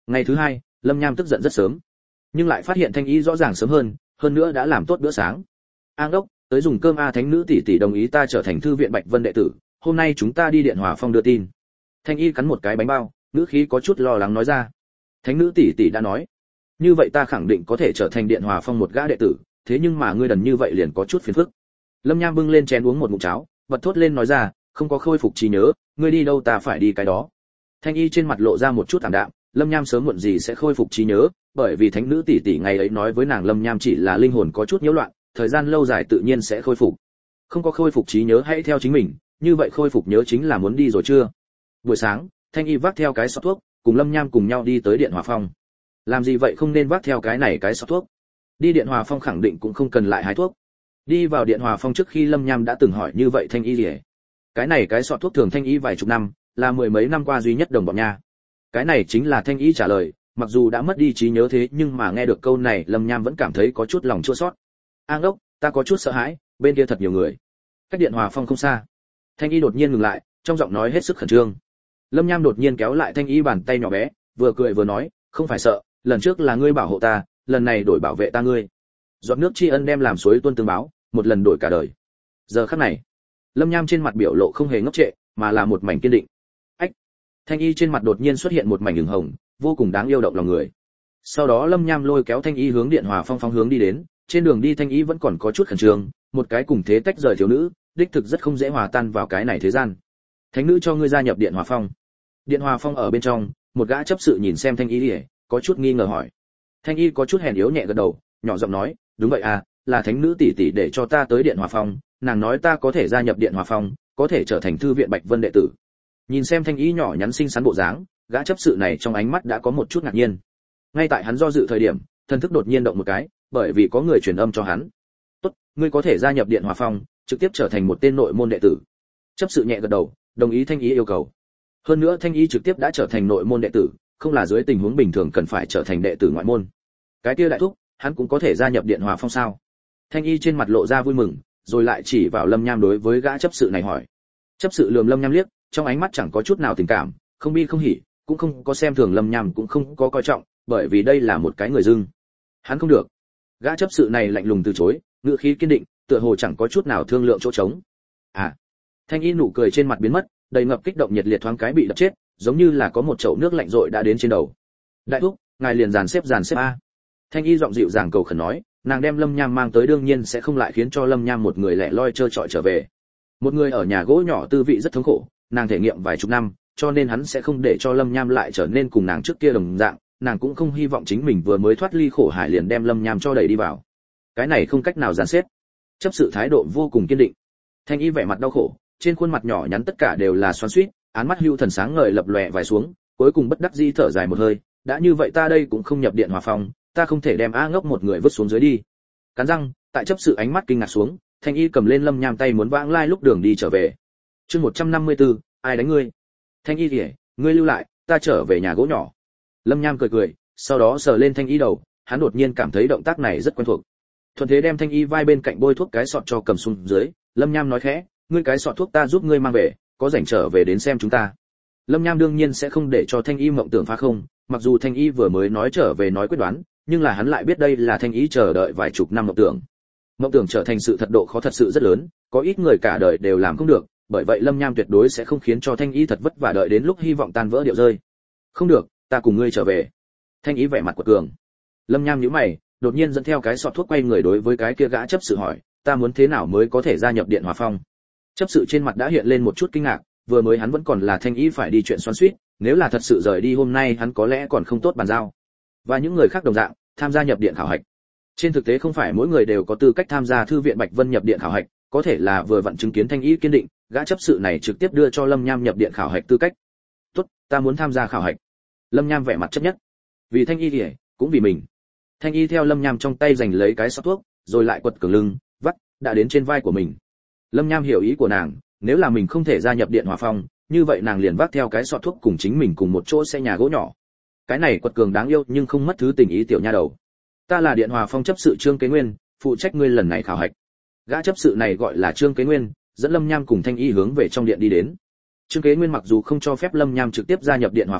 Ngày thứ hai, Lâm Nham tức giận rất sớm, nhưng lại phát hiện Thanh Y rõ ràng sớm hơn nữa đã làm tốt bữa sáng. An đốc, tới dùng cơm a. Thánh nữ tỷ tỷ đồng ý ta trở thành thư viện Bạch Vân đệ tử, hôm nay chúng ta đi Điện Hòa Phong đưa tin. Thanh Y cắn một cái bánh bao, ngữ khí có chút lo lắng nói ra. Thánh nữ tỷ tỷ đã nói, như vậy ta khẳng định có thể trở thành Điện Hòa Phong một gã đệ tử, thế nhưng mà ngươi đần như vậy liền có chút phiền phức. Lâm Nham bưng lên chén uống một ngụm cháo, bật thốt lên nói ra, không có khôi phục trí nhớ, ngươi đi đâu ta phải đi cái đó. Thanh Y trên mặt lộ ra một chút ảm đạm, Lâm Nham sớm muộn gì sẽ khôi phục trí nhớ, bởi vì thánh nữ tỷ tỷ ngày ấy nói với nàng Lâm Nham chỉ là linh hồn có chút nhiễu loạn, thời gian lâu dài tự nhiên sẽ khôi phục. Không có khôi phục trí nhớ hãy theo chính mình, như vậy khôi phục nhớ chính là muốn đi rồi chưa? Buổi sáng, Thanh Y vác theo cái xọ thuốc, cùng Lâm Nham cùng nhau đi tới Điện Hòa Phong. Làm gì vậy không nên vác theo cái này cái xọ thuốc. Đi Điện Hòa Phong khẳng định cũng không cần lại hái thuốc. Đi vào Điện Hòa Phong trước khi Lâm Nham đã từng hỏi như vậy Thanh Y liễu. Cái này cái xọ thuốc thường Thanh Y vài chục năm, là mười mấy năm qua duy nhất đồng bọn nha. Cái này chính là Thanh Y trả lời, mặc dù đã mất đi trí nhớ thế nhưng mà nghe được câu này Lâm Nham vẫn cảm thấy có chút lòng chua xót. An đốc, ta có chút sợ hãi, bên kia thật nhiều người. Cách Điện Hòa Phong không xa. Thanh Y đột nhiên ngừng lại, trong giọng nói hết sức khẩn trương. Lâm Nham đột nhiên kéo lại Thanh Y bàn tay nhỏ bé, vừa cười vừa nói, không phải sợ, lần trước là ngươi bảo hộ ta, lần này đổi bảo vệ ta ngươi. Giọt nước tri ân đem làm suối tuôn tương báo, một lần đổi cả đời. Giờ khắc này, Lâm Nham trên mặt biểu lộ không hề ngốc trệ, mà là một mảnh kiên định. Ách! Thanh Y trên mặt đột nhiên xuất hiện một mảnh ửng hồng, vô cùng đáng yêu động lòng người. Sau đó Lâm Nham lôi kéo Thanh Y hướng Điện Hòa Phong phóng hướng đi đến, trên đường đi Thanh Y vẫn còn có chút khẩn trương, một cái cùng thế tách rời thiếu nữ, đích thực rất không dễ hòa tan vào cái này thế gian. Thánh nữ cho ngươi gia nhập Điện Hòa Phong. Điện Hòa Phong ở bên trong, một gã chấp sự nhìn xem Thanh Y liễu, có chút nghi ngờ hỏi. Thanh Y có chút hèn yếu nhẹ gật đầu, nhỏ giọng nói, đúng vậy à, là thánh nữ tỷ tỷ để cho ta tới Điện Hòa Phong, nàng nói ta có thể gia nhập Điện Hòa Phong, có thể trở thành thư viện Bạch Vân đệ tử. Nhìn xem Thanh Y nhỏ nhắn xinh xắn bộ dáng, gã chấp sự này trong ánh mắt đã có một chút ngạc nhiên. Ngay tại hắn do dự thời điểm, thần thức đột nhiên động một cái, bởi vì có người truyền âm cho hắn. "Tốt, ngươi có thể gia nhập Điện Hòa Phong, trực tiếp trở thành một tên nội môn đệ tử." Chấp sự nhẹ gật đầu, đồng ý Thanh Y yêu cầu. Hơn nữa Thanh Y trực tiếp đã trở thành nội môn đệ tử, không là dưới tình huống bình thường cần phải trở thành đệ tử ngoại môn. Cái kia đại thúc, hắn cũng có thể gia nhập Điện Hòa Phong sao? Thanh Y trên mặt lộ ra vui mừng, rồi lại chỉ vào Lâm Nham đối với gã chấp sự này hỏi. Chấp sự lườm Lâm Nham liếc, trong ánh mắt chẳng có chút nào tình cảm, không bi không hỉ, cũng không có xem thường Lâm Nham cũng không có coi trọng, bởi vì đây là một cái người dưng. Hắn không được. Gã chấp sự này lạnh lùng từ chối, ngữ khí kiên định, tựa hồ chẳng có chút nào thương lượng chỗ trống. À. Thanh Y nụ cười trên mặt biến mất, đầy ngập kích động nhiệt liệt thoáng cái bị đập chết, giống như là có một chậu nước lạnh rội đã đến trên đầu. Đại thúc, ngài liền dàn xếp a. Thanh Y giọng dịu dàng cầu khẩn nói, nàng đem Lâm Nham mang tới đương nhiên sẽ không lại khiến cho Lâm Nham một người lẻ loi trơ trọi trở về. Một người ở nhà gỗ nhỏ tư vị rất thống khổ, nàng thể nghiệm vài chục năm, cho nên hắn sẽ không để cho Lâm Nham lại trở nên cùng nàng trước kia đồng dạng, nàng cũng không hy vọng chính mình vừa mới thoát ly khổ hải liền đem Lâm Nham cho đẩy đi vào. Cái này không cách nào dàn xếp. Chấp sự thái độ vô cùng kiên định. Thanh Y vẻ mặt đau khổ, trên khuôn mặt nhỏ nhắn tất cả đều là xoắn xuýt, án mắt hưu thần sáng ngời lập lòe vài xuống, cuối cùng bất đắc dĩ thở dài một hơi, đã như vậy ta đây cũng không nhập Điện Hòa Phong, ta không thể đem A Ngốc một người vứt xuống dưới đi. Cắn răng, tại chấp sự ánh mắt kinh ngạc xuống, Thanh Y cầm lên Lâm Nham tay muốn vãng lai lúc đường đi trở về. Chương 154, ai đánh ngươi? Thanh Y kìa, ngươi lưu lại, ta trở về nhà gỗ nhỏ. Lâm Nham cười cười, sau đó sờ lên Thanh Y đầu, hắn đột nhiên cảm thấy động tác này rất quen thuộc. Thuận thế đem Thanh Y vai bên cạnh bôi thuốc cái sọt cho cầm xuống dưới, Lâm Nham nói khẽ, ngươi cái sọt thuốc ta giúp ngươi mang về, có rảnh trở về đến xem chúng ta. Lâm Nham đương nhiên sẽ không để cho Thanh Y mộng tưởng phá không, mặc dù Thanh Y vừa mới nói trở về nói quyết đoán, nhưng là hắn lại biết đây là Thanh Y chờ đợi vài chục năm mộng tưởng. Mộng tưởng trở thành sự thật độ khó thật sự rất lớn, có ít người cả đời đều làm không được, bởi vậy Lâm Nham tuyệt đối sẽ không khiến cho Thanh Y thật vất vả đợi đến lúc hy vọng tan vỡ điệu rơi. Không được, ta cùng ngươi trở về. Thanh Y vẻ mặt quật cường. Lâm Nham nhíu mày, đột nhiên dẫn theo cái sọt thuốc quay người đối với cái kia gã chấp sự hỏi, ta muốn thế nào mới có thể gia nhập Điện Hòa Phong? Chấp sự trên mặt đã hiện lên một chút kinh ngạc, vừa mới hắn vẫn còn là Thanh Y phải đi chuyện xoắn xuýt, nếu là thật sự rời đi hôm nay hắn có lẽ còn không tốt bàn giao. Và những người khác đồng dạng, tham gia nhập điện khảo hạch. Trên thực tế không phải mỗi người đều có tư cách tham gia thư viện Bạch Vân nhập điện khảo hạch, có thể là vừa vặn chứng kiến Thanh Y kiên định, gã chấp sự này trực tiếp đưa cho Lâm Nham nhập điện khảo hạch tư cách. "Tốt, ta muốn tham gia khảo hạch." Lâm Nham vẻ mặt chấp nhất. Vì Thanh Y thì cũng vì mình. Thanh Y theo Lâm Nham trong tay giành lấy cái xót thuốc, rồi lại quật cường lưng, vắt đã đến trên vai của mình. Lâm Nham hiểu ý của nàng, nếu là mình không thể gia nhập Điện Hòa Phong, như vậy nàng liền vác theo cái xọt thuốc cùng chính mình cùng một chỗ sẽ nhà gỗ nhỏ. Cái này quật cường đáng yêu nhưng không mất thứ tình ý tiểu nha đầu. "Ta là Điện Hòa Phong chấp sự Trương Kế Nguyên, phụ trách ngươi lần này khảo hạch." Gã chấp sự này gọi là Trương Kế Nguyên, dẫn Lâm Nham cùng Thanh Y hướng về trong điện đi đến. Trương Kế Nguyên mặc dù không cho phép Lâm Nham trực tiếp gia nhập Điện Hòa Phong,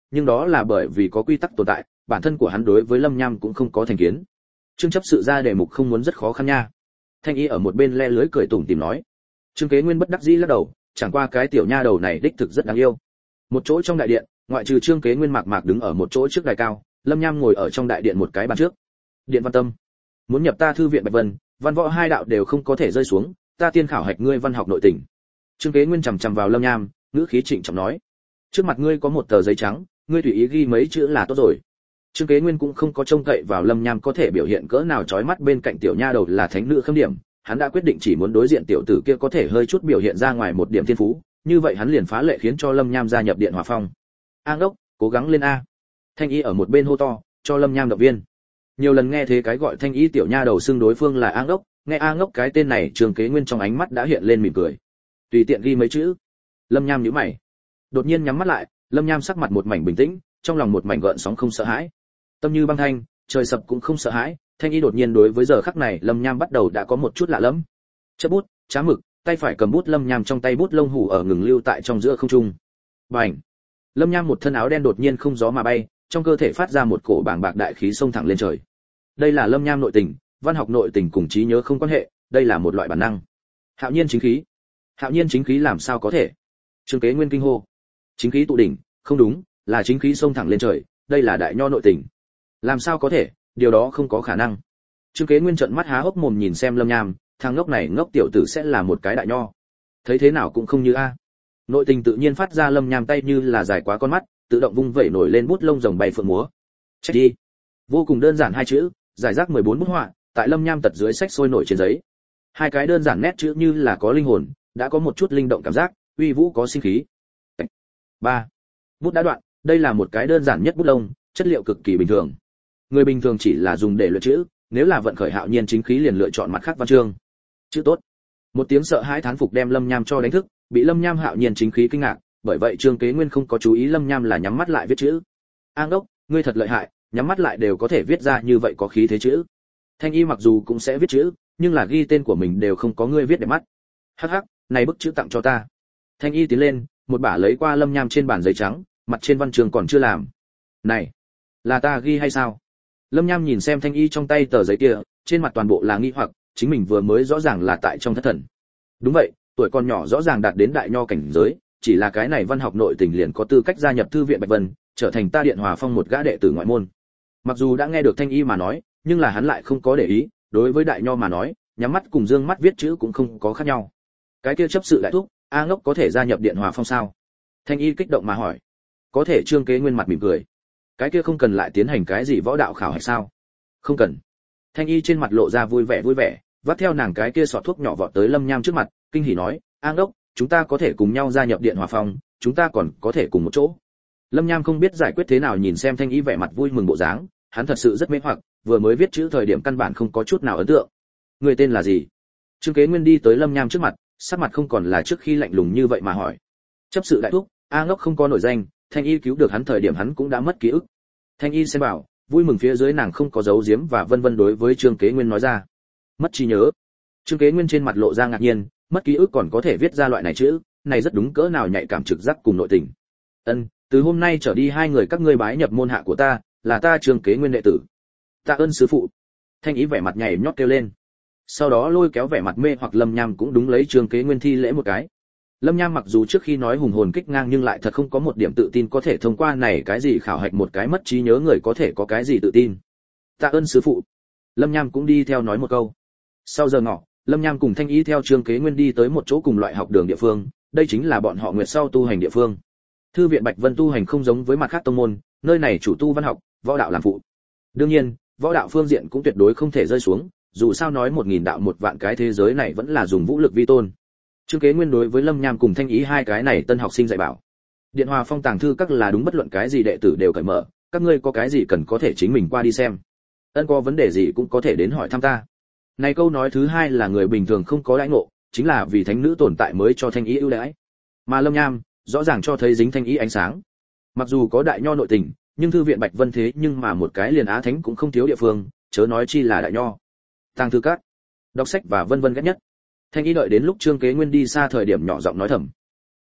nhưng đó là bởi vì có quy tắc tồn tại, bản thân của hắn đối với Lâm Nham cũng không có thành kiến. Trương chấp sự ra đề mục không muốn rất khó khăn nha. Thanh Y ở một bên le lưới cười tủm tỉm nói. Trương Kế Nguyên bất đắc dĩ lắc đầu, chẳng qua cái tiểu nha đầu này đích thực rất đáng yêu. Một chỗ trong đại điện, ngoại trừ Trương Kế Nguyên mạc đứng ở một chỗ trước đài cao, Lâm Nham ngồi ở trong đại điện một cái bàn trước. Điện Văn Tâm, muốn nhập ta thư viện Bạch Vân, văn võ hai đạo đều không có thể rơi xuống, ta tiên khảo hạch ngươi văn học nội tình. Trương Kế Nguyên chằm chằm vào Lâm Nham, ngữ khí trịnh trọng nói. Trước mặt ngươi có một tờ giấy trắng, ngươi tùy ý ghi mấy chữ là tốt rồi. Trương Kế Nguyên cũng không có trông cậy vào Lâm Nham có thể biểu hiện cỡ nào chói mắt bên cạnh tiểu nha đầu là thánh nữ khâm điểm, hắn đã quyết định chỉ muốn đối diện tiểu tử kia có thể hơi chút biểu hiện ra ngoài một điểm thiên phú, như vậy hắn liền phá lệ khiến cho Lâm Nham gia nhập Điện Hỏa Phong. A Ngốc, cố gắng lên a. Thanh Y ở một bên hô to, cho Lâm Nham động viên. Nhiều lần nghe thế cái gọi Thanh Y tiểu nha đầu xưng đối phương là A Ngốc, nghe A Ngốc cái tên này, Trương Kế Nguyên trong ánh mắt đã hiện lên mỉm cười. Tùy tiện ghi mấy chữ. Lâm Nham nhíu mày. Đột nhiên nhắm mắt lại, Lâm Nham sắc mặt một mảnh bình tĩnh, trong lòng một mảnh gợn sóng không sợ hãi. Tâm như băng thanh, trời sập cũng không sợ hãi. Thanh Y đột nhiên đối với giờ khắc này Lâm Nham bắt đầu đã có một chút lạ lẫm. Chớp bút, chá mực, tay phải cầm bút, Lâm Nham trong tay bút lông hủ ở ngừng lưu tại trong giữa không trung. Bành! Lâm Nham một thân áo đen đột nhiên không gió mà bay, trong cơ thể phát ra một cổ bàng bạc đại khí xông thẳng lên trời. Đây là Lâm Nham nội tình, văn học nội tình cùng trí nhớ không quan hệ, đây là một loại bản năng. Hạo nhiên chính khí. Hạo nhiên chính khí làm sao có thể? Trương Kế Nguyên kinh hô. Chính khí tụ đỉnh, không đúng, là chính khí xông thẳng lên trời, đây là đại nho nội tình. Làm sao có thể, điều đó không có khả năng. Trương Kế Nguyên trợn mắt há hốc mồm nhìn xem Lâm Nham, thằng ngốc này ngốc tiểu tử sẽ là một cái đại nho. Thấy thế nào cũng không như a. Nội tình tự nhiên phát ra, Lâm Nham tay như là dài quá con mắt, tự động vung vẩy nổi lên bút lông rồng bay phượng múa. Check đi. Vô cùng đơn giản hai chữ, giải rác 14 bút họa, tại Lâm Nham tật dưới sách sôi nổi trên giấy. Hai cái đơn giản nét chữ như là có linh hồn, đã có một chút linh động cảm giác, uy vũ có sinh khí. 3. Bút đã đoạn, đây là một cái đơn giản nhất bút lông, chất liệu cực kỳ bình thường. Người bình thường chỉ là dùng để luyện chữ, nếu là vận khởi hạo nhiên chính khí liền lựa chọn mặt khác văn chương. Chữ tốt. Một tiếng sợ hãi thán phục đem Lâm Nham cho đánh thức, bị Lâm Nham hạo nhiên chính khí kinh ngạc, bởi vậy Trương Kế Nguyên không có chú ý Lâm Nham là nhắm mắt lại viết chữ. A Ngốc, ngươi thật lợi hại, nhắm mắt lại đều có thể viết ra như vậy có khí thế chữ. Thanh Y mặc dù cũng sẽ viết chữ, nhưng là ghi tên của mình đều không có ngươi viết đẹp mắt. Hắc hắc, này bức chữ tặng cho ta. Thanh Y tiến lên, một bả lấy qua Lâm Nham trên bản giấy trắng, mặt trên văn chương còn chưa làm. Này, là ta ghi hay sao? Lâm Nham nhìn xem Thanh Y trong tay tờ giấy kia, trên mặt toàn bộ là nghi hoặc, chính mình vừa mới rõ ràng là tại trong thất thần. Đúng vậy, tuổi còn nhỏ rõ ràng đạt đến đại nho cảnh giới, chỉ là cái này văn học nội tình liền có tư cách gia nhập thư viện Bạch Vân, trở thành ta Điện Hòa Phong một gã đệ tử ngoại môn. Mặc dù đã nghe được Thanh Y mà nói, nhưng là hắn lại không có để ý, đối với đại nho mà nói, nhắm mắt cùng dương mắt viết chữ cũng không có khác nhau. Cái kia chấp sự đại thúc, A Ngốc có thể gia nhập Điện Hòa Phong sao? Thanh Y kích động mà hỏi. Có thể. Trương Kế Nguyên mặt mỉm cười. Cái kia không cần lại tiến hành cái gì võ đạo khảo hạch sao? Không cần. Thanh Y trên mặt lộ ra vui vẻ, vắt theo nàng cái kia sọt thuốc nhỏ vọt tới Lâm Nham trước mặt, kinh hỉ nói, A Ngốc, chúng ta có thể cùng nhau gia nhập Điện Hòa Phong, chúng ta còn có thể cùng một chỗ. Lâm Nham không biết giải quyết thế nào nhìn xem Thanh Y vẻ mặt vui mừng bộ dáng, hắn thật sự rất mê hoặc, vừa mới viết chữ thời điểm căn bản không có chút nào ấn tượng. Người tên là gì? Trương Kế Nguyên đi tới Lâm Nham trước mặt, sắc mặt không còn là trước khi lạnh lùng như vậy mà hỏi. Chấp sự đại thúc, A Ngốc không có nổi danh, Thanh Y cứu được hắn thời điểm hắn cũng đã mất ký ức. Thanh Y xem bảo, vui mừng phía dưới nàng không có giấu giếm và vân vân đối với Trương Kế Nguyên nói ra. Mất trí nhớ. Trương Kế Nguyên trên mặt lộ ra ngạc nhiên, mất ký ức còn có thể viết ra loại này chữ, này rất đúng cỡ nào nhạy cảm trực giác cùng nội tình. Từ hôm nay trở đi hai người các ngươi bái nhập môn hạ của ta, là ta Trương Kế Nguyên đệ tử. Tạ ơn sư phụ. Thanh Y vẻ mặt nhảy nhót kêu lên. Sau đó lôi kéo vẻ mặt mê hoặc Lâm Nham cũng đúng lấy Trương Kế Nguyên thi lễ một cái. Lâm Nham mặc dù trước khi nói hùng hồn kích ngang nhưng lại thật không có một điểm tự tin có thể thông qua này cái gì khảo hạch một cái mất trí nhớ người có thể có cái gì tự tin. Tạ ơn sư phụ. Lâm Nham cũng đi theo nói một câu. Sau giờ ngọ, Lâm Nham cùng Thanh Y theo Trương Kế Nguyên đi tới một chỗ cùng loại học đường địa phương, đây chính là bọn họ nguyệt sau tu hành địa phương. Thư viện Bạch Vân tu hành không giống với mặt khác tông môn, nơi này chủ tu văn học, võ đạo làm phụ. Đương nhiên, võ đạo phương diện cũng tuyệt đối không thể rơi xuống, dù sao nói 1000 đạo một vạn cái thế giới này vẫn là dùng vũ lực vi tôn. Trương Kế Nguyên đối với Lâm Nham cùng Thanh Y hai cái này tân học sinh dạy bảo. Điện Hòa Phong tàng thư các là đúng bất luận cái gì đệ tử đều cởi mở, các ngươi có cái gì cần có thể chính mình qua đi xem. Có vấn đề gì cũng có thể đến hỏi thăm ta. Này câu nói thứ hai là người bình thường không có đãi ngộ, chính là vì thánh nữ tồn tại mới cho Thanh Y ưu đãi. Mà Lâm Nham, rõ ràng cho thấy dính Thanh Y ánh sáng. Mặc dù có đại nho nội tình, nhưng thư viện Bạch Vân thế nhưng mà một cái liền á thánh cũng không thiếu địa phương, chớ nói chi là đại nho. Tàng thư các, đọc sách và vân vân ghét nhất. Thanh Y đợi đến lúc Trương Kế Nguyên đi xa thời điểm nhỏ giọng nói thầm.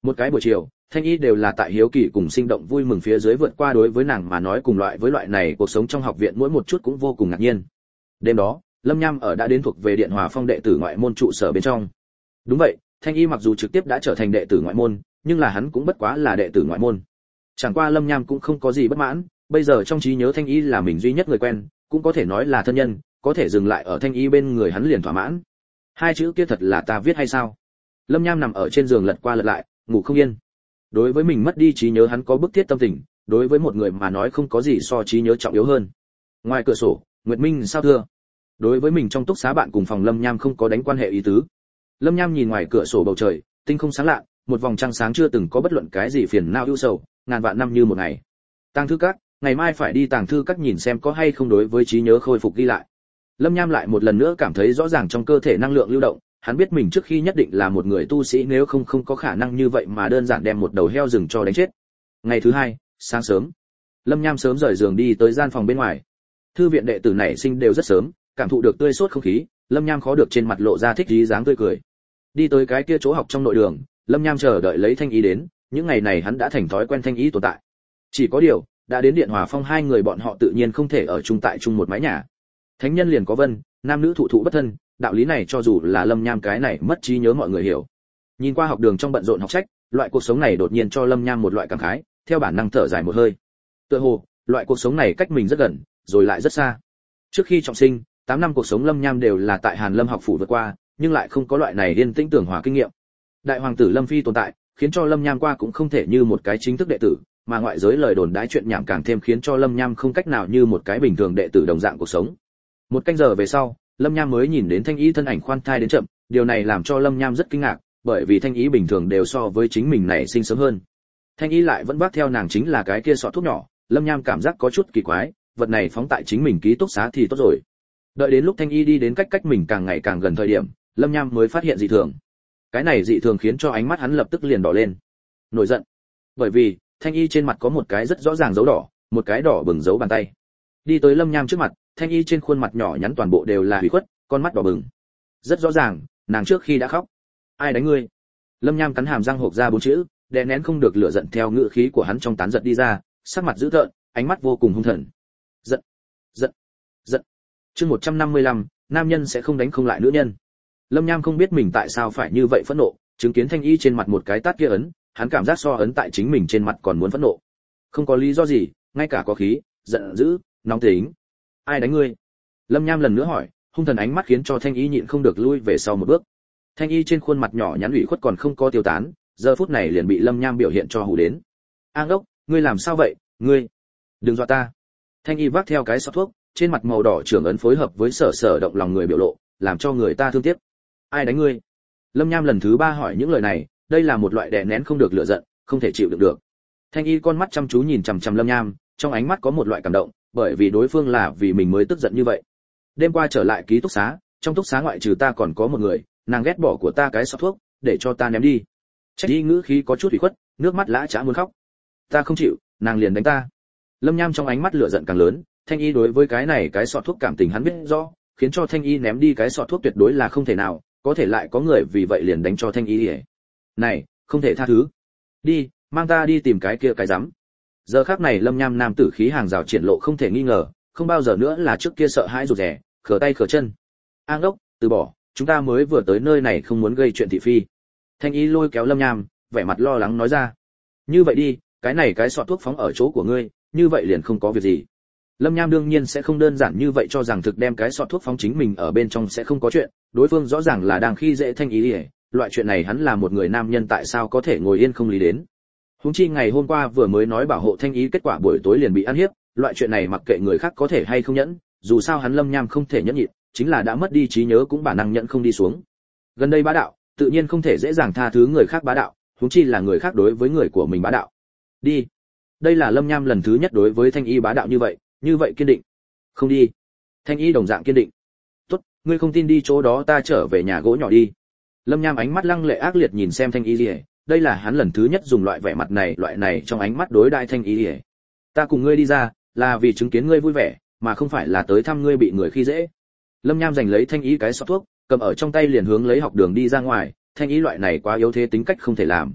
Một cái buổi chiều, Thanh Y đều là tại hiếu kỳ cùng sinh động vui mừng phía dưới vượt qua đối với nàng mà nói cùng loại với loại này cuộc sống trong học viện mỗi một chút cũng vô cùng ngạc nhiên. Đêm đó, Lâm Nham ở đã đến thuộc về Điện Hòa Phong đệ tử ngoại môn trụ sở bên trong. Đúng vậy, Thanh Y mặc dù trực tiếp đã trở thành đệ tử ngoại môn, nhưng là hắn cũng bất quá là đệ tử ngoại môn. Chẳng qua Lâm Nham cũng không có gì bất mãn, bây giờ trong trí nhớ Thanh Y là mình duy nhất người quen, cũng có thể nói là thân nhân, có thể dừng lại ở Thanh Y bên người hắn liền thỏa mãn. Hai chữ kia thật là ta viết hay sao? Lâm Nham nằm ở trên giường lật qua lật lại, ngủ không yên. Đối với mình mất đi trí nhớ hắn có bức thiết tâm tình, đối với một người mà nói không có gì so trí nhớ trọng yếu hơn. Ngoài cửa sổ, Nguyệt Minh sao thưa. Đối với mình trong túc xá bạn cùng phòng Lâm Nham không có đánh quan hệ ý tứ. Lâm Nham nhìn ngoài cửa sổ bầu trời, tinh không sáng lạ, một vòng trăng sáng chưa từng có bất luận cái gì phiền não ưu sầu, ngàn vạn năm như một ngày. Tàng thư các, ngày mai phải đi tàng thư các nhìn xem có hay không đối với trí nhớ khôi phục ghi lại. Lâm Nham lại một lần nữa cảm thấy rõ ràng trong cơ thể năng lượng lưu động, hắn biết mình trước khi nhất định là một người tu sĩ nếu không có khả năng như vậy mà đơn giản đem một đầu heo rừng cho đánh chết. Ngày thứ hai, sáng sớm, Lâm Nham sớm rời giường đi tới gian phòng bên ngoài. Thư viện đệ tử nảy sinh đều rất sớm, cảm thụ được tươi sốt không khí, Lâm Nham khó được trên mặt lộ ra thích ý dáng tươi cười. Đi tới cái kia chỗ học trong nội đường, Lâm Nham chờ đợi lấy Thanh Y đến, những ngày này hắn đã thành thói quen Thanh Y tồn tại. Chỉ có điều, đã đến Điện Hòa Phong hai người bọn họ tự nhiên không thể ở chung tại chung một mái nhà. Thánh nhân liền có vân, nam nữ thụ thụ bất thân, đạo lý này cho dù là Lâm Nham cái này mất trí nhớ mọi người hiểu. Nhìn qua học đường trong bận rộn học sách, loại cuộc sống này đột nhiên cho Lâm Nham một loại cảm khái, theo bản năng thở dài một hơi. Tựa hồ, loại cuộc sống này cách mình rất gần, rồi lại rất xa. Trước khi trọng sinh, 8 năm cuộc sống Lâm Nham đều là tại Hàn Lâm học phủ vượt qua, nhưng lại không có loại này yên tĩnh tưởng hòa kinh nghiệm. Đại hoàng tử Lâm Phi tồn tại, khiến cho Lâm Nham qua cũng không thể như một cái chính thức đệ tử, mà ngoại giới lời đồn đãi chuyện nhảm càng thêm khiến cho Lâm Nham không cách nào như một cái bình thường đệ tử đồng dạng cuộc sống. Một canh giờ về sau, Lâm Nham mới nhìn đến Thanh Y thân ảnh khoan thai đến chậm, điều này làm cho Lâm Nham rất kinh ngạc, bởi vì Thanh Y bình thường đều so với chính mình này sinh sớm hơn. Thanh Y lại vẫn vác theo nàng chính là cái kia sọ thuốc nhỏ, Lâm Nham cảm giác có chút kỳ quái, vật này phóng tại chính mình ký túc xá thì tốt rồi. Đợi đến lúc Thanh Y đi đến cách mình càng ngày càng gần thời điểm, Lâm Nham mới phát hiện dị thường. Cái này dị thường khiến cho ánh mắt hắn lập tức liền đỏ lên. Nổi giận. Bởi vì, Thanh Y trên mặt có một cái rất rõ ràng dấu đỏ, một cái đỏ bừng dấu bàn tay. Đi tới Lâm Nham trước mặt, Thanh Y trên khuôn mặt nhỏ nhắn toàn bộ đều là hủy khuất, con mắt đỏ bừng. Rất rõ ràng, nàng trước khi đã khóc. Ai đánh ngươi? Lâm Nham cắn hàm răng hộc ra 4 chữ, đè nén không được lửa giận theo ngữ khí của hắn trong tán giật đi ra, sắc mặt dữ tợn, ánh mắt vô cùng hung thần. Giận, giận, giận. Chương 155, nam nhân sẽ không đánh không lại nữ nhân. Lâm Nham không biết mình tại sao phải như vậy phẫn nộ, chứng kiến Thanh Y trên mặt một cái tát kia ấn, hắn cảm giác so ấn tại chính mình trên mặt còn muốn phẫn nộ. Không có lý do gì, ngay cả có khí, giận dữ, nóng tính. Ai đánh ngươi? Lâm Nham lần nữa hỏi, hung thần ánh mắt khiến cho Thanh Y nhịn không được lui về sau một bước. Thanh Y trên khuôn mặt nhỏ nhắn ủy khuất còn không có tiêu tán, giờ phút này liền bị Lâm Nham biểu hiện cho hù đến. A ngốc, ngươi làm sao vậy? Ngươi, đừng dọa ta. Thanh Y vác theo cái xọ thuốc, trên mặt màu đỏ trưởng ấn phối hợp với sở động lòng người biểu lộ, làm cho người ta thương tiếc. Ai đánh ngươi? Lâm Nham lần thứ 3 hỏi những lời này, đây là một loại đè nén không được lửa giận, không thể chịu đựng được. Thanh Y con mắt chăm chú nhìn chằm chằm Lâm Nham, trong ánh mắt có một loại cảm động, bởi vì đối phương là vì mình mới tức giận như vậy. Đêm qua trở lại ký túc xá, trong túc xá ngoại trừ ta còn có một người, nàng ghét bỏ của ta cái xọ thuốc, để cho ta ném đi. Trách Y ngữ khí có chút ủy khuất, nước mắt lã chã muốn khóc. Ta không chịu, nàng liền đánh ta. Lâm Nham trong ánh mắt lửa giận càng lớn, Thanh Y đối với cái này cái sọ thuốc cảm tình hắn biết rõ, khiến cho Thanh Y ném đi cái sọ thuốc tuyệt đối là không thể nào, có thể lại có người vì vậy liền đánh cho Thanh Y. Này, không thể tha thứ. Đi, mang ta đi tìm cái kia cái rắm. Giờ khắc này Lâm Nham nam tử khí hàng rào triển lộ không thể nghi ngờ, không bao giờ nữa là trước kia sợ hãi rụt rè, khở tay khở chân. An đốc, từ bỏ, chúng ta mới vừa tới nơi này không muốn gây chuyện thị phi. Thanh Y lôi kéo Lâm Nham, vẻ mặt lo lắng nói ra. Như vậy đi, cái này cái sọ thuốc phóng ở chỗ của ngươi, như vậy liền không có việc gì. Lâm Nham đương nhiên sẽ không đơn giản như vậy cho rằng thực đem cái sọ thuốc phóng chính mình ở bên trong sẽ không có chuyện, đối phương rõ ràng là đang khi dễ Thanh Y, loại chuyện này hắn là một người nam nhân tại sao có thể ngồi yên không lý đến. Huống chi ngày hôm qua vừa mới nói bảo hộ Thanh Y kết quả buổi tối liền bị ăn hiếp, loại chuyện này mặc kệ người khác có thể hay không nhẫn, dù sao hắn Lâm Nham không thể nhẫn nhịn, chính là đã mất đi trí nhớ cũng bản năng nhẫn không đi xuống. Gần đây bá đạo, tự nhiên không thể dễ dàng tha thứ người khác bá đạo, huống chi là người khác đối với người của mình bá đạo. Đi. Đây là Lâm Nham lần thứ nhất đối với Thanh Y bá đạo như vậy kiên định. Không đi. Thanh Y đồng dạng kiên định. Tốt, ngươi không tin đi chỗ đó ta trở về nhà gỗ nhỏ đi. Lâm Nham ánh mắt lăng lệ ác liệt nhìn xem Thanh Y Lìa, đây là hắn lần thứ nhất dùng loại vẻ mặt này trong ánh mắt đối đãi Thanh Y Lìa. Ta cùng ngươi đi ra, là vì chứng kiến ngươi vui vẻ, mà không phải là tới thăm ngươi bị người khi dễ. Lâm Nham giành lấy Thanh Y cái xọ thuốc, cầm ở trong tay liền hướng lấy học đường đi ra ngoài, Thanh Y loại này quá yếu thế tính cách không thể làm.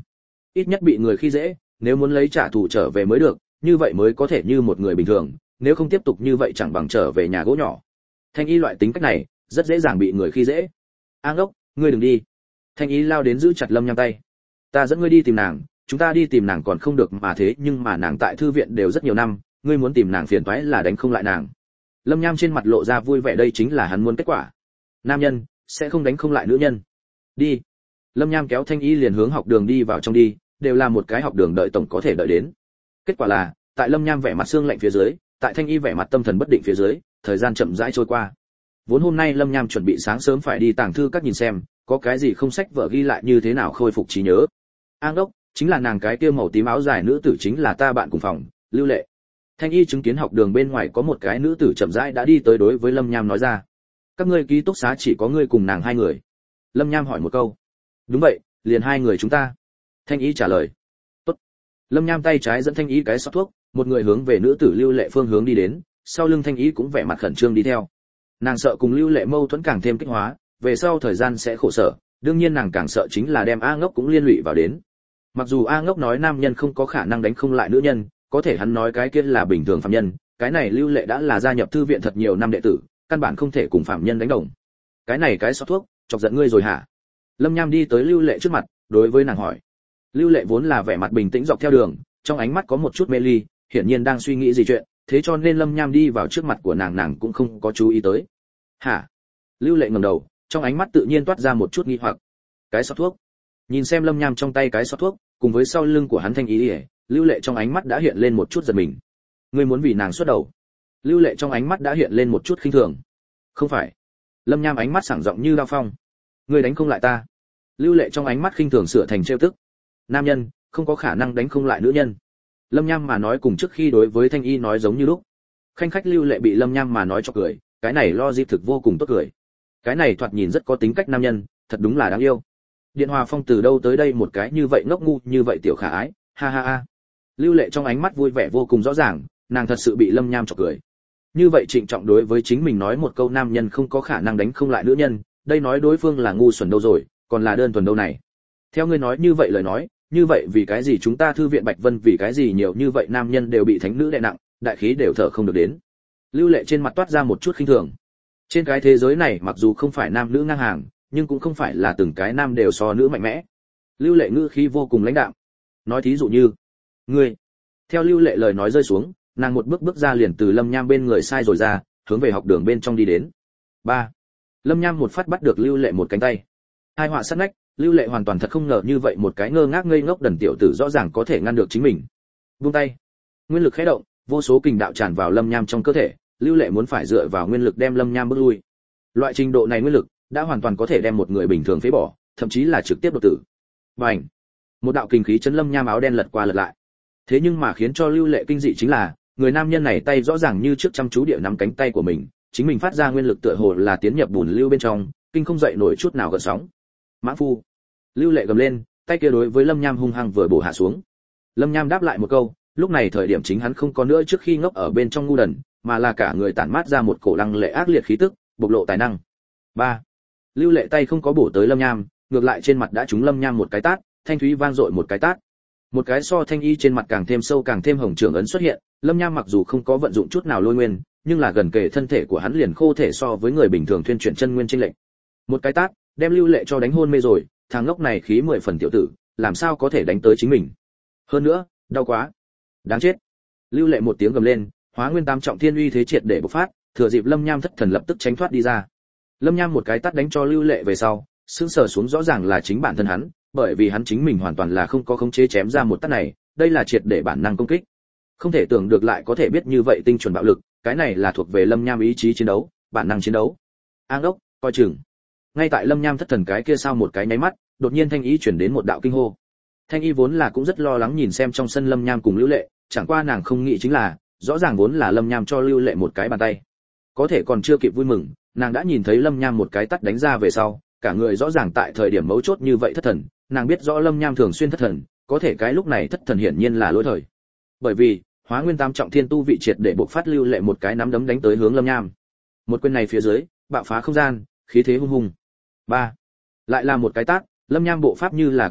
ít nhất bị người khi dễ, nếu muốn lấy trả thù trở về mới được, như vậy mới có thể như một người bình thường, nếu không tiếp tục như vậy chẳng bằng trở về nhà gỗ nhỏ. Thanh Y loại tính cách này rất dễ dàng bị người khi dễ. A Ngốc, ngươi đừng đi. Thanh Y lao đến giữ chặt Lâm Nham tay. Ta dẫn ngươi đi tìm nàng, chúng ta đi tìm nàng còn không được mà thế nhưng mà nàng tại thư viện đều rất nhiều năm, ngươi muốn tìm nàng phiền toái là đánh không lại nàng. Lâm Nham trên mặt lộ ra vui vẻ, đây chính là hắn muốn kết quả. Nam nhân sẽ không đánh không lại nữ nhân. Đi. Lâm Nham kéo Thanh Y liền hướng học đường đi vào trong đi, đều là một cái học đường đợi tổng có thể đợi đến. Kết quả là, tại Lâm Nham vẻ mặt xương lạnh phía dưới, tại Thanh Y vẻ mặt tâm thần bất định phía dưới, thời gian chậm rãi trôi qua. Vốn hôm nay Lâm Nham chuẩn bị sáng sớm phải đi tàng thư các nhìn xem, có cái gì không sách vở ghi lại như thế nào khôi phục trí nhớ. A Ngốc, chính là nàng cái kia màu tím áo dài nữ tử chính là ta bạn cùng phòng, Lưu Lệ. Thanh Y chứng kiến học đường bên ngoài có một cái nữ tử chậm rãi đã đi tới đối với Lâm Nham nói ra. Các ngươi ký túc xá chỉ có ngươi cùng nàng hai người. Lâm Nham hỏi một câu. Đúng vậy, liền hai người chúng ta. Thanh Y trả lời. Tốt. Lâm Nham tay trái dẫn Thanh Y cái xót thuốc, một người hướng về nữ tử Lưu Lệ phương hướng đi đến, sau lưng Thanh Y cũng vẻ mặt khẩn trương đi theo. Nàng sợ cùng Lưu Lệ mâu thuẫn càng thêm kích hóa, về sau thời gian sẽ khổ sở, đương nhiên nàng càng sợ chính là đem A Ngốc cũng liên lụy vào đến. Mặc dù A Ngốc nói nam nhân không có khả năng đánh không lại nữ nhân, có thể hắn nói cái kia là bình thường phạm nhân, cái này Lưu Lệ đã là gia nhập thư viện thật nhiều năm đệ tử, căn bản không thể cùng phạm nhân đánh đồng. Cái này cái xót thuốc, chọc giận ngươi rồi hả? Lâm Nham đi tới Lưu Lệ trước mặt, đối với nàng hỏi. Lưu Lệ vốn là vẻ mặt bình tĩnh dọc theo đường, trong ánh mắt có một chút mê ly, hiển nhiên đang suy nghĩ gì chuyện, thế cho nên Lâm Nham đi vào trước mặt của nàng cũng không có chú ý tới. Hả? Lưu Lệ ngẩng đầu, trong ánh mắt tự nhiên toát ra một chút nghi hoặc. Cái xót thuốc? Nhìn xem Lâm Nham trong tay cái xót thuốc, cùng với sau lưng của hắn Thanh Y, Lưu Lệ trong ánh mắt đã hiện lên một chút giật mình. Ngươi muốn vì nàng xuất đầu? Lưu Lệ trong ánh mắt đã hiện lên một chút khinh thường. Không phải. Lâm Nham ánh mắt sảng giọng như đao phong. Ngươi đánh không lại ta. Lưu Lệ trong ánh mắt khinh thường sửa thành trêu tức. Nam nhân không có khả năng đánh không lại nữ nhân. Lâm Nham mà nói cùng trước khi đối với Thanh Y nói giống như lúc. Khanh khách Lưu Lệ bị Lâm Nham mà nói cho cười, cái này logic thực vô cùng tốt cười. Cái này thoạt nhìn rất có tính cách nam nhân, thật đúng là đáng yêu. Điện Hòa Phong từ đâu tới đây một cái như vậy ngốc ngu như vậy tiểu khả ái, ha ha ha. Lưu Lệ trong ánh mắt vui vẻ vô cùng rõ ràng, nàng thật sự bị Lâm Nham chọc cười. Như vậy trịnh trọng đối với chính mình nói một câu nam nhân không có khả năng đánh không lại nữ nhân, đây nói đối phương là ngu xuẩn đâu rồi, còn là đơn thuần đâu này. Theo ngươi nói như vậy lời nói, như vậy vì cái gì chúng ta thư viện Bạch Vân vì cái gì nhiều như vậy nam nhân đều bị thánh nữ đè nặng, đại khí đều thở không được đến. Lưu Lệ trên mặt toát ra một chút khinh thường. Trên cái thế giới này mặc dù không phải nam nữ ngang hàng, nhưng cũng không phải là từng cái nam đều so nữ mạnh mẽ. Lưu Lệ ngữ khí vô cùng lãnh đạm. Nói thí dụ như, ngươi. Theo Lưu Lệ lời nói rơi xuống, nàng một bước bước ra liền từ Lâm Nham bên người sai rồi ra, hướng về học đường bên trong đi đến. 3. Lâm Nham một phát bắt được Lưu Lệ một cánh tay. Hai họa sát nách, Lưu Lệ hoàn toàn thật không ngờ như vậy một cái ngơ ngác ngây ngốc đần tiểu tử rõ ràng có thể ngăn được chính mình. Buông tay. Nguyên lực khẽ động, vô số kình đạo tràn vào Lâm Nham trong cơ thể, Lưu Lệ muốn phải dựa vào nguyên lực đem Lâm Nham bước lui. Loại trình độ này nguyên lực đã hoàn toàn có thể đem một người bình thường phế bỏ, thậm chí là trực tiếp đột tử. Bành! Một đạo kình khí chấn Lâm Nham áo đen lật qua lật lại. Thế nhưng mà khiến cho Lưu Lệ kinh dị chính là, người nam nhân này tay rõ ràng như trước chăm chú địa nắm cánh tay của mình, chính mình phát ra nguyên lực tựa hồ là tiến nhập bùn lưu bên trong, kinh không dậy nổi chút nào gợn sóng. Mã phu! Lưu Lệ gầm lên, tay kia đối với Lâm Nham hung hăng vừa bổ hạ xuống. Lâm Nham đáp lại một câu, lúc này thời điểm chính hắn không có nữa trước khi ngốc ở bên trong ngu đần, mà là cả người tản mát ra một cổ lăng lệ ác liệt khí tức, bộc lộ tài năng. 3. Lưu Lệ tay không có bổ tới Lâm Nham, ngược lại trên mặt đã trúng Lâm Nham một cái tát, thanh thúy vang dội một cái tát. Một cái so Thanh Y trên mặt càng thêm sâu càng thêm hồng trưởng ấn xuất hiện, Lâm Nham mặc dù không có vận dụng chút nào lôi nguyên, nhưng là gần kề thân thể của hắn liền khô thể so với người bình thường thuyên chuyển chân nguyên chênh lệch. Một cái tát, đem Lưu Lệ cho đánh hôn mê rồi, thằng ngốc này khí 10 phần tiểu tử, làm sao có thể đánh tới chính mình. Hơn nữa, đau quá. Đáng chết. Lưu Lệ một tiếng gầm lên, Hóa Nguyên Tam trọng thiên uy thế triệt để bộc phát, thừa dịp Lâm Nham thất thần lập tức tránh thoát đi ra. Lâm Nham một cái tát đánh cho Lưu Lệ về sau, sững sờ xuống rõ ràng là chính bản thân hắn, bởi vì hắn chính mình hoàn toàn là không có khống chế chém ra một tát này, đây là triệt để bản năng công kích. Không thể tưởng được lại có thể biết như vậy tinh chuẩn bạo lực, cái này là thuộc về Lâm Nham ý chí chiến đấu, bản năng chiến đấu. An đốc, coi chừng. Ngay tại Lâm Nham thất thần cái kia sau một cái nháy mắt, đột nhiên Thanh Y chuyển đến một đạo kinh hô. Thanh Y vốn là cũng rất lo lắng nhìn xem trong sân Lâm Nham cùng Lưu Lệ, chẳng qua nàng không nghĩ chính là, rõ ràng vốn là Lâm Nham cho Lưu Lệ một cái bàn tay. Có thể còn chưa kịp vui mừng, nàng đã nhìn thấy Lâm Nham một cái tát đánh ra về sau, cả người rõ ràng tại thời điểm mấu chốt như vậy thất thần, nàng biết rõ Lâm Nham thường xuyên thất thần, có thể cái lúc này thất thần hiển nhiên là lỗi thời. Bởi vì, Hóa Nguyên Tam trọng thiên tu vị triệt để bộc phát, Lưu Lệ một cái nắm đấm đánh tới hướng Lâm Nham. Một quyền này phía dưới, bạo phá không gian, khí thế hung hùng. 3. Lại là một cái tát, Lâm Nham bộ pháp như là quỷ mị,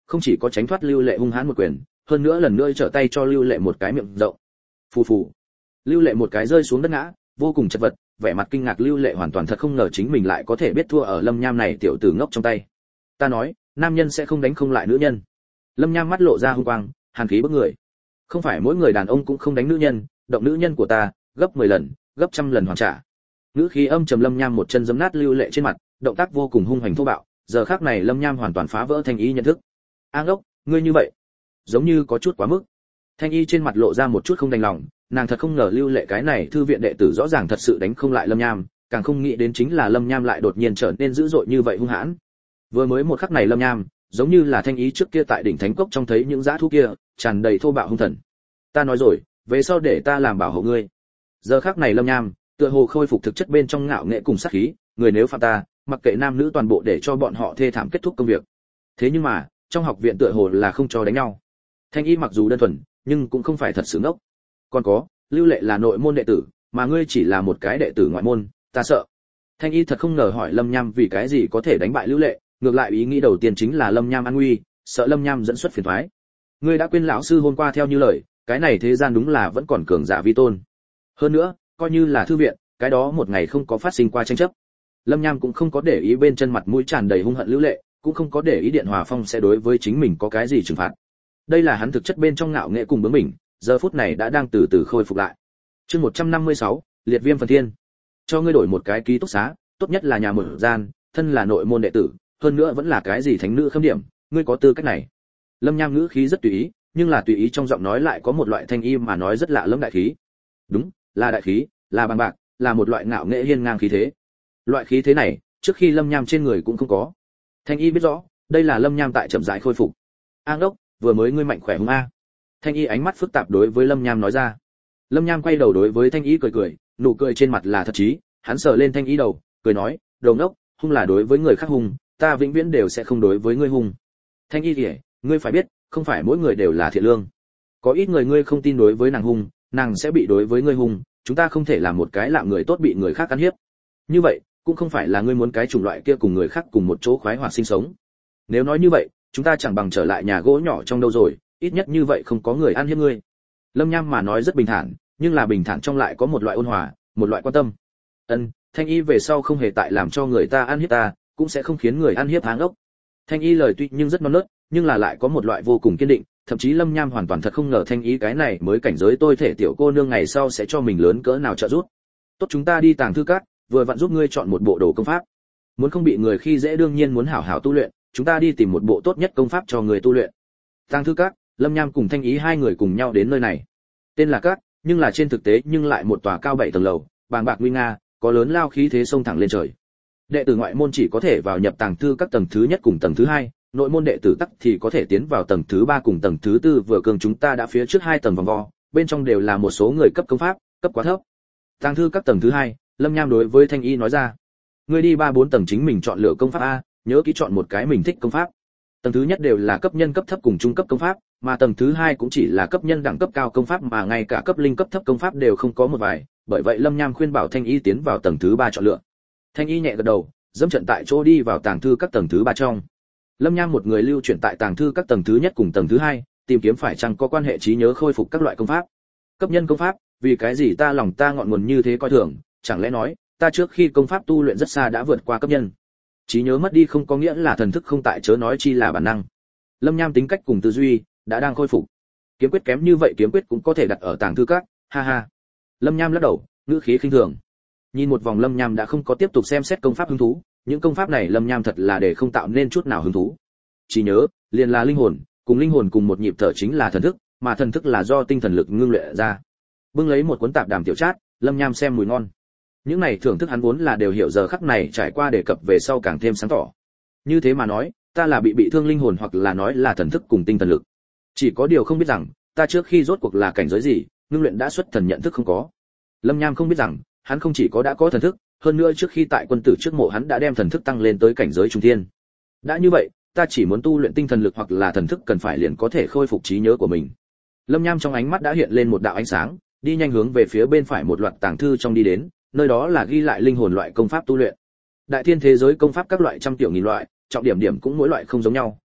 không chỉ có tránh thoát Lưu Lệ hung hãn một quyền, hơn nữa lần nữa trở tay cho Lưu Lệ một cái miệng rộng. Phù phù. Lưu Lệ một cái rơi xuống đất ngã, vô cùng chật vật, vẻ mặt kinh ngạc. Lưu Lệ hoàn toàn thật không ngờ chính mình lại có thể biết thua ở Lâm Nham này tiểu tử ngốc trong tay. Ta nói, nam nhân sẽ không đánh không lại nữ nhân. Lâm Nham mắt lộ ra hung quang, hàn khí bức người. Không phải mỗi người đàn ông cũng không đánh nữ nhân, động nữ nhân của ta, gấp 10 lần, gấp trăm lần hoàn trả. Ngữ khí âm trầm. Lâm Nham một chân giẫm nát Lưu Lệ trên mặt, động tác vô cùng hung hành thô bạo. Giờ khắc này Lâm Nham hoàn toàn phá vỡ Thanh Y nhận thức. A ngốc, ngươi như vậy, giống như có chút quá mức. Thanh Y trên mặt lộ ra một chút không đành lòng, nàng thật không ngờ Lưu Lệ cái này thư viện đệ tử rõ ràng thật sự đánh không lại Lâm Nham, càng không nghĩ đến chính là Lâm Nham lại đột nhiên trở nên dữ dội như vậy hung hãn. Vừa mới một khắc này Lâm Nham, giống như là Thanh Y trước kia tại đỉnh Thánh Cốc trong thấy những dã thú kia, tràn đầy thô bạo hung thần. Ta nói rồi, về sau để ta làm bảo hộ ngươi. Giờ khắc này Lâm Nham, tựa hồ khôi phục thực chất bên trong ngạo nghệ cùng sát khí, người nếu phạm ta, mặc kệ nam nữ toàn bộ để cho bọn họ thê thảm kết thúc công việc. Thế nhưng mà, trong học viện tựa hồ là không cho đánh nhau. Thanh Y mặc dù đơn thuần, nhưng cũng không phải thật sự ngốc. Còn có, Lưu Lệ là nội môn đệ tử, mà ngươi chỉ là một cái đệ tử ngoại môn, ta sợ. Thanh Y thật không ngờ hỏi Lâm Nham vì cái gì có thể đánh bại Lưu Lệ, ngược lại ý nghĩ đầu tiên chính là Lâm Nham an nguy, sợ Lâm Nham dẫn xuất phiền toái. Ngươi đã quên lão sư hôm qua theo như lời, cái này thế gian đúng là vẫn còn cường giả vi tôn. Hơn nữa, coi như là thư viện, cái đó một ngày không có phát sinh qua tranh chấp. Lâm Nham cũng không có để ý bên chân mặt mũi tràn đầy hung hận Lưu Lệ, cũng không có để ý Điện Hòa Phong sẽ đối với chính mình có cái gì trừng phạt. Đây là hắn thực chất bên trong ngạo nghệ cùng bướng mình, giờ phút này đã đang từ từ khôi phục lại. Chương 156, liệt viêm phần thiên. Cho ngươi đổi một cái ký túc xá, tốt nhất là nhà mở gian, thân là nội môn đệ tử, hơn nữa vẫn là cái gì thánh nữ khâm điểm, ngươi có tư cách này. Lâm Nham ngữ khí rất tùy ý, nhưng là tùy ý trong giọng nói lại có một loại thanh y mà nói rất lạ lẫm đại khí. Đúng, là đại khí, là bằng bạc, là một loại ngạo nghệ hiên ngang khí thế. Loại khí thế này, trước khi Lâm Nham trên người cũng không có. Thanh y biết rõ, đây là Lâm Nham tại chậm rãi khôi phục. A Ngốc, vừa mới ngươi mạnh khỏe hung a. Thanh y ánh mắt phức tạp đối với Lâm Nham nói ra. Lâm Nham quay đầu đối với Thanh y cười cười, nụ cười trên mặt là thật chí, hắn sờ lên Thanh y đầu, cười nói, "Đồ ngốc, hung là đối với người khác hung, ta vĩnh viễn đều sẽ không đối với ngươi hung." Thanh y kể, ngươi phải biết, không phải mỗi người đều là thiện lương. Có ít người ngươi không tin đối với nàng hung, nàng sẽ bị đối với ngươi hung, chúng ta không thể làm một cái làm người tốt bị người khác ăn hiếp. Như vậy, cũng không phải là ngươi muốn cái chủng loại kia cùng người khác cùng một chỗ khoái hoạt sinh sống. Nếu nói như vậy, chúng ta chẳng bằng trở lại nhà gỗ nhỏ trong đâu rồi, ít nhất như vậy không có người ăn hiếp ngươi. Lâm Nham mà nói rất bình thản, nhưng là bình thản trong lại có một loại ôn hòa, một loại quan tâm. Thanh y về sau không hề tại làm cho người ta ăn hiếp ta, cũng sẽ không khiến người ăn hiếp háng ốc. Thanh y lời tuy nhưng rất non nớt, nhưng là lại có một loại vô cùng kiên định, thậm chí Lâm Nham hoàn toàn thật không ngờ Thanh y cái này mới cảnh giới tôi thể tiểu cô nương ngày sau sẽ cho mình lớn cỡ nào trợ giúp. Tốt, chúng ta đi Tàng Thư Các, vừa vặn giúp ngươi chọn một bộ đồ công pháp. Muốn không bị người khi dễ đương nhiên muốn hảo hảo tu luyện, chúng ta đi tìm một bộ tốt nhất công pháp cho người tu luyện. Tàng Thư Các, Lâm Nham cùng Thanh ý hai người cùng nhau đến nơi này. Tên là Các, nhưng là trên thực tế nhưng lại một tòa cao 7 tầng lầu, bàng bạc nguy nga, có lớn lao khí thế sông thẳng lên trời. Đệ tử ngoại môn chỉ có thể vào nhập Tàng Thư Các tầng thứ nhất cùng tầng thứ hai, nội môn đệ tử tắc thì có thể tiến vào tầng thứ 3 cùng tầng thứ 4. Vừa cường chúng ta đã phía trước 2 tầng vòng vo, bên trong đều là một số người cấp công pháp, cấp quá thấp. Tàng Thư Các tầng thứ 2, Lâm Nham đối với Thanh y nói ra, ngươi đi 3-4 tầng chính mình chọn lựa công pháp a, nhớ kỹ chọn một cái mình thích công pháp. Tầng thứ nhất đều là cấp nhân cấp thấp cùng trung cấp công pháp, mà tầng thứ 2 cũng chỉ là cấp nhân đẳng cấp cao công pháp, mà ngay cả cấp linh cấp thấp công pháp đều không có một vài, bởi vậy Lâm Nham khuyên bảo Thanh y tiến vào tầng thứ 3 chọn lựa. Thanh y nhẹ gật đầu, dẫm trận tại chỗ đi vào Tàng Thư Các tầng thứ 3 trong. Lâm Nham một người lưu chuyển tại Tàng Thư Các tầng thứ nhất cùng tầng thứ 2, tìm kiếm phải chăng có quan hệ trí nhớ khôi phục các loại công pháp. Cấp nhân công pháp, vì cái gì ta lòng ta ngọn nguồn như thế coi thường, chẳng lẽ nói, ta trước khi công pháp tu luyện rất xa đã vượt qua cấp nhân. Trí nhớ mất đi không có nghĩa là thần thức không tại, chớ nói chi là bản năng. Lâm Nham tính cách cùng tư duy đã đang khôi phục. Kiếm quyết kém như vậy kiếm quyết cũng có thể đặt ở Tàng Thư Các, ha ha. Lâm Nham lắc đầu, ngữ khí khinh thường. Nhìn một vòng Lâm Nham đã không có tiếp tục xem xét công pháp hứng thú, những công pháp này Lâm Nham thật là để không tạo nên chút nào hứng thú. Trí nhớ liền là linh hồn cùng một nhịp thở chính là thần thức, mà thần thức là do tinh thần lực ngưng luyện ra. Bưng lấy một cuốn tạp đàm tiểu trát, Lâm Nham xem mùi ngon. Những này thưởng thức hắn vốn là đều hiểu, giờ khắc này trải qua đề cập về sau càng thêm sáng tỏ. Như thế mà nói, ta là bị thương linh hồn hoặc là nói là thần thức cùng tinh thần lực. Chỉ có điều không biết rằng, ta trước khi rốt cuộc là cảnh giới gì, ngưng luyện đã xuất thần nhận thức không có. Lâm Nham không biết rằng, hắn không chỉ có đã có thần thức, hơn nữa trước khi tại quân tử trước mộ hắn đã đem thần thức tăng lên tới cảnh giới trung thiên. Đã như vậy, ta chỉ muốn tu luyện tinh thần lực hoặc là thần thức cần phải liền có thể khôi phục trí nhớ của mình. Lâm Nham trong ánh mắt đã hiện lên một đạo ánh sáng, đi nhanh hướng về phía bên phải một loạt tàng thư trong đi đến, nơi đó là ghi lại linh hồn loại công pháp tu luyện. Đại thiên thế giới công pháp các loại trăm tiểu nghìn loại, trọng điểm cũng mỗi loại không giống nhau,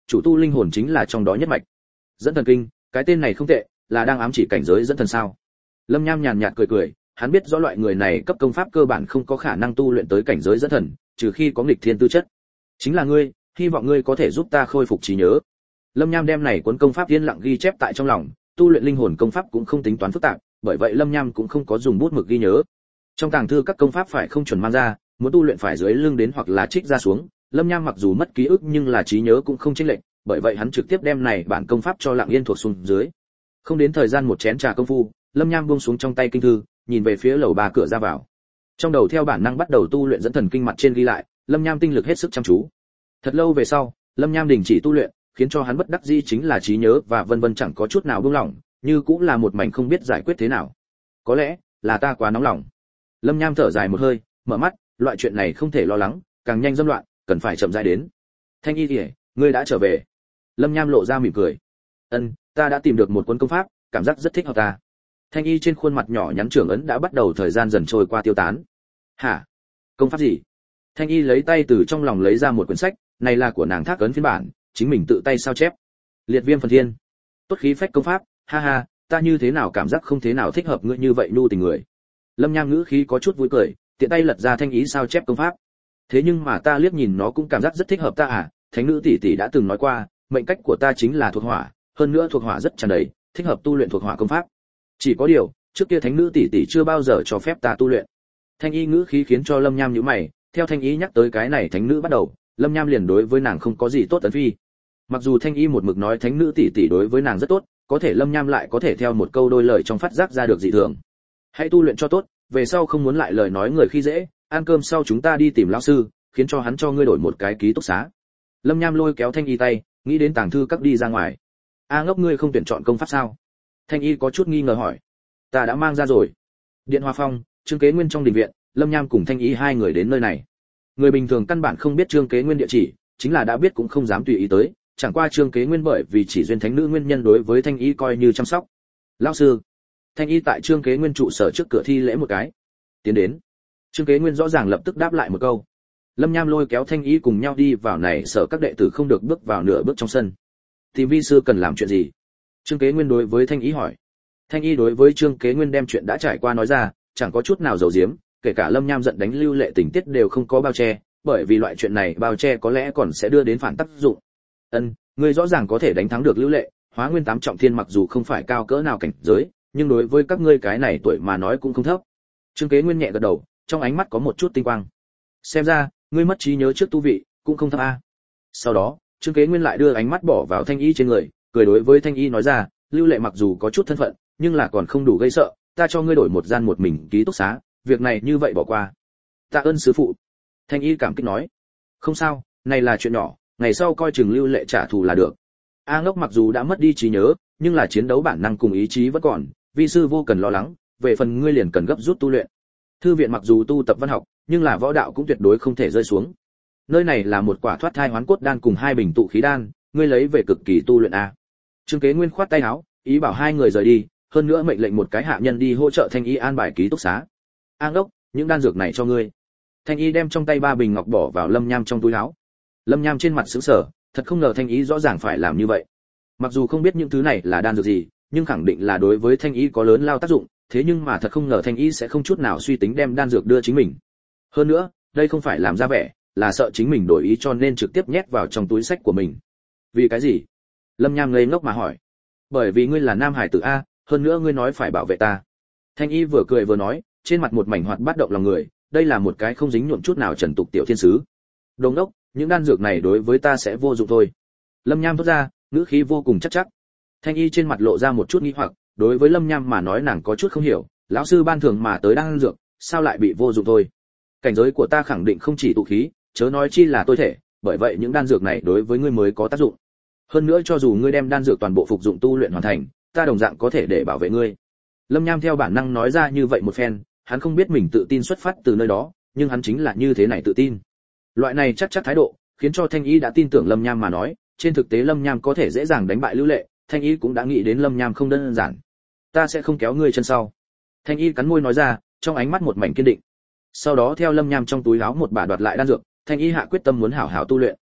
chủ tu linh hồn chính là trong đó nhất mạch. Dẫn thần kinh, cái tên này không tệ, là đang ám chỉ cảnh giới dẫn thần sao? Lâm Nham nhàn nhạt cười cười, hắn biết rõ loại người này cấp công pháp cơ bản không có khả năng tu luyện tới cảnh giới dẫn thần, trừ khi có nghịch thiên tư chất. Chính là ngươi, hy vọng ngươi có thể giúp ta khôi phục trí nhớ. Lâm Nham đem này cuốn công pháp yên lặng ghi chép tại trong lòng, tu luyện linh hồn công pháp cũng không tính toán phức tạp, bởi vậy Lâm Nham cũng không có dùng bút mực ghi nhớ. Trong tàng thư các công pháp phải không chuẩn mang ra, muốn tu luyện phải dưới lưng đến hoặc là trích ra xuống. Lâm Nham mặc dù mất ký ức nhưng là trí nhớ cũng không chênh lệch, bởi vậy hắn trực tiếp đem này bản công pháp cho Lặng Yên thuộc xuống dưới. Không đến thời gian một chén trà công phu, Lâm Nham buông xuống trong tay kinh thư, nhìn về phía lầu 3 cửa ra vào. Trong đầu theo bản năng bắt đầu tu luyện dẫn thần kinh mặt trên ghi lại, Lâm Nham tinh lực hết sức chăm chú. Thật lâu về sau, Lâm Nham đình chỉ tu luyện, khiến cho hắn bất đắc dĩ chính là trí nhớ và vân vân chẳng có chút nào buông lỏng, như cũng là một mảnh không biết giải quyết thế nào. Có lẽ là ta quá nóng lòng. Lâm Nham thở dài một hơi, mở mắt, loại chuyện này không thể lo lắng, càng nhanh dâm loạn, cần phải chậm rãi đến. Thanh Y Nhi, ngươi đã trở về. Lâm Nham lộ ra mỉm cười. Ân, ta đã tìm được một cuốn công pháp, cảm giác rất thích hợp ta. Thanh Y trên khuôn mặt nhỏ nhắn trưởng ấn đã bắt đầu thời gian dần trôi qua tiêu tán. Hả? Công pháp gì? Thanh Y lấy tay từ trong lòng lấy ra một quyển sách, này là của nàng Thác Ấn phiên bản, chính mình tự tay sao chép. Liệt Viêm Phần Thiên. Tốt khí phách công pháp, ha ha, ta như thế nào cảm giác không thế nào thích hợp ngươi như vậy nhu tình người. Lâm Nham ngữ khí có chút vui cười, tiện tay lật ra Thanh Y sao chép công pháp. Thế nhưng mà ta liếc nhìn nó cũng cảm giác rất thích hợp ta à, thánh nữ tỷ tỷ đã từng nói qua, mệnh cách của ta chính là thuộc hỏa, hơn nữa thuộc hỏa rất tràn đầy, thích hợp tu luyện thuộc hỏa công pháp. Chỉ có điều, trước kia thánh nữ tỷ tỷ chưa bao giờ cho phép ta tu luyện. Thanh Y ngữ khí khiến cho Lâm Nham nhíu mày, theo Thanh Y nhắc tới cái này thánh nữ bắt đầu, Lâm Nham liền đối với nàng không có gì tốt ấn phi. Mặc dù Thanh Y một mực nói thánh nữ tỷ tỷ đối với nàng rất tốt, có thể Lâm Nham lại có thể theo một câu đôi lời trong phát giác ra được dị thường. Hãy tu luyện cho tốt, về sau không muốn lại lời nói người khi dễ, ăn cơm sau chúng ta đi tìm lão sư, khiến cho hắn cho ngươi đổi một cái ký túc xá. Lâm Nham lôi kéo Thanh Y tay, nghĩ đến tàng thư các đi ra ngoài. A ngốc, ngươi không tuyển chọn công pháp sao? Thanh Y có chút nghi ngờ hỏi. Ta đã mang ra rồi. Điện Hoa Phong, Trương Kế Nguyên trong đình viện, Lâm Nham cùng Thanh Y hai người đến nơi này. Người bình thường căn bản không biết Trương Kế Nguyên địa chỉ, chính là đã biết cũng không dám tùy ý tới, chẳng qua Trương Kế Nguyên bởi vì chỉ duyên thánh nữ nguyên nhân đối với Thanh Y coi như chăm sóc. Lão sư. Thanh Y tại Trương Kế Nguyên trụ sở trước cửa thi lễ một cái. Tiến đến. Trương Kế Nguyên rõ ràng lập tức đáp lại một câu. Lâm Nham lôi kéo Thanh Y cùng nhau đi vào này, sở các đệ tử không được bước vào nửa bước trong sân. Tìm vi sư cần làm chuyện gì? Trương Kế Nguyên đối với Thanh Y hỏi. Thanh Y đối với Trương Kế Nguyên đem chuyện đã trải qua nói ra, chẳng có chút nào giấu giếm, kể cả Lâm Nham giận đánh Lưu Lệ tình tiết đều không có bao che, bởi vì loại chuyện này bao che có lẽ còn sẽ đưa đến phản tác dụng. Ân, ngươi rõ ràng có thể đánh thắng được Lưu Lệ, Hóa Nguyên tám trọng thiên mặc dù không phải cao cỡ nào cảnh giới, nhưng đối với các ngươi cái này tuổi mà nói cũng không thấp. Trương Kế Nguyên nhẹ gật đầu, trong ánh mắt có một chút tinh quang. Xem ra, ngươi mất trí nhớ trước tu vị, cũng không thấp a. Sau đó, Trương Kế Nguyên lại đưa ánh mắt bỏ vào Thanh Y trên người, cười đối với Thanh Y nói ra, Lưu Lệ mặc dù có chút thân phận, nhưng là còn không đủ gây sợ, ta cho ngươi đổi một gian một mình ký túc xá, việc này như vậy bỏ qua. Tạ ơn sư phụ. Thanh Y cảm kích nói. Không sao, này là chuyện nhỏ, ngày sau coi chừng Lưu Lệ trả thù là được. A Ngốc mặc dù đã mất đi trí nhớ, nhưng là chiến đấu bản năng cùng ý chí vẫn còn, vi sư vô cần lo lắng, về phần ngươi liền cần gấp rút tu luyện. Thư viện mặc dù tu tập văn học, nhưng là võ đạo cũng tuyệt đối không thể rơi xuống. Nơi này là một quả thoát thai hoán cốt đan cùng 2 bình tụ khí đan, ngươi lấy về cực kỳ tu luyện a. Trương Kế Nguyên khoát tay áo, ý bảo hai người rời đi, hơn nữa mệnh lệnh một cái hạ nhân đi hỗ trợ Thanh Y an bài ký túc xá. A Ngốc, những đan dược này cho ngươi. Thanh Y đem trong tay 3 bình ngọc bỏ vào Lâm Nham trong túi áo. Lâm Nham trên mặt sững sờ, thật không ngờ Thanh Y rõ ràng phải làm như vậy. Mặc dù không biết những thứ này là đan dược gì, nhưng khẳng định là đối với Thanh Y có lớn lao tác dụng, thế nhưng mà thật không ngờ Thanh Y sẽ không chút nào suy tính đem đan dược đưa chính mình. Hơn nữa, đây không phải làm ra vẻ, là sợ chính mình đổi ý cho nên trực tiếp nhét vào trong túi sách của mình. Vì cái gì? Lâm Nham ngây ngốc mà hỏi. Bởi vì ngươi là nam hải tử a, hơn nữa ngươi nói phải bảo vệ ta. Thanh Y vừa cười vừa nói, trên mặt một mảnh hoạt bát động lòng người, đây là một cái không dính nhuộm chút nào trần tục tiểu thiên sứ. Đồng đốc, những đan dược này đối với ta sẽ vô dụng thôi. Lâm Nham thốt ra, ngữ khí vô cùng chắc chắc. Thanh Y trên mặt lộ ra một chút nghi hoặc, đối với Lâm Nham mà nói nàng có chút không hiểu, lão sư ban thưởng mà tới đan dược, sao lại bị vô dụng thôi? Cảnh giới của ta khẳng định không chỉ tụ khí, chớ nói chi là tôi thể, bởi vậy những đan dược này đối với ngươi mới có tác dụng. Hơn nữa cho dù ngươi đem đan dược toàn bộ phục dụng tu luyện hoàn thành, ta đồng dạng có thể để bảo vệ ngươi. Lâm Nham theo bản năng nói ra như vậy một phen, hắn không biết mình tự tin xuất phát từ nơi đó, nhưng hắn chính là như thế này tự tin. Loại này chắc chắn thái độ, khiến cho Thanh Y đã tin tưởng Lâm Nham mà nói, trên thực tế Lâm Nham có thể dễ dàng đánh bại Lưu Lệ, Thanh Y cũng đã nghĩ đến Lâm Nham không đơn giản. Ta sẽ không kéo ngươi chân sau. Thanh Y cắn môi nói ra, trong ánh mắt một mảnh kiên định. Sau đó theo Lâm Nham trong túi áo một bả đoạt lại đan dược, Thanh Y hạ quyết tâm muốn hảo hảo tu luyện.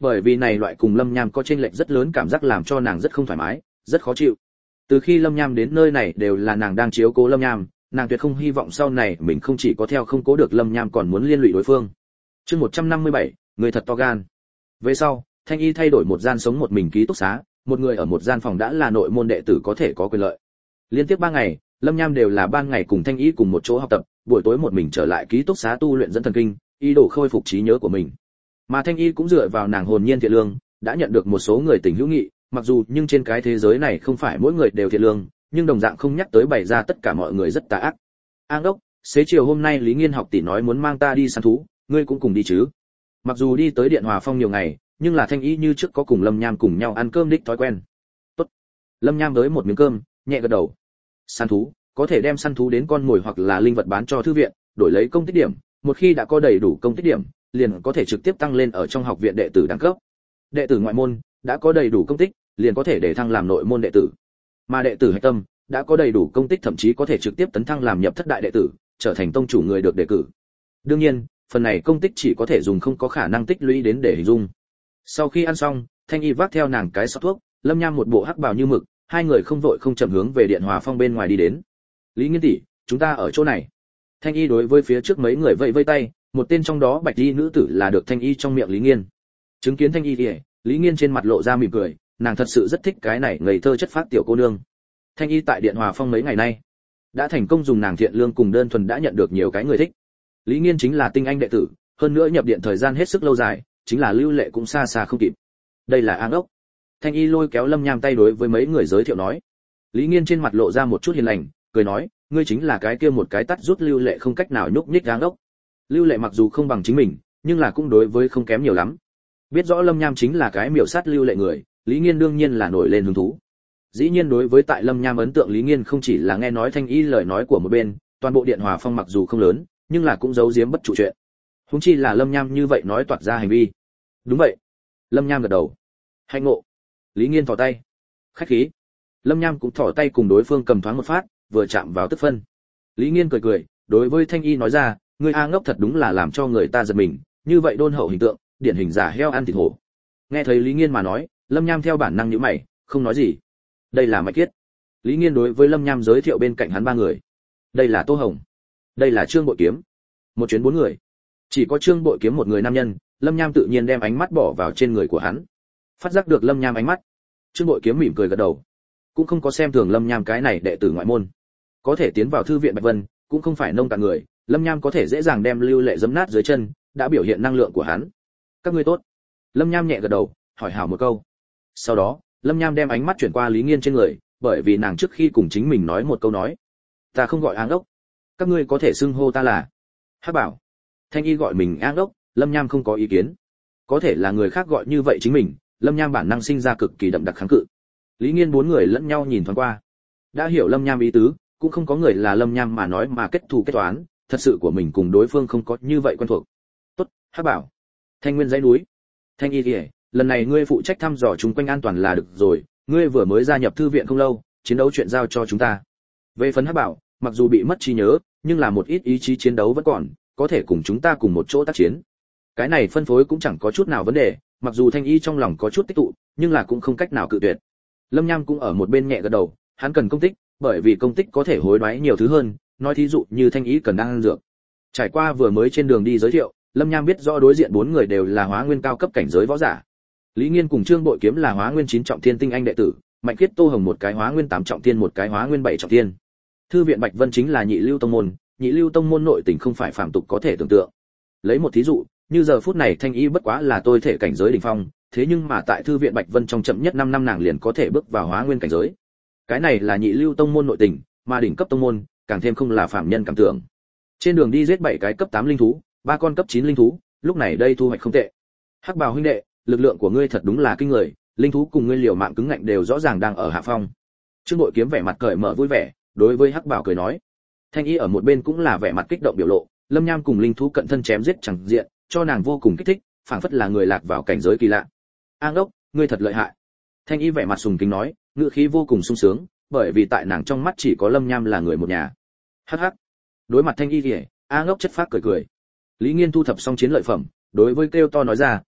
Bởi vì này loại cùng Lâm Nham có chênh lệch rất lớn cảm giác làm cho nàng rất không thoải mái, rất khó chịu. Từ khi Lâm Nham đến nơi này đều là nàng đang chiếu cố Lâm Nham, nàng tuyệt không hy vọng sau này mình không chỉ có theo không cố được Lâm Nham còn muốn liên lụy đối phương. Chương 157, người thật to gan. Về sau, Thanh Y thay đổi một gian sống một mình ký túc xá, một người ở một gian phòng đã là nội môn đệ tử có thể có quyền lợi. Liên tiếp 3 ngày, Lâm Nham đều là ban ngày cùng Thanh Y cùng một chỗ học tập, buổi tối một mình trở lại ký túc xá tu luyện dẫn thần kinh, ý đồ khôi phục trí nhớ của mình. Mà Thanh Y cũng dựa vào nàng hồn nhiên thiện lương, đã nhận được một số người tình hữu nghị, mặc dù nhưng trên cái thế giới này không phải mỗi người đều thiện lương, nhưng đồng dạng không nhắc tới bày ra tất cả mọi người rất tà ác. An đốc, xế chiều hôm nay Lý Nghiên học tỷ nói muốn mang ta đi săn thú, ngươi cũng cùng đi chứ? Mặc dù đi tới Điện Hòa Phong nhiều ngày, nhưng là Thanh Y như trước có cùng Lâm Nham cùng nhau ăn cơm đích thói quen. Tốt. Lâm Nham tới một miếng cơm, nhẹ gật đầu. Săn thú, có thể đem săn thú đến con mồi hoặc là linh vật bán cho thư viện, đổi lấy công tích điểm, một khi đã có đầy đủ công tích điểm, liền có thể trực tiếp tăng lên ở trong học viện đệ tử đẳng cấp. Đệ tử ngoại môn đã có đầy đủ công tích, liền có thể để thăng làm nội môn đệ tử. Mà đệ tử hạch tâm đã có đầy đủ công tích thậm chí có thể trực tiếp tấn thăng làm nhập thất đại đệ tử, trở thành tông chủ người được đề cử. Đương nhiên, phần này công tích chỉ có thể dùng không có khả năng tích lũy đến để hình dung. Sau khi ăn xong, Thanh Y vác theo nàng cái xó thuốc, Lâm Nham một bộ hắc bào như mực, hai người không vội không chậm hướng về Điện Hòa Phong bên ngoài đi đến. Lý Nghiên tỷ, chúng ta ở chỗ này. Thanh Y đối với phía trước mấy người vẫy vẫy tay, một tên trong đó bạch y nữ tử là được Thanh Y trong miệng Lý Nghiên. Chứng kiến Thanh Y thì Lý Nghiên trên mặt lộ ra mỉm cười, nàng thật sự rất thích cái này ngây thơ chất phác tiểu cô nương. Thanh Y tại Điện Hòa Phong mấy ngày nay đã thành công dùng nàng thiện lương cùng đơn thuần đã nhận được nhiều cái người thích. Lý Nghiên chính là tinh anh đệ tử, hơn nữa nhập điện thời gian hết sức lâu dài, chính là Lưu Lệ cũng xa xa không kịp. Đây là An Ốc. Thanh Y lôi kéo Lâm Nham tay đối với mấy người giới thiệu nói. Lý Nghiên trên mặt lộ ra một chút hiền lành, cười nói, ngươi chính là cái kia một cái tắt rút Lưu Lệ không cách nào nhúc nhích An Ốc. Lưu Lệ mặc dù không bằng chính mình, nhưng là cũng đối với không kém nhiều lắm. Biết rõ Lâm Nham chính là cái miểu sát Lưu Lệ người, Lý Nghiên đương nhiên là nổi lên hứng thú. Dĩ nhiên đối với tại Lâm Nham ấn tượng Lý Nghiên không chỉ là nghe nói Thanh Y lời nói của một bên, toàn bộ Điện Hòa Phong mặc dù không lớn, nhưng là cũng giấu giếm bất trụ chuyện. Huống chi là Lâm Nham như vậy nói toạc ra hành vi. Đúng vậy. Lâm Nham gật đầu. Hạnh ngộ. Lý Nghiên thò tay. Khách khí. Lâm Nham cũng thò tay cùng đối phương cầm thoáng một phát, vừa chạm vào tức phân. Lý Nghiên cười cười, đối với Thanh Y nói ra, ngươi A Ngốc thật đúng là làm cho người ta giật mình, như vậy đôn hậu hình tượng, điển hình giả heo ăn thịt hổ. Nghe thấy Lý Nghiên mà nói, Lâm Nham theo bản năng nhíu mày, không nói gì. Đây là Mạch Kiết. Lý Nghiên đối với Lâm Nham giới thiệu bên cạnh hắn 3 người. Đây là Tô Hồng. Đây là Trương Bội Kiếm. Một chuyến 4 người. Chỉ có Trương Bội Kiếm một người nam nhân, Lâm Nham tự nhiên đem ánh mắt bỏ vào trên người của hắn. Phát giác được Lâm Nham ánh mắt, Trương Bội Kiếm mỉm cười gật đầu, cũng không có xem thường Lâm Nham cái này đệ tử ngoại môn. Có thể tiến vào thư viện Bạch Vân, cũng không phải nông cạn người, Lâm Nham có thể dễ dàng đem Lưu Lệ giẫm nát dưới chân, đã biểu hiện năng lượng của hắn. Các ngươi tốt. Lâm Nham nhẹ gật đầu, hỏi hảo một câu. Sau đó, Lâm Nham đem ánh mắt chuyển qua Lý Nghiên trên người, bởi vì nàng trước khi cùng chính mình nói một câu nói. Ta không gọi Áng Đốc, các ngươi có thể xưng hô ta là Hắc Bảo. Thanh Y gọi mình Áng Đốc, Lâm Nham không có ý kiến. Có thể là người khác gọi như vậy chính mình, Lâm Nham bản năng sinh ra cực kỳ đậm đặc kháng cự. Lý Nghiên 4 người lẫn nhau nhìn thoáng qua, đã hiểu Lâm Nham ý tứ, cũng không có người là Lâm Nham mà nói mà kết thù kết toán, thật sự của mình cùng đối phương không có như vậy quen thuộc. Tốt, Hắc Bảo. Thanh Nguyên dãy núi. Thanh Y Liễu, lần này ngươi phụ trách thăm dò chúng quanh an toàn là được rồi, ngươi vừa mới gia nhập thư viện không lâu, chiến đấu chuyện giao cho chúng ta. Về phần Hắc Bảo, mặc dù bị mất trí nhớ, nhưng là một ít ý chí chiến đấu vẫn còn, có thể cùng chúng ta cùng một chỗ tác chiến. Cái này phân phối cũng chẳng có chút nào vấn đề, mặc dù Thanh Y trong lòng có chút tích tụ, nhưng là cũng không cách nào cự tuyệt. Lâm Nham cũng ở một bên nhẹ gật đầu, hắn cần công tích, bởi vì công tích có thể hối đoái nhiều thứ hơn, nói thí dụ như Thanh Y cần đang ăn dược. Trải qua vừa mới trên đường đi giới thiệu, Lâm Nham biết rõ đối diện 4 người đều là Hóa Nguyên cao cấp cảnh giới võ giả. Lý Nghiên cùng Trương Bội Kiếm là Hóa Nguyên 9 trọng thiên tinh anh đệ tử, Mạnh Kiết Tô Hồng một cái Hóa Nguyên 8 trọng thiên một cái Hóa Nguyên 7 trọng thiên. Thư viện Bạch Vân chính là nhị lưu tông môn, nhị lưu tông môn nội tình không phải phàm tục có thể tưởng tượng. Lấy một thí dụ, như giờ phút này Thanh Y bất quá là tôi thể cảnh giới đỉnh phong, thế nhưng mà tại thư viện Bạch Vân trong chậm nhất 5 năm nàng liền có thể bước vào Hóa Nguyên cảnh giới. Cái này là nhị lưu tông môn nội tình, mà đỉnh cấp tông môn, càng thêm không là phàm nhân cảm tưởng. Trên đường đi giết 7 cái cấp 8 linh thú, 3 con cấp 9 linh thú, lúc này đây thu hoạch không tệ. Hắc Bào huynh đệ, lực lượng của ngươi thật đúng là kinh người, linh thú cùng ngươi liều mạng cứng ngạnh đều rõ ràng đang ở hạ phong. Trương Bội Kiếm vẻ mặt cởi mở vui vẻ, đối với Hắc Bào cười nói. Thanh Y ở một bên cũng là vẻ mặt kích động biểu lộ, Lâm Nham cùng linh thú cận thân chém giết chẳng diện, cho nàng vô cùng kích thích, phảng phất là người lạc vào cảnh giới kỳ lạ. An Đốc, ngươi thật lợi hại. Thanh Y vẻ mặt sùng kính nói, ngữ khí vô cùng sung sướng, bởi vì tại nàng trong mắt chỉ có Lâm Nham là người một nhà. Hắc hắc. Đối mặt Thanh Y thì, An Đốc chất phác cười cười. Lý Nghiên thu thập xong chiến lợi phẩm, đối với kêu to nói ra,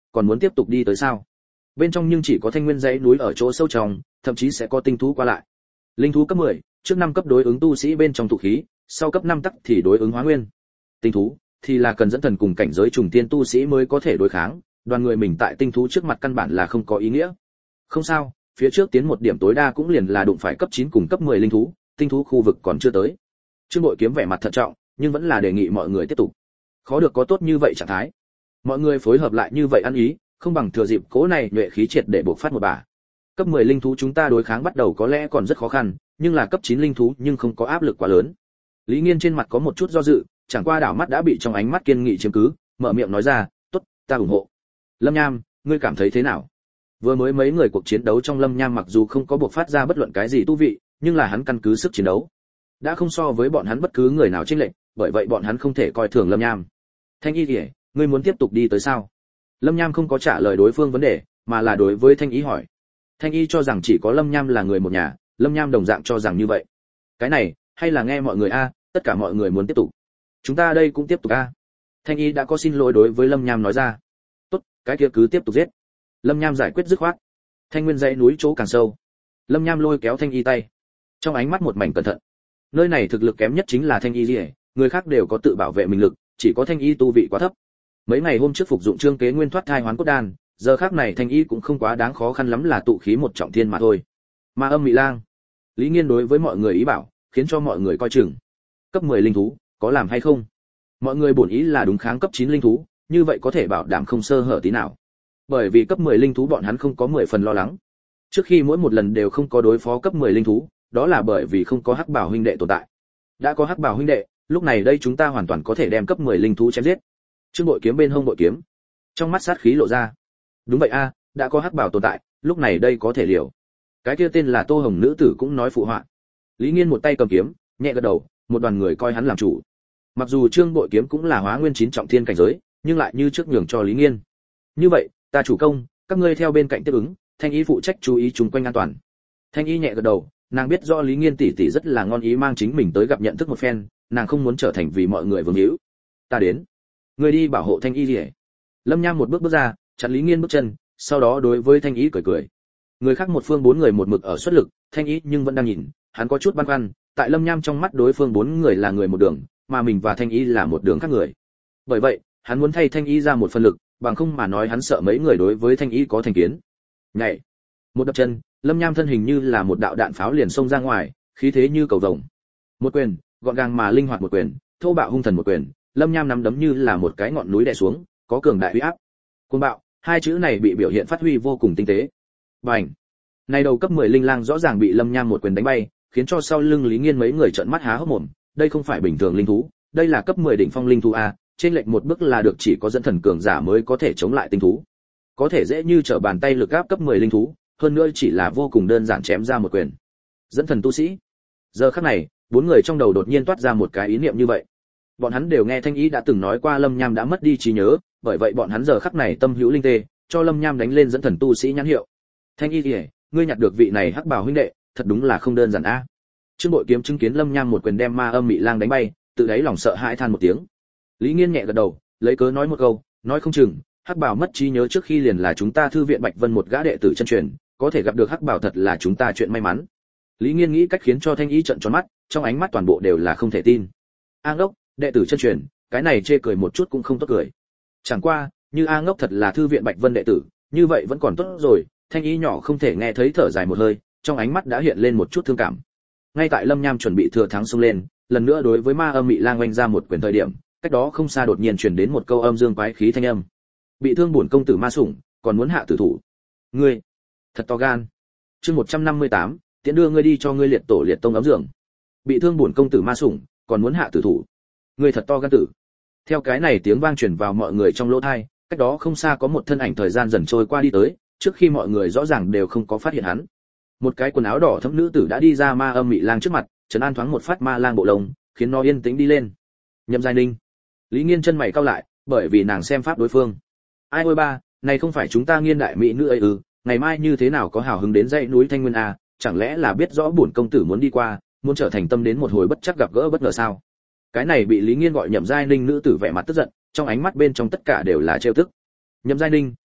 còn muốn tiếp tục đi tới sao? Bên trong nhưng chỉ có thanh nguyên dãy núi ở chỗ sâu trong, thậm chí sẽ có tinh thú qua lại. Linh thú cấp 10, trước 5 cấp đối ứng tu sĩ bên trong tụ khí, sau cấp 5 tắc thì đối ứng hóa nguyên. Tinh thú thì là cần dẫn thần cùng cảnh giới trùng tiên tu sĩ mới có thể đối kháng, đoàn người mình tại tinh thú trước mặt căn bản là không có ý nghĩa. Không sao, phía trước tiến một điểm tối đa cũng liền là đụng phải cấp 9 cùng cấp 10 linh thú, tinh thú khu vực còn chưa tới. Trương Bội Kiếm vẻ mặt thận trọng, nhưng vẫn là đề nghị mọi người tiếp tục. Khó được có tốt như vậy trạng thái. Mọi người phối hợp lại như vậy ăn ý, không bằng thừa dịp cố này nhuệ khí triệt để bộc phát một bả. Cấp 10 linh thú chúng ta đối kháng bắt đầu có lẽ còn rất khó khăn, nhưng là cấp 9 linh thú nhưng không có áp lực quá lớn. Lý Nghiên trên mặt có một chút do dự, chẳng qua đảo mắt đã bị trong ánh mắt kiên nghị chiếm cứ, mở miệng nói ra, "Tốt, ta ủng hộ." Lâm Nham, ngươi cảm thấy thế nào? Vừa mới mấy người cuộc chiến đấu trong Lâm Nham mặc dù không có bộc phát ra bất luận cái gì tu vị, nhưng là hắn căn cứ sức chiến đấu đã không so với bọn hắn bất cứ người nào chênh lệch, bởi vậy bọn hắn không thể coi thường Lâm Nham. Thanh Y Liễu, ngươi muốn tiếp tục đi tới sao? Lâm Nham không có trả lời đối phương vấn đề, mà là đối với Thanh Y hỏi. Thanh Y cho rằng chỉ có Lâm Nham là người một nhà, Lâm Nham đồng dạng cho rằng như vậy. Cái này, hay là nghe mọi người a, tất cả mọi người muốn tiếp tục. Chúng ta đây cũng tiếp tục a. Thanh Y đã có xin lỗi đối với Lâm Nham nói ra. Tốt, cái kia cứ tiếp tục giết. Lâm Nham giải quyết dứt khoát. Thanh nguyên dãy núi chỗ càng sâu. Lâm Nham lôi kéo Thanh Y tay, trong ánh mắt một mảnh cẩn thận. Nơi này thực lực kém nhất chính là Thanh Y Liễu, người khác đều có tự bảo vệ mình lực, chỉ có Thanh Y tu vị quá thấp. Mấy ngày hôm trước phục dụng Trương Kế Nguyên thoát thai hoán cốt đan, giờ khác này Thanh Y cũng không quá đáng khó khăn lắm là tụ khí một trọng thiên mà thôi. Ma Âm Mị Lang, Lý Nghiên đối với mọi người ý bảo, khiến cho mọi người coi chừng. Cấp 10 linh thú, có làm hay không? Mọi người bổn ý là đúng kháng cấp 9 linh thú, như vậy có thể bảo đảm không sơ hở tí nào. Bởi vì cấp 10 linh thú bọn hắn không có 10 phần lo lắng. Trước khi mỗi một lần đều không có đối phó cấp 10 linh thú, đó là bởi vì không có Hắc Bảo huynh đệ tồn tại. Đã có Hắc Bảo huynh đệ, lúc này đây chúng ta hoàn toàn có thể đem cấp 10 linh thú chém giết. Trương Bội Kiếm bên hông bội kiếm, trong mắt sát khí lộ ra. Đúng vậy a, đã có Hắc Bảo tồn tại, lúc này đây có thể liều. Cái kia tên là Tô Hồng nữ tử cũng nói phụ họa. Lý Nghiên một tay cầm kiếm, nhẹ gật đầu, một đoàn người coi hắn làm chủ. Mặc dù Trương Bội Kiếm cũng là hóa nguyên 9 trọng thiên cảnh giới, nhưng lại như trước nhường cho Lý Nghiên. Như vậy, ta chủ công, các ngươi theo bên cạnh tiếp ứng, Thanh Y phụ trách chú ý chung quanh an toàn. Thanh Y nhẹ gật đầu, nàng biết rõ Lý Nghiên tỷ tỷ rất là ngon ý mang chính mình tới gặp nhận thức một phen, nàng không muốn trở thành vì mọi người vương hữu. Ta đến, ngươi đi bảo hộ Thanh Y liễu. Lâm Nham một bước bước ra, chặn Lý Nghiên bước chân, sau đó đối với Thanh Y cười cười. Người khác một phương 4 người một mực ở xuất lực, Thanh Y nhưng vẫn đang nhìn, hắn có chút băn khoăn, tại Lâm Nham trong mắt đối phương 4 người là người một đường, mà mình và Thanh Y là một đường khác người. Bởi vậy, hắn muốn thay Thanh Y ra một phần lực, bằng không mà nói hắn sợ mấy người đối với Thanh Y có thành kiến. Nhảy, một đập chân, Lâm Nham thân hình như là một đạo đạn pháo liền xông ra ngoài, khí thế như cầu vồng. Một quyền, gọn gàng mà linh hoạt một quyền, thô bạo hung thần một quyền, Lâm Nham nắm đấm như là một cái ngọn núi đè xuống, có cường đại uy áp. Cuồng bạo, hai chữ này bị biểu hiện phát huy vô cùng tinh tế. Bành! Này đầu cấp 10 linh lang rõ ràng bị Lâm Nham một quyền đánh bay, khiến cho sau lưng Lý Nghiên mấy người trợn mắt há hốc mồm, đây không phải bình thường linh thú, đây là cấp 10 đỉnh phong linh thú a, trên lệch một bước là được chỉ có dẫn thần cường giả mới có thể chống lại tinh thú. Có thể dễ như trở bàn tay lực áp cấp 10 linh thú, hơn nữa chỉ là vô cùng đơn giản chém ra một quyền. Dẫn thần tu sĩ. Giờ khắc này, 4 người trong đầu đột nhiên toát ra một cái ý niệm như vậy. Bọn hắn đều nghe Thanh Y đã từng nói qua Lâm Nham đã mất đi trí nhớ, bởi vậy bọn hắn giờ khắc này tâm hữu linh tê, cho Lâm Nham đánh lên dẫn thần tu sĩ nhãn hiệu. Thanh Y liễu, ngươi nhặt được vị này Hắc Bảo huynh đệ, thật đúng là không đơn giản a. Trương Bội Kiếm chứng kiến Lâm Nham một quyền đem Ma Âm Mị Lang đánh bay, tự đáy lòng sợ hãi than một tiếng. Lý Nghiên nhẹ gật đầu, lấy cớ nói một câu, nói không chừng Hắc Bảo mất trí nhớ trước khi liền là chúng ta thư viện Bạch Vân một gã đệ tử chân truyền, có thể gặp được Hắc Bảo thật là chúng ta chuyện may mắn. Lý Nghiên nghĩ cách khiến cho Thanh Y trợn tròn mắt, trong ánh mắt toàn bộ đều là không thể tin. A Ngốc, đệ tử chân truyền, cái này chê cười một chút cũng không tốt cười. Chẳng qua, như A Ngốc thật là thư viện Bạch Vân đệ tử, như vậy vẫn còn tốt rồi. Thanh Y nhỏ không thể nghe thấy thở dài một hơi, trong ánh mắt đã hiện lên một chút thương cảm. Ngay tại Lâm Nham chuẩn bị thừa thắng xông lên, lần nữa đối với Ma Âm Mị Lang oanh ra một quyền thời điểm, cách đó không xa đột nhiên truyền đến một câu âm dương quái khí thanh âm. Bị thương bổn công tử Ma Sủng, còn muốn hạ tử thủ. Ngươi, thật to gan. Chương 158, tiễn đưa ngươi đi cho ngươi liệt tổ liệt tông ấm giường. Bị thương bổn công tử Ma Sủng, còn muốn hạ tử thủ. Ngươi thật to gan tử. Theo cái này tiếng vang truyền vào mọi người trong lỗ tai, cách đó không xa có một thân ảnh thời gian dần trôi qua đi tới, trước khi mọi người rõ ràng đều không có phát hiện hắn. Một cái quần áo đỏ thẫm nữ tử đã đi ra Ma Âm Mị Lang trước mặt, trấn an thoáng một phát Ma Lang bộ lông, khiến nó yên tĩnh đi lên. Nhậm Giai Ninh. Lý Nghiên chân mày cau lại, bởi vì nàng xem pháp đối phương. Ai ôi ba, này không phải chúng ta Nghiên đại mỹ nữ ấy ư? Ngày mai như thế nào có hào hứng đến dãy núi Thanh Nguyên à? Chẳng lẽ là biết rõ bổn công tử muốn đi qua, muốn trở thành tâm đến một hồi bất chắc gặp gỡ bất ngờ sao? Cái này bị Lý Nghiên gọi Nhậm Giai Ninh nữ tử vẻ mặt tức giận, trong ánh mắt bên trong tất cả đều là trêu tức. Nhậm Giai Ninh,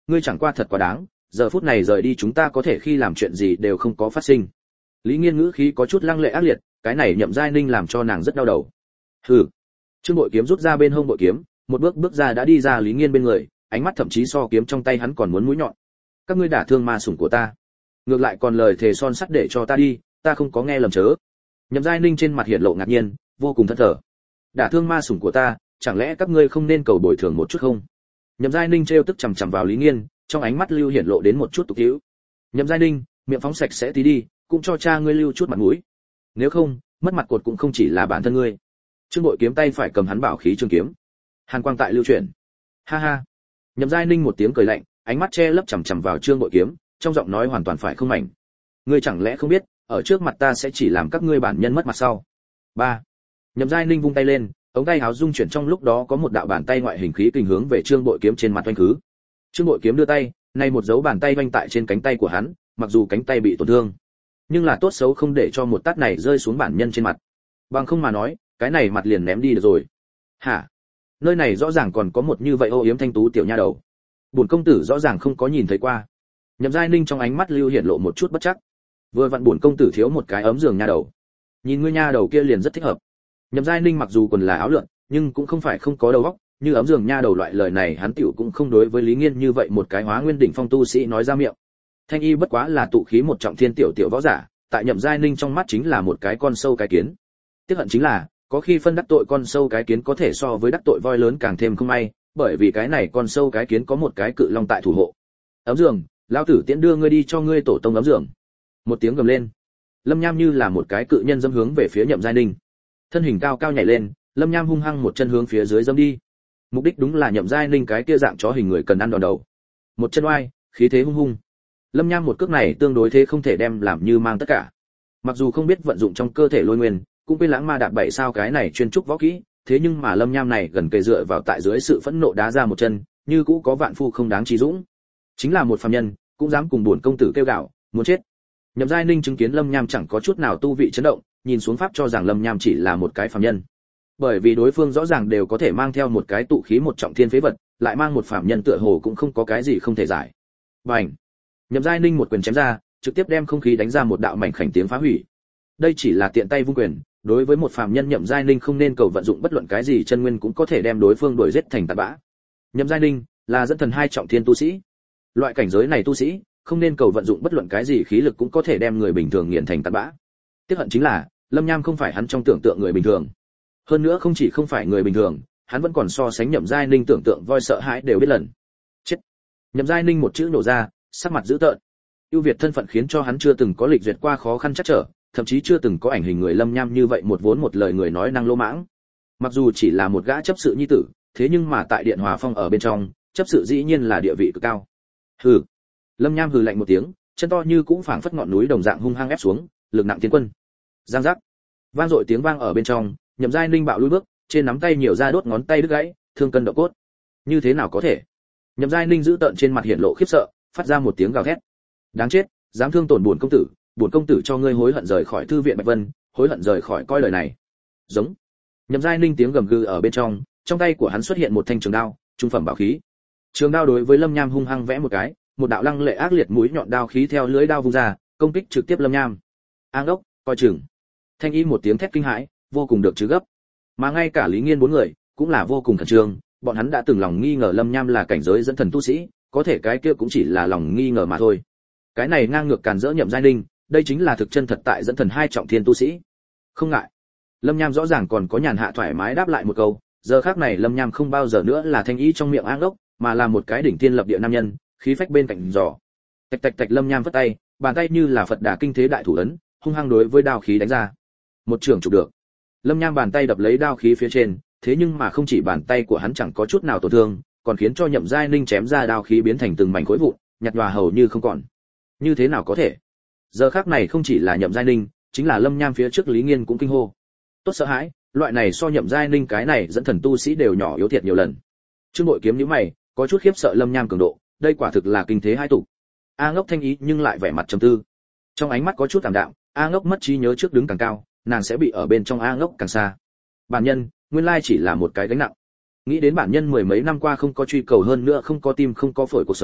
ngươi chẳng qua thật quá đáng, giờ phút này rời đi chúng ta có thể khi làm chuyện gì đều không có phát sinh. Lý Nghiên ngữ khí có chút lăng lệ ác liệt, cái này Nhậm Giai Ninh làm cho nàng rất đau đầu. Hừ. Trương Bội Kiếm rút ra bên hông bội kiếm, một bước ra đã đi ra Lý Nghiên bên người, ánh mắt thậm chí so kiếm trong tay hắn còn muốn mũi nhọn. Các ngươi đả thương ma sủng của ta, ngược lại còn lời thề son sắt để cho ta đi, ta không có nghe lầm chớ. Nhậm Giai Ninh trên mặt hiện lộ ngạc nhiên, vô cùng thẫn thờ. Đả thương ma sủng của ta, chẳng lẽ các ngươi không nên cầu bồi thường một chút không? Nhậm Giai Ninh trêu tức chằm chằm vào Lý Nghiên, trong ánh mắt lưu hiện lộ đến một chút tục tiễu. Nhậm Giai Ninh, miệng phóng sạch sẽ tí đi, cũng cho cha ngươi lưu chút mặt mũi. Nếu không, mất mặt cột cũng không chỉ là bản thân ngươi. Trương Bội Kiếm tay phải cầm hắn bảo khí trường kiếm, hàn quang tại lưu chuyển. Ha ha. Nhậm Giai Ninh một tiếng cười lạnh, ánh mắt che lấp chằm chằm vào Trương Bội Kiếm, trong giọng nói hoàn toàn phải không mảnh. Ngươi chẳng lẽ không biết, ở trước mặt ta sẽ chỉ làm các ngươi bản nhân mất mặt sau. 3. Nhậm Giai Ninh vung tay lên, ống tay áo rung chuyển trong lúc đó có một đạo bàn tay ngoại hình khí kình hướng về Trương Bội Kiếm trên mặt oanh khứ. Trương Bội Kiếm đưa tay, này một dấu bàn tay oanh tại trên cánh tay của hắn, mặc dù cánh tay bị tổn thương, nhưng là tốt xấu không để cho một tát này rơi xuống bản nhân trên mặt. Bằng không mà nói, cái này mặt liền ném đi được rồi. Hả? Nơi này rõ ràng còn có một như vậy ô yếm thanh tú tiểu nha đầu. Bổn công tử rõ ràng không có nhìn thấy qua. Nhậm Giai Ninh trong ánh mắt lưu hiện lộ một chút bất chắc. Vừa vặn bổn công tử thiếu một cái ấm giường nha đầu. Nhìn ngươi nha đầu kia liền rất thích hợp. Nhậm Giai Ninh mặc dù quần là áo lượn, nhưng cũng không phải không có đầu óc, như ấm giường nha đầu loại lời này hắn tiểu cũng không đối với Lý Nghiên như vậy một cái hóa nguyên đỉnh phong tu sĩ nói ra miệng. Thanh y bất quá là tụ khí một trọng thiên tiểu võ giả, tại Nhậm Giai Ninh trong mắt chính là một cái con sâu cái kiến. Tiếc hận chính là, có khi phân đắc tội con sâu cái kiến có thể so với đắc tội voi lớn càng thêm không may, bởi vì cái này con sâu cái kiến có một cái cự long tại thủ hộ. Ấm giường, lão tử tiễn đưa ngươi đi cho ngươi tổ tông ấm giường. Một tiếng gầm lên, Lâm Nham như là một cái cự nhân dâm hướng về phía Nhậm Giai Ninh. Thân hình cao cao nhảy lên, Lâm Nham hung hăng một chân hướng phía dưới dâm đi. Mục đích đúng là Nhậm Giai Ninh cái kia dạng chó hình người cần ăn đòn đầu. Một chân oai, khí thế hung hung. Lâm Nham một cước này tương đối thế không thể đem làm như mang tất cả. Mặc dù không biết vận dụng trong cơ thể lôi nguyên, cũng quên lãng ma đạp bảy sao cái này chuyên trúc võ kỹ, thế nhưng mà Lâm Nham này gần kề dựa vào tại dưới sự phẫn nộ đá ra một chân, như cũ có vạn phu không đáng trí dũng. Chính là một phàm nhân, cũng dám cùng bổn công tử kêu gào, muốn chết. Nhậm Giai Ninh chứng kiến Lâm Nham chẳng có chút nào tu vị chấn động, nhìn xuống pháp cho rằng Lâm Nham chỉ là một cái phàm nhân. Bởi vì đối phương rõ ràng đều có thể mang theo một cái tụ khí một trọng thiên phế vật, lại mang một phàm nhân tựa hồ cũng không có cái gì không thể giải. Bành! Nhậm Giai Ninh một quyền chém ra, trực tiếp đem không khí đánh ra một đạo mảnh khảnh tiếng phá hủy. Đây chỉ là tiện tay vung quyền, đối với một phàm nhân Nhậm Giai Ninh không nên cầu vận dụng bất luận cái gì chân nguyên cũng có thể đem đối phương đuổi giết thành tàn bã. Nhậm Giai Ninh là dẫn thần hai trọng thiên tu sĩ. Loại cảnh giới này tu sĩ, không nên cầu vận dụng bất luận cái gì khí lực cũng có thể đem người bình thường nghiền thành tàn bã. Tiếc hận chính là, Lâm Nham không phải hắn trong tưởng tượng người bình thường. Hơn nữa không chỉ không phải người bình thường, hắn vẫn còn so sánh Nhậm Giai Ninh tưởng tượng voi sợ hãi đều biết lần. Chết. Nhậm Giai Ninh một chữ nổ ra, sắc mặt dữ tợn. Ưu việt thân phận khiến cho hắn chưa từng có lịch duyệt qua khó khăn chắc trở, thậm chí chưa từng có ảnh hình người Lâm Nham như vậy một vốn một lời người nói năng lô mãng. Mặc dù chỉ là một gã chấp sự nhi tử, thế nhưng mà tại Điện Hòa Phong ở bên trong, chấp sự dĩ nhiên là địa vị cực cao. Hừ. Lâm Nham hừ lạnh một tiếng, chân to như cũng phảng phất ngọn núi đồng dạng hung hăng ép xuống, lực nặng tiến quân. Giang giác. Vang dội tiếng vang ở bên trong, Nhậm Giai Ninh bạo lùi bước, trên nắm tay nhiều da đốt ngón tay đứt gãy, thương cân độ cốt. Như thế nào có thể? Nhậm Giai Ninh giữ tợn trên mặt hiện lộ khiếp sợ, phát ra một tiếng gào thét. Đáng chết, dám thương tổn bổn công tử cho ngươi hối hận rời khỏi thư viện Bạch Vân, hối hận rời khỏi coi lời này. Giống. Nhậm Giai Ninh tiếng gầm gừ ở bên trong tay của hắn xuất hiện một thanh trường đao, trung phẩm bảo khí. Trường đao đối với Lâm Nham hung hăng vẽ một cái, một đạo lăng lệ ác liệt mũi nhọn đao khí theo lưỡi đao vung ra, công kích trực tiếp Lâm Nham. Ang đốc, coi chừng. Thanh y một tiếng thét kinh hãi, vô cùng được chứ gấp. Mà ngay cả Lý Nghiên bốn người cũng là vô cùng khẩn trương, bọn hắn đã từng lòng nghi ngờ Lâm Nham là cảnh giới dẫn thần tu sĩ, có thể cái kia cũng chỉ là lòng nghi ngờ mà thôi. Cái này ngang ngược càn rỡ Nhậm Giai Ninh, đây chính là thực chân thật tại dẫn thần hai trọng thiên tu sĩ. Không ngại. Lâm Nham rõ ràng còn có nhàn hạ thoải mái đáp lại một câu, giờ khắc này Lâm Nham không bao giờ nữa là thanh ý trong miệng ang ốc, mà là một cái đỉnh thiên lập địa nam nhân, khí phách bên cạnh giò. Tạch tạch tạch Lâm Nham vất tay, bàn tay như là Phật Đà kinh thế đại thủ ấn, hung hăng đối với đao khí đánh ra. Một trường chụp được. Lâm Nham bàn tay đập lấy đao khí phía trên, thế nhưng mà không chỉ bàn tay của hắn chẳng có chút nào tổn thương, còn khiến cho Nhậm Giai Ninh chém ra đao khí biến thành từng mảnh khối vụn, nhạt nhòa hầu như không còn. Như thế nào có thể? Giờ khắc này không chỉ là Nhậm Giai Ninh, chính là Lâm Nham phía trước Lý Nghiên cũng kinh hô. Tốt sợ hãi, loại này so Nhậm Giai Ninh cái này dẫn thần tu sĩ đều nhỏ yếu thiệt nhiều lần. Trương Bội Kiếm nhíu mày, có chút khiếp sợ Lâm Nham cường độ, đây quả thực là kinh thế hai tục. A Ngốc thanh ý nhưng lại vẻ mặt trầm tư. Trong ánh mắt có chút tạm đạm, A Ngốc mất trí nhớ trước đứng càng cao, nàng sẽ bị ở bên trong A Ngốc càng xa. Bản nhân, nguyên lai chỉ là một cái gánh nặng. Nghĩ đến bản nhân mười mấy năm qua không có truy cầu hơn nữa không có tim không có phổi cuộc sống,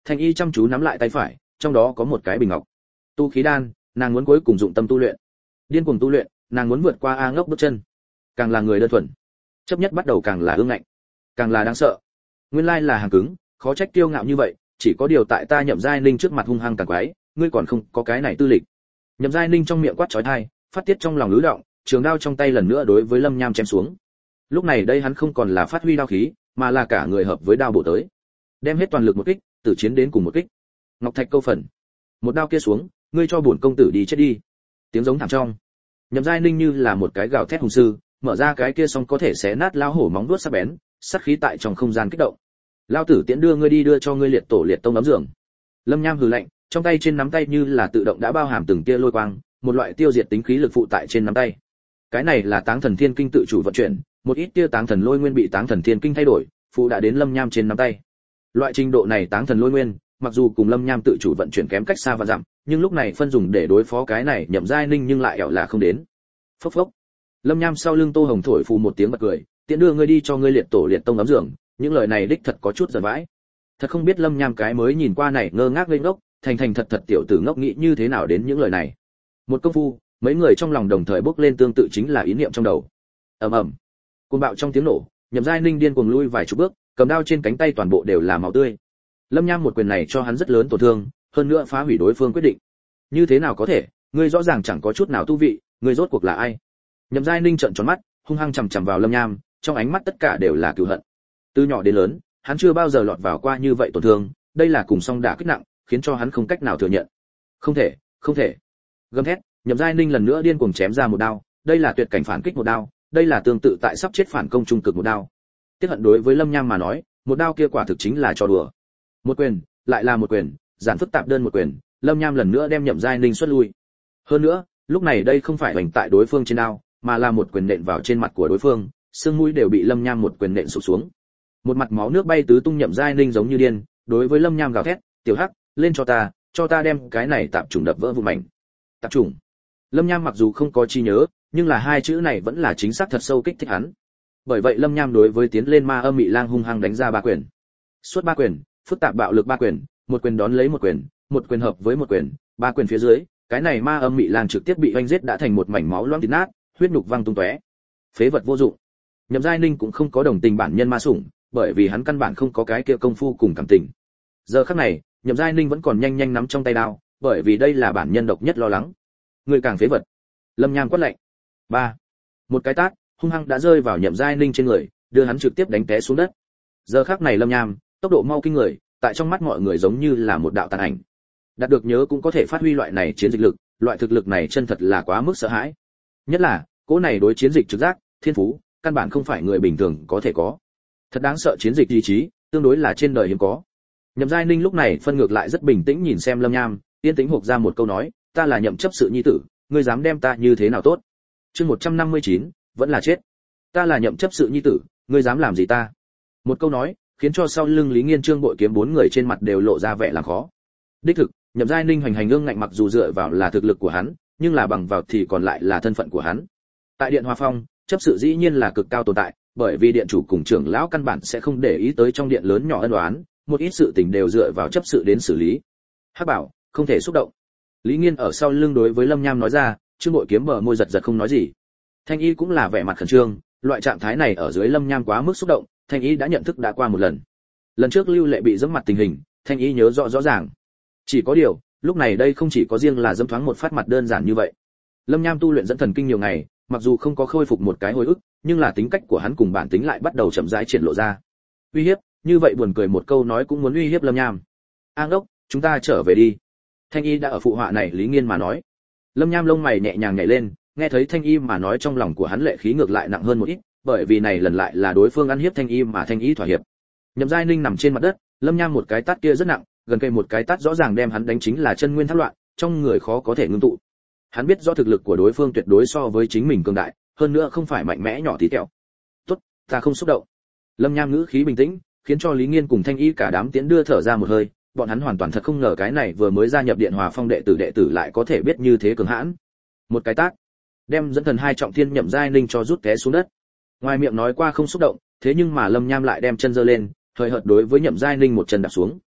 Thanh Y chăm chú nắm lại tay phải, trong đó có một cái bình ngọc. Tu khí đan, nàng muốn cuối cùng dụng tâm tu luyện. Điên cuồng tu luyện, nàng muốn vượt qua A Ngốc bước chân. Càng là người đơn thuần, chấp nhất bắt đầu càng là ương ngạnh, càng là đáng sợ. Nguyên lai là hàng cứng, khó trách kiêu ngạo như vậy, chỉ có điều tại ta Nhậm Giai Ninh trước mặt hung hăng càng quái, ngươi còn không có cái này tư lịch. Nhậm Giai Ninh trong miệng quát chói tai, phát tiết trong lòng lứ động, trường đao trong tay lần nữa đối với Lâm Nham chém xuống. Lúc này đây hắn không còn là phát huy đao khí, mà là cả người hợp với đao bổ tới, đem hết toàn lực một kích, tử chiến đến cùng một kích. Ngọc Thạch câu phần, một đao kia xuống, ngươi cho bổn công tử đi chết đi. Tiếng giống thảm trong. Nhậm Giai Ninh như là một cái gào thét hùng sư, mở ra cái kia xong có thể xé nát lao hổ móng vuốt sắc bén, sát khí tại trong không gian kích động. Lao tử tiễn đưa ngươi đi đưa cho ngươi liệt tổ liệt tông ấm giường. Lâm Nham hừ lạnh, trong tay trên nắm tay như là tự động đã bao hàm từng tia lôi quang, một loại tiêu diệt tính khí lực phụ tại trên nắm tay. Cái này là Táng Thần Thiên Kinh tự chủ vận chuyển, một ít tia Táng Thần Lôi Nguyên bị Táng Thần Thiên Kinh thay đổi, phụ đã đến Lâm Nham trên nắm tay. Loại trình độ này Táng Thần Lôi Nguyên, mặc dù cùng Lâm Nham tự chủ vận chuyển kém cách xa và dặm, nhưng lúc này phân dùng để đối phó cái này Nhậm Giai Ninh nhưng lại ẻo là không đến. Phốc phốc. Lâm Nham sau lưng Tô Hồng thổi phù một tiếng bật cười, tiễn đưa ngươi đi cho ngươi liệt tổ liệt tông ấm giường, những lời này đích thật có chút giận vãi. Thật không biết Lâm Nham cái mới nhìn qua này ngơ ngác lên ngốc, thành thành thật thật tiểu tử ngốc nghĩ như thế nào đến những lời này. Một công phu, mấy người trong lòng đồng thời bốc lên tương tự chính là ý niệm trong đầu. Ầm ầm. Cuồng bạo trong tiếng nổ, Nhậm Giai Ninh điên cuồng lui vài chục bước, cầm đao trên cánh tay toàn bộ đều là máu tươi. Lâm Nham một quyền này cho hắn rất lớn tổn thương, hơn nữa phá hủy đối phương quyết định. Như thế nào có thể, ngươi rõ ràng chẳng có chút nào tu vị, ngươi rốt cuộc là ai? Nhậm Giai Ninh trợn tròn mắt, hung hăng chằm chằm vào Lâm Nham, trong ánh mắt tất cả đều là cừu hận. Từ nhỏ đến lớn, hắn chưa bao giờ lọt vào qua như vậy tổn thương, đây là cùng song đả kích nặng, khiến cho hắn không cách nào thừa nhận. Không thể, không thể. Gầm thét, Nhậm Giai Ninh lần nữa điên cuồng chém ra một đao, đây là tuyệt cảnh phản kích một đao, đây là tương tự tại sắp chết phản công trung cực một đao. Tiếc hận đối với Lâm Nham mà nói, một đao kia quả thực chính là trò đùa. Một quyền, lại là một quyền, giản phức tạp đơn một quyền, Lâm Nham lần nữa đem Nhậm Giai Ninh xuất lui. Hơn nữa, lúc này đây không phải hoành tại đối phương trên đao, mà là một quyền nện vào trên mặt của đối phương, xương mũi đều bị Lâm Nham một quyền nện sụp xuống. Một mặt máu nước bay tứ tung, Nhậm Giai Ninh giống như điên, đối với Lâm Nham gào thét, "Tiểu Hắc, lên cho ta đem cái này tạp chủng đập vỡ vụn mảnh." Tạp chủng. Lâm Nham mặc dù không có trí nhớ, nhưng là hai chữ này vẫn là chính xác thật sâu kích thích hắn. Bởi vậy Lâm Nham đối với tiến lên Ma Âm Mị Lang hung hăng đánh ra ba quyền. Suốt ba quyền, phức tạp bạo lực ba quyền, một quyền đón lấy một quyền hợp với một quyền, ba quyền phía dưới, cái này Ma Âm Mị Lang trực tiếp bị oanh giết đã thành một mảnh máu loãng thịt nát, huyết nhục văng tung tóe. Phế vật vô dụng. Nhậm Giai Ninh cũng không có đồng tình bản nhân ma sủng, bởi vì hắn căn bản không có cái kia công phu cùng cảm tình. Giờ khắc này, Nhậm Giai Ninh vẫn còn nhanh nhanh nắm trong tay đao, bởi vì đây là bản nhân độc nhất lo lắng. Người càng phế vật. Lâm Nham quát lạnh. Ba. Một cái tát, hung hăng đã rơi vào Nhậm Giai Ninh trên người, đưa hắn trực tiếp đánh té xuống đất. Giờ khắc này Lâm Nham, tốc độ mau kinh người, tại trong mắt mọi người giống như là một đạo tàn ảnh. Đạt được nhớ cũng có thể phát huy loại này chiến dịch lực, loại thực lực này chân thật là quá mức sợ hãi. Nhất là, cỗ này đối chiến dịch trực giác, thiên phú, căn bản không phải người bình thường có thể có. Thật đáng sợ chiến dịch ý chí, tương đối là trên đời hiếm có. Nhậm Giai Ninh lúc này phân ngược lại rất bình tĩnh nhìn xem Lâm Nham, yên tĩnh hộc ra một câu nói, ta là Nhậm chấp sự nhi tử, ngươi dám đem ta như thế nào tốt? Chương 159, vẫn là chết. Ta là Nhậm chấp sự nhi tử, ngươi dám làm gì ta? Một câu nói, khiến cho sau lưng Lý Nghiên Trương Bội Kiếm bốn người trên mặt đều lộ ra vẻ làm khó. Đích thực, Nhậm Giai Ninh hoành hành ương ngạnh mặc dù dựa vào là thực lực của hắn, nhưng là bằng vào thì còn lại là thân phận của hắn. Tại Điện Hoa Phong, chấp sự dĩ nhiên là cực cao tồn tại, bởi vì điện chủ cùng trưởng lão căn bản sẽ không để ý tới trong điện lớn nhỏ ân oán, một ít sự tình đều dựa vào chấp sự đến xử lý. Hắc Bảo, không thể xúc động. Lý Nghiên ở sau lưng đối với Lâm Nham nói ra, Trương Bội Kiếm bờ môi giật giật không nói gì. Thanh Y cũng là vẻ mặt khẩn trương, loại trạng thái này ở dưới Lâm Nham quá mức xúc động, Thanh Y đã nhận thức đã qua một lần. Lần trước Lưu Lệ bị giẫm mặt tình hình, Thanh Y nhớ rõ rõ ràng. Chỉ có điều, lúc này đây không chỉ có riêng là giẫm thoáng một phát mặt đơn giản như vậy. Lâm Nham tu luyện dẫn thần kinh nhiều ngày, mặc dù không có khôi phục một cái hồi ức, nhưng là tính cách của hắn cùng bản tính lại bắt đầu chậm rãi triển lộ ra. Uy hiếp, như vậy buồn cười một câu nói cũng muốn uy hiếp Lâm Nham. A Ngốc, chúng ta trở về đi. Thanh Y đã ở phụ họa này Lý Nghiên mà nói. Lâm Nham lông mày nhẹ nhàng nhảy lên, nghe thấy Thanh Y mà nói trong lòng của hắn lệ khí ngược lại nặng hơn một ít, bởi vì này lần lại là đối phương ăn hiếp Thanh Y mà Thanh Y thỏa hiệp. Nhậm Giai Ninh nằm trên mặt đất, Lâm Nham một cái tát kia rất nặng, gần cây một cái tát rõ ràng đem hắn đánh chính là chân nguyên thác loạn, trong người khó có thể ngưng tụ. Hắn biết rõ thực lực của đối phương tuyệt đối so với chính mình cường đại, hơn nữa không phải mạnh mẽ nhỏ tí tẹo. Tốt, ta không xúc động. Lâm Nham ngữ khí bình tĩnh, khiến cho Lý Nghiên cùng Thanh Y cả đám tiến đưa thở ra một hơi, bọn hắn hoàn toàn thật không ngờ cái này vừa mới gia nhập Điện Hòa Phong đệ tử lại có thể biết như thế cường hãn. Một cái tát, đem dẫn thần hai trọng thiên Nhậm Giai Ninh cho rút té xuống đất. Ngoài miệng nói qua không xúc động, thế nhưng mà Lâm Nham lại đem chân giơ lên, hời hợt đối với Nhậm Giai Ninh một chân đạp xuống.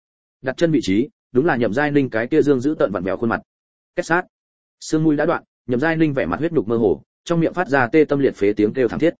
Đặt chân vị trí, đúng là Nhậm Giai Ninh cái kia dương giữ tận vặn vẹo khuôn mặt. Kết sát. Xương mũi đã đoạn, Nhậm Giai Ninh vẻ mặt huyết nhục mơ hồ, trong miệng phát ra tê tâm liệt phế tiếng kêu thảm thiết.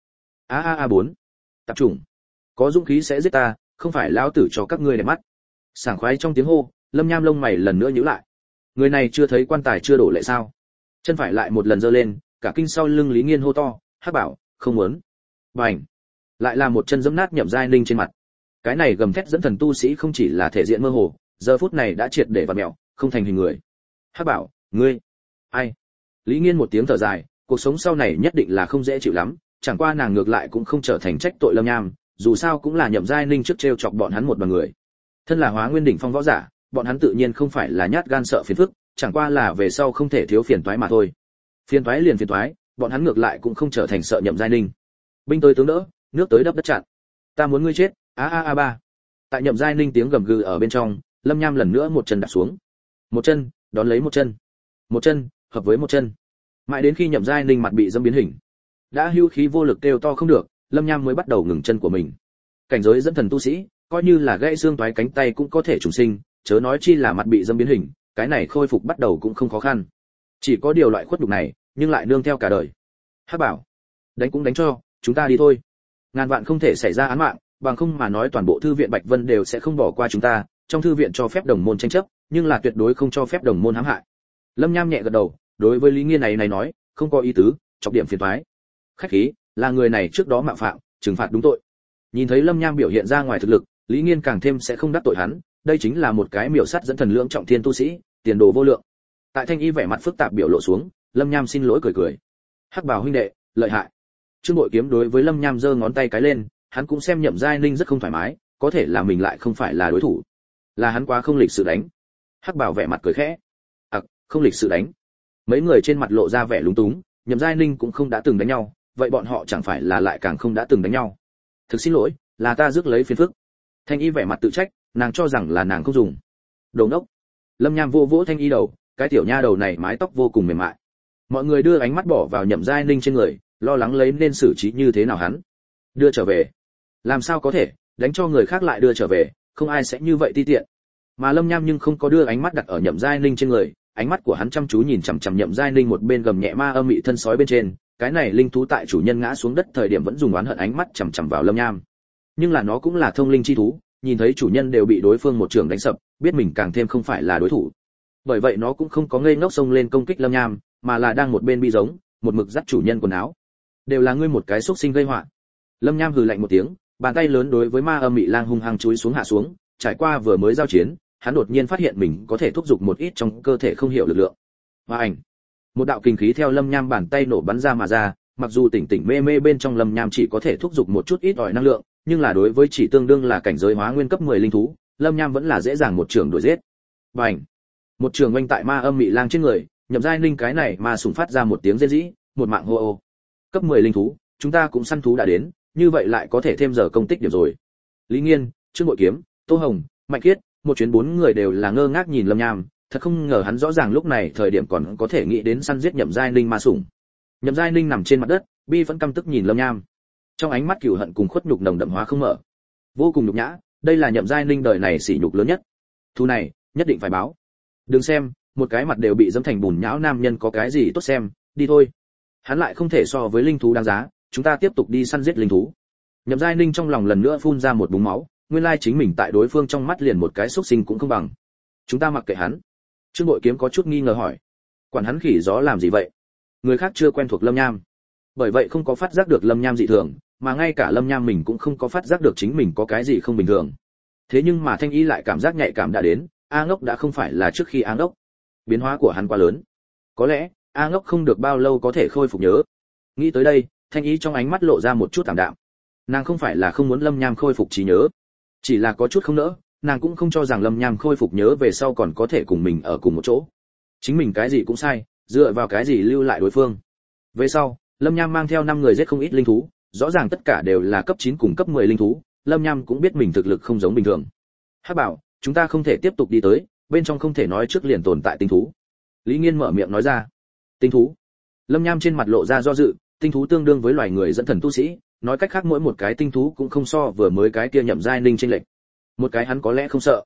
A 4. Tạp chủng. Có dũng khí sẽ giết ta, không phải lão tử cho các ngươi để mắt. Sảng khoái trong tiếng hô, Lâm Nham lông mày lần nữa nhíu lại. Người này chưa thấy quan tài chưa đổ lệ sao? Chân phải lại một lần giơ lên, cả kinh sau lưng Lý Nghiên hô to, "Hắc Bảo, không muốn." Bành! Lại là một chân giẫm nát Nhậm Giai Ninh trên mặt. Cái này gầm thét dẫn thần tu sĩ không chỉ là thể diện mơ hồ, giờ phút này đã triệt để vặn mèo, không thành hình người. Hắc Bảo, ngươi, ai? Lý Nghiên một tiếng thở dài, cuộc sống sau này nhất định là không dễ chịu lắm, chẳng qua nàng ngược lại cũng không trở thành trách tội Lâm Nham, dù sao cũng là Nhậm Giai Ninh trước trêu chọc bọn hắn một đoàn người. Thân là Hóa Nguyên đỉnh phong võ giả, bọn hắn tự nhiên không phải là nhát gan sợ phiền phức, chẳng qua là về sau không thể thiếu phiền toái mà thôi. Phiền toái liền phiền toái, bọn hắn ngược lại cũng không trở thành sợ Nhậm Giai Ninh. Binh tới tướng đỡ, nước tới đắp đất chặn. Ta muốn ngươi chết, ba. Tại Nhậm Giai Ninh tiếng gầm gừ ở bên trong, Lâm Nham lần nữa một chân đạp xuống. Một chân, đón lấy một chân. Một chân, hợp với một chân. Mãi đến khi Nhậm Giai Ninh mặt bị dẫm biến hình, đã hưu khí vô lực kêu to không được, Lâm Nham mới bắt đầu ngừng chân của mình. Cảnh giới dẫn thần tu sĩ, coi như là gãy xương toái cánh tay cũng có thể trùng sinh, chớ nói chi là mặt bị dẫm biến hình, cái này khôi phục bắt đầu cũng không khó khăn. Chỉ có điều loại khuất nhục này, nhưng lại nương theo cả đời. Hắc Bảo, đánh cũng đánh cho, chúng ta đi thôi. Ngàn vạn không thể xảy ra án mạng, bằng không mà nói toàn bộ thư viện Bạch Vân đều sẽ không bỏ qua chúng ta, trong thư viện cho phép đồng môn tranh chấp, nhưng là tuyệt đối không cho phép đồng môn hãm hại. Lâm Nham nhẹ gật đầu, đối với Lý Nghiên này nói, không có ý tứ, chọc điểm phiền toái. Khách khí, là người này trước đó mạo phạm, trừng phạt đúng tội. Nhìn thấy Lâm Nham biểu hiện ra ngoài thực lực, Lý Nghiên càng thêm sẽ không đắc tội hắn, đây chính là một cái miểu sát dẫn thần lượng trọng thiên tu sĩ, tiền đồ vô lượng. Tại Thanh Y vẻ mặt phức tạp biểu lộ xuống, Lâm Nham xin lỗi cười cười. Hắc Bảo huynh đệ, lợi hại. Trương Bội Kiếm đối với Lâm Nham giơ ngón tay cái lên, hắn cũng xem Nhậm Giai Ninh rất không thoải mái, có thể là mình lại không phải là đối thủ, là hắn quá không lịch sự đánh. Hắc Bảo vẻ mặt cười khẽ. Không lịch sự đánh. Mấy người trên mặt lộ ra vẻ lúng túng, Nhậm Giai Ninh cũng không đã từng đánh nhau, vậy bọn họ chẳng phải là lại càng không đã từng đánh nhau. Thực xin lỗi, là ta rước lấy phiền phức. Thanh Y vẻ mặt tự trách, nàng cho rằng là nàng không dùng. Đồ ngốc. Lâm Nham vô vỗ Thanh Y đầu, cái tiểu nha đầu này mái tóc vô cùng mềm mại. Mọi người đưa ánh mắt bỏ vào Nhậm Giai Ninh trên người, lo lắng lấy nên xử trí như thế nào hắn. Đưa trở về. Làm sao có thể, đánh cho người khác lại đưa trở về, không ai sẽ như vậy ti tiện. Mà Lâm Nham nhưng không có đưa ánh mắt đặt ở Nhậm Giai Ninh trên người, ánh mắt của hắn chăm chú nhìn chằm chằm Nhậm Giai Ninh một bên gầm nhẹ ma âm mị thân sói bên trên, cái này linh thú tại chủ nhân ngã xuống đất thời điểm vẫn dùng oán hận ánh mắt chằm chằm vào Lâm Nham. Nhưng là nó cũng là thông linh chi thú, nhìn thấy chủ nhân đều bị đối phương một trường đánh sập, biết mình càng thêm không phải là đối thủ. Bởi vậy nó cũng không có ngây ngốc xông lên công kích Lâm Nham, mà là đang một bên bi giống, một mực dắt chủ nhân quần áo. Đều là ngươi một cái xúc sinh gây họa. Lâm Nham hừ lạnh một tiếng, bàn tay lớn đối với ma âm mị lang hung hăng chúi xuống hạ xuống, trải qua vừa mới giao chiến, hắn đột nhiên phát hiện mình có thể thúc giục một ít trong cơ thể không hiểu lực lượng. Và ảnh, một đạo kinh khí theo Lâm Nham bàn tay nổ bắn ra mà ra, mặc dù tỉnh tỉnh mê mê bên trong Lâm Nham chỉ có thể thúc giục một chút ít ỏi năng lượng, nhưng là đối với chỉ tương đương là cảnh giới hóa nguyên cấp 10 linh thú, Lâm Nham vẫn là dễ dàng một trường đuổi giết. Bành! Một trường oanh tại ma âm mị lang trên người, Nhậm Giai Ninh cái này mà sùng phát ra một tiếng rên rỉ, một mạng hô ô. Cấp 10 linh thú, chúng ta cũng săn thú đã đến, như vậy lại có thể thêm giờ công tích điểm rồi. Lý Nghiên, Trương Bội Kiếm, Tô Hồng, Mạnh Kiết, một chuyến 4 người đều là ngơ ngác nhìn Lâm Nham, thật không ngờ hắn rõ ràng lúc này thời điểm còn có thể nghĩ đến săn giết Nhậm Giai Ninh ma sủng. Nhậm Giai Ninh nằm trên mặt đất, bi vẫn căm tức nhìn Lâm Nham. Trong ánh mắt cừu hận cùng khuất nhục nồng đậm hóa không mở. Vô cùng nhục nhã, đây là Nhậm Giai Ninh đời này sỉ nhục lớn nhất. Thù này, nhất định phải báo. Đừng xem, một cái mặt đều bị dẫm thành bùn nhão nam nhân có cái gì tốt xem, đi thôi. Hắn lại không thể so với linh thú đáng giá, chúng ta tiếp tục đi săn giết linh thú. Nhậm Giai Ninh trong lòng lần nữa phun ra một búng máu, nguyên lai chính mình tại đối phương trong mắt liền một cái xúc sinh cũng không bằng. Chúng ta mặc kệ hắn. Trương Bội Kiếm có chút nghi ngờ hỏi, quản hắn khỉ gió làm gì vậy? Người khác chưa quen thuộc Lâm Nham, bởi vậy không có phát giác được Lâm Nham dị thường, mà ngay cả Lâm Nham mình cũng không có phát giác được chính mình có cái gì không bình thường. Thế nhưng mà Thanh Y lại cảm giác nhạy cảm đã đến, A Ngốc đã không phải là trước khi A Ngốc. Biến hóa của hắn quá lớn. Có lẽ, A Ngốc không được bao lâu có thể khôi phục nhớ. Nghĩ tới đây, Thanh Y trong ánh mắt lộ ra một chút tạm đạm. Nàng không phải là không muốn Lâm Nham khôi phục trí nhớ, chỉ là có chút không nỡ, nàng cũng không cho rằng Lâm Nham khôi phục nhớ về sau còn có thể cùng mình ở cùng một chỗ. Chính mình cái gì cũng sai, dựa vào cái gì lưu lại đối phương. Về sau, Lâm Nham mang theo 5 người giết không ít linh thú, rõ ràng tất cả đều là cấp 9 cùng cấp 10 linh thú, Lâm Nham cũng biết mình thực lực không giống bình thường. Hắc Bảo, chúng ta không thể tiếp tục đi tới, bên trong không thể nói trước liền tồn tại tinh thú. Lý Nghiên mở miệng nói ra. Tinh thú? Lâm Nham trên mặt lộ ra do dự, tinh thú tương đương với loài người dẫn thần tu sĩ, nói cách khác mỗi một cái tinh thú cũng không so vừa mới cái kia Nhậm Giai Ninh chênh lệch. Một cái hắn có lẽ không sợ,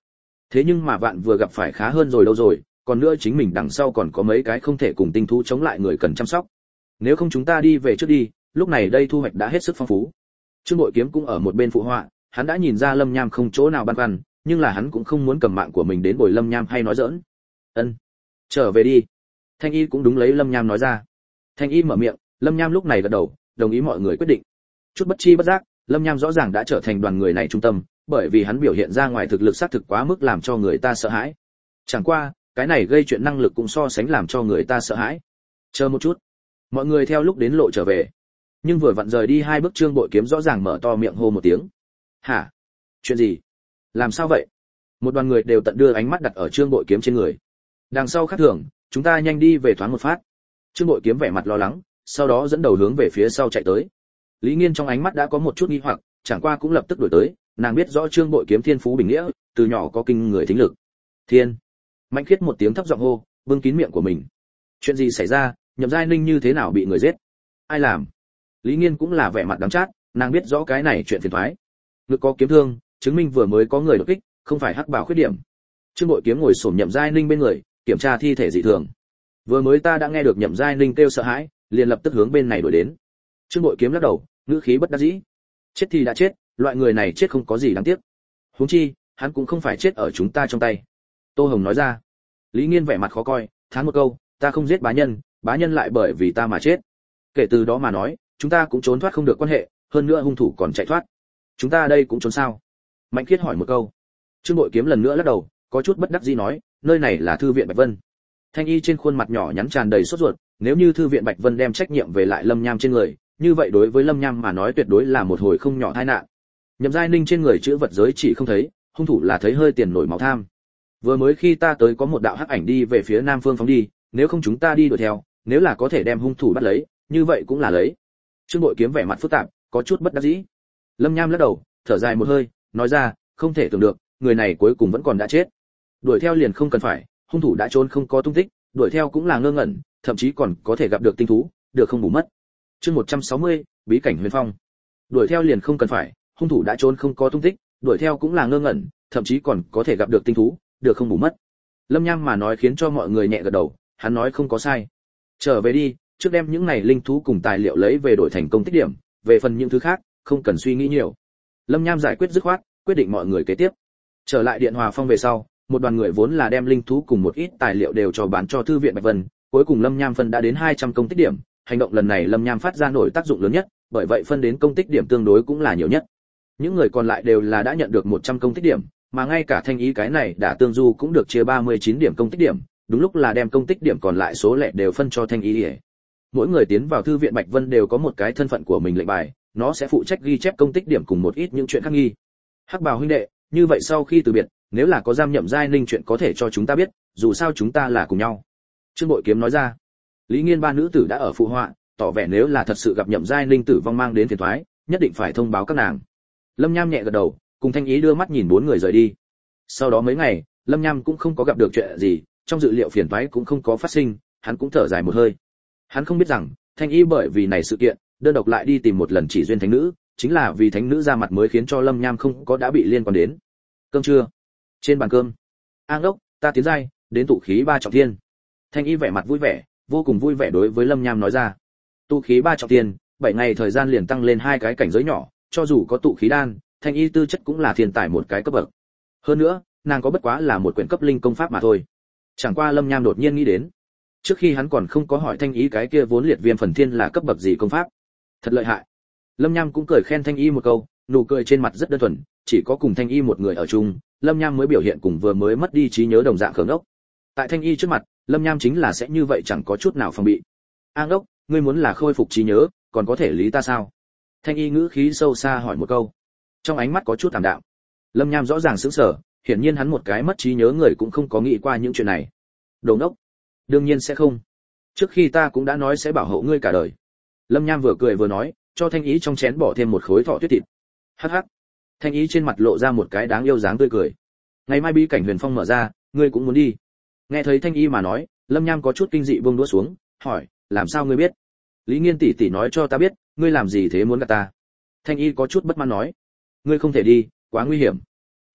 Thế nhưng mà vạn vừa gặp phải khá hơn rồi đâu rồi, còn nữa chính mình đằng sau còn có mấy cái không thể cùng tinh thú chống lại người cần chăm sóc. Nếu không chúng ta đi về trước đi, lúc này đây thu hoạch đã hết sức phong phú. Trương Bội Kiếm cũng ở một bên phụ họa, hắn đã nhìn ra Lâm Nham không chỗ nào băn khoăn, nhưng là hắn cũng không muốn cầm mạng của mình đến bồi Lâm Nham hay nói giỡn. Ân, trở về đi. Thanh Y cũng đúng lấy Lâm Nham nói ra. Thanh Y mở miệng, Lâm Nham lúc này gật đầu, đồng ý mọi người quyết định. Chút bất chi bất giác, Lâm Nham rõ ràng đã trở thành đoàn người này trung tâm, bởi vì hắn biểu hiện ra ngoài thực lực xác thực quá mức làm cho người ta sợ hãi. Chẳng qua, cái này gây chuyện năng lực cũng so sánh làm cho người ta sợ hãi. Chờ một chút. Mọi người theo lúc đến lộ trở về. Nhưng vừa vặn rời đi 2 bước, Trương Bội Kiếm rõ ràng mở to miệng hô một tiếng. Hả? Chuyện gì? Làm sao vậy? Một đoàn người đều tận đưa ánh mắt đặt ở Trương Bội Kiếm trên người. Đằng sau khác thường, chúng ta nhanh đi về thoáng một phát. Trương Bội Kiếm vẻ mặt lo lắng, sau đó dẫn đầu hướng về phía sau chạy tới. Lý Nghiên trong ánh mắt đã có một chút nghi hoặc, chẳng qua cũng lập tức đuổi tới, nàng biết rõ Trương Bội Kiếm thiên phú bình nghĩa, từ nhỏ có kinh người thính lực. Thiên! Mạnh Khiết một tiếng thấp giọng hô, bưng kín miệng của mình. Chuyện gì xảy ra? Nhậm Giai Ninh như thế nào bị người giết? Ai làm? Lý Nghiên cũng là vẻ mặt đắng chát, nàng biết rõ cái này chuyện phiền toái. Ngực có kiếm thương, chứng minh vừa mới có người đột kích, không phải hắc bảo khuyết điểm. Trương Bội Kiếm ngồi xổm Nhậm Giai Ninh bên người, kiểm tra thi thể dị thường. Vừa mới ta đã nghe được Nhậm Giai Ninh kêu sợ hãi, liền lập tức hướng bên này đuổi đến. Trương Bội Kiếm lắc đầu, ngữ khí bất đắc dĩ. Chết thì đã chết, loại người này chết không có gì đáng tiếc. Huống chi, hắn cũng không phải chết ở chúng ta trong tay. Tô Hồng nói ra. Lý Nghiên vẻ mặt khó coi, thán một câu, ta không giết bá nhân lại bởi vì ta mà chết. Kể từ đó mà nói, chúng ta cũng trốn thoát không được quan hệ, hơn nữa hung thủ còn chạy thoát. Chúng ta đây cũng trốn sao? Mạnh Khiết hỏi một câu. Trương Bội Kiếm lần nữa lắc đầu, có chút bất đắc dĩ nói, nơi này là thư viện Bạch Vân. Thanh Y trên khuôn mặt nhỏ nhắn tràn đầy sốt ruột, nếu như thư viện Bạch Vân đem trách nhiệm về lại Lâm Nham trên người, như vậy đối với Lâm Nham mà nói tuyệt đối là một hồi không nhỏ tai nạn. Nhậm Giai Ninh trên người chữ vật giới chỉ không thấy, hung thủ là thấy hơi tiền nổi máu tham. Vừa mới khi ta tới có một đạo hắc ảnh đi về phía nam phương phóng đi, nếu không chúng ta đi đuổi theo, nếu là có thể đem hung thủ bắt lấy, như vậy cũng là lấy. Trương Bội Kiếm vẻ mặt phức tạp, có chút bất đắc dĩ. Lâm Nham lắc đầu, thở dài một hơi, nói ra, không thể tưởng được, người này cuối cùng vẫn còn đã chết. Đuổi theo liền không cần phải, hung thủ đã trốn không có tung tích, đuổi theo cũng là ngơ ngẩn, thậm chí còn có thể gặp được tinh thú, được không bù mất. Chương 160, bí cảnh Huyền Phong. Đuổi theo liền không cần phải, hung thủ đã trốn không có tung tích, đuổi theo cũng là ngơ ngẩn, thậm chí còn có thể gặp được tinh thú, được không bù mất. Lâm Nham mà nói khiến cho mọi người nhẹ gật đầu, hắn nói không có sai. Trở về đi, trước đem những này linh thú cùng tài liệu lấy về đổi thành công tích điểm, về phần những thứ khác, không cần suy nghĩ nhiều. Lâm Nham giải quyết dứt khoát, quyết định mọi người kế tiếp. Trở lại Điện Hòa Phong về sau, một đoàn người vốn là đem linh thú cùng một ít tài liệu đều cho bán cho thư viện Bạch Vân, cuối cùng Lâm Nham phân đã đến 200 công tích điểm, hành động lần này Lâm Nham phát ra nổi tác dụng lớn nhất, bởi vậy phân đến công tích điểm tương đối cũng là nhiều nhất. Những người còn lại đều là đã nhận được 100 công tích điểm, mà ngay cả Thanh Ý cái này đã tương du cũng được chia 39 điểm công tích điểm, đúng lúc là đem công tích điểm còn lại số lẻ đều phân cho Thanh Ý. Mỗi người tiến vào thư viện Bạch Vân đều có một cái thân phận của mình lệnh bài, nó sẽ phụ trách ghi chép công tích điểm cùng một ít những chuyện khác nghi. Hắc Bào huynh đệ, như vậy sau khi từ biệt, nếu là có giam Nhậm Giai Ninh chuyện có thể cho chúng ta biết, dù sao chúng ta là cùng nhau. Trương Bội Kiếm nói ra. Lý Nghiên ba nữ tử đã ở phụ họa, tỏ vẻ nếu là thật sự gặp Nhậm Giai Ninh tử vong mang đến phiền toái, nhất định phải thông báo các nàng. Lâm Nham nhẹ gật đầu, cùng Thanh Ý đưa mắt nhìn 4 người rời đi. Sau đó mấy ngày, Lâm Nham cũng không có gặp được chuyện gì, trong dự liệu phiền toái cũng không có phát sinh, hắn cũng thở dài một hơi. Hắn không biết rằng, Thanh Ý bởi vì này sự kiện, đơn độc lại đi tìm một lần chỉ duyên thánh nữ, chính là vì thánh nữ ra mặt mới khiến cho Lâm Nham không có đã bị liên quan đến. Cơm trưa. Trên bàn cơm. A Ngốc, ta tiến giai, đến tụ khí 3 trọng thiên. Thanh Y vẻ mặt vui vẻ, vô cùng vui vẻ đối với Lâm Nham nói ra. Tụ khí 3 trọng thiên, 7 ngày thời gian liền tăng lên 2 cái cảnh giới nhỏ, cho dù có tụ khí đan, Thanh Y tư chất cũng là thiên tài một cái cấp bậc. Hơn nữa, nàng có bất quá là một quyển cấp linh công pháp mà thôi. Chẳng qua Lâm Nham đột nhiên nghĩ đến, trước khi hắn còn không có hỏi Thanh Y cái kia vốn liệt viêm phần thiên là cấp bậc gì công pháp. Thật lợi hại. Lâm Nham cũng cười khen Thanh Y một câu, nụ cười trên mặt rất đơn thuần, chỉ có cùng Thanh Y một người ở chung, Lâm Nham mới biểu hiện cùng vừa mới mất đi trí nhớ đồng dạng khờ ngốc. Tại Thanh Y trước mặt, Lâm Nham chính là sẽ như vậy chẳng có chút nào phòng bị. A Ngốc, ngươi muốn là khôi phục trí nhớ, còn có thể lý ta sao? Thanh Y ngữ khí sâu xa hỏi một câu, trong ánh mắt có chút thảm đạm. Lâm Nham rõ ràng sững sờ, hiển nhiên hắn một cái mất trí nhớ người cũng không có nghĩ qua những chuyện này. Đồ ngốc, đương nhiên sẽ không. Trước khi ta cũng đã nói sẽ bảo hộ ngươi cả đời. Lâm Nham vừa cười vừa nói, cho Thanh Ý trong chén bỏ thêm một khối thọ tuyết thịt. Hắc hắc. Thanh Ý trên mặt lộ ra một cái đáng yêu dáng tươi cười. Ngày mai bí cảnh Huyền Phong mở ra, ngươi cũng muốn đi. Nghe thấy Thanh Ý mà nói, Lâm Nham có chút kinh dị buông đũa xuống, hỏi, làm sao ngươi biết? Lý Nghiên tỷ tỷ nói cho ta biết, ngươi làm gì thế muốn gạt ta? Thanh Y có chút bất mãn nói, ngươi không thể đi, quá nguy hiểm.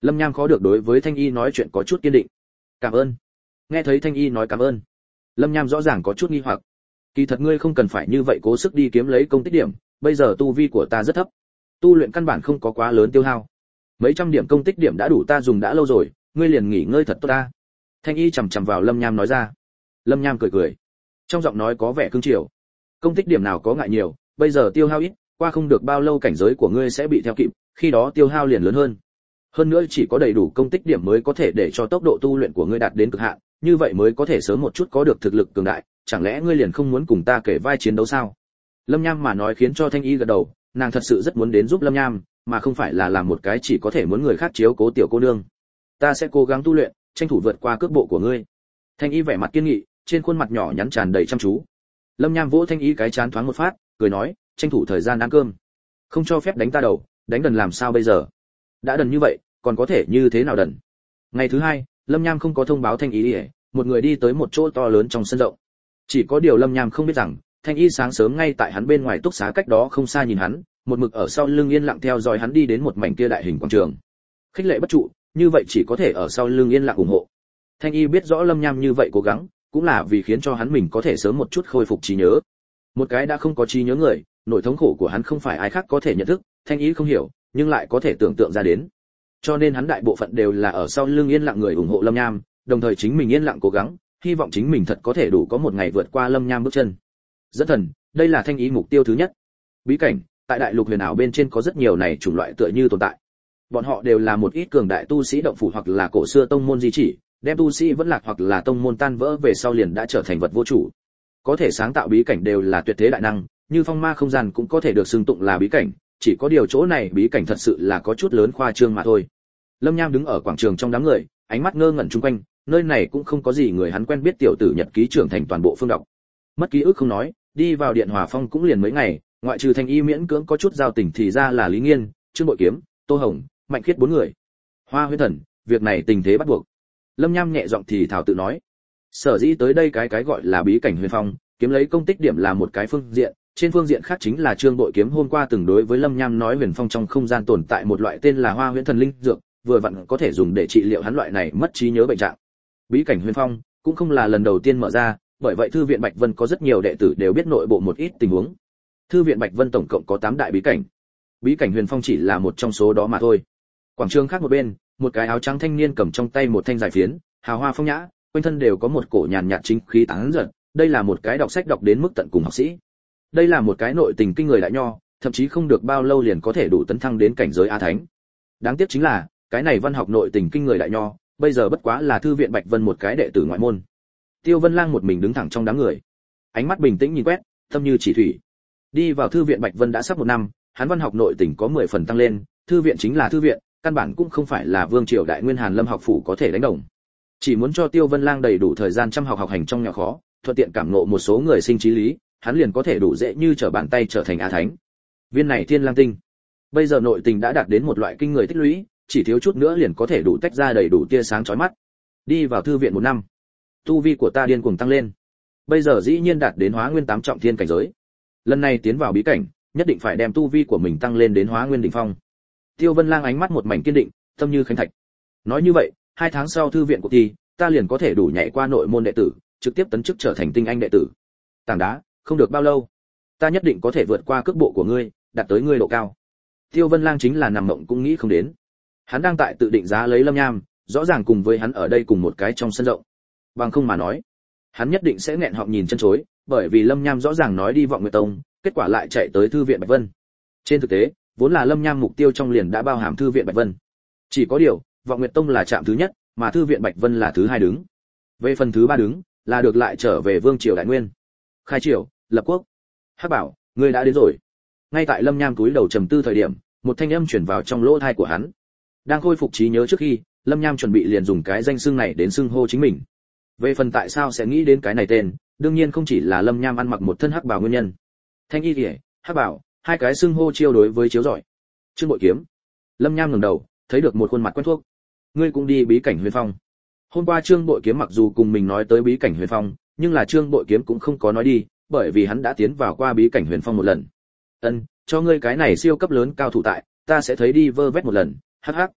Lâm Nham khó được đối với Thanh Y nói chuyện có chút kiên định. Cảm ơn. Nghe thấy Thanh Y nói cảm ơn, Lâm Nham rõ ràng có chút nghi hoặc. Kỳ thật ngươi không cần phải như vậy cố sức đi kiếm lấy công tích điểm, bây giờ tu vi của ta rất thấp, tu luyện căn bản không có quá lớn tiêu hao. Mấy trăm điểm công tích điểm đã đủ ta dùng đã lâu rồi, ngươi liền nghỉ ngơi thật tốt ta. Thanh Y chằm chằm vào Lâm Nham nói ra. Lâm Nham cười cười, trong giọng nói có vẻ cương triều. Công tích điểm nào có ngại nhiều, bây giờ tiêu hao ít, qua không được bao lâu cảnh giới của ngươi sẽ bị theo kịp, khi đó tiêu hao liền lớn hơn. Hơn nữa chỉ có đầy đủ công tích điểm mới có thể để cho tốc độ tu luyện của ngươi đạt đến cực hạn, như vậy mới có thể sớm một chút có được thực lực cường đại, chẳng lẽ ngươi liền không muốn cùng ta kể vai chiến đấu sao? Lâm Nham mà nói khiến cho Thanh Y gật đầu, nàng thật sự rất muốn đến giúp Lâm Nham, mà không phải là làm một cái chỉ có thể muốn người khác chiếu cố tiểu cô nương. Ta sẽ cố gắng tu luyện, tranh thủ vượt qua cước bộ của ngươi. Thanh Y vẻ mặt kiên nghị, trên khuôn mặt nhỏ nhắn tràn đầy chăm chú. Lâm Nham vỗ Thanh Y cái chán thoáng một phát, cười nói, tranh thủ thời gian ăn cơm. Không cho phép đánh ta đầu, đánh đần làm sao bây giờ? Đã đần như vậy, còn có thể như thế nào đần? Ngày thứ hai, Lâm Nham không có thông báo Thanh Y, một người đi tới một chỗ to lớn trong sân rộng. Chỉ có điều Lâm Nham không biết rằng, Thanh Y sáng sớm ngay tại hắn bên ngoài túc xá cách đó không xa nhìn hắn, một mực ở sau lưng yên lặng theo dõi hắn đi đến một mảnh kia đại hình quảng trường. Khích lệ bất trụ, như vậy chỉ có thể ở sau lưng yên lặng ủng hộ. Thanh Y biết rõ Lâm Nham như vậy cố gắng, cũng là vì khiến cho hắn mình có thể sớm một chút khôi phục trí nhớ. Một cái đã không có trí nhớ người, nỗi thống khổ của hắn không phải ai khác có thể nhận thức, Thanh Y không hiểu, nhưng lại có thể tưởng tượng ra đến. Cho nên hắn đại bộ phận đều là ở sau lưng yên lặng người ủng hộ Lâm Nham, đồng thời chính mình yên lặng cố gắng, hy vọng chính mình thật có thể đủ có một ngày vượt qua Lâm Nham bước chân. Dẫn thần, đây là Thanh Y mục tiêu thứ nhất. Bí cảnh, tại đại lục huyền ảo bên trên có rất nhiều này chủng loại tựa như tồn tại. Bọn họ đều là một ít cường đại tu sĩ động phủ hoặc là cổ xưa tông môn di chỉ, đem tu sĩ vẫn lạc hoặc là tông môn tan vỡ về sau liền đã trở thành vật vô chủ. Có thể sáng tạo bí cảnh đều là tuyệt thế đại năng, như phong ma không gian cũng có thể được xưng tụng là bí cảnh, chỉ có điều chỗ này bí cảnh thật sự là có chút lớn khoa trương mà thôi. Lâm Nham đứng ở quảng trường trong đám người, ánh mắt ngơ ngẩn chung quanh, nơi này cũng không có gì người hắn quen biết tiểu tử nhật ký trưởng thành toàn bộ phương đọc. Mất ký ức không nói, đi vào Điện Hòa Phong cũng liền mấy ngày, ngoại trừ Thanh Y miễn cưỡng có chút giao tình thì ra là Lý Nghiên, Trương Bội Kiếm, Tô Hồng, Mạnh Khiết bốn người. Hoa Huyễn Thần, việc này tình thế bắt buộc. Lâm Nham nhẹ giọng thì thảo tự nói. Sở dĩ tới đây cái gọi là bí cảnh huyền phong, kiếm lấy công tích điểm là một cái phương diện, trên phương diện khác chính là Trương Bội Kiếm hôm qua từng đối với Lâm Nham nói huyền phong trong không gian tồn tại một loại tên là Hoa Huyễn Thần linh dược, vừa vặn có thể dùng để trị liệu hắn loại này mất trí nhớ bệnh trạng. Bí cảnh huyền phong cũng không là lần đầu tiên mở ra, bởi vậy thư viện Bạch Vân có rất nhiều đệ tử đều biết nội bộ một ít tình huống. Thư viện Bạch Vân tổng cộng có 8 đại bí cảnh. Bí cảnh huyền phong chỉ là một trong số đó mà thôi. Quảng trường khác một bên, một cái áo trắng thanh niên cầm trong tay một thanh dài phiến, hào hoa phong nhã, quanh thân đều có một cổ nhàn nhạt chính khí tán giật, đây là một cái đọc sách đọc đến mức tận cùng học sĩ. Đây là một cái nội tình kinh người đại nho, thậm chí không được bao lâu liền có thể đủ tấn thăng đến cảnh giới a thánh. Đáng tiếc chính là, cái này văn học nội tình kinh người đại nho, bây giờ bất quá là thư viện Bạch Vân một cái đệ tử ngoại môn. Tiêu Vân Lang một mình đứng thẳng trong đám người, ánh mắt bình tĩnh nhìn quét, tâm như chỉ thủy. Đi vào thư viện Bạch Vân đã sắp 1 năm, hắn văn học nội tình có 10 phần tăng lên, thư viện chính là thư viện, căn bản cũng không phải là vương triều đại nguyên Hàn Lâm học phủ có thể đánh đồng. Chỉ muốn cho Tiêu Vân Lang đầy đủ thời gian chăm học học hành trong nhỏ khó, thuận tiện cảm ngộ một số người sinh trí lý, hắn liền có thể đủ dễ như trở bàn tay trở thành a thánh. Viên này Thiên Lang tinh, bây giờ nội tình đã đạt đến một loại kinh người tích lũy, chỉ thiếu chút nữa liền có thể đủ tách ra đầy đủ tia sáng chói mắt. Đi vào thư viện 1 năm, tu vi của ta điên cuồng tăng lên. Bây giờ dĩ nhiên đạt đến Hóa Nguyên 8 trọng thiên cảnh giới. Lần này tiến vào bí cảnh, nhất định phải đem tu vi của mình tăng lên đến Hóa Nguyên đỉnh phong. Tiêu Vân Lang ánh mắt một mảnh kiên định, tâm như khánh thạch. Nói như vậy, 2 tháng sau thư viện cuộc thi, ta liền có thể đủ nhảy qua nội môn đệ tử, trực tiếp tấn chức trở thành tinh anh đệ tử. Tảng đá, không được bao lâu, ta nhất định có thể vượt qua cước bộ của ngươi, đạt tới ngươi độ cao. Tiêu Vân Lang chính là nằm mộng cũng nghĩ không đến. Hắn đang tại tự định giá lấy Lâm Nham, rõ ràng cùng với hắn ở đây cùng một cái trong sân rộng. Bằng không mà nói, hắn nhất định sẽ nghẹn họng nhìn chân chối, bởi vì Lâm Nham rõ ràng nói đi Vọng Nguyệt Tông, kết quả lại chạy tới thư viện Bạch Vân. Trên thực tế, vốn là Lâm Nham mục tiêu trong liền đã bao hàm thư viện Bạch Vân. Chỉ có điều, Vọng Nguyệt Tông là trạm thứ nhất, mà thư viện Bạch Vân là thứ 2 đứng. Về phần thứ 3 đứng, là được lại trở về vương triều đại nguyên. Khai triều, lập quốc. Hắc Bảo, ngươi đã đến rồi. Ngay tại Lâm Nham cúi đầu trầm tư thời điểm, một thanh âm truyền vào trong lỗ tai của hắn. Đang khôi phục trí nhớ trước khi, Lâm Nham chuẩn bị liền dùng cái danh xưng này đến xưng hô chính mình. Về phần tại sao sẽ nghĩ đến cái này tên, đương nhiên không chỉ là Lâm Nham ăn mặc một thân hắc bào nguyên nhân. Thanh y liễu, hắc bào, 2 cái xưng hô chiêu đối với chiếu giỏi. Trương Bội Kiếm. Lâm Nham ngẩng đầu, thấy được một khuôn mặt quen thuộc. Ngươi cũng đi bí cảnh Huyền Phong. Hôm qua Trương Bội Kiếm mặc dù cùng mình nói tới bí cảnh Huyền Phong, nhưng là Trương Bội Kiếm cũng không có nói đi, bởi vì hắn đã tiến vào qua bí cảnh Huyền Phong một lần. Ân, cho ngươi cái này siêu cấp lớn cao thủ tại, ta sẽ thấy đi vơ vét một lần. Hắc hắc.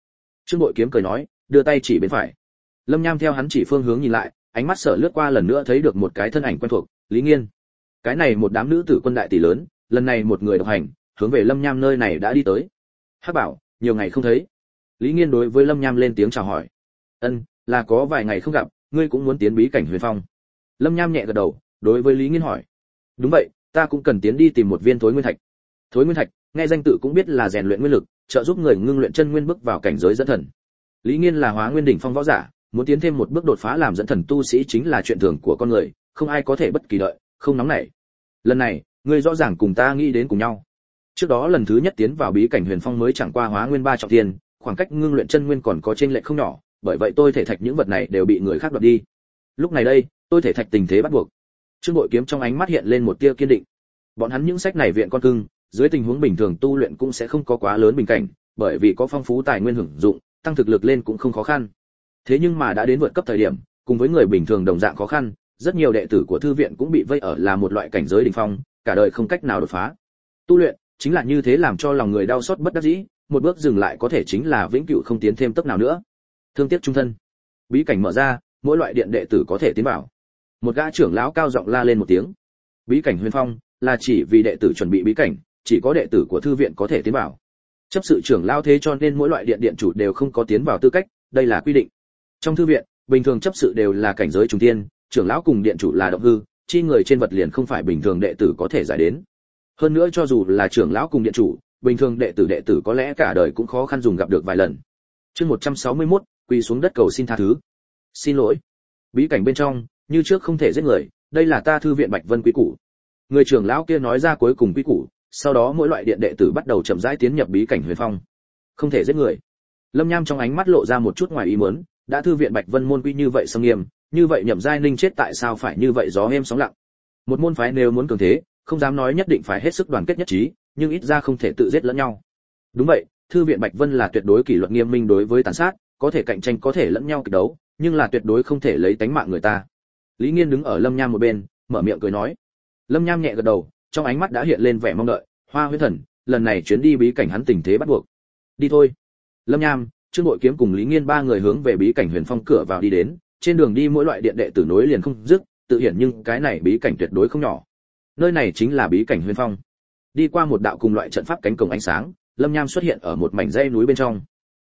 Trương Bội Kiếm cười nói, đưa tay chỉ bên phải. Lâm Nham theo hắn chỉ phương hướng nhìn lại, ánh mắt sở lướt qua lần nữa thấy được một cái thân ảnh quen thuộc, Lý Nghiên. Cái này một đám nữ tử quân đại tỷ lớn, lần này một người độc hành, hướng về Lâm Nham nơi này đã đi tới. Hắc Bảo, nhiều ngày không thấy. Lý Nghiên đối với Lâm Nham lên tiếng chào hỏi. Ân, là có vài ngày không gặp, ngươi cũng muốn tiến bí cảnh Huyền Phong. Lâm Nham nhẹ gật đầu, đối với Lý Nghiên hỏi. Đúng vậy, ta cũng cần tiến đi tìm một viên thối nguyên thạch. Thối nguyên thạch, nghe danh tự cũng biết là rèn luyện nguyên lực, trợ giúp người ngưng luyện chân nguyên bước vào cảnh giới dẫn thần. Lý Nghiên là Hóa Nguyên đỉnh phong võ giả, muốn tiến thêm một bước đột phá làm dẫn thần tu sĩ chính là chuyện thường của con người, không ai có thể bất kỳ đợi, không nóng nảy. Lần này, ngươi rõ ràng cùng ta nghĩ đến cùng nhau. Trước đó lần thứ nhất tiến vào bí cảnh Huyền Phong mới chẳng qua Hóa Nguyên 3 trọng thiên, khoảng cách ngưng luyện chân nguyên còn có chênh lệch không nhỏ, bởi vậy tôi thể thạch những vật này đều bị người khác đoạt đi. Lúc này đây, tôi thể thạch tình thế bắt buộc. Trương Bội Kiếm trong ánh mắt hiện lên một tia kiên định. Bọn hắn những sách này viện con cưng, dưới tình huống bình thường tu luyện cũng sẽ không có quá lớn bình cảnh, bởi vì có phong phú tài nguyên hưởng dụng, tăng thực lực lên cũng không khó khăn. Thế nhưng mà đã đến vượt cấp thời điểm, cùng với người bình thường đồng dạng khó khăn, rất nhiều đệ tử của thư viện cũng bị vây ở là một loại cảnh giới đỉnh phong, cả đời không cách nào đột phá. Tu luyện chính là như thế, làm cho lòng người đau xót bất đắc dĩ, một bước dừng lại có thể chính là vĩnh cửu không tiến thêm tốc nào nữa. Thương tiếc trung thân. Bí cảnh mở ra, mỗi loại điện đệ tử có thể tiến vào. Một gã trưởng lão cao giọng la lên một tiếng. Bí cảnh Huyền Phong là chỉ vì đệ tử chuẩn bị bí cảnh, chỉ có đệ tử của thư viện có thể tiến vào. Chấp sự trưởng lão thế cho nên mỗi loại điện điện chủ đều không có tiến vào tư cách, đây là quy định. Trong thư viện, bình thường chấp sự đều là cảnh giới trung tiên, trưởng lão cùng điện chủ là động hư, chi người trên vật liền không phải bình thường đệ tử có thể giải đến. Hơn nữa cho dù là trưởng lão cùng điện chủ, bình thường đệ tử có lẽ cả đời cũng khó khăn dùng gặp được vài lần. Chương 161, quỳ xuống đất cầu xin tha thứ. Xin lỗi. Bí cảnh bên trong, như trước không thể giết người, đây là ta thư viện Bạch Vân quý củ. Người trưởng lão kia nói ra cuối cùng quý củ, sau đó mỗi loại điện đệ tử bắt đầu chậm rãi tiến nhập bí cảnh Huyền Phong. Không thể giết người. Lâm Nham trong ánh mắt lộ ra một chút ngoài ý muốn, đã thư viện Bạch Vân môn quy như vậy xâm nghiêm, như vậy Nhậm Giai Ninh chết tại sao phải như vậy gió êm sóng lặng. Một môn phái nếu muốn cường thế, không dám nói nhất định phải hết sức đoàn kết nhất trí, nhưng ít ra không thể tự giết lẫn nhau. Đúng vậy, thư viện Bạch Vân là tuyệt đối kỷ luật nghiêm minh đối với tàn sát, có thể cạnh tranh có thể lẫn nhau kịch đấu, nhưng là tuyệt đối không thể lấy tánh mạng người ta. Lý Nghiên đứng ở Lâm Nham một bên, mở miệng cười nói. Lâm Nham nhẹ gật đầu, trong ánh mắt đã hiện lên vẻ mong đợi. Hoa Huyễn Thần, lần này chuyến đi bí cảnh hắn tình thế bắt buộc. Đi thôi. Lâm Nham, Trương Bội Kiếm cùng Lý Nghiên ba người hướng về bí cảnh Huyền Phong cửa vào đi đến, trên đường đi mỗi loại điện đệ tử nối liền không dứt, tự hiện nhưng cái này bí cảnh tuyệt đối không nhỏ. Nơi này chính là bí cảnh Huyền Phong. Đi qua một đạo cùng loại trận pháp cánh cổng ánh sáng, Lâm Nham xuất hiện ở một mảnh dãy núi bên trong.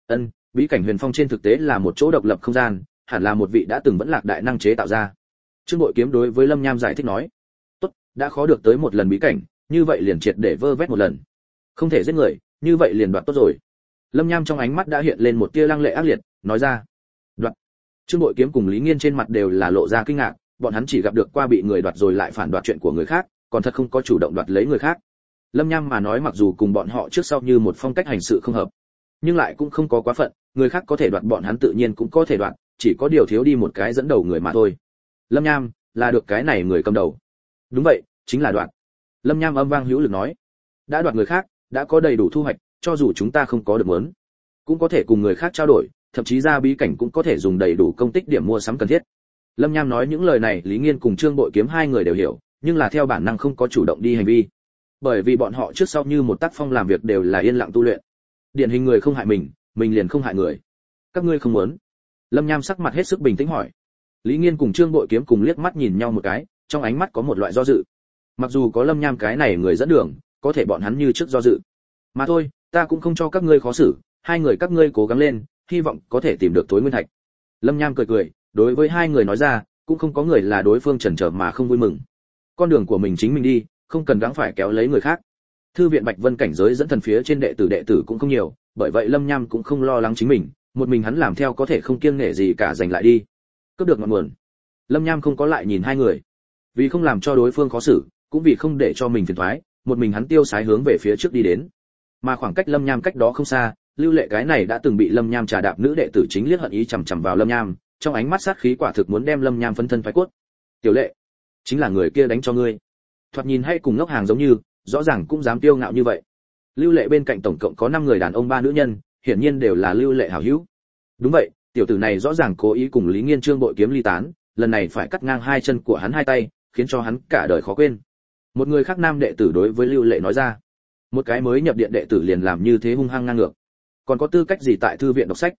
Bí cảnh Huyền Phong trên thực tế là một chỗ độc lập không gian, hẳn là một vị đã từng vẫn lạc đại năng chế tạo ra. Trương Bội Kiếm đối với Lâm Nham giải thích nói: "Tốt, đã khó được tới một lần bí cảnh, như vậy liền triệt để vơ vét một lần. Không thể giết người, như vậy liền đoạt tốt rồi." Lâm Nham trong ánh mắt đã hiện lên một tia lăng lệ ác liệt, nói ra: "Đoạt?" Trương Bội Kiếm cùng Lý Nghiên trên mặt đều là lộ ra kinh ngạc, bọn hắn chỉ gặp được qua bị người đoạt rồi lại phản đoạt chuyện của người khác, còn thật không có chủ động đoạt lấy người khác. Lâm Nham mà nói mặc dù cùng bọn họ trước sau như một phong cách hành sự không hợp, nhưng lại cũng không có quá phận, người khác có thể đoạt bọn hắn tự nhiên cũng có thể đoạt, chỉ có điều thiếu đi một cái dẫn đầu người mà thôi. Lâm Nham là được cái này người cầm đầu. Đúng vậy, chính là đoạt. Lâm Nham âm vang hữu lực nói, đã đoạt người khác, đã có đầy đủ thu hoạch, cho dù chúng ta không có được muốn, cũng có thể cùng người khác trao đổi, thậm chí ra bí cảnh cũng có thể dùng đầy đủ công tích điểm mua sắm cần thiết. Lâm Nham nói những lời này, Lý Nghiên cùng Trương Bội Kiếm hai người đều hiểu, nhưng là theo bản năng không có chủ động đi hành vi, bởi vì bọn họ trước sau như một tác phong làm việc đều là yên lặng tu luyện. Điển hình người không hại mình liền không hại người. Các ngươi không muốn? Lâm Nham sắc mặt hết sức bình tĩnh hỏi. Lý Nghiên cùng Trương Bội Kiếm cùng liếc mắt nhìn nhau một cái, trong ánh mắt có một loại do dự. Mặc dù có Lâm Nham cái này người dẫn đường, có thể bọn hắn như trước do dự. Mà thôi, ta cũng không cho các ngươi khó xử, hai người các ngươi cố gắng lên, hy vọng có thể tìm được tối nguyên thạch. Lâm Nham cười cười, đối với hai người nói ra, cũng không có người là đối phương chần chờ mà không vui mừng. Con đường của mình chính mình đi, không cần gắng phải kéo lấy người khác. Thư viện Bạch Vân cảnh giới dẫn thần phía trên đệ tử cũng không nhiều, bởi vậy Lâm Nham cũng không lo lắng chính mình, một mình hắn làm theo có thể không kiêng nể gì cả giành lại đi. Cướp được ngọn nguồn. Lâm Nham không có lại nhìn hai người, vì không làm cho đối phương khó xử, cũng vì không để cho mình phiền toái, một mình hắn tiêu sái hướng về phía trước đi đến. Mà khoảng cách Lâm Nham cách đó không xa, Lưu Lệ cái này đã từng bị Lâm Nham trà đạp nữ đệ tử chính liếc hận ý chằm chằm vào Lâm Nham, trong ánh mắt sát khí quả thực muốn đem Lâm Nham phân thân phái cốt. "Tiểu Lệ, chính là người kia đánh cho ngươi." Thoạt nhìn hay cùng ngốc hàng giống như, rõ ràng cũng dám tiêu ngạo như vậy. Lưu Lệ bên cạnh tổng cộng có 5 người đàn ông 3 nữ nhân, hiển nhiên đều là Lưu Lệ hảo hữu. Đúng vậy, tiểu tử này rõ ràng cố ý cùng Lý Nghiên Trương Bội Kiếm ly tán, lần này phải cắt ngang hai chân của hắn hai tay, khiến cho hắn cả đời khó quên. Một người khác nam đệ tử đối với Lưu Lệ nói ra, một cái mới nhập điện đệ tử liền làm như thế hung hăng ngang ngược, còn có tư cách gì tại thư viện đọc sách?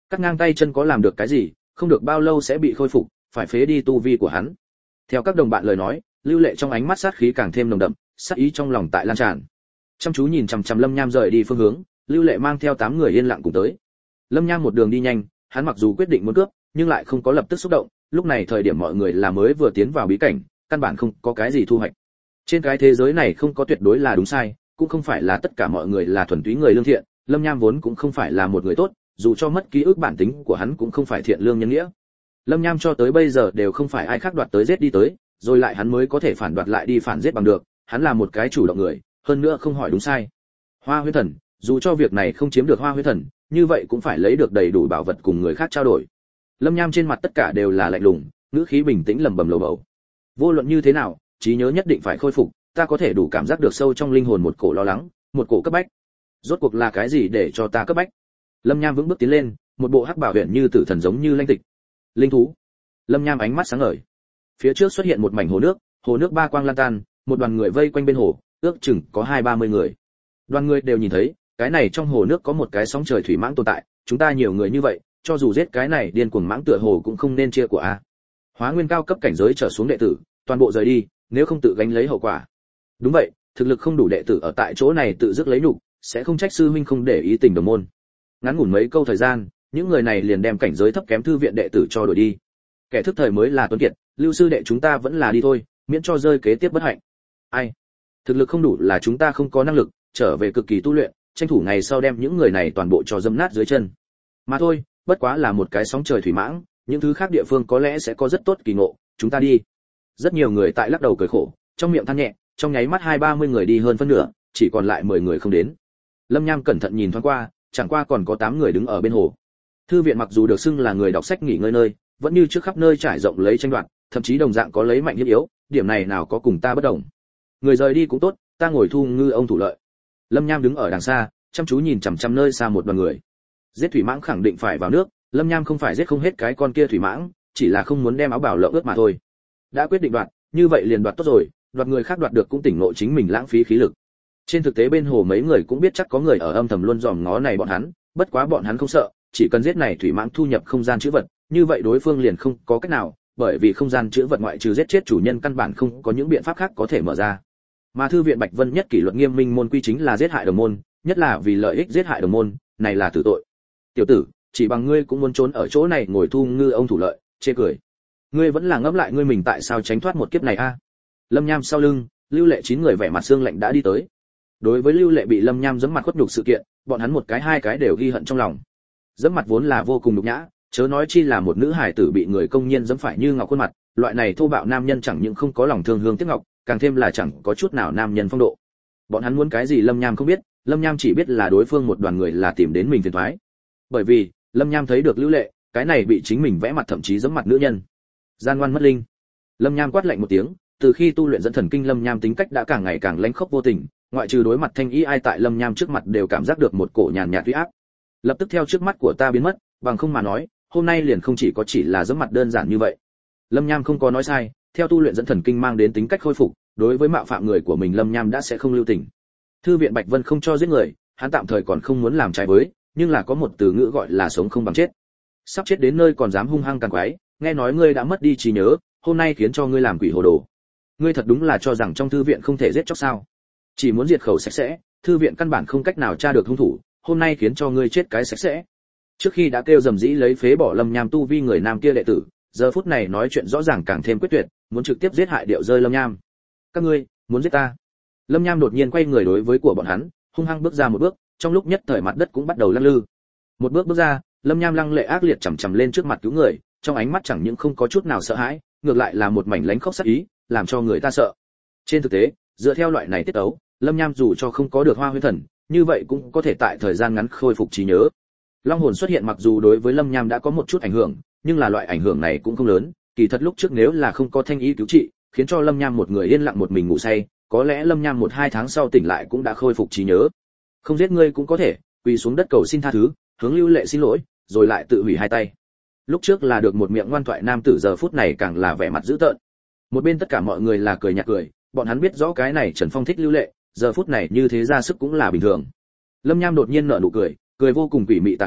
Cắt ngang tay chân có làm được cái gì, không được bao lâu sẽ bị khôi phục, phải phế đi tu vi của hắn. Theo các đồng bạn lời nói, Lưu Lệ trong ánh mắt sát khí càng thêm nồng đậm, sát ý trong lòng tại lan tràn. Chăm chú nhìn chằm chằm Lâm Nham rời đi phương hướng, Lưu Lệ mang theo 8 người yên lặng cùng tới. Lâm Nham một đường đi nhanh, hắn mặc dù quyết định muốn cướp, nhưng lại không có lập tức xúc động, lúc này thời điểm mọi người là mới vừa tiến vào bí cảnh, căn bản không có cái gì thu hoạch. Trên cái thế giới này không có tuyệt đối là đúng sai, cũng không phải là tất cả mọi người là thuần túy người lương thiện, Lâm Nham vốn cũng không phải là một người tốt, dù cho mất ký ức bản tính của hắn cũng không phải thiện lương nhân nghĩa. Lâm Nham cho tới bây giờ đều không phải ai khác đoạt tới giết đi tới, rồi lại hắn mới có thể phản đoạt lại đi phản giết bằng được, hắn là một cái chủ động người, hơn nữa không hỏi đúng sai. Hoa Huyết Thần, dù cho việc này không chiếm được Hoa Huyết Thần, như vậy cũng phải lấy được đầy đủ bảo vật cùng người khác trao đổi. Lâm Nham trên mặt tất cả đều là lạnh lùng, ngữ khí bình tĩnh lẩm bẩm lầu bầu. Vô luận như thế nào, trí nhớ nhất định phải khôi phục, ta có thể đủ cảm giác được sâu trong linh hồn một cổ lo lắng, một cổ cấp bách. Rốt cuộc là cái gì để cho ta cấp bách? Lâm Nham vững bước tiến lên, một bộ hắc bảo huyền như tử thần giống như linh tịch. Linh thú. Lâm Nham ánh mắt sáng ngời. Phía trước xuất hiện một mảnh hồ nước ba quang lan tan, một đoàn người vây quanh bên hồ, ước chừng có 20-30 người. Đoàn người đều nhìn thấy, cái này trong hồ nước có một cái sóng trời thủy mãng tồn tại, chúng ta nhiều người như vậy, cho dù giết cái này điên cuồng mãng tựa hồ cũng không nên chia của a. Hóa nguyên cao cấp cảnh giới trở xuống đệ tử, toàn bộ rời đi, nếu không tự gánh lấy hậu quả. Đúng vậy, thực lực không đủ đệ tử ở tại chỗ này tự dứt lấy nhục, sẽ không trách sư huynh không để ý tình đồng môn. Ngắn ngủn mấy câu thời gian, những người này liền đem cảnh giới thấp kém thư viện đệ tử cho đuổi đi. Kẻ thức thời mới là tuấn kiệt, Lưu sư đệ chúng ta vẫn là đi thôi, miễn cho rơi kế tiếp bất hạnh. Ai? Thực lực không đủ là chúng ta không có năng lực, trở về cực kỳ tu luyện, tranh thủ ngày sau đem những người này toàn bộ cho dẫm nát dưới chân. Mà thôi, bất quá là một cái sóng trời thủy mãng, những thứ khác địa phương có lẽ sẽ có rất tốt kỳ ngộ, chúng ta đi. Rất nhiều người tại lắc đầu cười khổ, trong miệng than nhẹ, trong nháy mắt 20-30 người đi hơn phân nửa, chỉ còn lại 10 người không đến. Lâm Nham cẩn thận nhìn thoáng qua, chẳng qua còn có 8 người đứng ở bên hồ. Thư viện mặc dù được xưng là người đọc sách nghỉ ngơi nơi, vẫn như trước khắp nơi trải rộng lấy tranh đoạt, thậm chí đồng dạng có lấy mạnh hiếp yếu, điểm này nào có cùng ta bất đồng. Người rời đi cũng tốt, ta ngồi thu ngư ông thủ lợi. Lâm Nham đứng ở đằng xa, chăm chú nhìn chằm chằm nơi xa một đoàn người. Giết thủy mãng khẳng định phải vào nước, Lâm Nham không phải giết không hết cái con kia thủy mãng, chỉ là không muốn đem áo bảo lộng ướt mà thôi. Đã quyết định đoạt, như vậy liền đoạt tốt rồi, đoạt người khác đoạt được cũng tỉnh ngộ chính mình lãng phí khí lực. Trên thực tế bên hồ mấy người cũng biết chắc có người ở âm thầm luôn dòm ngó này bọn hắn, bất quá bọn hắn không sợ, chỉ cần giết này thủy mãng thu nhập không gian chữ vật, như vậy đối phương liền không có cách nào, bởi vì không gian chữ vật ngoại trừ giết chết chủ nhân căn bản không có những biện pháp khác có thể mở ra. Mà thư viện Bạch Vân nhất kỷ luật nghiêm minh môn quy chính là giết hại đồng môn, nhất là vì lợi ích giết hại đồng môn, này là tử tội. Tiểu tử, chỉ bằng ngươi cũng muốn trốn ở chỗ này ngồi thu ngư ông thủ lợi, chê cười. Ngươi vẫn là ngẫm lại ngươi mình tại sao tránh thoát một kiếp này a? Lâm Nham sau lưng, Lưu Lệ 9 người vẻ mặt xương lạnh đã đi tới. Đối với Lưu Lệ bị Lâm Nham giẫm mặt khuất nhục sự kiện, bọn hắn một cái hai cái đều ghi hận trong lòng. Giẫm mặt vốn là vô cùng nhục nhã, chớ nói chi là một nữ hài tử bị người công nhiên giẫm phải như ngọc khuôn mặt, loại này thô bạo nam nhân chẳng những không có lòng thương hương tiếc ngọc, càng thêm là chẳng có chút nào nam nhân phong độ. Bọn hắn muốn cái gì Lâm Nham không biết, Lâm Nham chỉ biết là đối phương một đoàn người là tìm đến mình phiền toái. Bởi vì, Lâm Nham thấy được Lưu Lệ, cái này bị chính mình vẽ mặt thậm chí giẫm mặt nữ nhân. Gian ngoan mất linh. Lâm Nham quát lạnh một tiếng, từ khi tu luyện dẫn thần kinh Lâm Nham tính cách đã càng ngày càng lãnh khốc vô tình, ngoại trừ đối mặt Thanh Ý ai tại Lâm Nham trước mặt đều cảm giác được một cổ nhàn nhạt uy áp. Lập tức theo trước mắt của ta biến mất, bằng không mà nói, hôm nay liền không chỉ có chỉ là giẫm mặt đơn giản như vậy. Lâm Nham không có nói sai, theo tu luyện dẫn thần kinh mang đến tính cách khôi phục, đối với mạo phạm người của mình Lâm Nham đã sẽ không lưu tình. Thư viện Bạch Vân không cho giết người, hắn tạm thời còn không muốn làm trái với, nhưng là có một từ ngữ gọi là sống không bằng chết. Sắp chết đến nơi còn dám hung hăng càng quái, nghe nói ngươi đã mất đi trí nhớ, hôm nay khiến cho ngươi làm quỷ hồ đồ. Ngươi thật đúng là cho rằng trong thư viện không thể giết chóc sao? Chỉ muốn diệt khẩu sạch sẽ, thư viện căn bản không cách nào tra được hung thủ, hôm nay khiến cho ngươi chết cái sạch sẽ. Trước khi đã kêu dầm dĩ lấy phế bỏ Lâm Nham tu vi người nam kia đệ tử, giờ phút này nói chuyện rõ ràng càng thêm quyết tuyệt, muốn trực tiếp giết hại điệu rơi Lâm Nham. Các ngươi muốn giết ta? Lâm Nham đột nhiên quay người đối với của bọn hắn, hung hăng bước ra một bước, trong lúc nhất thời mặt đất cũng bắt đầu lắc lư. Một bước bước ra, Lâm Nham lăng lệ ác liệt chầm chầm lên trước mặt cứu người, trong ánh mắt chẳng những không có chút nào sợ hãi, ngược lại là một mảnh lánh khóc sát ý, làm cho người ta sợ. Trên thực tế, dựa theo loại này tiết tấu, Lâm Nham dù cho không có được Hoa Huyết Thần, như vậy cũng có thể tại thời gian ngắn khôi phục trí nhớ. Long hồn xuất hiện mặc dù đối với Lâm Nham đã có một chút ảnh hưởng, nhưng là loại ảnh hưởng này cũng không lớn, kỳ thật lúc trước nếu là không có Thanh Ý cứu trị, khiến cho Lâm Nham một người yên lặng một mình ngủ say, có lẽ Lâm Nham 1-2 tháng sau tỉnh lại cũng đã khôi phục trí nhớ. Không giết ngươi cũng có thể, quỳ xuống đất cầu xin tha thứ, hướng Lưu Lệ xin lỗi, rồi lại tự hủy hai tay. Lúc trước là được một miệng ngoan thoại nam tử giờ phút này càng là vẻ mặt dữ tợn. Một bên tất cả mọi người là cười nhạt cười, bọn hắn biết rõ cái này Trần Phong thích Lưu Lệ, giờ phút này như thế ra sức cũng là bình thường. Lâm Nham đột nhiên nở nụ cười, cười vô cùng quỷ mị tà khí,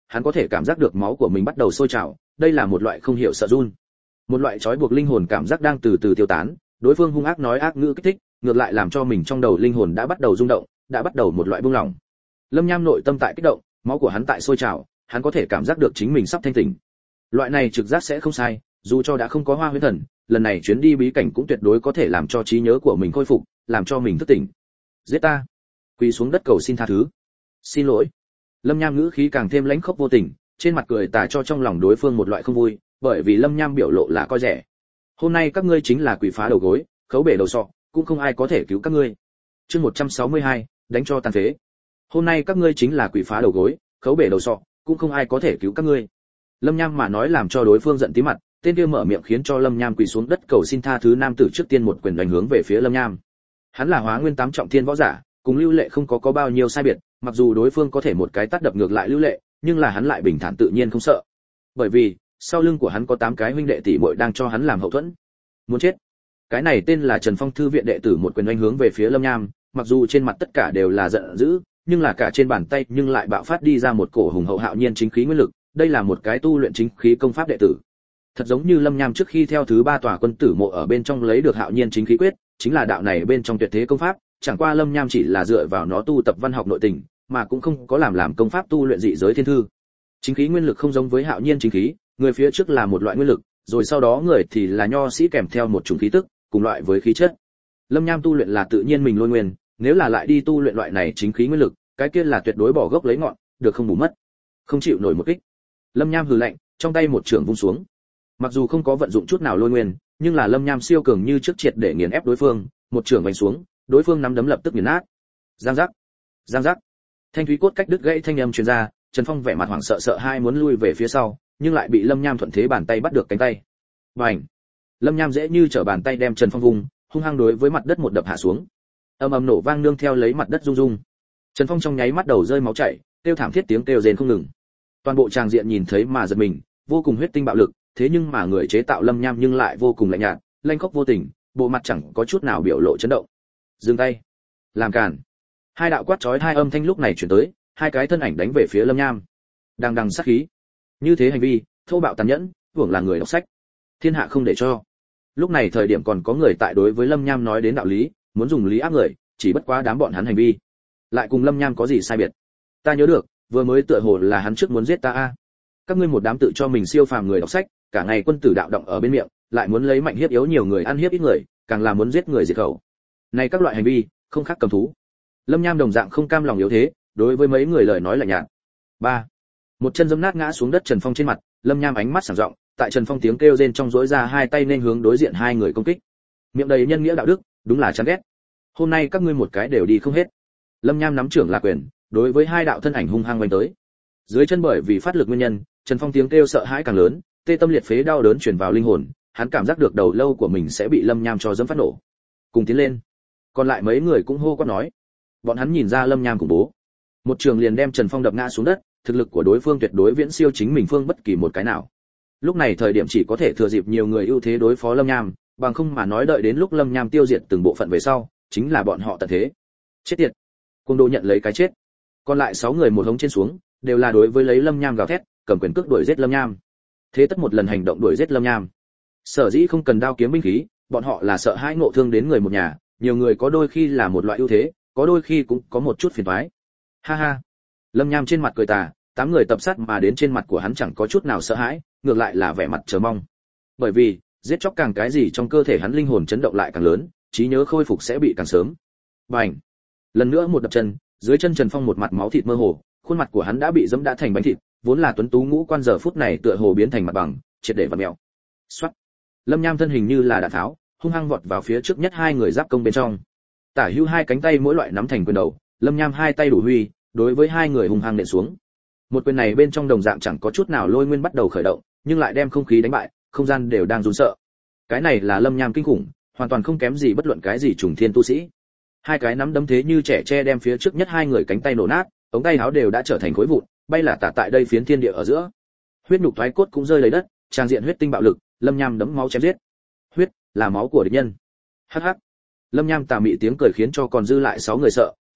hắn có thể cảm giác được máu của mình bắt đầu sôi trào, đây là một loại không hiểu sợ run, một loại trói buộc linh hồn cảm giác đang từ từ tiêu tán. Đối phương hung ác nói ác ngữ kích thích, ngược lại làm cho mình trong đầu linh hồn đã bắt đầu rung động, đã bắt đầu một loại buông lỏng. Lâm Nham nội tâm tại kích động, máu của hắn tại sôi trào, hắn có thể cảm giác được chính mình sắp thanh tỉnh. Loại này trực giác sẽ không sai, dù cho đã không có Hoa Huyễn Thần, lần này chuyến đi bí cảnh cũng tuyệt đối có thể làm cho trí nhớ của mình khôi phục, làm cho mình thức tỉnh. Giết ta! Quỳ xuống đất cầu xin tha thứ. Xin lỗi. Lâm Nham ngữ khí càng thêm lãnh khốc vô tình, trên mặt cười tà cho trong lòng đối phương một loại không vui, bởi vì Lâm Nham biểu lộ là coi rẻ. Hôm nay các ngươi chính là quỷ phá đầu gối, khấu bể đầu sọ, cũng không ai có thể cứu các ngươi. Chương 162, đánh cho tàn phế. Hôm nay các ngươi chính là quỷ phá đầu gối, khấu bể đầu sọ, cũng không ai có thể cứu các ngươi. Lâm Nham mà nói làm cho đối phương giận tí mặt, tên kia mở miệng khiến cho Lâm Nham quỳ xuống đất cầu xin tha thứ nam tử trước tiên một quyền đánh hướng về phía Lâm Nham. Hắn là Hóa Nguyên 8 trọng thiên võ giả, cùng Lưu Lệ không có bao nhiêu sai biệt, mặc dù đối phương có thể một cái tát đập ngược lại Lưu Lệ, nhưng là hắn lại bình thản tự nhiên không sợ. Bởi vì, sau lưng của hắn có 8 cái huynh đệ tỷ muội đang cho hắn làm hậu thuẫn. Muốn chết. Cái này tên là Trần Phong thư viện đệ tử một quyền đánh hướng về phía Lâm Nham, mặc dù trên mặt tất cả đều là giận dữ, nhưng là cả trên bàn tay nhưng lại bạo phát đi ra một cổ hùng hậu hạo nhiên chính khí nguyên lực, đây là một cái tu luyện chính khí công pháp đệ tử. Thật giống như Lâm Nham trước khi theo thứ 3 tòa quân tử mộ ở bên trong lấy được hạo nhiên chính khí quyết, chính là đạo này bên trong tuyệt thế công pháp, chẳng qua Lâm Nham chỉ là dựa vào nó tu tập văn học nội tình, mà cũng không có làm công pháp tu luyện dị giới thiên thư. Chính khí nguyên lực không giống với hạo nhiên chính khí, người phía trước là một loại nguyên lực, rồi sau đó người thì là nho sĩ kèm theo một chủng khí tức, cùng loại với khí chất. Lâm Nham tu luyện là tự nhiên mình lôi nguyên, nếu là lại đi tu luyện loại này chính khí nguyên lực, cái kia là tuyệt đối bỏ gốc lấy ngọn, được không bù mất. Không chịu nổi một kích. Lâm Nham hừ lạnh, trong tay một chưởng vung xuống. Mặc dù không có vận dụng chút nào lôi nguyên, nhưng là Lâm Nham siêu cường như trước triệt để nghiền ép đối phương, một chưởng vành xuống, đối phương nắm đấm lập tức nghiền nát. Giang giác, giang giác. Thanh thúy cốt cách đứt gãy thanh âm truyền ra, Trần Phong vẻ mặt hoảng sợ sợ hai muốn lui về phía sau, nhưng lại bị Lâm Nham thuận thế bàn tay bắt được cánh tay. Bành! Lâm Nham dễ như trở bàn tay đem Trần Phong vùng, hung hăng đối với mặt đất một đập hạ xuống. Ầm ầm nổ vang nương theo lấy mặt đất rung rung. Trần Phong trong nháy mắt đầu rơi máu chảy, kêu thảm thiết tiếng kêu rên không ngừng. Toàn bộ tràng diện nhìn thấy mà giật mình, vô cùng huyết tinh bạo lực, thế nhưng mà người chế tạo Lâm Nham nhưng lại vô cùng lạnh nhạt, lanh khốc vô tình, bộ mặt chẳng có chút nào biểu lộ chấn động. Dừng tay, làm cản. Hai đạo quát chói hai âm thanh lúc này truyền tới, hai cái thân ảnh đánh về phía Lâm Nham. Đang đằng sát khí. Như thế hành vi, thô bạo tàn nhẫn, hưởng là người đọc sách. Thiên hạ không để cho. Lúc này thời điểm còn có người tại đối với Lâm Nham nói đến đạo lý, muốn dùng lý áp người, chỉ bất quá đám bọn hắn hành vi. Lại cùng Lâm Nham có gì sai biệt? Ta nhớ được, vừa mới tựa hồ là hắn trước muốn giết ta a. Các ngươi một đám tự cho mình siêu phàm người đọc sách, cả ngày quân tử đạo động ở bên miệng, lại muốn lấy mạnh hiếp yếu nhiều người ăn hiếp ít người, càng là muốn giết người diệt khẩu. Này các loại hành vi, không khác cầm thú. Lâm Nham đồng dạng không cam lòng yếu thế, đối với mấy người lời nói lạnh nhạt. 3. Một chân giẫm nát ngã xuống đất Trần Phong trên mặt, Lâm Nham ánh mắt sảng rộng, tại Trần Phong tiếng kêu rên trong rỗi ra hai tay nên hướng đối diện hai người công kích. Miệng đầy nhân nghĩa đạo đức, đúng là chán ghét. Hôm nay các ngươi một cái đều đi không hết. Lâm Nham nắm trưởng là quyền, đối với hai đạo thân ảnh hung hăng vành tới. Dưới chân bởi vì phát lực nguyên nhân, Trần Phong tiếng kêu sợ hãi càng lớn, tê tâm liệt phế đau đớn truyền vào linh hồn, hắn cảm giác được đầu lâu của mình sẽ bị Lâm Nham cho dẫm phát nổ. Cùng tiến lên. Còn lại mấy người cũng hô quát nói. Bọn hắn nhìn ra Lâm Nham khủng bố. Một trường liền đem Trần Phong đập ngã xuống đất, thực lực của đối phương tuyệt đối viễn siêu chính mình phương bất kỳ một cái nào. Lúc này thời điểm chỉ có thể thừa dịp nhiều người ưu thế đối phó Lâm Nham, bằng không mà nói đợi đến lúc Lâm Nham tiêu diệt từng bộ phận về sau, chính là bọn họ tận thế. Chết tiệt. Cung Đô nhận lấy cái chết. Còn lại 6 người một hống trên xuống, đều là đối với lấy Lâm Nham gào thét, cầm quyền cước đuổi giết Lâm Nham. Thế tất một lần hành động đuổi giết Lâm Nham. Sở dĩ không cần đao kiếm binh khí, bọn họ là sợ hãi ngộ thương đến người một nhà, nhiều người có đôi khi là một loại ưu thế, có đôi khi cũng có một chút phiền toái. Ha ha. Lâm Nham trên mặt cười tà, 8 người tập sát mà đến trên mặt của hắn chẳng có chút nào sợ hãi, ngược lại là vẻ mặt chờ mong. Bởi vì, giết chóc càng cái gì trong cơ thể hắn linh hồn chấn động lại càng lớn, trí nhớ khôi phục sẽ bị càng sớm. Bành. Lần nữa một đập chân, dưới chân Trần Phong một mặt máu thịt mơ hồ, khuôn mặt của hắn đã bị dẫm đã thành bánh thịt, vốn là tuấn tú ngũ quan giờ phút này tựa hồ biến thành mặt bằng, triệt để vặn mèo. Soát. Lâm Nham thân hình như là đạn tháo, hung hăng vọt vào phía trước nhất hai người giáp công bên trong. Tả hữu hai cánh tay mỗi loại nắm thành quyền đầu, Lâm Nham hai tay đủ huy, đối với hai người hung hăng nện xuống. Một quyền này bên trong đồng dạng chẳng có chút nào lôi nguyên bắt đầu khởi động, nhưng lại đem không khí đánh bại, không gian đều đang run sợ. Cái này là Lâm Nham kinh khủng, hoàn toàn không kém gì bất luận cái gì trùng thiên tu sĩ. Hai cái nắm đấm thế như trẻ tre đem phía trước nhất hai người cánh tay nổ nát, ống tay áo đều đã trở thành khối vụn, bay là tả tại đây phiến thiên địa ở giữa. Huyết nhục thoái cốt cũng rơi lấy đất, trang diện huyết tinh bạo lực, Lâm Nham đấm máu chém giết. Huyết là máu của địch nhân. Hắc hắc. Lâm Nham tà mị tiếng cười khiến cho còn dư lại 6 người sợ,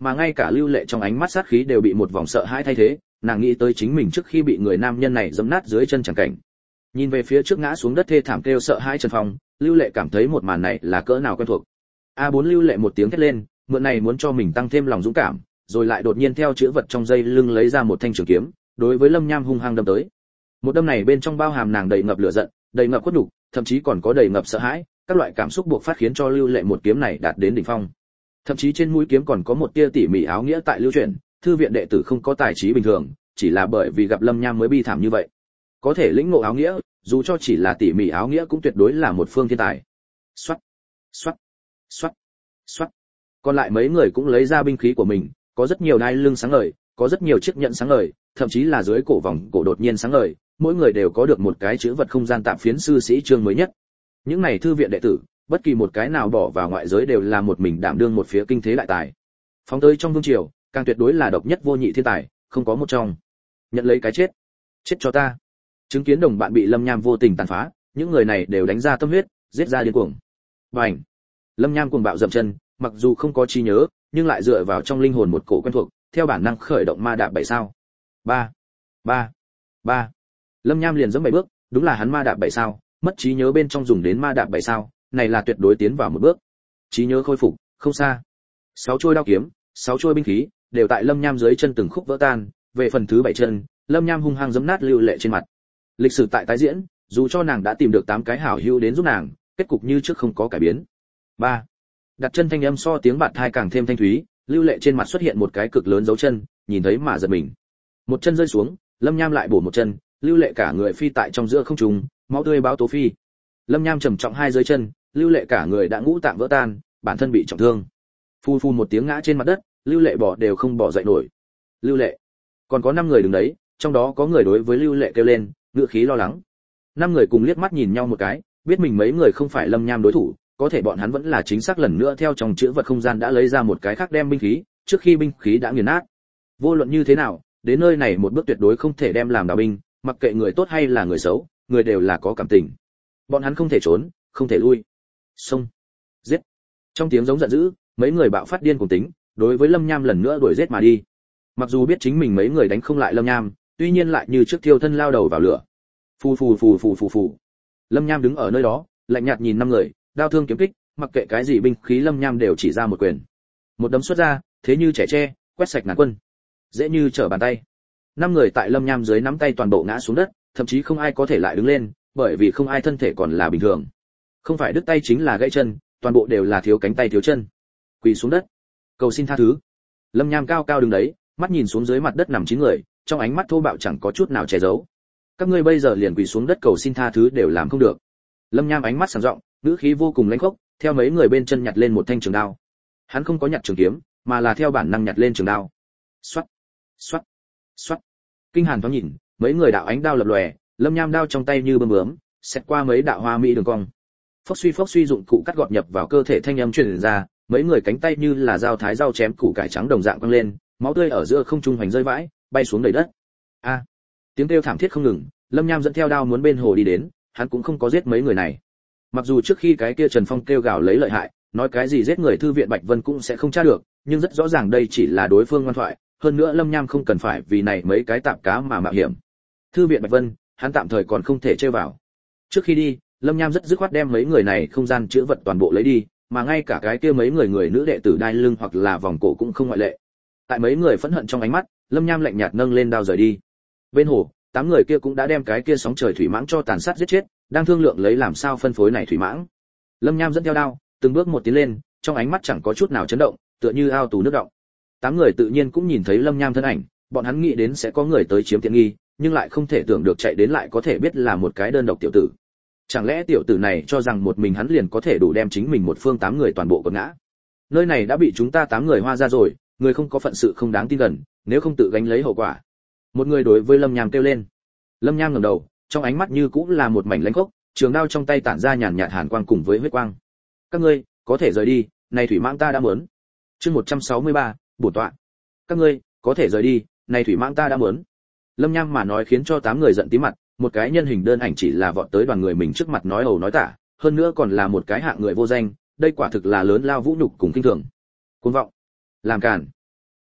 mà ngay cả Lưu Lệ trong ánh mắt sát khí đều bị một vòng sợ hãi thay thế, nàng nghĩ tới chính mình trước khi bị người nam nhân này giẫm nát dưới chân chẳng cảnh. Nhìn về phía trước ngã xuống đất thê thảm kêu sợ hãi Trần Phong, Lưu Lệ cảm thấy một màn này là cỡ nào quen thuộc. A4 Lưu Lệ một tiếng thét lên, mượn này muốn cho mình tăng thêm lòng dũng cảm, rồi lại đột nhiên theo chữ vật trong dây lưng lấy ra một thanh trường kiếm, đối với Lâm Nham hung hăng đâm tới. Một đâm này bên trong bao hàm nàng đầy ngập lửa giận, đầy ngập khuất nhục, thậm chí còn có đầy ngập sợ hãi, các loại cảm xúc buộc phát khiến cho Lưu Lệ một kiếm này đạt đến đỉnh phong. Thậm chí trên mũi kiếm còn có một tia tỉ mỉ áo nghĩa tại lưu truyền, thư viện đệ tử không có tài trí bình thường, chỉ là bởi vì gặp Lâm Nham mới bi thảm như vậy. Có thể lĩnh ngộ áo nghĩa, dù cho chỉ là tỉ mỉ áo nghĩa cũng tuyệt đối là một phương thiên tài. Soát, soát, soát, soát. Còn lại mấy người cũng lấy ra binh khí của mình, có rất nhiều đai lưng sáng ngời, có rất nhiều chiếc nhẫn sáng ngời, thậm chí là dưới cổ vòng cổ đột nhiên sáng ngời, mỗi người đều có được một cái chữ vật không gian tạm phiến sư sĩ chương mới nhất. Những này thư viện đệ tử, bất kỳ một cái nào bỏ vào ngoại giới đều là một mình đảm đương một phía kinh thế đại tài. Phóng tới trong vương triều, càng tuyệt đối là độc nhất vô nhị thiên tài, không có một trong. Nhận lấy cái chết, chết cho ta. Chứng kiến đồng bạn bị Lâm Nham vô tình tàn phá, những người này đều đánh ra tâm huyết, giết ra điên cuồng. Bành! Lâm Nham cuồng bạo dậm chân, mặc dù không có trí nhớ, nhưng lại dựa vào trong linh hồn một cổ quen thuộc, theo bản năng khởi động ma đạp 7 sao. 3, 3, 3. Lâm Nham liền giẫm 7 bước, đúng là hắn ma đạp 7 sao, mất trí nhớ bên trong dùng đến ma đạp 7 sao, này là tuyệt đối tiến vào một bước. Trí nhớ khôi phục, không xa. 6 chuôi đao kiếm, 6 chuôi binh khí, đều tại Lâm Nham dưới chân từng khúc vỡ tan, về phần thứ 7 chân, Lâm Nham hung hăng giẫm nát Lưu Lệ trên mặt. Lịch sử tại tái diễn, dù cho nàng đã tìm được 8 cái hảo hữu đến giúp nàng, kết cục như trước không có cải biến. 3. Đặt chân thanh âm so tiếng bạt thai càng thêm thanh thúy, Lưu Lệ trên mặt xuất hiện một cái cực lớn dấu chân, nhìn thấy mà giật mình. Một chân rơi xuống, Lâm Nham lại bổ một chân, Lưu Lệ cả người phi tại trong giữa không trung, máu tươi báo tố phi. Lâm Nham trầm trọng 2 dưới chân, Lưu Lệ cả người đã ngũ tạng vỡ tan, bản thân bị trọng thương. Phu phu một tiếng ngã trên mặt đất, Lưu Lệ bỏ đều không bỏ dậy nổi. Lưu Lệ, còn có 5 người đứng đấy, trong đó có người đối với Lưu Lệ kêu lên, ngựa khí lo lắng. 5 người cùng liếc mắt nhìn nhau một cái, biết mình mấy người không phải Lâm Nham đối thủ, có thể bọn hắn vẫn là chính xác lần nữa theo trong chữ vật không gian đã lấy ra một cái khác đem binh khí, trước khi binh khí đã nghiền nát. Vô luận như thế nào, đến nơi này một bước tuyệt đối không thể đem làm đạo binh, mặc kệ người tốt hay là người xấu, người đều là có cảm tình. Bọn hắn không thể trốn, không thể lui. Xông, giết. Trong tiếng giống giận dữ, mấy người bạo phát điên cuồng tính, đối với Lâm Nham lần nữa đuổi giết mà đi. Mặc dù biết chính mình mấy người đánh không lại Lâm Nham, tuy nhiên lại như trước thiêu thân lao đầu vào lửa. Phù phù phù phù phù phù. Lâm Nham đứng ở nơi đó, lạnh nhạt nhìn 5 người, đao thương kiếm kích, mặc kệ cái gì binh khí Lâm Nham đều chỉ ra một quyền. Một đấm xuất ra, thế như trẻ tre, quét sạch ngàn quân. Dễ như trở bàn tay. 5 người tại Lâm Nham dưới nắm tay toàn bộ ngã xuống đất, thậm chí không ai có thể lại đứng lên, bởi vì không ai thân thể còn là bình thường. Không phải đứt tay chính là gãy chân, toàn bộ đều là thiếu cánh tay thiếu chân. Quỳ xuống đất, cầu xin tha thứ. Lâm Nham cao cao đứng đấy, mắt nhìn xuống dưới mặt đất nằm 9 người, trong ánh mắt thô bạo chẳng có chút nào che giấu. Các ngươi bây giờ liền quỳ xuống đất cầu xin tha thứ đều làm không được. Lâm Nham ánh mắt sáng rộng, ngữ khí vô cùng lãnh khốc, theo mấy người bên chân nhặt lên một thanh trường đao. Hắn không có nhặt trường kiếm, mà là theo bản năng nhặt lên trường đao. Xoát, xoát, xoát. Kinh hàn thoáng nhìn, mấy người đạo ánh đao lập lòe, Lâm Nham đao trong tay như bơm bướm, xẹt qua mấy đạo hoa mỹ đường cong. Phốc suy dụng cụ cắt gọt nhập vào cơ thể thanh âm truyền ra, mấy người cánh tay như là dao thái dao chém củ cải trắng đồng dạng quăng lên, máu tươi ở giữa không trung hoành rơi vãi, bay xuống đầy đất. A! Tiếng kêu thảm thiết không ngừng, Lâm Nham dẫn theo đao muốn bên hồ đi đến, hắn cũng không có giết mấy người này. Mặc dù trước khi cái kia Trần Phong kêu gào lấy lợi hại, nói cái gì giết người thư viện Bạch Vân cũng sẽ không tra được, nhưng rất rõ ràng đây chỉ là đối phương ngoan thoại, hơn nữa Lâm Nham không cần phải vì này mấy cái tạp cá mà mạo hiểm. Thư viện Bạch Vân, hắn tạm thời còn không thể chơi vào. Trước khi đi, Lâm Nham rất dứt khoát đem mấy người này không gian chứa vật toàn bộ lấy đi, mà ngay cả cái kia mấy người nữ đệ tử đai lưng hoặc là vòng cổ cũng không ngoại lệ. Tại mấy người phẫn hận trong ánh mắt, Lâm Nham lạnh nhạt nâng lên đao rời đi. Bên hồ, 8 người kia cũng đã đem cái kia sóng trời thủy mãng cho tàn sát giết chết, đang thương lượng lấy làm sao phân phối này thủy mãng. Lâm Nham dẫn theo đao, từng bước một tiến lên, trong ánh mắt chẳng có chút nào chấn động, tựa như ao tù nước động. 8 người tự nhiên cũng nhìn thấy Lâm Nham thân ảnh, bọn hắn nghĩ đến sẽ có người tới chiếm tiện nghi, nhưng lại không thể tưởng được chạy đến lại có thể biết là một cái đơn độc tiểu tử. Chẳng lẽ tiểu tử này cho rằng một mình hắn liền có thể đủ đem chính mình một phương 8 người toàn bộ quật ngã? Nơi này đã bị chúng ta 8 người hoa ra rồi, người không có phận sự không đáng tin gần, nếu không tự gánh lấy hậu quả. Một người đối với Lâm Nham kêu lên. Lâm Nham ngẩng đầu, trong ánh mắt như cũng là một mảnh lãnh khốc, trường đao trong tay tản ra nhàn nhạt hàn quang cùng với huyết quang. Các ngươi có thể rời đi, này thủy mãng ta đã muốn. Chương 163, bổn tọa. Các ngươi có thể rời đi, này thủy mãng ta đã muốn. Lâm Nham mà nói khiến cho 8 người giận tím mặt, một cái nhân hình đơn ảnh chỉ là vọt tới đoàn người mình trước mặt nói ẩu nói tả, hơn nữa còn là một cái hạng người vô danh, đây quả thực là lớn lao vũ nhục cùng kinh thường. Cuồng vọng, làm càn.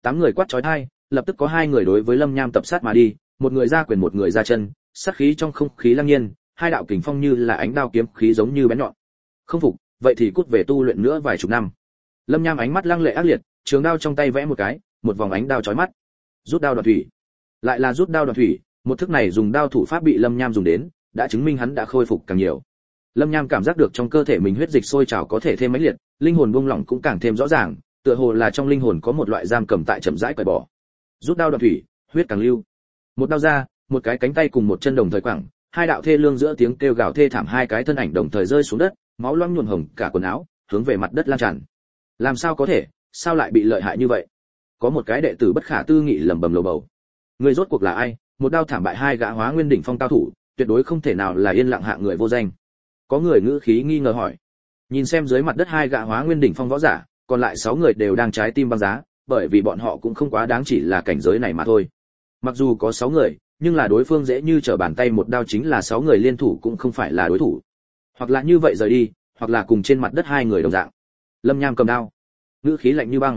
Tám người quát chói tai, lập tức có hai người đối với Lâm Nham tập sát mà đi, một người ra quyền một người ra chân, sát khí trong không khí lăng nhiên, hai đạo kình phong như là ánh đao kiếm khí giống như bén nhọn. Không phục, vậy thì cút về tu luyện nữa vài chục năm. Lâm Nham ánh mắt lăng lệ ác liệt, trường đao trong tay vẽ một cái, một vòng ánh đao chói mắt. Rút đao đoạt thủy. Lại là rút đao đoạt thủy, một thức này dùng đao thủ pháp bị Lâm Nham dùng đến, đã chứng minh hắn đã khôi phục càng nhiều. Lâm Nham cảm giác được trong cơ thể mình huyết dịch sôi trào có thể thêm mãnh liệt, linh hồn buông lỏng cũng càng thêm rõ ràng, tựa hồ là trong linh hồn có một loại giam cầm tại chậm rãi cởi bỏ. Rút đao đoạt thủy, huyết càng lưu. Một đao ra, một cái cánh tay cùng một chân đồng thời quẳng, hai đạo thê lương giữa tiếng kêu gào thê thảm, hai cái thân ảnh đồng thời rơi xuống đất, máu loang nhuộm hồng cả quần áo, hướng về mặt đất lan tràn. Làm sao có thể, sao lại bị lợi hại như vậy? Có một cái đệ tử bất khả tư nghị lẩm bẩm lầu bầu. Người rốt cuộc là ai? Một đao thảm bại hai gã Hóa Nguyên đỉnh phong cao thủ, tuyệt đối không thể nào là yên lặng hạng người vô danh. Có người ngữ khí nghi ngờ hỏi. Nhìn xem dưới mặt đất hai gã Hóa Nguyên đỉnh phong võ giả, còn lại 6 người đều đang trái tim băng giá, bởi vì bọn họ cũng không quá đáng chỉ là cảnh giới này mà thôi. Mặc dù có 6 người, nhưng là đối phương dễ như trở bàn tay một đao chính là 6 người liên thủ cũng không phải là đối thủ. Hoặc là như vậy rời đi, hoặc là cùng trên mặt đất hai người đồng dạng. Lâm Nham cầm đao, ngữ khí lạnh như băng.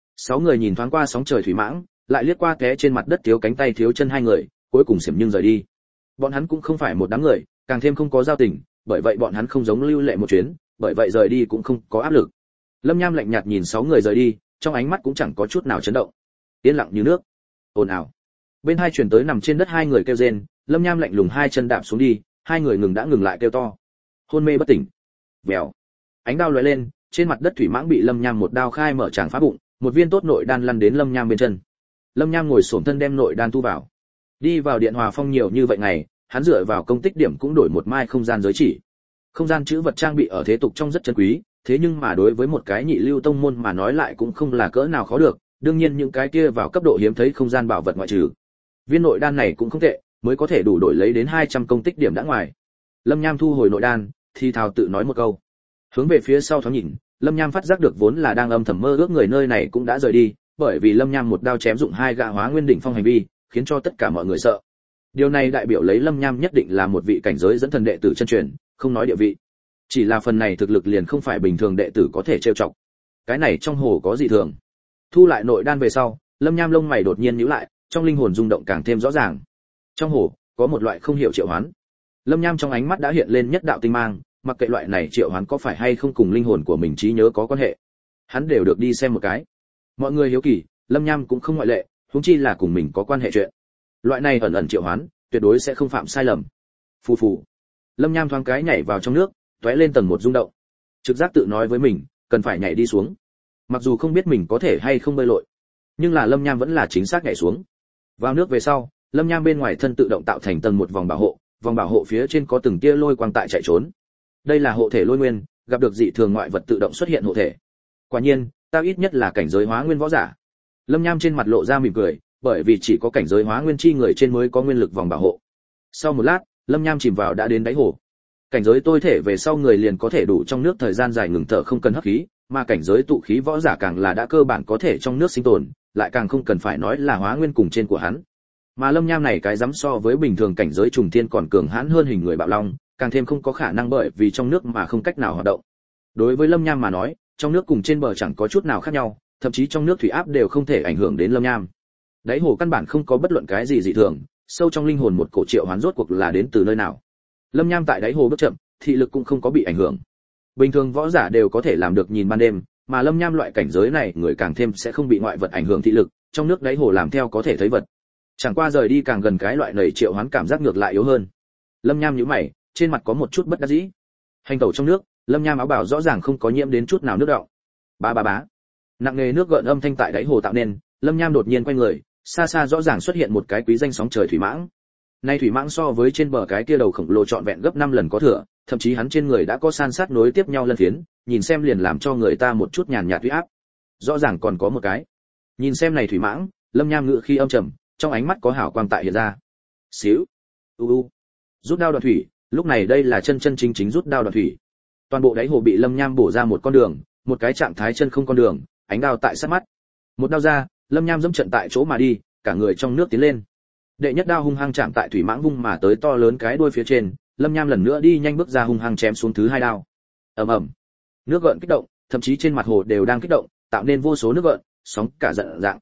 6 người nhìn thoáng qua sóng trời thủy mãng, lại liếc qua té trên mặt đất thiếu cánh tay thiếu chân hai người, cuối cùng xỉm nhưng rời đi. Bọn hắn cũng không phải một đám người, càng thêm không có giao tình, bởi vậy bọn hắn không giống Lưu Lệ một chuyến, bởi vậy rời đi cũng không có áp lực. Lâm Nham lạnh nhạt nhìn 6 người rời đi, trong ánh mắt cũng chẳng có chút nào chấn động. Yên lặng như nước. Ồn ào. Bên hai truyền tới nằm trên đất hai người kêu rên, Lâm Nham lạnh lùng hai chân đạp xuống đi, hai người ngừng lại kêu to. Hôn mê bất tỉnh. Vèo. Ánh đao lóe lên, trên mặt đất thủy mãng bị Lâm Nham một đao khai mở tràng phá bụng, một viên tốt nội đan lăn đến Lâm Nham bên chân. Lâm Nham ngồi xổm thân đem nội đan thu vào. Đi vào Điện Hòa Phong nhiều như vậy ngày, hắn dựa vào công tích điểm cũng đổi một mai không gian giới chỉ. Không gian chữ vật trang bị ở thế tục trong rất chân quý, thế nhưng mà đối với một cái nhị lưu tông môn mà nói lại cũng không là cỡ nào khó được, đương nhiên những cái kia vào cấp độ hiếm thấy không gian bảo vật ngoại trừ. Viên nội đan này cũng không tệ, mới có thể đủ đổi lấy đến 200 công tích điểm đã ngoài. Lâm Nham thu hồi nội đan, thì thào tự nói một câu. Hướng về phía sau thoáng nhìn, Lâm Nham phát giác được vốn là đang âm thầm mơ ước người nơi này cũng đã rời đi, bởi vì Lâm Nham một đao chém dụng hai gã Hóa Nguyên đỉnh phong hành vi, khiến cho tất cả mọi người sợ. Điều này đại biểu lấy Lâm Nham nhất định là một vị cảnh giới dẫn thần đệ tử chân truyền, không nói địa vị. Chỉ là phần này thực lực liền không phải bình thường đệ tử có thể trêu chọc. Cái này trong hồ có gì thường. Thu lại nội đan về sau, Lâm Nham lông mày đột nhiên nhíu lại, trong linh hồn rung động càng thêm rõ ràng. Trong hồ có một loại không hiểu triệu hoán. Lâm Nham trong ánh mắt đã hiện lên nhất đạo tinh mang, mặc kệ loại này triệu hoán có phải hay không cùng linh hồn của mình trí nhớ có quan hệ, hắn đều được đi xem một cái. Mọi người hiếu kỳ, Lâm Nham cũng không ngoại lệ, huống chi là cùng mình có quan hệ chuyện. Loại này ẩn ẩn triệu hoán, tuyệt đối sẽ không phạm sai lầm. Phù phù. Lâm Nham thoáng cái nhảy vào trong nước, tóe lên tầng 1 rung động. Trực giác tự nói với mình, cần phải nhảy đi xuống. Mặc dù không biết mình có thể hay không bơi lội, nhưng là Lâm Nham vẫn là chính xác nhảy xuống. Vào nước về sau, Lâm Nham bên ngoài thân tự động tạo thành tầng 1 vòng bảo hộ phía trên có từng tia lôi quang tại chạy trốn. Đây là hộ thể lôi nguyên, gặp được dị thường ngoại vật tự động xuất hiện hộ thể. Quả nhiên, ta ít nhất là cảnh giới Hóa Nguyên võ giả. Lâm Nham trên mặt lộ ra mỉm cười, bởi vì chỉ có cảnh giới Hóa Nguyên chi người trên mới có nguyên lực vòng bảo hộ. Sau một lát, Lâm Nham chìm vào đã đến đáy hồ. Cảnh giới tôi thể về sau người liền có thể đủ trong nước thời gian dài ngừng thở không cần hấp khí, mà cảnh giới tụ khí võ giả càng là đã cơ bản có thể trong nước sinh tồn, lại càng không cần phải nói là Hóa Nguyên cùng trên của hắn. Mà Lâm Nham này cái dám so với bình thường cảnh giới trùng thiên còn cường hãn hơn hình người bạo long, càng thêm không có khả năng bởi vì trong nước mà không cách nào hoạt động. Đối với Lâm Nham mà nói, trong nước cùng trên bờ chẳng có chút nào khác nhau, thậm chí trong nước thủy áp đều không thể ảnh hưởng đến Lâm Nham. Đáy hồ căn bản không có bất luận cái gì dị thường, sâu trong linh hồn một cổ triệu hoán rốt cuộc là đến từ nơi nào. Lâm Nham tại đáy hồ bước chậm, thị lực cũng không có bị ảnh hưởng. Bình thường võ giả đều có thể làm được nhìn ban đêm, mà Lâm Nham loại cảnh giới này người càng thêm sẽ không bị ngoại vật ảnh hưởng thị lực, trong nước đáy hồ làm theo có thể thấy vật. Chẳng qua rời đi càng gần cái loại nảy triệu hoán cảm giác ngược lại yếu hơn. Lâm Nham nhíu mày, trên mặt có một chút bất đắc dĩ. Hành tẩu trong nước, Lâm Nham áo bào rõ ràng không có nhiễm đến chút nào nước đọng. Bá bá bá. Nặng nề nước gợn âm thanh tại đáy hồ tạo nên, Lâm Nham đột nhiên quay người, xa xa rõ ràng xuất hiện một cái quý danh sóng trời thủy mãng. Nay thủy mãng so với trên bờ cái kia đầu khổng lồ trọn vẹn gấp 5 lần có thừa, thậm chí hắn trên người đã có san sát nối tiếp nhau lân phiến, nhìn xem liền làm cho người ta một chút nhàn nhạt uy áp. Rõ ràng còn có một cái. Nhìn xem này thủy mãng, Lâm Nham ngự khi âm trầm, trong ánh mắt có hào quang tại hiện ra. Xíu. Rút đao đoạt thủy, lúc này đây là chân chân chính chính rút đao đoạt thủy. Toàn bộ đáy hồ bị Lâm Nham bổ ra một con đường, một cái trạng thái chân không con đường, ánh đao tại sát mắt. Một đao ra, Lâm Nham dẫm trận tại chỗ mà đi, cả người trong nước tiến lên. Đệ nhất đao hung hăng chạm tại thủy mãng vung mà tới to lớn cái đuôi phía trên, Lâm Nham lần nữa đi nhanh bước ra hung hăng chém xuống thứ hai đao. Ầm ầm. Nước gợn kích động, thậm chí trên mặt hồ đều đang kích động, tạo nên vô số nước gợn, sóng cả giận dạng.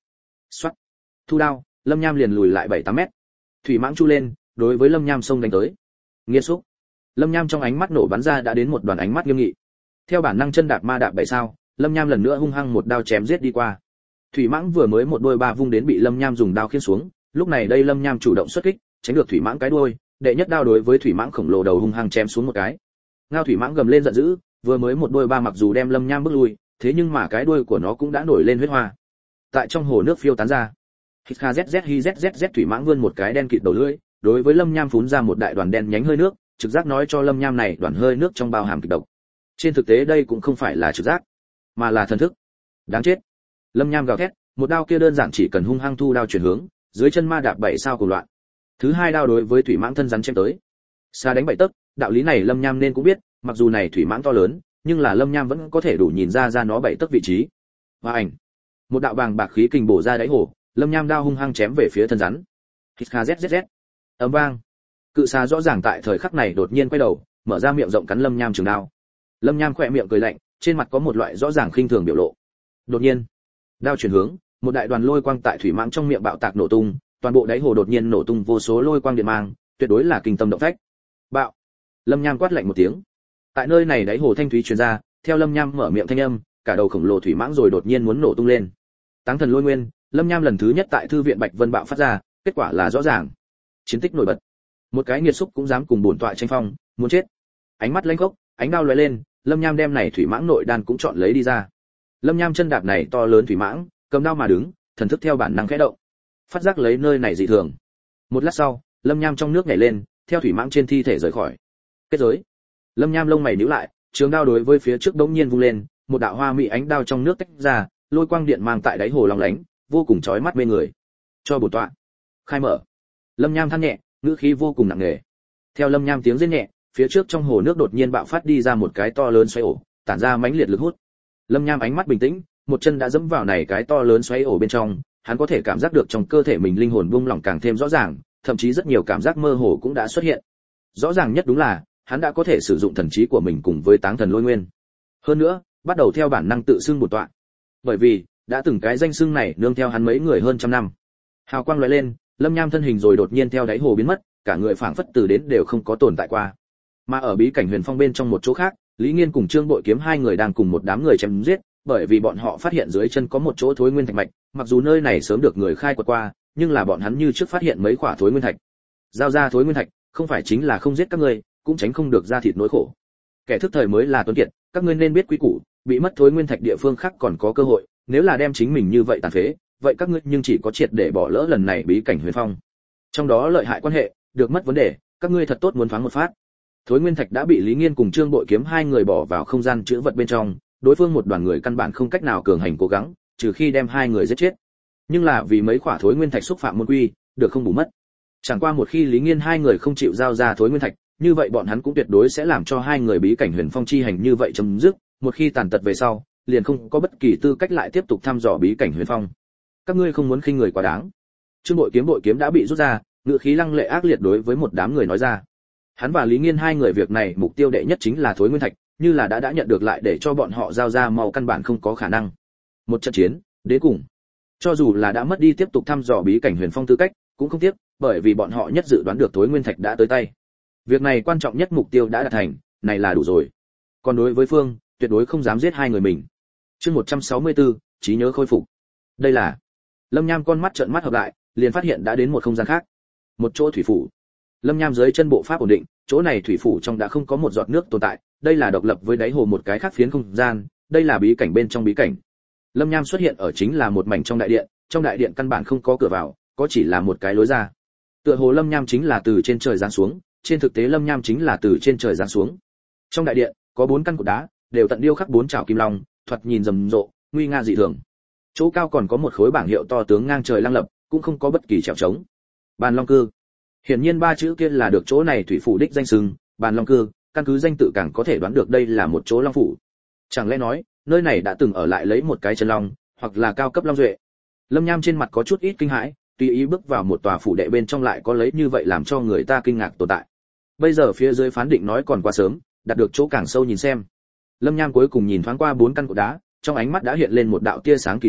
Soát. Thu đao, Lâm Nham liền lùi lại 7-8 mét. Thủy mãng chu lên, đối với Lâm Nham xông đánh tới. Nghiệt xúc. Lâm Nham trong ánh mắt nổ bắn ra đã đến một đoàn ánh mắt nghiêm nghị. Theo bản năng chân đạp ma đạp 7 sao, Lâm Nham lần nữa hung hăng một đao chém giết đi qua. Thủy mãng vừa mới một đôi ba vung đến bị Lâm Nham dùng đao khiên xuống, lúc này đây Lâm Nham chủ động xuất kích, tránh được thủy mãng cái đuôi, đệ nhất đao đối với thủy mãng khổng lồ đầu hung hăng chém xuống một cái. Ngao thủy mãng gầm lên giận dữ, vừa mới một đôi ba mặc dù đem Lâm Nham bước lui, thế nhưng mà cái đuôi của nó cũng đã nổi lên huyết hoa. Tại trong hồ nước phiêu tán ra. Hít kha zz hi zzz thủy mãng vươn một cái đen kịt đầu lưỡi, đối với Lâm Nham phun ra một đại đoàn đen nhánh hơi nước, trực giác nói cho Lâm Nham này đoàn hơi nước trong bao hàm kịch độc. Trên thực tế đây cũng không phải là trực giác, mà là thần thức. Đáng chết. Lâm Nham gào thét, một đao kia đơn giản chỉ cần hung hăng thu đao chuyển hướng, dưới chân ma đạp 7 sao cùng loạn. Thứ hai đao đối với thủy mãng thân rắn chém tới. Xa đánh 7 tấc, đạo lý này Lâm Nham nên cũng biết, mặc dù này thủy mãng to lớn, nhưng là Lâm Nham vẫn có thể đủ nhìn ra nó 7 tấc vị trí. Và ảnh. Một đạo bàng bạc khí kình bổ ra đáy hồ, Lâm Nham đao hung hăng chém về phía thân rắn. Hít kha zzz. Ầm vang. Cự xà rõ ràng tại thời khắc này đột nhiên quay đầu, mở ra miệng rộng cắn Lâm Nham trường đao. Lâm Nham khẽ miệng cười lạnh, trên mặt có một loại rõ ràng khinh thường biểu lộ. Đột nhiên, đao chuyển hướng, một đại đoàn lôi quang tại thủy mãng trong miệng bạo tạc nổ tung, toàn bộ đáy hồ đột nhiên nổ tung vô số lôi quang điện mang, tuyệt đối là kinh tâm động phách. Bạo. Lâm Nham quát lạnh một tiếng. Tại nơi này đáy hồ thanh thúy truyền ra, theo Lâm Nham mở miệng thanh âm, cả đầu khổng lồ thủy mãng rồi đột nhiên muốn nổ tung lên. Táng thần lôi nguyên, Lâm Nham lần thứ nhất tại thư viện Bạch Vân bạo phát ra, kết quả là rõ ràng. Chiến tích nổi bật. Một cái nghiệt xúc cũng dám cùng bổn tọa tranh phong, muốn chết. Ánh mắt lanh khốc, ánh đao lóe lên, Lâm Nham đem này thủy mãng nội đan cũng chọn lấy đi ra. Lâm Nham chân đạp này to lớn thủy mãng, cầm đao mà đứng, thần thức theo bản năng khẽ động. Phát giác lấy nơi này dị thường. Một lát sau, Lâm Nham trong nước nhảy lên, theo thủy mãng trên thi thể rời khỏi. Kết giới. Lâm Nham lông mày nhíu lại, trường đao đối với phía trước bỗng nhiên vung lên, một đạo hoa mỹ ánh đao trong nước tách ra, lôi quang điện mang tại đáy hồ long lánh, vô cùng chói mắt mê người. Cho bổn tọa khai mở. Lâm Nham than nhẹ, ngữ khí vô cùng nặng nề. Theo Lâm Nham tiếng rên nhẹ, phía trước trong hồ nước đột nhiên bạo phát đi ra một cái to lớn xoáy ổ, tản ra mãnh liệt lực hút. Lâm Nham ánh mắt bình tĩnh, một chân đã dẫm vào này cái to lớn xoáy ổ bên trong, hắn có thể cảm giác được trong cơ thể mình linh hồn buông lỏng càng thêm rõ ràng, thậm chí rất nhiều cảm giác mơ hồ cũng đã xuất hiện. Rõ ràng nhất đúng là, hắn đã có thể sử dụng thần trí của mình cùng với táng thần lôi nguyên. Hơn nữa, bắt đầu theo bản năng tự xưng bổn tọa. Bởi vì, đã từng cái danh xưng này nương theo hắn mấy người hơn trăm năm. Hào quang lóe lên, Lâm Nham thân hình rồi đột nhiên theo đáy hồ biến mất, cả người phảng phất từ đến đều không có tồn tại qua. Mà ở bí cảnh Huyền Phong bên trong một chỗ khác, Lý Nghiên cùng Trương Bội Kiếm hai người đang cùng một đám người chém giết, bởi vì bọn họ phát hiện dưới chân có một chỗ thối nguyên thạch mạch, mặc dù nơi này sớm được người khai quật qua, nhưng là bọn hắn như trước phát hiện mấy quả thối nguyên thạch. Giao ra thối nguyên thạch, không phải chính là không giết các ngươi, cũng tránh không được ra thịt nỗi khổ. Kẻ thức thời mới là tuấn kiệt, các ngươi nên biết quý củ, bị mất thối nguyên thạch địa phương khác còn có cơ hội, nếu là đem chính mình như vậy tàn phế, vậy các ngươi nhưng chỉ có triệt để bỏ lỡ lần này bí cảnh Huyền Phong. Trong đó lợi hại quan hệ, được mất vấn đề, các ngươi thật tốt muốn thoáng một phát. Thối nguyên thạch đã bị Lý Nghiên cùng Trương Bội Kiếm hai người bỏ vào không gian chứa vật bên trong, đối phương một đoàn người căn bản không cách nào cường hành cố gắng, trừ khi đem hai người giết chết. Nhưng là vì mấy quả thối nguyên thạch xúc phạm môn quy, được không bù mất. Chẳng qua một khi Lý Nghiên hai người không chịu giao ra thối nguyên thạch, như vậy bọn hắn cũng tuyệt đối sẽ làm cho hai người bí cảnh Huyền Phong chi hành như vậy chấm dứt, một khi tàn tật về sau, liền không có bất kỳ tư cách lại tiếp tục thăm dò bí cảnh Huyền Phong. Các ngươi không muốn khinh người quá đáng. Trương Bội Kiếm đã bị rút ra, ngữ khí lăng lệ ác liệt đối với một đám người nói ra. Hắn và Lý Nghiên hai người việc này mục tiêu đệ nhất chính là thối nguyên thạch, như là đã nhận được lại để cho bọn họ giao ra mau căn bản không có khả năng. Một trận chiến, đến cùng. Cho dù là đã mất đi tiếp tục thăm dò bí cảnh Huyền Phong tư cách, cũng không tiếc, bởi vì bọn họ nhất dự đoán được thối nguyên thạch đã tới tay. Việc này quan trọng nhất mục tiêu đã đạt thành, này là đủ rồi. Còn đối với Phương, tuyệt đối không dám giết hai người mình. Chương 164, trí nhớ khôi phục. Đây là. Lâm Nham con mắt trợn mắt hợp lại, liền phát hiện đã đến một không gian khác. Một chỗ thủy phủ. Lâm Nham dưới chân bộ pháp ổn định, chỗ này thủy phủ trong đã không có một giọt nước tồn tại, đây là độc lập với đáy hồ một cái khác phiến không gian, đây là bí cảnh bên trong bí cảnh. Lâm Nham xuất hiện ở chính là một mảnh trong đại điện căn bản không có cửa vào, có chỉ là một cái lối ra. Tựa hồ Lâm Nham chính là từ trên trời giáng xuống, trên thực tế Lâm Nham chính là từ trên trời giáng xuống. Trong đại điện có 4 căn cột đá, đều tận điêu khắc 4 trảo kim long, thoạt nhìn rầm rộ, nguy nga dị thường. Chỗ cao còn có một khối bảng hiệu to tướng ngang trời lăng lập, cũng không có bất kỳ trèo trống. Bàn Long Cư. Hiển nhiên 3 chữ kia là được chỗ này thủy phủ đích danh xưng, Bàn Long Cư, căn cứ danh tự càng có thể đoán được đây là một chỗ long phủ. Chẳng lẽ nói, nơi này đã từng ở lại lấy một cái chân long, hoặc là cao cấp long duệ. Lâm Nham trên mặt có chút ít kinh hãi, tùy ý bước vào một tòa phủ đệ bên trong lại có lấy như vậy làm cho người ta kinh ngạc tồn tại. Bây giờ phía dưới phán định nói còn quá sớm, đạt được chỗ càng sâu nhìn xem. Lâm Nham cuối cùng nhìn thoáng qua 4 căn cột đá, trong ánh mắt đã hiện lên một đạo tia sáng kỳ dị,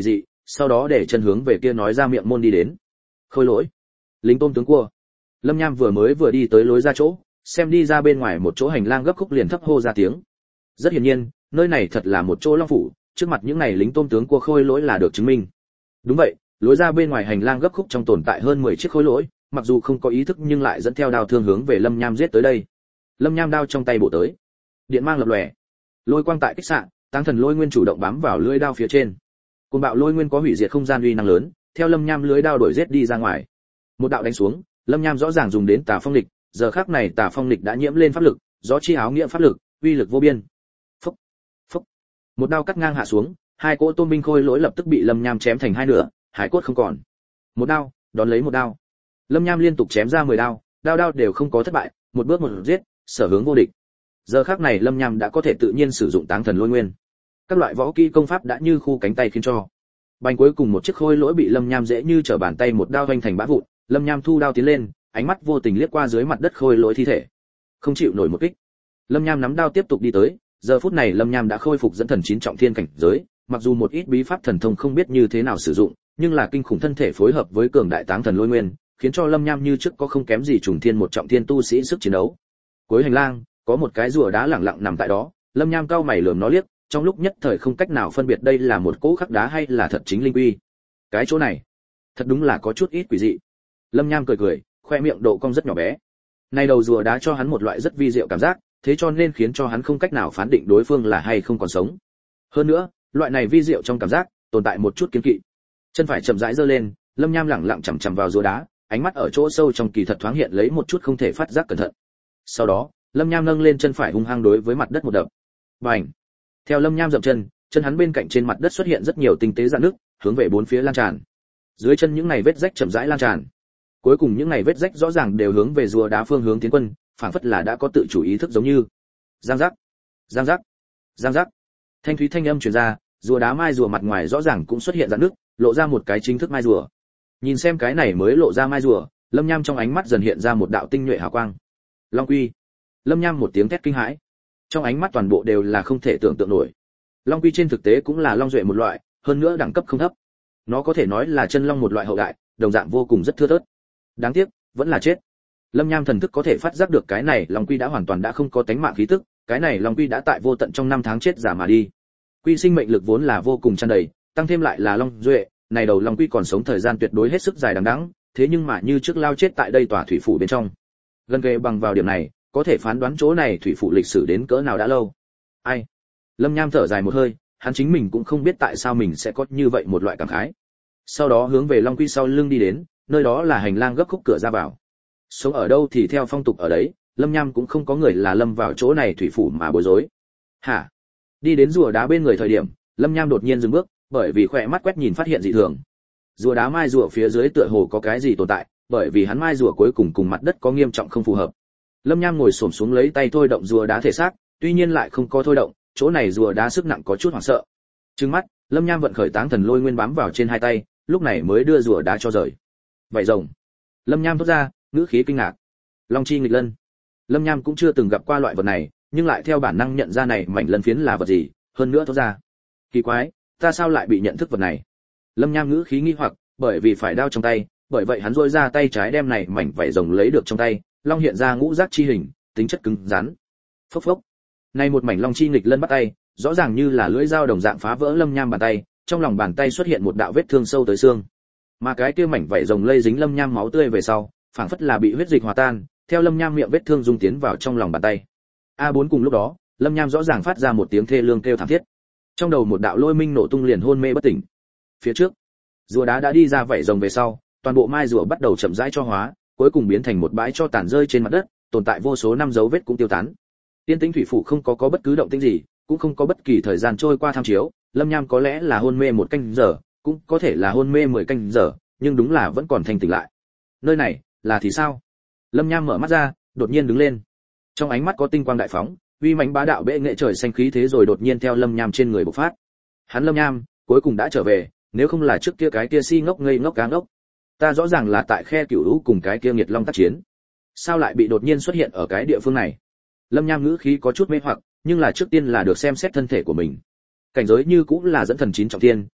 sau đó để chân hướng về kia nói ra miệng môn đi đến. Khôi lỗi, lính tôm tướng cua. Lâm Nham vừa đi tới lối ra chỗ, xem đi ra bên ngoài một chỗ hành lang gấp khúc liền thấp hô ra tiếng. Rất hiển nhiên, nơi này thật là một chỗ long phủ, trước mặt những này lính tôm tướng cua khôi lỗi là được chứng minh. Đúng vậy, lối ra bên ngoài hành lang gấp khúc trong tồn tại hơn 10 chiếc khôi lỗi, mặc dù không có ý thức nhưng lại dẫn theo đao thương hướng về Lâm Nham giết tới đây. Lâm Nham đao trong tay bổ tới, điện mang lập lòe, lôi quang tại kích xạ, Táng Thần Lôi Nguyên chủ động bám vào lưỡi đao phía trên. Cuồng bạo lôi nguyên có hủy diệt không gian uy năng lớn, theo Lâm Nham lưỡi đao đuổi giết đi ra ngoài. Một đạo đánh xuống, Lâm Nham rõ ràng dùng đến Tà Phong Lịch, giờ khắc này Tà Phong Lịch đã nhiễm lên pháp lực, gió chi áo nghĩa pháp lực, uy lực vô biên. Phốc, phốc. Một đao cắt ngang hạ xuống, hai cỗ tôn binh khôi lỗi lập tức bị Lâm Nham chém thành hai nửa, hải cốt không còn. Một đao, đón lấy một đao. Lâm Nham liên tục chém ra 10 đao, đao đều không có thất bại, một bước một giết, sở hướng vô địch. Giờ khắc này Lâm Nham đã có thể tự nhiên sử dụng Táng Thần Lôi Nguyên. Các loại võ kỹ công pháp đã như khu cánh tay khiến cho. Bành cuối cùng một chiếc khôi lỗi bị Lâm Nham dễ như trở bàn tay một đao vênh thành bã vụn, Lâm Nham thu đao tiến lên, ánh mắt vô tình liếc qua dưới mặt đất khôi lỗi thi thể. Không chịu nổi một kích. Lâm Nham nắm đao tiếp tục đi tới, giờ phút này Lâm Nham đã khôi phục dẫn thần 9 trọng thiên cảnh giới, mặc dù một ít bí pháp thần thông không biết như thế nào sử dụng, nhưng là kinh khủng thân thể phối hợp với cường đại Táng Thần Lôi Nguyên, khiến cho Lâm Nham như trước có không kém gì trùng thiên một trọng thiên tu sĩ sức chiến đấu. Cuối hành lang, có một cái rùa đá lẳng lặng nằm tại đó, Lâm Nham cau mày lườm nó liếc, trong lúc nhất thời không cách nào phân biệt đây là một cỗ khắc đá hay là thật chính linh quy. Cái chỗ này, thật đúng là có chút ít quỷ dị. Lâm Nham cười, khoe miệng độ cong rất nhỏ bé. Này đầu rùa đá cho hắn một loại rất vi diệu cảm giác, thế cho nên khiến cho hắn không cách nào phán định đối phương là hay không còn sống. Hơn nữa, loại này vi diệu trong cảm giác, tồn tại một chút kiêng kỵ. Chân phải chậm rãi giơ lên, Lâm Nham lẳng lặng chằm chằm vào rùa đá, ánh mắt ở chỗ sâu trong kỳ thật thoáng hiện lấy một chút không thể phát giác cẩn thận. Sau đó, Lâm Nham nâng lên chân phải hung hăng đối với mặt đất một đập. Bành! Theo Lâm Nham dậm chân, chân hắn bên cạnh trên mặt đất xuất hiện rất nhiều tinh tế rạn nứt, hướng về bốn phía lan tràn. Dưới chân những này vết rách chậm rãi lan tràn. Cuối cùng những này vết rách rõ ràng đều hướng về rùa đá phương hướng tiến quân, phảng phất là đã có tự chủ ý thức giống như. Giang giác, giang giác, giang giác. Thanh thúy thanh âm truyền ra, rùa đá mai rùa mặt ngoài rõ ràng cũng xuất hiện rạn nứt, lộ ra một cái chính thức mai rùa. Nhìn xem cái này mới lộ ra mai rùa, Lâm Nham trong ánh mắt dần hiện ra một đạo tinh nhuệ hào quang. Long quy. Lâm Nham một tiếng thét kinh hãi. Trong ánh mắt toàn bộ đều là không thể tưởng tượng nổi. Long quy trên thực tế cũng là long duệ một loại, hơn nữa đẳng cấp không thấp. Nó có thể nói là chân long một loại hậu đại, đồng dạng vô cùng rất thưa thớt. Đáng tiếc, vẫn là chết. Lâm Nham thần thức có thể phát giác được cái này long quy đã hoàn toàn đã không có tánh mạng khí tức, cái này long quy đã tại vô tận trong 5 tháng chết giả mà đi. Quy sinh mệnh lực vốn là vô cùng tràn đầy, tăng thêm lại là long duệ, này đầu long quy còn sống thời gian tuyệt đối hết sức dài đằng đẵng, thế nhưng mà như trước lao chết tại đây tòa thủy phủ bên trong. Gần kề bằng vào điểm này, có thể phán đoán chỗ này thủy phủ lịch sử đến cỡ nào đã lâu. Ai? Lâm Nham thở dài một hơi, hắn chính mình cũng không biết tại sao mình sẽ có như vậy một loại cảm khái. Sau đó hướng về long quy sau lưng đi đến, nơi đó là hành lang gấp khúc cửa ra vào. Sống ở đâu thì theo phong tục ở đấy, Lâm Nham cũng không có người là lâm vào chỗ này thủy phủ mà bối rối. Hả? Đi đến rùa đá bên người thời điểm, Lâm Nham đột nhiên dừng bước, bởi vì khỏe mắt quét nhìn phát hiện dị thường. Rùa đá mai rùa phía dưới tựa hồ có cái gì tồn tại, bởi vì hắn mai rùa cuối cùng cùng mặt đất có nghiêm trọng không phù hợp. Lâm Nham ngồi xổm xuống lấy tay thôi động rùa đá thể xác, tuy nhiên lại không có thôi động, chỗ này rùa đá sức nặng có chút hoảng sợ. Trừng mắt, Lâm Nham vận khởi Táng Thần Lôi Nguyên bám vào trên hai tay, lúc này mới đưa rùa đá cho rời. Vậy rồng. Lâm Nham thốt ra, ngữ khí kinh ngạc. Long chi nghịch lân. Lâm Nham cũng chưa từng gặp qua loại vật này, nhưng lại theo bản năng nhận ra này mảnh lân phiến là vật gì, hơn nữa thốt ra. Kỳ quái, ta sao lại bị nhận thức vật này? Lâm Nham ngữ khí nghi hoặc, bởi vì phải đao trong tay, bởi vậy hắn rôi ra tay trái đem này mảnh vảy rồng lấy được trong tay, long hiện ra ngũ giác chi hình, tính chất cứng rắn. Phốc phốc. Này một mảnh long chi nghịch lân bắt tay, rõ ràng như là lưỡi dao đồng dạng phá vỡ Lâm Nham bàn tay, trong lòng bàn tay xuất hiện một đạo vết thương sâu tới xương. Mà cái kia mảnh vảy rồng lây dính Lâm Nham máu tươi về sau, phảng phất là bị huyết dịch hòa tan, theo Lâm Nham miệng vết thương dung tiến vào trong lòng bàn tay. A4 cùng lúc đó, Lâm Nham rõ ràng phát ra một tiếng thê lương kêu thảm thiết. Trong đầu một đạo lôi minh nổ tung liền hôn mê bất tỉnh. Phía trước, rùa đá đã đi ra vảy rồng về sau, toàn bộ mai rùa bắt đầu chậm rãi cho hóa, cuối cùng biến thành một bãi cho tàn rơi trên mặt đất, tồn tại vô số năm dấu vết cũng tiêu tán. Tiên tĩnh thủy phủ không có bất cứ động tĩnh gì, cũng không có bất kỳ thời gian trôi qua tham chiếu, Lâm Nham có lẽ là hôn mê 1 canh giờ, cũng có thể là hôn mê 10 canh giờ, nhưng đúng là vẫn còn thanh tỉnh lại. Nơi này, là thì sao? Lâm Nham mở mắt ra, đột nhiên đứng lên. Trong ánh mắt có tinh quang đại phóng, uy mãnh bá đạo bệ nghệ trời xanh khí thế rồi đột nhiên theo Lâm Nham trên người bộc phát. Hắn Lâm Nham, cuối cùng đã trở về, nếu không là trước kia cái kia si ngốc ngây ngốc cá ngốc. Ta rõ ràng là tại khe Cửu Lũ cùng cái kia Nghiệt Long tác chiến. Sao lại bị đột nhiên xuất hiện ở cái địa phương này? Lâm Nham ngữ khí có chút mê hoặc, nhưng là trước tiên là được xem xét thân thể của mình. Cảnh giới như cũng là dẫn thần 9 trọng thiên,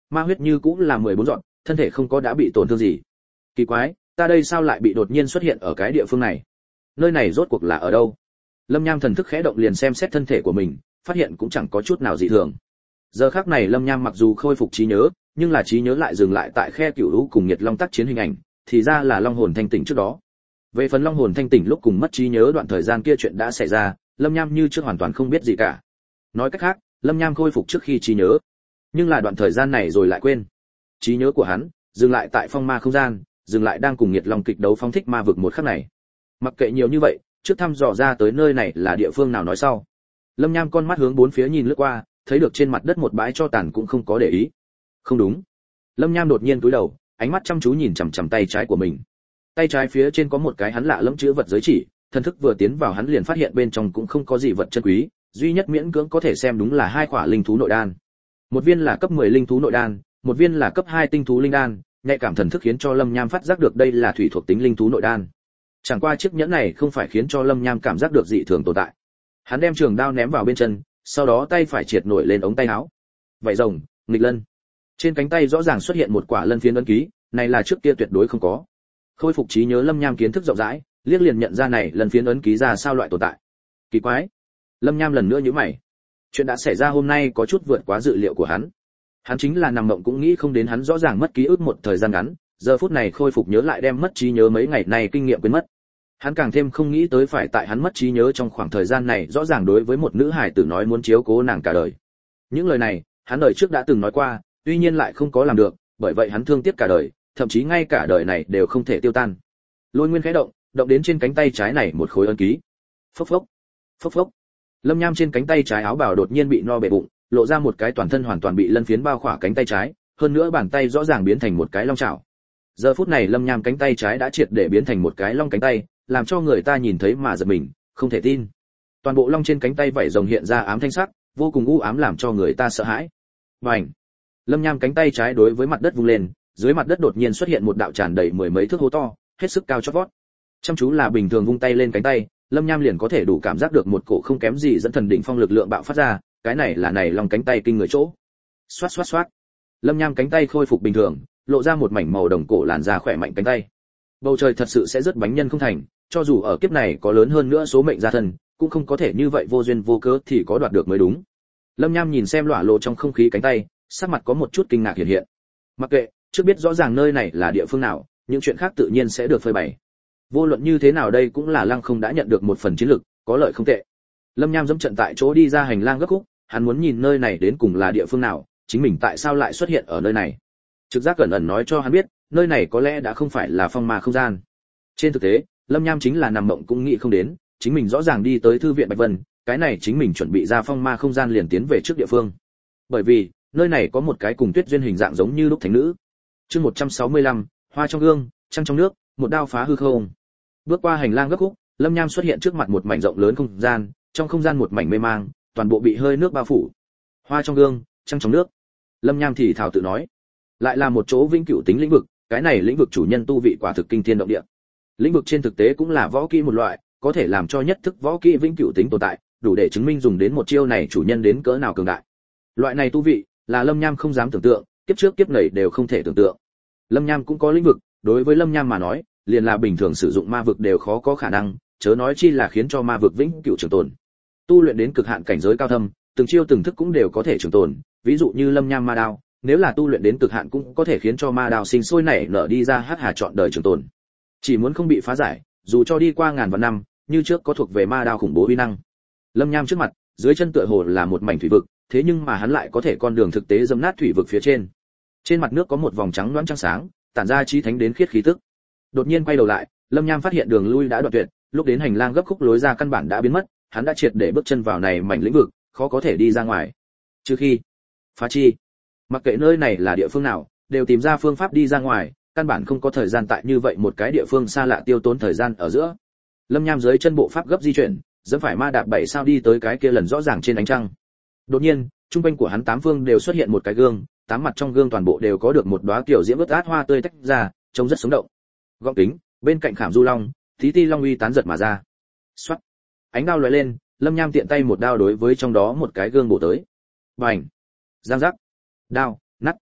ma huyết như cũng là 14 dọn, thân thể không có đã bị tổn thương gì. Kỳ quái, ta đây sao lại bị đột nhiên xuất hiện ở cái địa phương này? Nơi này rốt cuộc là ở đâu? Lâm Nham thần thức khẽ động liền xem xét thân thể của mình, phát hiện cũng chẳng có chút nào dị thường. Giờ khắc này Lâm Nham mặc dù khôi phục trí nhớ, nhưng là trí nhớ lại dừng lại tại khe cửu lũ cùng nhiệt long tác chiến hình ảnh, thì ra là long hồn thanh tỉnh trước đó. Về phần long hồn thanh tỉnh lúc cùng mất trí nhớ đoạn thời gian kia chuyện đã xảy ra, Lâm Nham như trước hoàn toàn không biết gì cả. Nói cách khác, Lâm Nham khôi phục trước khi trí nhớ, nhưng là đoạn thời gian này rồi lại quên. Trí nhớ của hắn dừng lại tại phong ma không gian, dừng lại đang cùng nhiệt long kịch đấu phóng thích ma vực một khắc này. Mặc kệ nhiều như vậy, trước thăm dò ra tới nơi này là địa phương nào nói sau. Lâm Nham con mắt hướng bốn phía nhìn lướt qua, thấy được trên mặt đất một bãi tro tàn cũng không có để ý. Không đúng. Lâm Nham đột nhiên cúi đầu, ánh mắt chăm chú nhìn chằm chằm tay trái của mình. Tay trái phía trên có một cái hắn lạ lẫm chữ vật giới chỉ, thần thức vừa tiến vào hắn liền phát hiện bên trong cũng không có gì vật chân quý, duy nhất miễn cưỡng có thể xem đúng là hai quả linh thú nội đan. Một viên là cấp 10 linh thú nội đan, một viên là cấp 2 tinh thú linh đan, nhạy cảm thần thức khiến cho Lâm Nham phát giác được đây là thủy thuộc tính linh thú nội đan. Chẳng qua chiếc nhẫn này không phải khiến cho Lâm Nham cảm giác được dị thường tồn tại. Hắn đem trường đao ném vào bên chân, sau đó tay phải triệt nổi lên ống tay áo. Vậy rồng, nghịch lân. Trên cánh tay rõ ràng xuất hiện một quả lân phiến ấn ký, này là trước kia tuyệt đối không có. Khôi phục trí nhớ Lâm Nham kiến thức rộng rãi, liếc liền nhận ra này lân phiến ấn ký ra sao loại tồn tại. Kỳ quái. Lâm Nham lần nữa nhíu mày. Chuyện đã xảy ra hôm nay có chút vượt quá dự liệu của hắn. Hắn chính là nằm mộng cũng nghĩ không đến hắn rõ ràng mất ký ức một thời gian ngắn, giờ phút này khôi phục nhớ lại đem mất trí nhớ mấy ngày này kinh nghiệm quên mất. Hắn càng thêm không nghĩ tới phải tại hắn mất trí nhớ trong khoảng thời gian này rõ ràng đối với một nữ hài tử nói muốn chiếu cố nàng cả đời. Những lời này, hắn đời trước đã từng nói qua, tuy nhiên lại không có làm được, bởi vậy hắn thương tiếc cả đời, thậm chí ngay cả đời này đều không thể tiêu tan. Lôi nguyên khẽ động, động đến trên cánh tay trái này một khối ấn ký. Phốc phốc, phốc phốc. Lâm Nham trên cánh tay trái áo bào đột nhiên bị no bể bụng, lộ ra một cái toàn thân hoàn toàn bị lân phiến bao khỏa cánh tay trái, hơn nữa bàn tay rõ ràng biến thành một cái long chảo. Giờ phút này Lâm Nham cánh tay trái đã triệt để biến thành một cái long cánh tay, làm cho người ta nhìn thấy mà giật mình, không thể tin. Toàn bộ long trên cánh tay vảy rồng hiện ra ám thanh sắc, vô cùng u ám làm cho người ta sợ hãi. Bành! Lâm Nham cánh tay trái đối với mặt đất vung lên, dưới mặt đất đột nhiên xuất hiện một đạo tràn đầy mười mấy thước hố to, hết sức cao chót vót. Chăm chú là bình thường vung tay lên cánh tay, Lâm Nham liền có thể đủ cảm giác được một cổ không kém gì dẫn thần đỉnh phong lực lượng bạo phát ra, cái này là này long cánh tay kinh người chỗ. Xoát xoát xoát. Lâm Nham cánh tay khôi phục bình thường, lộ ra một mảnh màu đồng cổ làn da khỏe mạnh cánh tay. Bầu trời thật sự sẽ rất bánh nhân không thành, cho dù ở kiếp này có lớn hơn nữa số mệnh gia thân, cũng không có thể như vậy vô duyên vô cớ thì có đoạt được mới đúng. Lâm Nham nhìn xem lỏa lộ trong không khí cánh tay, sắc mặt có một chút kinh ngạc hiện hiện. Mặc kệ, trước biết rõ ràng nơi này là địa phương nào, những chuyện khác tự nhiên sẽ được phơi bày. Vô luận như thế nào đây cũng là Lăng Không đã nhận được một phần chiến lực, có lợi không tệ. Lâm Nham dẫm trận tại chỗ đi ra hành lang gấp khúc, hắn muốn nhìn nơi này đến cùng là địa phương nào, chính mình tại sao lại xuất hiện ở nơi này. Trực giác cẩn ẩn nói cho hắn biết, nơi này có lẽ đã không phải là phong ma không gian. Trên thực tế, Lâm Nham chính là nằm mộng cũng nghĩ không đến, chính mình rõ ràng đi tới thư viện Bạch Vân, cái này chính mình chuẩn bị ra phong ma không gian liền tiến về trước địa phương. Bởi vì, nơi này có một cái cùng Tuyết Duyên hình dạng giống như lúc thánh nữ. Chương 165, hoa trong gương, trăng trong nước, một đao phá hư không. Bước qua hành lang gấp khúc, Lâm Nham xuất hiện trước mặt một mảnh rộng lớn không gian, trong không gian một mảnh mê mang, toàn bộ bị hơi nước bao phủ. Hoa trong gương, trăng trong nước. Lâm Nham thì thào tự nói, lại là một chỗ vĩnh cửu tính lĩnh vực, cái này lĩnh vực chủ nhân tu vị quả thực kinh thiên động địa. Lĩnh vực trên thực tế cũng là võ kỹ một loại, có thể làm cho nhất thức võ kỹ vĩnh cửu tính tồn tại, đủ để chứng minh dùng đến một chiêu này chủ nhân đến cỡ nào cường đại. Loại này tu vị, là Lâm Nham không dám tưởng tượng, kiếp trước kiếp này đều không thể tưởng tượng. Lâm Nham cũng có lĩnh vực, đối với Lâm Nham mà nói, liền là bình thường sử dụng ma vực đều khó có khả năng, chớ nói chi là khiến cho ma vực vĩnh cửu trường tồn. Tu luyện đến cực hạn cảnh giới cao thâm, từng chiêu từng thức cũng đều có thể trường tồn, ví dụ như Lâm Nham ma đao, nếu là tu luyện đến cực hạn cũng có thể khiến cho ma đao sinh sôi nảy nở đi ra hắc hà trọn đời trường tồn. Chỉ muốn không bị phá giải, dù cho đi qua ngàn vạn năm, như trước có thuộc về ma đao khủng bố uy năng. Lâm Nham trước mặt, dưới chân tựa hồ là một mảnh thủy vực, thế nhưng mà hắn lại có thể con đường thực tế dẫm nát thủy vực phía trên. Trên mặt nước có một vòng trắng loãng trắng sáng, tản ra chí thánh đến khiết khí tức. Đột nhiên quay đầu lại, Lâm Nham phát hiện đường lui đã đoạn tuyệt, lúc đến hành lang gấp khúc lối ra căn bản đã biến mất, hắn đã triệt để bước chân vào này mảnh lĩnh vực, khó có thể đi ra ngoài. Trừ khi phá chi. Mặc kệ nơi này là địa phương nào, đều tìm ra phương pháp đi ra ngoài, căn bản không có thời gian tại như vậy một cái địa phương xa lạ tiêu tốn thời gian ở giữa. Lâm Nham dưới chân bộ pháp gấp di chuyển, dẫm phải ma đạp 7 sao đi tới cái kia lần rõ ràng trên ánh trăng. Đột nhiên, trung quanh của hắn tám phương đều xuất hiện một cái gương, tám mặt trong gương toàn bộ đều có được một đóa kiểu diễm ướt át hoa tươi tách ra, trông rất sống động. Gọng kính, bên cạnh khảm du long, tí ti long uy tán giật mà ra. Xoát, ánh đao lóe lên, Lâm Nham tiện tay một đao đối với trong đó một cái gương bổ tới. Bành, giang giác, đao, nắt.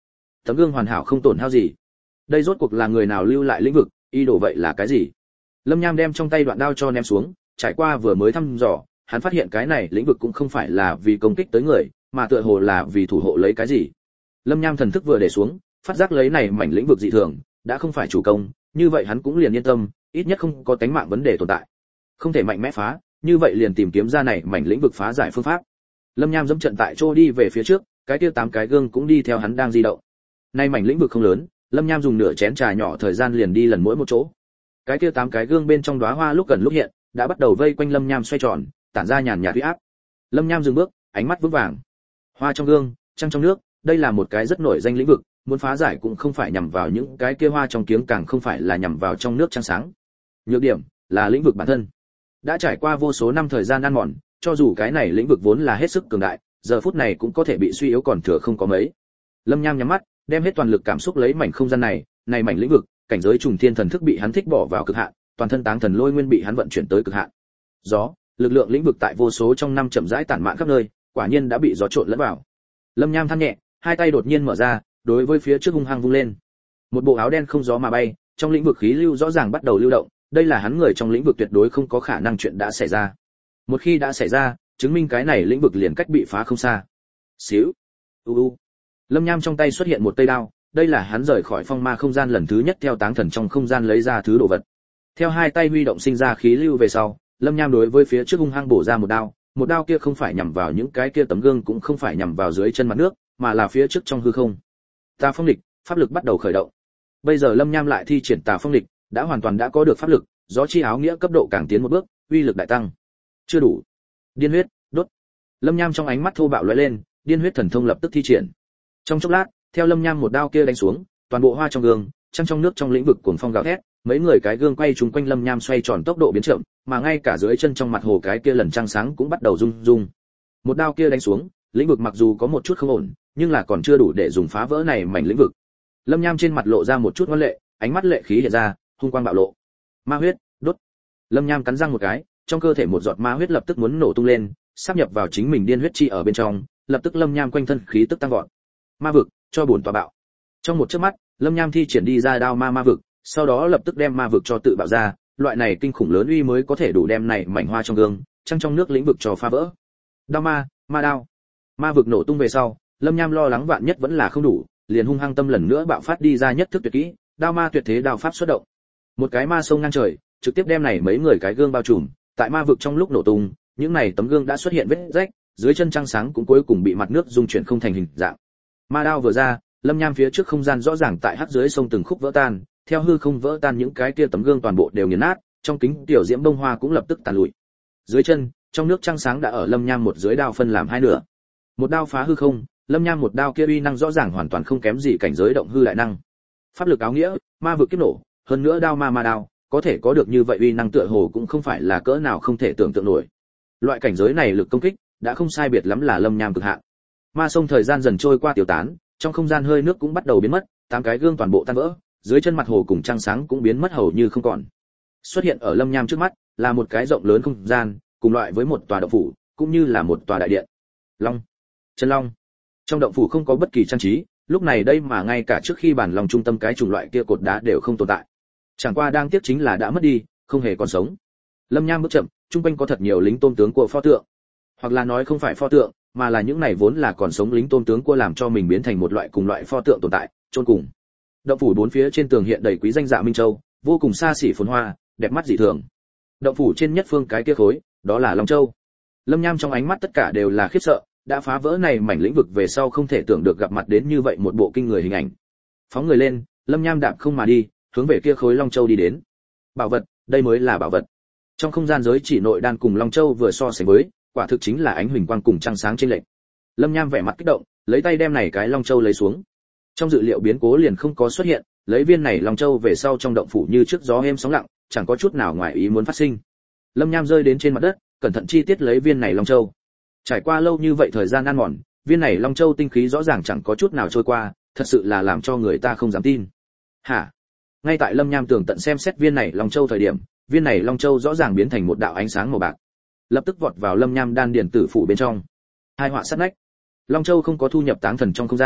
tấm gương hoàn hảo không tổn hao gì. Đây rốt cuộc là người nào lưu lại lĩnh vực, ý đồ vậy là cái gì? Lâm Nham đem trong tay đoạn đao cho ném xuống, trải qua vừa mới thăm dò, hắn phát hiện cái này lĩnh vực cũng không phải là vì công kích tới người, mà tựa hồ là vì thủ hộ lấy cái gì. Lâm Nham thần thức vừa để xuống, phát giác lấy này mảnh lĩnh vực dị thường, đã không phải chủ công, như vậy hắn cũng liền yên tâm, ít nhất không có tánh mạng vấn đề tồn tại. Không thể mạnh mẽ phá, như vậy liền tìm kiếm ra này mảnh lĩnh vực phá giải phương pháp. Lâm Nham dẫm trận tại chỗ đi về phía trước, cái kia 8 cái gương cũng đi theo hắn đang di động. Nay mảnh lĩnh vực không lớn, Lâm Nham dùng nửa chén trà nhỏ thời gian liền đi lần mỗi một chỗ. Cái kia 8 cái gương bên trong đóa hoa lúc gần lúc hiện, đã bắt đầu vây quanh Lâm Nham xoay tròn, tản ra nhàn nhạt uy áp. Lâm Nham dừng bước, ánh mắt vững vàng. Hoa trong gương, trăng trong nước, đây là một cái rất nổi danh lĩnh vực, muốn phá giải cũng không phải nhằm vào những cái kia hoa trong kiếng, càng không phải là nhằm vào trong nước trăng sáng. Nhược điểm là lĩnh vực bản thân. Đã trải qua vô số năm thời gian ăn mòn, cho dù cái này lĩnh vực vốn là hết sức cường đại, giờ phút này cũng có thể bị suy yếu còn thừa không có mấy. Lâm Nham nhắm mắt, đem hết toàn lực cảm xúc lấy mảnh không gian này, này mảnh lĩnh vực, cảnh giới trùng thiên thần thức bị hắn thích bỏ vào cực hạn, toàn thân táng thần lôi nguyên bị hắn vận chuyển tới cực hạn. Gió, lực lượng lĩnh vực tại vô số trong năm chậm rãi tản mạn khắp nơi, quả nhiên đã bị gió trộn lẫn vào. Lâm Nham than nhẹ, hai tay đột nhiên mở ra, đối với phía trước hung hăng vung lên. Một bộ áo đen không gió mà bay, trong lĩnh vực khí lưu rõ ràng bắt đầu lưu động, đây là hắn người trong lĩnh vực tuyệt đối không có khả năng chuyện đã xảy ra. Một khi đã xảy ra, chứng minh cái này lĩnh vực liền cách bị phá không xa. Xíu. Lâm Nham trong tay xuất hiện một cây đao, đây là hắn rời khỏi phong ma không gian lần thứ nhất theo táng thần trong không gian lấy ra thứ đồ vật. Theo hai tay huy động sinh ra khí lưu về sau, Lâm Nham đối với phía trước hung hăng bổ ra một đao kia không phải nhằm vào những cái kia tấm gương, cũng không phải nhằm vào dưới chân mặt nước, mà là phía trước trong hư không. Tà phong địch, pháp lực bắt đầu khởi động. Bây giờ Lâm Nham lại thi triển tà phong địch, đã hoàn toàn đã có được pháp lực, gió chi áo nghĩa cấp độ càng tiến một bước, uy lực đại tăng. Chưa đủ. Điên huyết, đốt. Lâm Nham trong ánh mắt thô bạo lóe lên, điên huyết thần thông lập tức thi triển. Trong chốc lát, theo Lâm Nham một đao kia đánh xuống, toàn bộ hoa trong gương, trăng trong nước trong lĩnh vực cuồng phong gào thét, mấy người cái gương quay trúng quanh Lâm Nham xoay tròn tốc độ biến chậm, mà ngay cả dưới chân trong mặt hồ cái kia lần trăng sáng cũng bắt đầu rung rung. Một đao kia đánh xuống, lĩnh vực mặc dù có một chút không ổn, nhưng là còn chưa đủ để dùng phá vỡ này mảnh lĩnh vực. Lâm Nham trên mặt lộ ra một chút ngoan lệ, ánh mắt lệ khí hiện ra, hung quang bạo lộ. Ma huyết, đốt. Lâm Nham cắn răng một cái, trong cơ thể một giọt ma huyết lập tức muốn nổ tung lên, sáp nhập vào chính mình điên huyết chi ở bên trong, lập tức Lâm Nham quanh thân khí tức tăng vọt. Ma vực, cho bổn tọa bạo. Trong một chớp mắt, Lâm Nham thi triển đi ra đao ma vực, sau đó lập tức đem ma vực cho tự bạo ra, loại này kinh khủng lớn uy mới có thể đủ đem này mảnh hoa trong gương, trăng trong nước lĩnh vực cho phá vỡ. Đao ma đao. Ma vực nổ tung về sau, Lâm Nham lo lắng vạn nhất vẫn là không đủ, liền hung hăng tâm lần nữa bạo phát đi ra nhất thức tuyệt kỹ, đao ma tuyệt thế đao pháp xuất động. Một cái ma sông ngang trời, trực tiếp đem này mấy người cái gương bao trùm, tại ma vực trong lúc nổ tung, những này tấm gương đã xuất hiện vết rách, dưới chân trăng sáng cũng cuối cùng bị mặt nước dung chuyển không thành hình dạng. Ma đao vừa ra, Lâm Nham phía trước không gian rõ ràng tại hắc dưới sông từng khúc vỡ tan, theo hư không vỡ tan những cái kia tấm gương toàn bộ đều nghiền nát, trong kính tiểu diễm bông hoa cũng lập tức tàn lụi. Dưới chân, trong nước trăng sáng đã ở Lâm Nham một dưới đao phân làm hai nửa. Một đao phá hư không, Lâm Nham một đao kia uy năng rõ ràng hoàn toàn không kém gì cảnh giới động hư đại năng. Pháp lực áo nghĩa, ma vực kiếp nổ, hơn nữa đao ma đao, có thể có được như vậy uy năng tựa hồ cũng không phải là cỡ nào không thể tưởng tượng nổi. Loại cảnh giới này lực công kích đã không sai biệt lắm là Lâm Nham cực hạn. Ma sông thời gian dần trôi qua tiêu tán, trong không gian hơi nước cũng bắt đầu biến mất, 8 cái gương toàn bộ tan vỡ, dưới chân mặt hồ cùng trăng sáng cũng biến mất hầu như không còn. Xuất hiện ở Lâm Nham trước mắt là một cái rộng lớn không gian, cùng loại với một tòa động phủ, cũng như là một tòa đại điện. Chân long. Trong động phủ không có bất kỳ trang trí, lúc này đây mà ngay cả trước khi bản lòng trung tâm cái chủng loại kia cột đá đều không tồn tại. Chẳng qua đang tiếc chính là đã mất đi, không hề còn sống. Lâm Nham bước chậm, trung quanh có thật nhiều lính tôn tướng của pho tượng, hoặc là nói không phải pho tượng, mà là những này vốn là còn sống lính tôn tướng của làm cho mình biến thành một loại cùng loại pho tượng tồn tại, chôn cùng. Động phủ bốn phía trên tường hiện đầy quý danh dạ minh châu, vô cùng xa xỉ phồn hoa, đẹp mắt dị thường. Động phủ trên nhất phương cái kia khối, đó là Long Châu. Lâm Nham trong ánh mắt tất cả đều là khiếp sợ, đã phá vỡ này mảnh lĩnh vực về sau không thể tưởng được gặp mặt đến như vậy một bộ kinh người hình ảnh. Phóng người lên, Lâm Nham đạp không mà đi, hướng về kia khối Long Châu đi đến. Bảo vật, đây mới là bảo vật. Trong không gian giới chỉ nội đan cùng Long Châu vừa so sánh với, quả thực chính là ánh huỳnh quang cùng trăng sáng trên lệnh. Lâm Nham vẻ mặt kích động, lấy tay đem này cái Long Châu lấy xuống. Trong dự liệu biến cố liền không có xuất hiện, lấy viên này Long Châu về sau trong động phủ như trước gió êm sóng lặng, chẳng có chút nào ngoài ý muốn phát sinh. Lâm Nham rơi đến trên mặt đất, cẩn thận chi tiết lấy viên này Long Châu. Trải qua lâu như vậy thời gian ăn mòn, viên này Long Châu tinh khí rõ ràng chẳng có chút nào trôi qua, thật sự là làm cho người ta không dám tin. Hả? Ngay tại Lâm Nham tường tận xem xét viên này Long Châu thời điểm, viên này Long Châu rõ ràng biến thành một đạo ánh sáng màu bạc, lập tức vọt vào Lâm Nham đan điền tử phủ bên trong. Hai họa sát nách. Long Châu không có thu nhập táng thần trong không gian,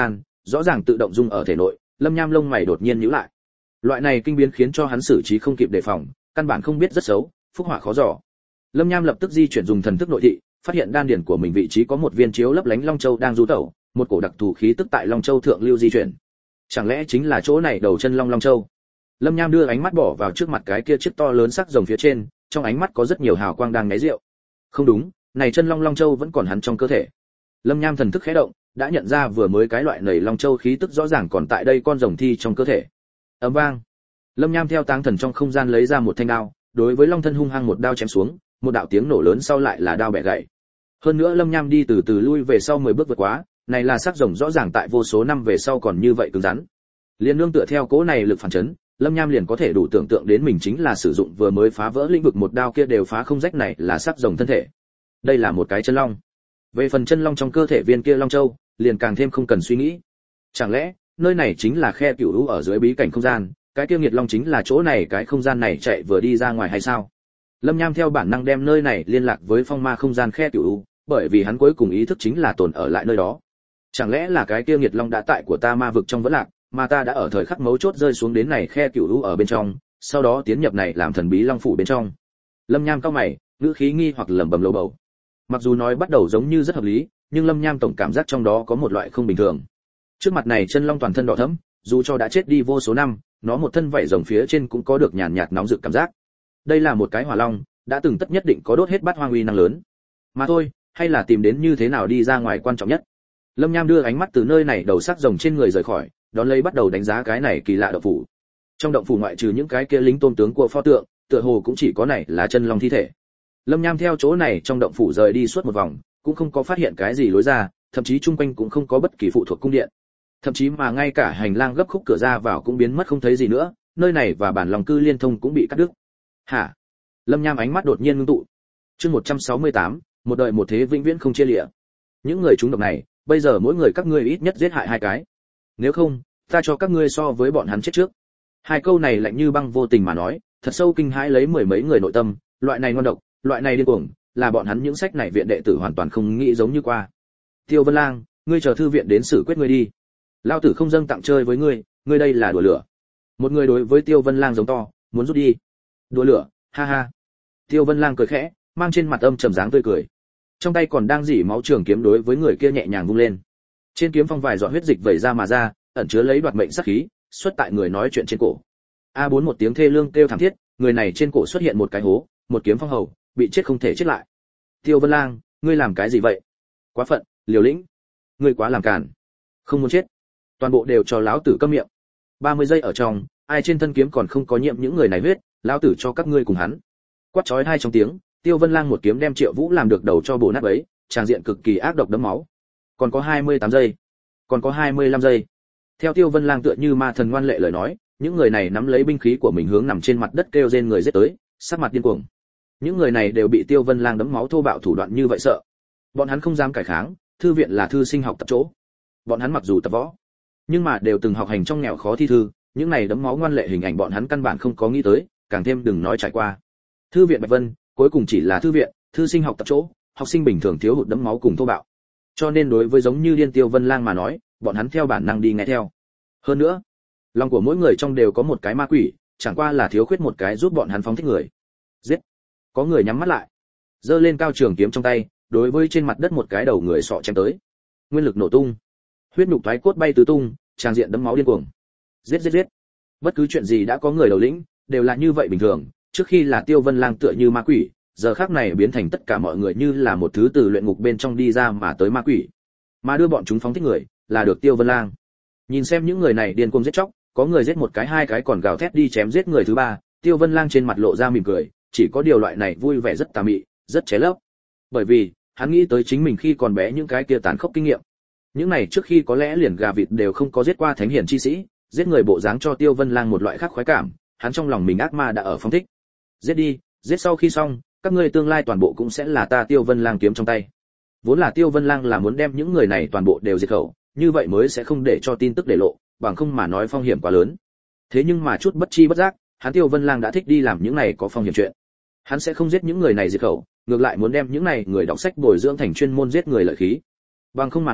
rõ ràng tự động dung ở thể nội, Lâm Nham lông mày đột nhiên nhíu lại. Loại này kinh biến khiến cho hắn xử trí không kịp đề phòng, căn bản không biết rất xấu, phúc họa khó dò. Lâm Nham lập tức di chuyển dùng thần thức nội thị, phát hiện đan điển của mình vị trí có một viên chiếu lấp lánh long châu đang du tẩu, một cổ đặc thù khí tức tại long châu thượng lưu di chuyển. Chẳng lẽ chính là chỗ này đầu chân long châu? Lâm Nham đưa ánh mắt bỏ vào trước mặt cái kia chiếc to lớn sắc rồng phía trên, trong ánh mắt có rất nhiều hào quang đang nháy rượu. Không đúng, này chân long châu vẫn còn hắn trong cơ thể. Lâm Nham thần thức khẽ động, đã nhận ra vừa mới cái loại nảy long châu khí tức rõ ràng còn tại đây con rồng thi trong cơ thể. Ầm vang. Lâm Nham theo táng thần trong không gian lấy ra một thanh đao, đối với long thân hung hăng một đao chém xuống, một đạo tiếng nổ lớn sau lại là đao bẻ gãy. Hơn nữa Lâm Nham đi từ từ lui về sau 10 bước vượt quá, này là sắc rồng rõ ràng tại vô số năm về sau còn như vậy cứng rắn. Liên nương tựa theo cố này lực phản chấn, Lâm Nham liền có thể đủ tưởng tượng đến mình chính là sử dụng vừa mới phá vỡ lĩnh vực một đao kia đều phá không rách này là sắc rồng thân thể. Đây là một cái chân long. Về phần chân long trong cơ thể viên kia long châu, liền càng thêm không cần suy nghĩ. Chẳng lẽ, nơi này chính là khe cửu u ở dưới bí cảnh không gian, cái kia nghiệt long chính là chỗ này cái không gian này chạy vừa đi ra ngoài hay sao? Lâm Nham theo bản năng đem nơi này liên lạc với phong ma không gian khe cửu u, bởi vì hắn cuối cùng ý thức chính là tồn ở lại nơi đó. Chẳng lẽ là cái kia nghiệt long đã tại của ta ma vực trong vẫn lạc, mà ta đã ở thời khắc mấu chốt rơi xuống đến này khe cửu u ở bên trong, sau đó tiến nhập này làm thần bí long phủ bên trong. Lâm Nham cau mày, ngữ khí nghi hoặc lẩm bẩm lầu bầu. Mặc dù nói bắt đầu giống như rất hợp lý, nhưng Lâm Nham tổng cảm giác trong đó có một loại không bình thường. Trước mặt này chân long toàn thân đỏ thẫm, dù cho đã chết đi vô số năm, nó một thân vảy rồng phía trên cũng có được nhàn nhạt nóng rực cảm giác. Đây là một cái hỏa long, đã từng tất nhất định có đốt hết bát hoang uy năng lớn. Mà thôi, hay là tìm đến như thế nào đi ra ngoài quan trọng nhất. Lâm Nham đưa ánh mắt từ nơi này đầu sắc rồng trên người rời khỏi, đón lấy bắt đầu đánh giá cái này kỳ lạ động phủ. Trong động phủ ngoại trừ những cái kia lính tôn tướng của pho tượng, tựa hồ cũng chỉ có này là chân long thi thể. Lâm Nham theo chỗ này trong động phủ rời đi suốt một vòng, cũng không có phát hiện cái gì lối ra, thậm chí chung quanh cũng không có bất kỳ phụ thuộc cung điện. Thậm chí mà ngay cả hành lang gấp khúc cửa ra vào cũng biến mất không thấy gì nữa, nơi này và bản lòng cư liên thông cũng bị cắt đứt. Hả? Lâm Nham ánh mắt đột nhiên ngưng tụ. Chương 168, một đời một thế vĩnh viễn không chia lìa. Những người chúng độc này, bây giờ mỗi người các ngươi ít nhất giết hại 2 cái. Nếu không, ta cho các ngươi so với bọn hắn chết trước. 2 câu này lạnh như băng vô tình mà nói, thật sâu kinh hãi lấy mười mấy người nội tâm, loại này ngon độc, loại này điên cuồng, là bọn hắn những sách này viện đệ tử hoàn toàn không nghĩ giống như qua. Tiêu Vân Lang, ngươi chờ thư viện đến xử quyết ngươi đi. Lão tử không dâng tặng chơi với ngươi, ngươi đây là đùa lửa. Một người đối với Tiêu Vân Lang giống to, muốn rút đi. Đùa lửa, ha ha. Tiêu Vân Lang cười khẽ, mang trên mặt âm trầm dáng tươi cười. Trong tay còn đang dỉ máu trường kiếm đối với người kia nhẹ nhàng vung lên. Trên kiếm phong vài giọt huyết dịch vẩy ra mà ra, ẩn chứa lấy đoạt mệnh sát khí, xuất tại người nói chuyện trên cổ. A4 một tiếng thê lương kêu thảm thiết, người này trên cổ xuất hiện một cái hố, một kiếm phong hầu, bị chết không thể chết lại. Tiêu Vân Lang, ngươi làm cái gì vậy? Quá phận, liều lĩnh. Ngươi quá làm càn. Không muốn chết. Toàn bộ đều cho lão tử câm miệng. 30 giây ở trong, ai trên thân kiếm còn không có nhiễm những người này huyết, lão tử cho các ngươi cùng hắn. Quát chói hai trong tiếng, Tiêu Vân Lang một kiếm đem Triệu Vũ làm được đầu cho bổ nát ấy, tràng diện cực kỳ ác độc đẫm máu. Còn có 28 giây, còn có 25 giây. Theo Tiêu Vân Lang tựa như ma thần ngoan lệ lời nói, những người này nắm lấy binh khí của mình hướng nằm trên mặt đất kêu rên người giết tới, sắc mặt điên cuồng. Những người này đều bị Tiêu Vân Lang đấm máu thô bạo thủ đoạn như vậy sợ. Bọn hắn không dám cải kháng, thư viện là thư sinh học tập chỗ. Bọn hắn mặc dù tập võ, nhưng mà đều từng học hành trong nghèo khó thi thư, những này đấm máu ngoan lệ hình ảnh bọn hắn căn bản không có nghĩ tới, càng thêm đừng nói trải qua. Thư viện Bạch Vân, cuối cùng chỉ là thư viện, thư sinh học tập chỗ, học sinh bình thường thiếu hụt đấm máu cùng thô bạo. Cho nên đối với giống như điên Tiêu Vân Lang mà nói, bọn hắn theo bản năng đi nghe theo. Hơn nữa, lòng của mỗi người trong đều có một cái ma quỷ, chẳng qua là thiếu khuyết một cái giúp bọn hắn phóng thích người. Giết. Có người nhắm mắt lại, giơ lên cao trường kiếm trong tay, đối với trên mặt đất một cái đầu người sọ chém tới. Nguyên lực nổ tung, huyết nhục thoái cốt bay tứ tung, tràn diện đấm máu điên cuồng. Giết giết giết. Bất cứ chuyện gì đã có người đầu lĩnh, đều là như vậy bình thường, trước khi là Tiêu Vân Lang tựa như ma quỷ, giờ khắc này biến thành tất cả mọi người như là một thứ từ luyện ngục bên trong đi ra mà tới ma quỷ. Mà đưa bọn chúng phóng thích người, là được Tiêu Vân Lang. Nhìn xem những người này điên cuồng giết chóc, có người giết một cái hai cái còn gào thét đi chém giết người thứ ba, Tiêu Vân Lang trên mặt lộ ra mỉm cười, chỉ có điều loại này vui vẻ rất tà mị, rất chế lấp. Bởi vì, hắn nghĩ tới chính mình khi còn bé những cái kia tàn khốc kinh nghiệm. Những này trước khi có lẽ liền gà vịt đều không có giết qua thánh hiển chi sĩ, giết người bộ dáng cho Tiêu Vân Lang một loại khác khoái cảm, hắn trong lòng mình ác ma đã ở phóng thích. Giết đi, giết sau khi xong, các ngươi tương lai toàn bộ cũng sẽ là ta Tiêu Vân Lang kiếm trong tay. Vốn là Tiêu Vân Lang là muốn đem những người này toàn bộ đều diệt khẩu, như vậy mới sẽ không để cho tin tức để lộ, bằng không mà nói phong hiểm quá lớn. Thế nhưng mà chút bất chi bất giác, hắn Tiêu Vân Lang đã thích đi làm những này có phong hiểm chuyện. Hắn sẽ không giết những người này diệt khẩu, ngược lại muốn đem những này người đọc sách bồi dưỡng thành chuyên môn giết người lợi khí. Bằng không mà nói,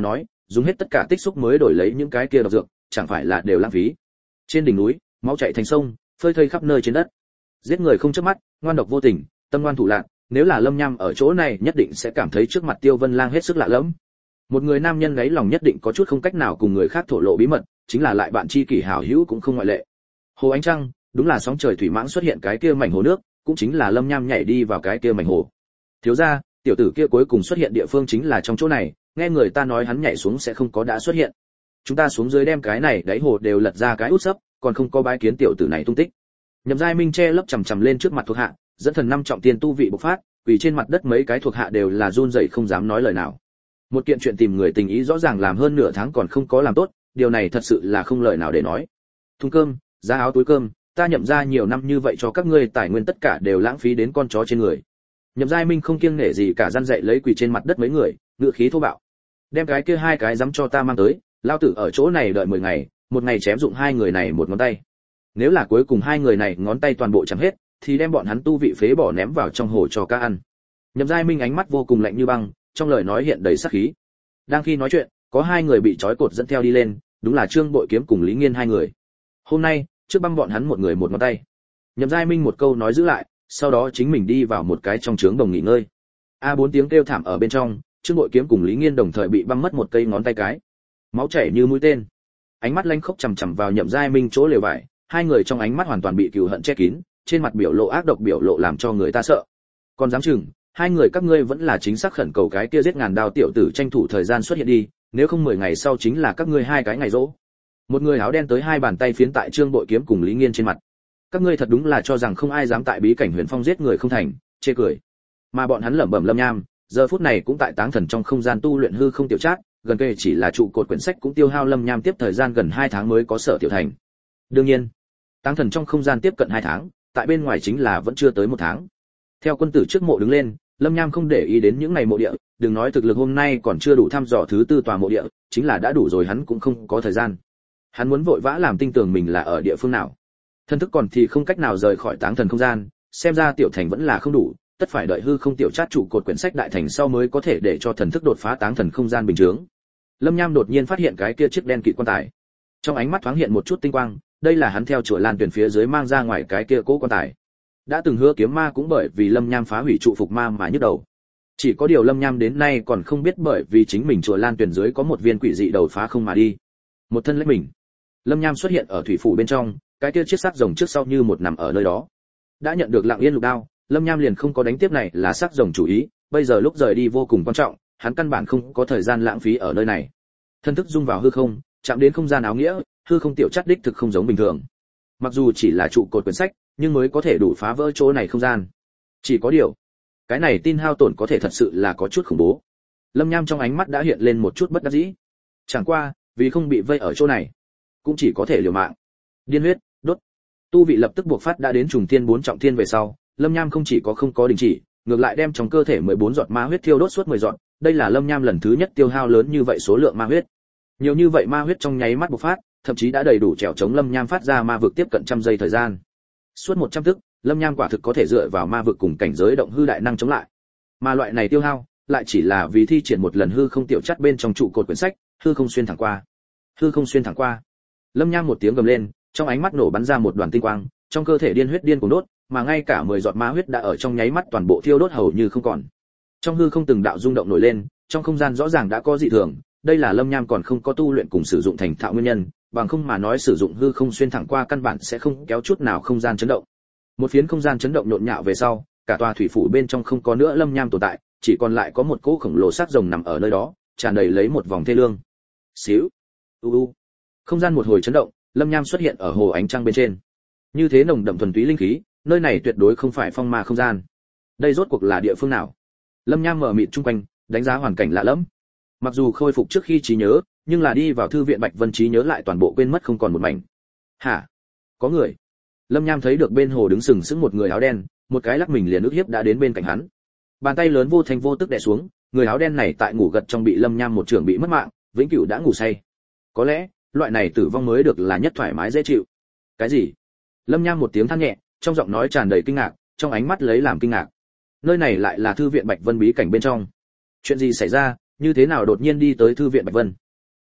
dùng hết tất cả tích xúc mới đổi lấy những cái kia độc dược, chẳng phải là đều lãng phí. Trên đỉnh núi, máu chảy thành sông, phơi thây khắp nơi trên đất. Giết người không chớp mắt, ngoan độc vô tình, tâm ngoan thủ lạn, nếu là Lâm Nham ở chỗ này nhất định sẽ cảm thấy trước mặt Tiêu Vân Lang hết sức lạ lẫm. Một người nam nhân gáy lòng nhất định có chút không cách nào cùng người khác thổ lộ bí mật, chính là lại bạn tri kỷ hảo hữu cũng không ngoại lệ. Hồ ánh trăng, đúng là sóng trời thủy mãng xuất hiện cái kia mảnh hồ nước, cũng chính là Lâm Nham nhảy đi vào cái kia mảnh hồ. Thiếu gia, tiểu tử kia cuối cùng xuất hiện địa phương chính là trong chỗ này, nghe người ta nói hắn nhảy xuống sẽ không có đã xuất hiện. Chúng ta xuống dưới đem cái này đáy hồ đều lật ra cái út sấp, còn không có bái kiến tiểu tử này tung tích. Nhậm Giai Minh che lấp chằm chằm lên trước mặt thuộc hạ, dẫn thần năm trọng tiên tu vị bộc phát, quỳ trên mặt đất mấy cái thuộc hạ đều là run rẩy không dám nói lời nào. Một kiện chuyện tìm người tình ý rõ ràng làm hơn nửa tháng còn không có làm tốt, điều này thật sự là không lời nào để nói. Thùng cơm, giá áo túi cơm, ta Nhậm ra nhiều năm như vậy cho các ngươi tài nguyên tất cả đều lãng phí đến con chó trên người. Nhậm Giai Minh không kiêng nể gì cả răn dậy lấy quỳ trên mặt đất mấy người, ngựa khí thô bạo. Đem cái kia hai cái dám cho ta mang tới, lao tử ở chỗ này đợi 10 ngày, một ngày chém dụng hai người này một ngón tay. Nếu là cuối cùng hai người này ngón tay toàn bộ chẳng hết, thì đem bọn hắn tu vị phế bỏ ném vào trong hồ cho cá ăn. Nhậm Giai Minh ánh mắt vô cùng lạnh như băng, trong lời nói hiện đầy sát khí. Đang khi nói chuyện, có hai người bị trói cột dẫn theo đi lên, đúng là Trương Bội Kiếm cùng Lý Nghiên hai người. Hôm nay, trước băm bọn hắn một người một ngón tay. Nhậm Giai Minh một câu nói giữ lại, sau đó chính mình đi vào một cái trong trướng đồng nghỉ ngơi. Bốn tiếng kêu thảm ở bên trong, Trương Bội Kiếm cùng Lý Nghiên đồng thời bị băm mất một cây ngón tay cái. Máu chảy như mũi tên. Ánh mắt lanh khốc chằm chằm vào Nhậm Giai Minh chỗ lều vải, hai người trong ánh mắt hoàn toàn bị cừu hận che kín, trên mặt biểu lộ ác độc biểu lộ làm cho người ta sợ. Còn dám chừng, hai người các ngươi vẫn là chính xác khẩn cầu cái kia giết ngàn đao tiểu tử tranh thủ thời gian xuất hiện đi, nếu không 10 ngày sau chính là các ngươi hai cái ngày rỗ. Một người áo đen tới hai bàn tay phiến tại Trương Bội Kiếm cùng Lý Nghiên trên mặt. Các ngươi thật đúng là cho rằng không ai dám tại bí cảnh Huyền Phong giết người không thành, chê cười. Mà bọn hắn lẩm bẩm Lâm Nham, giờ phút này cũng tại táng thần trong không gian tu luyện hư không tiểu trát, gần kề chỉ là trụ cột quyển sách cũng tiêu hao Lâm Nham tiếp thời gian gần 2 tháng mới có sở tiểu thành. Đương nhiên, táng thần trong không gian tiếp cận 2 tháng, tại bên ngoài chính là vẫn chưa tới 1 tháng. Theo quân tử trước mộ đứng lên, Lâm Nham không để ý đến những ngày mộ địa, đừng nói thực lực hôm nay còn chưa đủ thăm dò thứ tư tòa mộ địa, chính là đã đủ rồi hắn cũng không có thời gian. Hắn muốn vội vã làm tinh tường mình là ở địa phương nào. Thân thức còn thì không cách nào rời khỏi táng thần không gian, xem ra tiểu thành vẫn là không đủ, tất phải đợi hư không tiểu trát trụ cột quyển sách đại thành sau mới có thể để cho thần thức đột phá táng thần không gian bình thường. Lâm Nham đột nhiên phát hiện cái kia chiếc đen kịt quan tài. Trong ánh mắt thoáng hiện một chút tinh quang, đây là hắn theo chùa Lan Tuyền phía dưới mang ra ngoài cái kia cố quan tài. Đã từng hứa kiếm ma cũng bởi vì Lâm Nham phá hủy trụ phục ma mà nhức đầu. Chỉ có điều Lâm Nham đến nay còn không biết bởi vì chính mình chùa Lan Tuyền dưới có một viên quỷ dị đầu phá không mà đi. Một thân lấy mình. Lâm Nham xuất hiện ở thủy phủ bên trong, cái kia chiếc xác rồng trước sau như một nằm ở nơi đó. Đã nhận được Lặng Yên lục đao, Lâm Nham liền không có đánh tiếp này là xác rồng chủ ý, bây giờ lúc rời đi vô cùng quan trọng, hắn căn bản không có thời gian lãng phí ở nơi này. Thân thức dung vào hư không, chạm đến không gian áo nghĩa, hư không tiểu chất đích thực không giống bình thường. Mặc dù chỉ là trụ cột quyển sách, nhưng mới có thể đủ phá vỡ chỗ này không gian. Chỉ có điều, cái này tin hao tổn có thể thật sự là có chút khủng bố. Lâm Nham trong ánh mắt đã hiện lên một chút bất đắc dĩ. Chẳng qua, vì không bị vây ở chỗ này, cũng chỉ có thể liều mạng. Điên huyết, đốt. Tu vị lập tức buộc phát đã đến trùng thiên 4 trọng thiên về sau, Lâm Nham không chỉ có không có đình chỉ, ngược lại đem trong cơ thể 14 giọt ma huyết thiêu đốt suốt 10 giọt, đây là Lâm Nham lần thứ nhất tiêu hao lớn như vậy số lượng ma huyết. Nhiều như vậy ma huyết trong nháy mắt bộc phát, thậm chí đã đầy đủ trèo chống Lâm Nham phát ra ma vực tiếp cận trăm giây thời gian. Suốt 100 tức, Lâm Nham quả thực có thể dựa vào ma vực cùng cảnh giới động hư đại năng chống lại. Mà loại này tiêu hao, lại chỉ là vì thi triển một lần hư không tiểu chất bên trong trụ cột quyển sách, hư không xuyên thẳng qua. Hư không xuyên thẳng qua. Lâm Nham một tiếng gầm lên, trong ánh mắt nổ bắn ra một đoàn tinh quang, trong cơ thể điên huyết điên cuồng đốt, mà ngay cả 10 giọt ma huyết đã ở trong nháy mắt toàn bộ thiêu đốt hầu như không còn. Trong hư không từng đạo rung động nổi lên, trong không gian rõ ràng đã có dị thường, đây là Lâm Nham còn không có tu luyện cùng sử dụng thành thạo nguyên nhân, bằng không mà nói sử dụng hư không xuyên thẳng qua căn bản sẽ không kéo chút nào không gian chấn động. Một phiến không gian chấn động nhộn nhạo về sau, cả tòa thủy phủ bên trong không có nữa Lâm Nham tồn tại, chỉ còn lại có một cỗ khổng lồ xác rồng nằm ở nơi đó, tràn đầy lấy một vòng thê lương. Xíu. Không gian một hồi chấn động, Lâm Nham xuất hiện ở hồ ánh trăng bên trên. Như thế nồng đậm thuần túy linh khí, nơi này tuyệt đối không phải phong ma không gian. Đây rốt cuộc là địa phương nào? Lâm Nham mở mịt chung quanh, đánh giá hoàn cảnh lạ lẫm. Mặc dù khôi phục trước khi trí nhớ, nhưng là đi vào thư viện Bạch Vân trí nhớ lại toàn bộ quên mất không còn một mảnh. Hả? Có người? Lâm Nham thấy được bên hồ đứng sừng sững một người áo đen, một cái lắc mình liền ức hiếp đã đến bên cạnh hắn. Bàn tay lớn vô thanh vô tức đè xuống, người áo đen này tại ngủ gật trong bị Lâm Nham một trường bị mất mạng, vĩnh cửu đã ngủ say. Có lẽ, loại này tử vong mới được là nhất thoải mái dễ chịu. Cái gì? Lâm Nham một tiếng than nhẹ, trong giọng nói tràn đầy kinh ngạc, trong ánh mắt lấy làm kinh ngạc. Nơi này lại là thư viện Bạch Vân bí cảnh bên trong. Chuyện gì xảy ra, như thế nào đột nhiên đi tới thư viện Bạch Vân?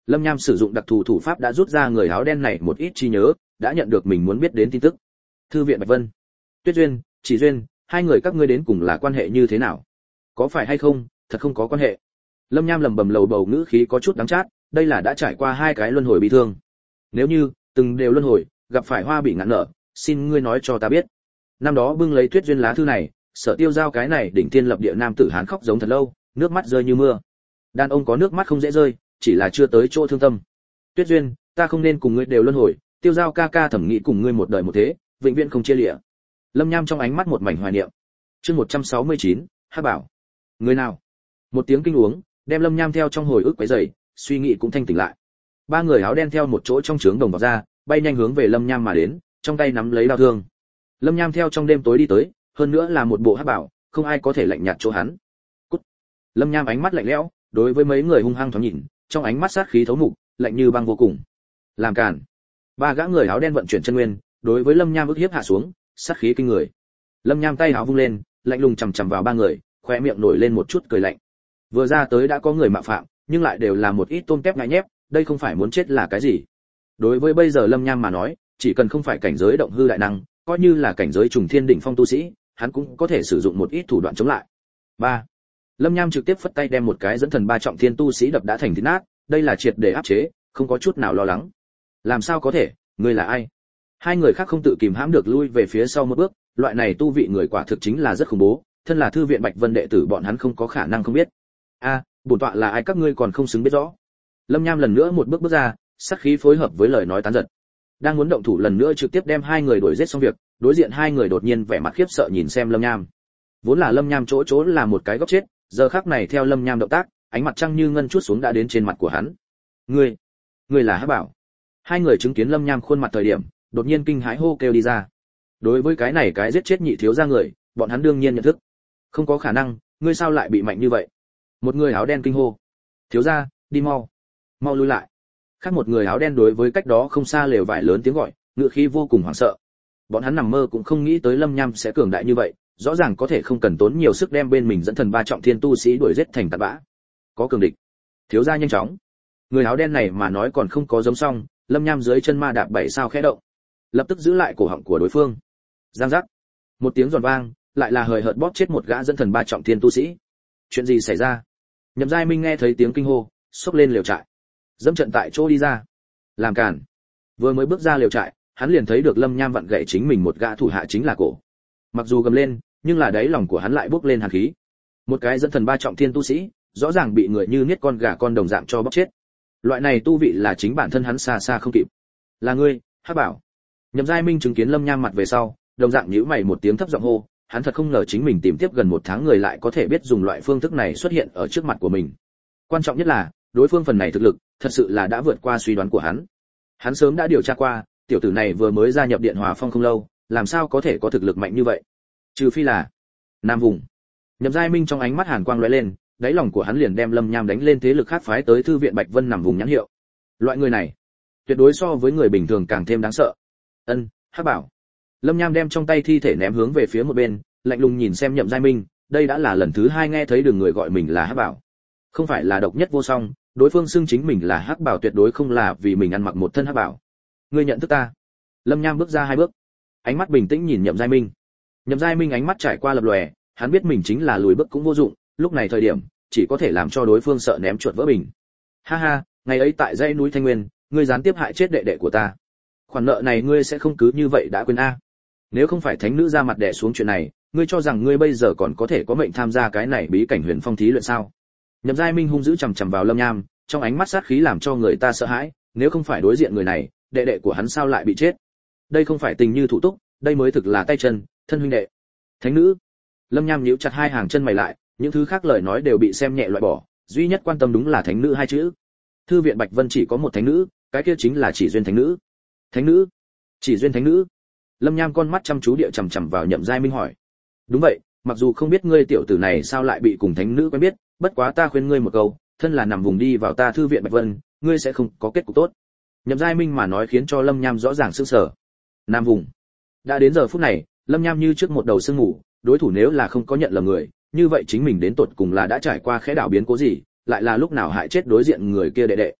Lâm Nham sử dụng đặc thù thủ pháp đã rút ra người áo đen này một ít trí nhớ, đã nhận được mình muốn biết đến tin tức. Thư viện Bạch Vân, Tuyết Duyên, Chỉ Duyên, hai người các ngươi đến cùng là quan hệ như thế nào? Có phải hay không, thật không có quan hệ. Lâm Nham lẩm bẩm lầu bầu, ngữ khí có chút đắng chát, đây là đã trải qua hai cái luân hồi bị thương. Nếu như từng đều luân hồi, gặp phải hoa bị ngạn nợ, xin ngươi nói cho ta biết. Năm đó bưng lấy Tuyết Duyên lá thư này, Sở Tiêu Giao cái này đỉnh thiên lập địa nam tử hán khóc giống thật lâu, nước mắt rơi như mưa. Đàn ông có nước mắt không dễ rơi, chỉ là chưa tới chỗ thương tâm. Tuyết Duyên, ta không nên cùng ngươi đều luân hồi, Tiêu Giao ca ca thẩm nghĩ cùng ngươi một đời một thế, vĩnh viễn không chia lìa. Lâm Nham trong ánh mắt một mảnh hoài niệm. Chương 169, Hắc Bảo. Người nào? Một tiếng kinh uống, đem Lâm Nham theo trong hồi ức quấy rầy, suy nghĩ cũng thanh tỉnh lại. Ba người áo đen theo một chỗ trong trướng đồng vào ra, bay nhanh hướng về Lâm Nham mà đến, trong tay nắm lấy đao thương. Lâm Nham theo trong đêm tối đi tới, hơn nữa là một bộ hắc bảo, không ai có thể lạnh nhạt chỗ hắn. Cút. Lâm Nham ánh mắt lạnh lẽo, đối với mấy người hung hăng thoáng nhìn, trong ánh mắt sát khí thấu mục, lạnh như băng vô cùng. Làm cản. Ba gã người áo đen vận chuyển chân nguyên, đối với Lâm Nham ức hiếp hạ xuống, sát khí kinh người. Lâm Nham tay áo vung lên, lạnh lùng chằm chằm vào ba người, khóe miệng nổi lên một chút cười lạnh. Vừa ra tới đã có người mạo phạm, nhưng lại đều là một ít tôm tép ngại nhép, đây không phải muốn chết là cái gì? Đối với bây giờ Lâm Nham mà nói, chỉ cần không phải cảnh giới động hư đại năng, coi như là cảnh giới trùng thiên đỉnh phong tu sĩ, hắn cũng có thể sử dụng một ít thủ đoạn chống lại. 3. Lâm Nham trực tiếp phất tay đem một cái dẫn thần ba trọng thiên tu sĩ đập đã thành thịt nát, đây là triệt để áp chế, không có chút nào lo lắng. Làm sao có thể, ngươi là ai? Hai người khác không tự kìm hãm được lui về phía sau một bước, loại này tu vị người quả thực chính là rất khủng bố, thân là thư viện Bạch Vân đệ tử bọn hắn không có khả năng không biết. A, bổn tọa là ai các ngươi còn không xứng biết rõ. Lâm Nham lần nữa một bước bước ra, sát khí phối hợp với lời nói tán giật. Đang muốn động thủ lần nữa trực tiếp đem hai người đuổi giết xong việc, đối diện hai người đột nhiên vẻ mặt khiếp sợ nhìn xem Lâm Nham. Vốn là Lâm Nham chỗ là một cái góc chết, giờ khắc này theo Lâm Nham động tác, ánh mặt trăng như ngân chuốt xuống đã đến trên mặt của hắn. Ngươi là Hắc Bảo. Hai người chứng kiến Lâm Nham khuôn mặt thời điểm, đột nhiên kinh hãi hô kêu đi ra. Đối với cái này cái giết chết nhị thiếu gia người, bọn hắn đương nhiên nhận thức. Không có khả năng, ngươi sao lại bị mạnh như vậy? Một người áo đen kinh hô. Thiếu gia, đi mau, mau lui lại. Khác một người áo đen đối với cách đó không xa lều vải lớn tiếng gọi, ngựa khí vô cùng hoảng sợ. Bọn hắn nằm mơ cũng không nghĩ tới Lâm Nham sẽ cường đại như vậy, rõ ràng có thể không cần tốn nhiều sức đem bên mình dẫn thần ba trọng thiên tu sĩ đuổi giết thành tạt bã. Có cường địch. Thiếu gia nhanh chóng. Người áo đen này mà nói còn không có giống xong, Lâm Nham dưới chân ma đạp bảy sao khẽ động, lập tức giữ lại cổ họng của đối phương. Giang giác. Một tiếng giòn vang, lại là hời hợt bóp chết một gã dẫn thần ba trọng thiên tu sĩ. Chuyện gì xảy ra? Nhậm Giai Minh nghe thấy tiếng kinh hô, xốc lên lều trại, dẫm trận tại chỗ đi ra. Làm cản. Vừa mới bước ra lều trại, hắn liền thấy được Lâm Nham vặn gãy chính mình một gã thủ hạ chính là cổ. Mặc dù gầm lên, nhưng là đáy lòng của hắn lại bốc lên hàn khí. Một cái dẫn thần ba trọng thiên tu sĩ, rõ ràng bị người như niết con gà con đồng dạng cho bóc chết. Loại này tu vị là chính bản thân hắn xa xa không kịp. Là ngươi, Hắc Bảo. Nhậm Giai Minh chứng kiến Lâm Nham mặt về sau, đồng dạng nhíu mày một tiếng thấp giọng hô, hắn thật không ngờ chính mình tìm tiếp gần một tháng người lại có thể biết dùng loại phương thức này xuất hiện ở trước mặt của mình. Quan trọng nhất là, đối phương phần này thực lực, thật sự là đã vượt qua suy đoán của hắn. Hắn sớm đã điều tra qua, tiểu tử này vừa mới gia nhập Điện Hòa Phong không lâu, làm sao có thể có thực lực mạnh như vậy? Trừ phi là Nam Vùng. Nhậm Giai Minh trong ánh mắt hàn quang lóe lên, đáy lòng của hắn liền đem Lâm Nham đánh lên thế lực khác phái tới thư viện Bạch Vân nằm vùng nhãn hiệu. Loại người này, tuyệt đối so với người bình thường càng thêm đáng sợ. Ân, Hắc Bảo. Lâm Nham đem trong tay thi thể ném hướng về phía một bên, lạnh lùng nhìn xem Nhậm Giai Minh, đây đã là lần thứ hai nghe thấy đường người gọi mình là Hắc Bảo. Không phải là độc nhất vô song, đối phương xưng chính mình là Hắc Bảo tuyệt đối không là vì mình ăn mặc một thân Hắc Bảo. Ngươi nhận thức ta? Lâm Nham bước ra hai bước, ánh mắt bình tĩnh nhìn Nhậm Giai Minh. Nhậm Giai Minh ánh mắt trải qua lập lòe, hắn biết mình chính là lùi bước cũng vô dụng, lúc này thời điểm, chỉ có thể làm cho đối phương sợ ném chuột vỡ bình. Ha ha, ngày ấy tại dãy núi Thanh Nguyên, ngươi gián tiếp hại chết đệ đệ của ta. Khoản nợ này ngươi sẽ không cứ như vậy đã quên a? Nếu không phải thánh nữ ra mặt đè xuống chuyện này, ngươi cho rằng ngươi bây giờ còn có thể có mệnh tham gia cái này bí cảnh huyền phong thí luyện sao? Nhậm Giai Minh hung dữ chằm chằm vào Lâm Nham, trong ánh mắt sát khí làm cho người ta sợ hãi, nếu không phải đối diện người này, đệ đệ của hắn sao lại bị chết? Đây không phải tình như thủ túc, đây mới thực là tay chân, thân huynh đệ. Thánh nữ. Lâm Nham nhíu chặt hai hàng chân mày lại, những thứ khác lời nói đều bị xem nhẹ loại bỏ, duy nhất quan tâm đúng là thánh nữ hai chữ. Thư viện Bạch Vân chỉ có một thánh nữ, cái kia chính là Chỉ Duyên thánh nữ. Thánh nữ? Chỉ Duyên thánh nữ? Lâm Nham con mắt chăm chú địa chằm chằm vào Nhậm Giai Minh hỏi. Đúng vậy, mặc dù không biết ngươi tiểu tử này sao lại bị cùng thánh nữ quen biết, bất quá ta khuyên ngươi một câu, thân là nằm vùng đi vào ta thư viện Bạch Vân, ngươi sẽ không có kết cục tốt. Nhậm Giai Minh mà nói khiến cho Lâm Nham rõ ràng sửng sở. Nam vùng. Đã đến giờ phút này, Lâm Nham như trước một đầu sương ngủ, đối thủ nếu là không có nhận lầm người, như vậy chính mình đến tột cùng là đã trải qua khẽ đảo biến cố gì, lại là lúc nào hại chết đối diện người kia đệ đệ.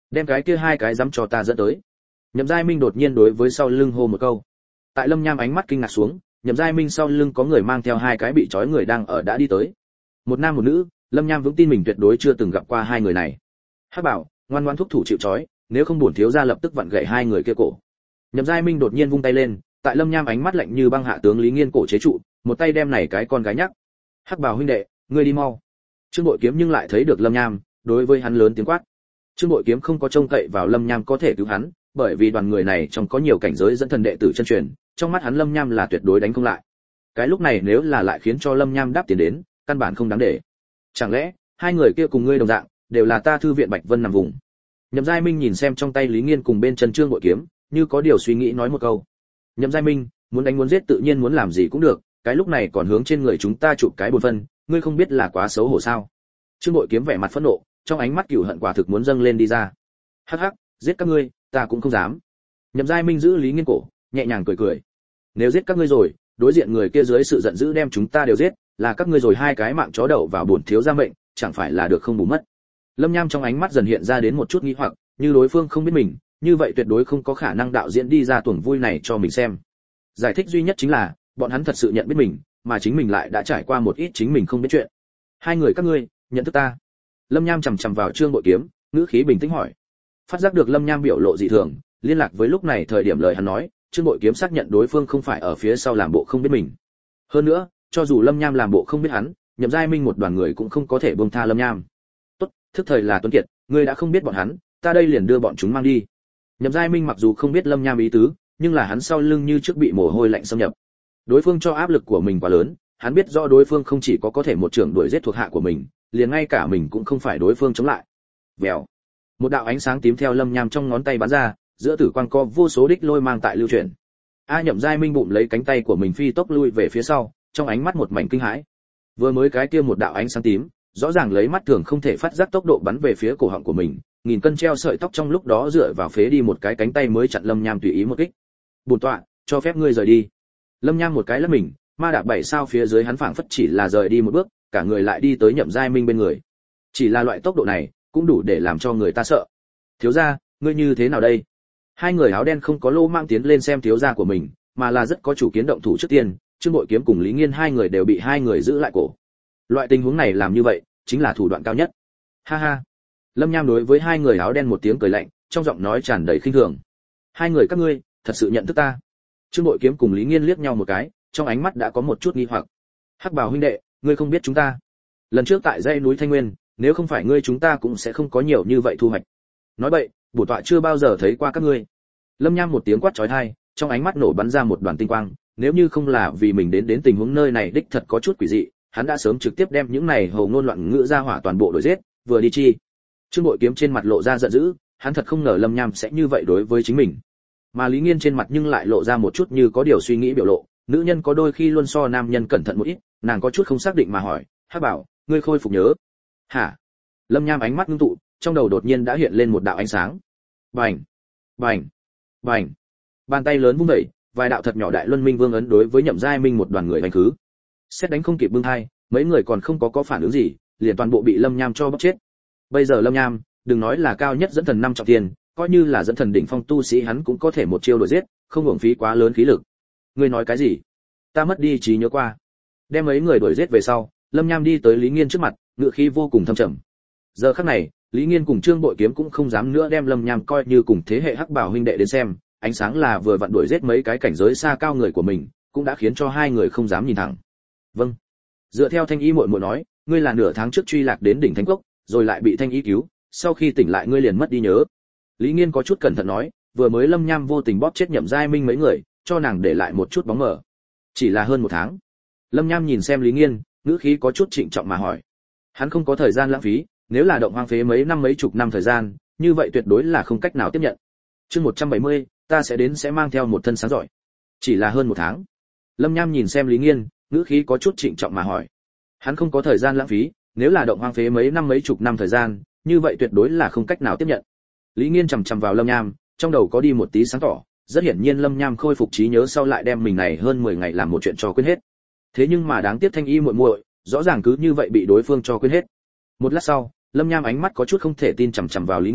đem cái kia hai cái dám cho ta dẫn tới. Nhậm Giai Minh đột nhiên đối với sau lưng hô một câu. Tại Lâm Nham ánh mắt kinh ngạc xuống, Nhậm Giai Minh sau lưng có người mang theo hai cái bị trói người đang ở đã đi tới. Một nam một nữ, Lâm Nham vững tin mình tuyệt đối chưa từng gặp qua hai người này. Hắc Bảo, ngoan ngoãn thúc thủ chịu trói, nếu không bổn thiếu gia lập tức vặn gãy hai người kia cổ. Nhậm Giai Minh đột nhiên vung tay lên, tại Lâm Nham ánh mắt lạnh như băng hạ tướng Lý Nghiên cổ chế trụ, một tay đem này cái con gái nhắc. Hắc Bảo huynh đệ, ngươi đi mau. Trương Bội Kiếm nhưng lại thấy được Lâm Nham, đối với hắn lớn tiếng quát. Trương Bội Kiếm không có trông cậy vào Lâm Nham có thể cứu hắn, bởi vì đoàn người này trong có nhiều cảnh giới dẫn thần đệ tử chân truyền, trong mắt hắn Lâm Nham là tuyệt đối đánh không lại. Cái lúc này nếu là lại khiến cho Lâm Nham đáp tiền đến, căn bản không đáng để. Chẳng lẽ hai người kia cùng ngươi đồng dạng, đều là ta thư viện Bạch Vân nằm vùng? Nhậm Giai Minh nhìn xem trong tay Lý Nghiên cùng bên chân Trương Bội Kiếm, như có điều suy nghĩ nói một câu. Nhậm Giai Minh, muốn đánh muốn giết tự nhiên muốn làm gì cũng được, cái lúc này còn hướng trên người chúng ta chụp cái bổn phân, ngươi không biết là quá xấu hổ sao? Trương Bội Kiếm vẻ mặt phẫn nộ, trong ánh mắt cừu hận quả thực muốn dâng lên đi ra. Hắc hắc, giết các ngươi, ta cũng không dám. Nhậm Giai Minh giữ Lý Nghiên cổ, nhẹ nhàng cười cười. Nếu giết các ngươi rồi, đối diện người kia dưới sự giận dữ đem chúng ta đều giết, là các ngươi rồi hai cái mạng chó đậu vào bổn thiếu gia mệnh, chẳng phải là được không bù mất. Lâm Nham trong ánh mắt dần hiện ra đến một chút nghi hoặc, như đối phương không biết mình, như vậy tuyệt đối không có khả năng đạo diễn đi ra tuồng vui này cho mình xem. Giải thích duy nhất chính là, bọn hắn thật sự nhận biết mình, mà chính mình lại đã trải qua một ít chính mình không biết chuyện. Hai người các ngươi, nhận thức ta? Lâm Nham chằm chằm vào Trương Bội Kiếm, ngữ khí bình tĩnh hỏi. Phát giác được Lâm Nham biểu lộ dị thường, liên lạc với lúc này thời điểm lời hắn nói, Trương Bội Kiếm xác nhận đối phương không phải ở phía sau làm bộ không biết mình. Hơn nữa, cho dù Lâm Nham làm bộ không biết hắn, Nhậm Giai Minh một đoàn người cũng không có thể buông tha Lâm Nham. Tốt, thức thời là Tuấn Kiệt, ngươi đã không biết bọn hắn, ta đây liền đưa bọn chúng mang đi. Nhậm Giai Minh mặc dù không biết Lâm Nham ý tứ, nhưng là hắn sau lưng như trước bị mồ hôi lạnh xâm nhập. Đối phương cho áp lực của mình quá lớn, hắn biết rõ đối phương không chỉ có thể một trưởng đuổi giết thuộc hạ của mình, liền ngay cả mình cũng không phải đối phương chống lại. Vèo. Một đạo ánh sáng tím theo Lâm Nham trong ngón tay bắn ra, giữa tử quang co vô số đích lôi mang tại lưu chuyển. Nhậm Giai Minh bụng lấy cánh tay của mình phi tốc lui về phía sau, trong ánh mắt một mảnh kinh hãi. Vừa mới cái kia một đạo ánh sáng tím, rõ ràng lấy mắt thường không thể phát giác tốc độ bắn về phía cổ họng của mình, nghìn cân treo sợi tóc trong lúc đó dựa vào phế đi một cái cánh tay mới chặn Lâm Nham tùy ý một kích. Bổn tọa, cho phép ngươi rời đi. Lâm Nham một cái lắc mình, ma đạp 7 sao phía dưới hắn phảng phất chỉ là rời đi một bước, cả người lại đi tới Nhậm Giai Minh bên người. Chỉ là loại tốc độ này, cũng đủ để làm cho người ta sợ. Thiếu gia, ngươi như thế nào đây? Hai người áo đen không có lô mang tiến lên xem thiếu gia của mình, mà là rất có chủ kiến động thủ trước tiên. Trương Bội Kiếm cùng Lý Nghiên hai người đều bị hai người giữ lại cổ. Loại tình huống này làm như vậy, chính là thủ đoạn cao nhất. Ha ha. Lâm Nham đối với hai người áo đen một tiếng cười lạnh, trong giọng nói tràn đầy khinh thường. Hai người các ngươi, thật sự nhận thức ta? Trương Bội Kiếm cùng Lý Nghiên liếc nhau một cái, trong ánh mắt đã có một chút nghi hoặc. Hắc Bảo huynh đệ, ngươi không biết chúng ta? Lần trước tại dãy núi Thanh Nguyên, nếu không phải ngươi chúng ta cũng sẽ không có nhiều như vậy thu hoạch. Nói vậy, bổn tọa chưa bao giờ thấy qua các ngươi. Lâm Nham một tiếng quát chói tai, trong ánh mắt nổ bắn ra một đoàn tinh quang, nếu như không là vì mình đến tình huống nơi này đích thật có chút quỷ dị, hắn đã sớm trực tiếp đem những này hầu ngôn loạn ngữ ra hỏa toàn bộ đuổi giết, vừa đi chi. Trương Bội Kiếm trên mặt lộ ra giận dữ, hắn thật không ngờ Lâm Nham sẽ như vậy đối với chính mình. Mà Lý Nghiên trên mặt nhưng lại lộ ra một chút như có điều suy nghĩ biểu lộ, nữ nhân có đôi khi luôn so nam nhân cẩn thận một ít, nàng có chút không xác định mà hỏi, Hắc Bảo, ngươi khôi phục nhớ? Hả? Lâm Nham ánh mắt ngưng tụ, trong đầu đột nhiên đã hiện lên một đạo ánh sáng. Bành, bành, bành. Bàn tay lớn vung đẩy, vài đạo thật nhỏ đại luân minh vương ấn đối với Nhậm Giai Minh một đoàn người đánh khứ. Xét đánh không kịp bưng hai, mấy người còn không có phản ứng gì, liền toàn bộ bị Lâm Nham cho bóc chết. Bây giờ Lâm Nham, đừng nói là cao nhất dẫn thần 5 trọng tiền, coi như là dẫn thần đỉnh phong tu sĩ hắn cũng có thể một chiêu đuổi giết, không uổng phí quá lớn khí lực. Ngươi nói cái gì? Ta mất đi trí nhớ qua. Đem mấy người đuổi giết về sau, Lâm Nham đi tới Lý Nghiên trước mặt, ngữ khí vô cùng thâm trầm. Giờ khắc này, Lý Nghiên cùng Trương Bội Kiếm cũng không dám nữa đem Lâm Nham coi như cùng thế hệ Hắc Bảo huynh đệ đến xem, ánh sáng là vừa vặn đuổi giết mấy cái cảnh giới xa cao người của mình, cũng đã khiến cho hai người không dám nhìn thẳng. Vâng. Dựa theo Thanh Y muội muội nói, ngươi là nửa tháng trước truy lạc đến đỉnh Thánh Cốc, rồi lại bị Thanh Y cứu, sau khi tỉnh lại ngươi liền mất đi nhớ. Lý Nghiên có chút cẩn thận nói, vừa mới Lâm Nham vô tình bóp chết Nhậm Giai Minh mấy người, cho nàng để lại một chút bóng mờ. Chỉ là hơn 1 tháng. Lâm Nham nhìn xem Lý Nghiên, ngữ khí có chút trịnh trọng mà hỏi. Hắn không có thời gian lãng phí, nếu là động hoang phế mấy năm mấy chục năm thời gian, như vậy tuyệt đối là không cách nào tiếp nhận. Chương 170, ta sẽ mang theo một thân sáng giỏi. Chỉ là hơn 1 tháng. Lâm Nham nhìn xem Lý Nghiên, ngữ khí có chút trịnh trọng mà hỏi. Hắn không có thời gian lãng phí, nếu là động hoang phế mấy năm mấy chục năm thời gian, như vậy tuyệt đối là không cách nào tiếp nhận. Lý Nghiên chằm chằm vào Lâm Nham, trong đầu có đi một tí sáng tỏ, rất hiển nhiên Lâm Nham khôi phục trí nhớ sau lại đem mình này hơn 10 ngày làm một chuyện cho quên hết. Thế nhưng mà đáng tiếc Thanh Y muội muội, rõ ràng cứ như vậy bị đối phương cho quên hết. Một lát sau, Lâm Nham ánh mắt có chút không thể tin chằm chằm vào Lý Nghiên,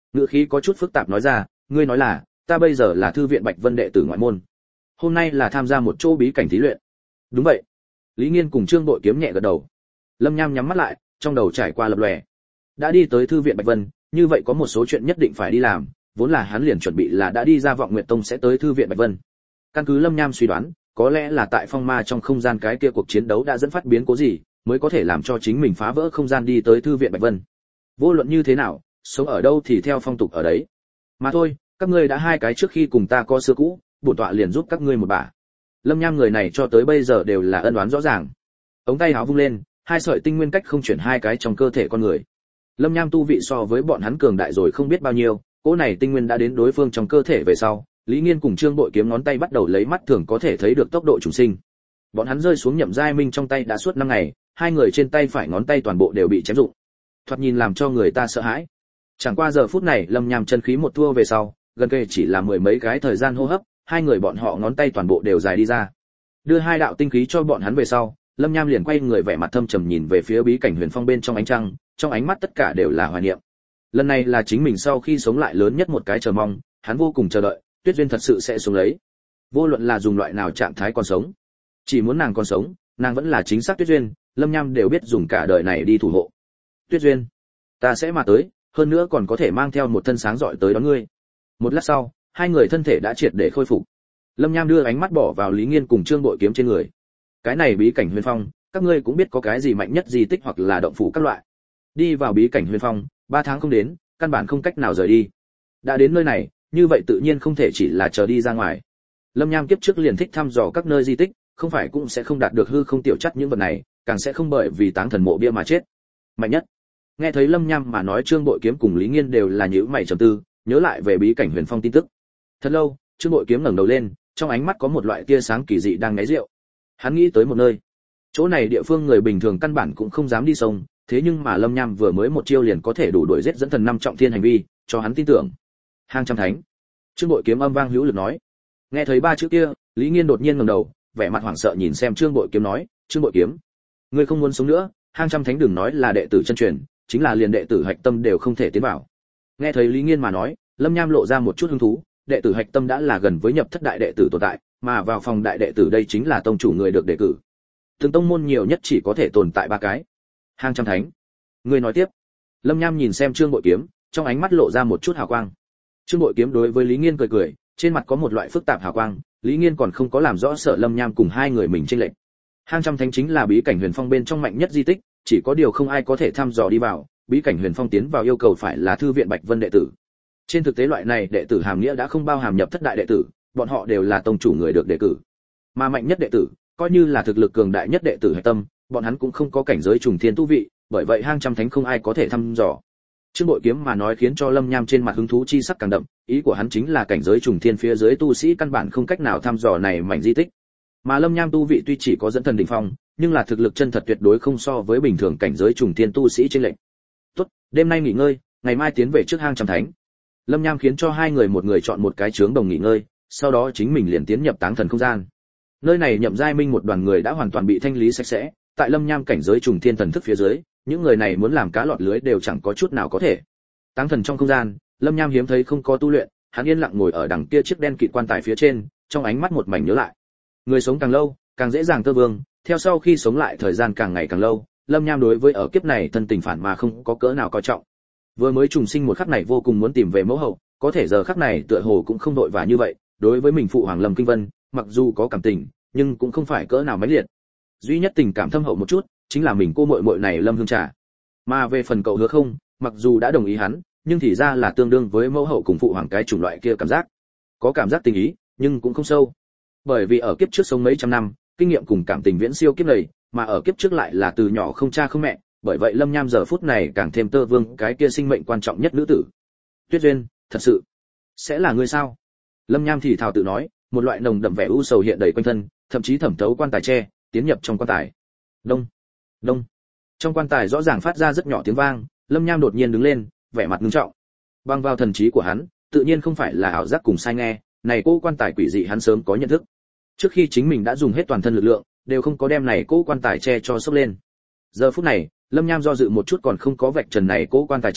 ngữ khí có chút phức tạp nói ra, ngươi nói là, ta bây giờ là thư viện Bạch Vân đệ tử ngoại môn. Hôm nay là tham gia một chỗ bí cảnh thí luyện. Đúng vậy. Lý Nghiên cùng Trương Bội Kiếm nhẹ gật đầu. Lâm Nham nhắm mắt lại, trong đầu trải qua lập lòe. Đã đi tới thư viện Bạch Vân, như vậy có một số chuyện nhất định phải đi làm, vốn là hắn liền chuẩn bị là đã đi ra Vọng Nguyệt Tông sẽ tới thư viện Bạch Vân. Căn cứ Lâm Nham suy đoán, có lẽ là tại phong ma trong không gian cái kia cuộc chiến đấu đã dẫn phát biến cố gì, mới có thể làm cho chính mình phá vỡ không gian đi tới thư viện Bạch Vân. Vô luận như thế nào, sống ở đâu thì theo phong tục ở đấy. Mà thôi, các ngươi đã hai cái trước khi cùng ta có xưa cũ, bổn tọa liền giúp các ngươi một bả. Lâm Nham người này cho tới bây giờ đều là ân oán rõ ràng. Ống tay áo vung lên, hai sợi tinh nguyên cách không chuyển hai cái trong cơ thể con người. Lâm Nham tu vị so với bọn hắn cường đại rồi không biết bao nhiêu, cỗ này tinh nguyên đã đến đối phương trong cơ thể về sau, Lý Nghiên cùng Trương Bội Kiếm ngón tay bắt đầu lấy mắt thường có thể thấy được tốc độ trùng sinh. Bọn hắn rơi xuống Nhậm Giai Minh trong tay đã suốt 5 ngày, hai người trên tay phải ngón tay toàn bộ đều bị chém rụng. Thoạt nhìn làm cho người ta sợ hãi. Chẳng qua giờ phút này Lâm Nham chân khí một thua về sau, gần kề chỉ là mười mấy cái thời gian hô hấp, hai người bọn họ ngón tay toàn bộ đều dài đi ra. Đưa hai đạo tinh khí cho bọn hắn về sau, Lâm Nham liền quay người vẻ mặt thâm trầm nhìn về phía bí cảnh huyền phong bên trong ánh trăng, trong ánh mắt tất cả đều là hoài niệm. Lần này là chính mình sau khi sống lại lớn nhất một cái chờ mong, hắn vô cùng chờ đợi, Tuyết Duyên thật sự sẽ xuống lấy. Vô luận là dùng loại nào trạng thái còn sống, chỉ muốn nàng còn sống, nàng vẫn là chính xác Tuyết Duyên, Lâm Nham đều biết dùng cả đời này đi thủ hộ. Tuyết Duyên, ta sẽ mà tới, hơn nữa còn có thể mang theo một thân sáng rọi tới đón ngươi. Một lát sau, hai người thân thể đã triệt để khôi phục. Lâm Nham đưa ánh mắt bỏ vào Lý Nghiên cùng Trương Bội Kiếm trên người. Cái này bí cảnh huyền phong, các ngươi cũng biết có cái gì mạnh nhất di tích hoặc là động phủ các loại. Đi vào bí cảnh huyền phong, 3 tháng không đến, căn bản không cách nào rời đi. Đã đến nơi này, như vậy tự nhiên không thể chỉ là chờ đi ra ngoài. Lâm Nham kiếp trước liền thích thăm dò các nơi di tích, không phải cũng sẽ không đạt được hư không tiểu chất những vật này, càng sẽ không bởi vì táng thần mộ bia mà chết. Mạnh nhất. Nghe thấy Lâm Nham mà nói, Trương Bội Kiếm cùng Lý Nghiên đều là nhíu mày trầm tư, nhớ lại về bí cảnh huyền phong tin tức. Thật lâu, Trương Bội Kiếm ngẩng đầu lên, trong ánh mắt có một loại tia sáng kỳ dị đang nháy rượu. Hắn nghĩ tới một nơi. Chỗ này địa phương người bình thường căn bản cũng không dám đi sông, thế nhưng mà Lâm Nham vừa mới một chiêu liền có thể đủ đuổi giết dẫn thần 5 trọng thiên hành vi, cho hắn tin tưởng. Hang Trăm Thánh. Trương Bội Kiếm âm vang hữu lực nói. Nghe thấy 3 chữ kia, Lý Nghiên đột nhiên ngẩng đầu, vẻ mặt hoảng sợ nhìn xem Trương Bội Kiếm nói, "Trương Bội Kiếm, ngươi không muốn sống nữa, Hang Trăm Thánh đừng nói là đệ tử chân truyền, chính là liền đệ tử hạch tâm đều không thể tiến vào." Nghe thấy Lý Nghiên mà nói, Lâm Nham lộ ra một chút hứng thú, đệ tử hạch tâm đã là gần với nhập thất đại đệ tử tồn tại, mà vào phòng đại đệ tử đây chính là tông chủ người được đề cử. Từng tông môn nhiều nhất chỉ có thể tồn tại 3 cái. Hang Trăm Thánh. Ngươi nói tiếp. Lâm Nham nhìn xem Trương Bội Kiếm, trong ánh mắt lộ ra một chút hào quang. Trương Bội Kiếm đối với Lý Nghiên cười cười, trên mặt có một loại phức tạp hào quang, Lý Nghiên còn không có làm rõ sợ Lâm Nham cùng hai người mình chênh lệch. Hang Trăm Thánh chính là bí cảnh huyền phong bên trong mạnh nhất di tích, chỉ có điều không ai có thể thăm dò đi vào, bí cảnh huyền phong tiến vào yêu cầu phải là thư viện Bạch Vân đệ tử. Trên thực tế loại này đệ tử hàm nghĩa đã không bao hàm nhập thất đại đệ tử, bọn họ đều là tông chủ người được đề cử. Mà mạnh nhất đệ tử, coi như là thực lực cường đại nhất đệ tử hạch tâm, bọn hắn cũng không có cảnh giới trùng thiên tu vị, bởi vậy Hang Trăm Thánh không ai có thể thăm dò. Trương Bội Kiếm mà nói khiến cho Lâm Nham trên mặt hứng thú chi sắc càng đậm, ý của hắn chính là cảnh giới trùng thiên phía dưới tu sĩ căn bản không cách nào thăm dò này mảnh di tích. Mà Lâm Nham tu vị tuy chỉ có dẫn thần đỉnh phong, nhưng là thực lực chân thật tuyệt đối không so với bình thường cảnh giới trùng thiên tu sĩ trên lệnh. "Tốt, đêm nay nghỉ ngơi, ngày mai tiến về trước Hang Trăm Thánh." Lâm Nham khiến cho hai người một người chọn một cái trướng đồng nghỉ ngơi, sau đó chính mình liền tiến nhập táng thần không gian. Nơi này Nhậm Giai Minh một đoàn người đã hoàn toàn bị thanh lý sạch sẽ, tại Lâm Nham cảnh giới trùng thiên thần thức phía dưới, những người này muốn làm cá lọt lưới đều chẳng có chút nào có thể. Táng thần trong không gian, Lâm Nham hiếm thấy không có tu luyện, hắn yên lặng ngồi ở đằng kia chiếc đen kịt quan tài phía trên, trong ánh mắt một mảnh nhớ lại. Người sống càng lâu, càng dễ dàng tơ vương, theo sau khi sống lại thời gian càng ngày càng lâu, Lâm Nham đối với ở kiếp này thân tình phản mà không có cỡ nào coi trọng. Vừa mới trùng sinh một khắc này vô cùng muốn tìm về mẫu hậu, có thể giờ khắc này tựa hồ cũng không đội vã như vậy, đối với mình phụ hoàng Lâm Kinh Vân, mặc dù có cảm tình, nhưng cũng không phải cỡ nào mãnh liệt. Duy nhất tình cảm thâm hậu một chút, chính là mình cô muội muội này Lâm Hương Trà. Mà về phần cậu Hứa Không, mặc dù đã đồng ý hắn, nhưng thì ra là tương đương với mẫu hậu cùng phụ hoàng cái chủng loại kia cảm giác. Có cảm giác tình ý, nhưng cũng không sâu. Bởi vì ở kiếp trước sống mấy trăm năm, kinh nghiệm cùng cảm tình viễn siêu kiếp này, mà ở kiếp trước lại là từ nhỏ không cha không mẹ, bởi vậy Lâm Nham giờ phút này càng thêm tơ vương cái kia sinh mệnh quan trọng nhất nữ tử. Tuyết Duyên, thật sự sẽ là ngươi sao? Lâm Nham thì thào tự nói, một loại nồng đậm vẻ u sầu hiện đầy quanh thân, thậm chí thẩm thấu quan tài tre, tiến nhập trong quan tài. Đông, đông. Trong quan tài rõ ràng phát ra rất nhỏ tiếng vang, Lâm Nham đột nhiên đứng lên, vẻ mặt nghiêm trọng. Băng vào thần trí của hắn, tự nhiên không phải là ảo giác cùng sai nghe, này cô quan tài quỷ dị hắn sớm có nhận thức. Trước khi chính mình đã dùng hết toàn thân lực lượng, đều không có đem này cô quan tài tre cho sốc lên. Giờ phút này, Lâm Nham do dự một chút còn không có vạch trần này cô quan tài tre,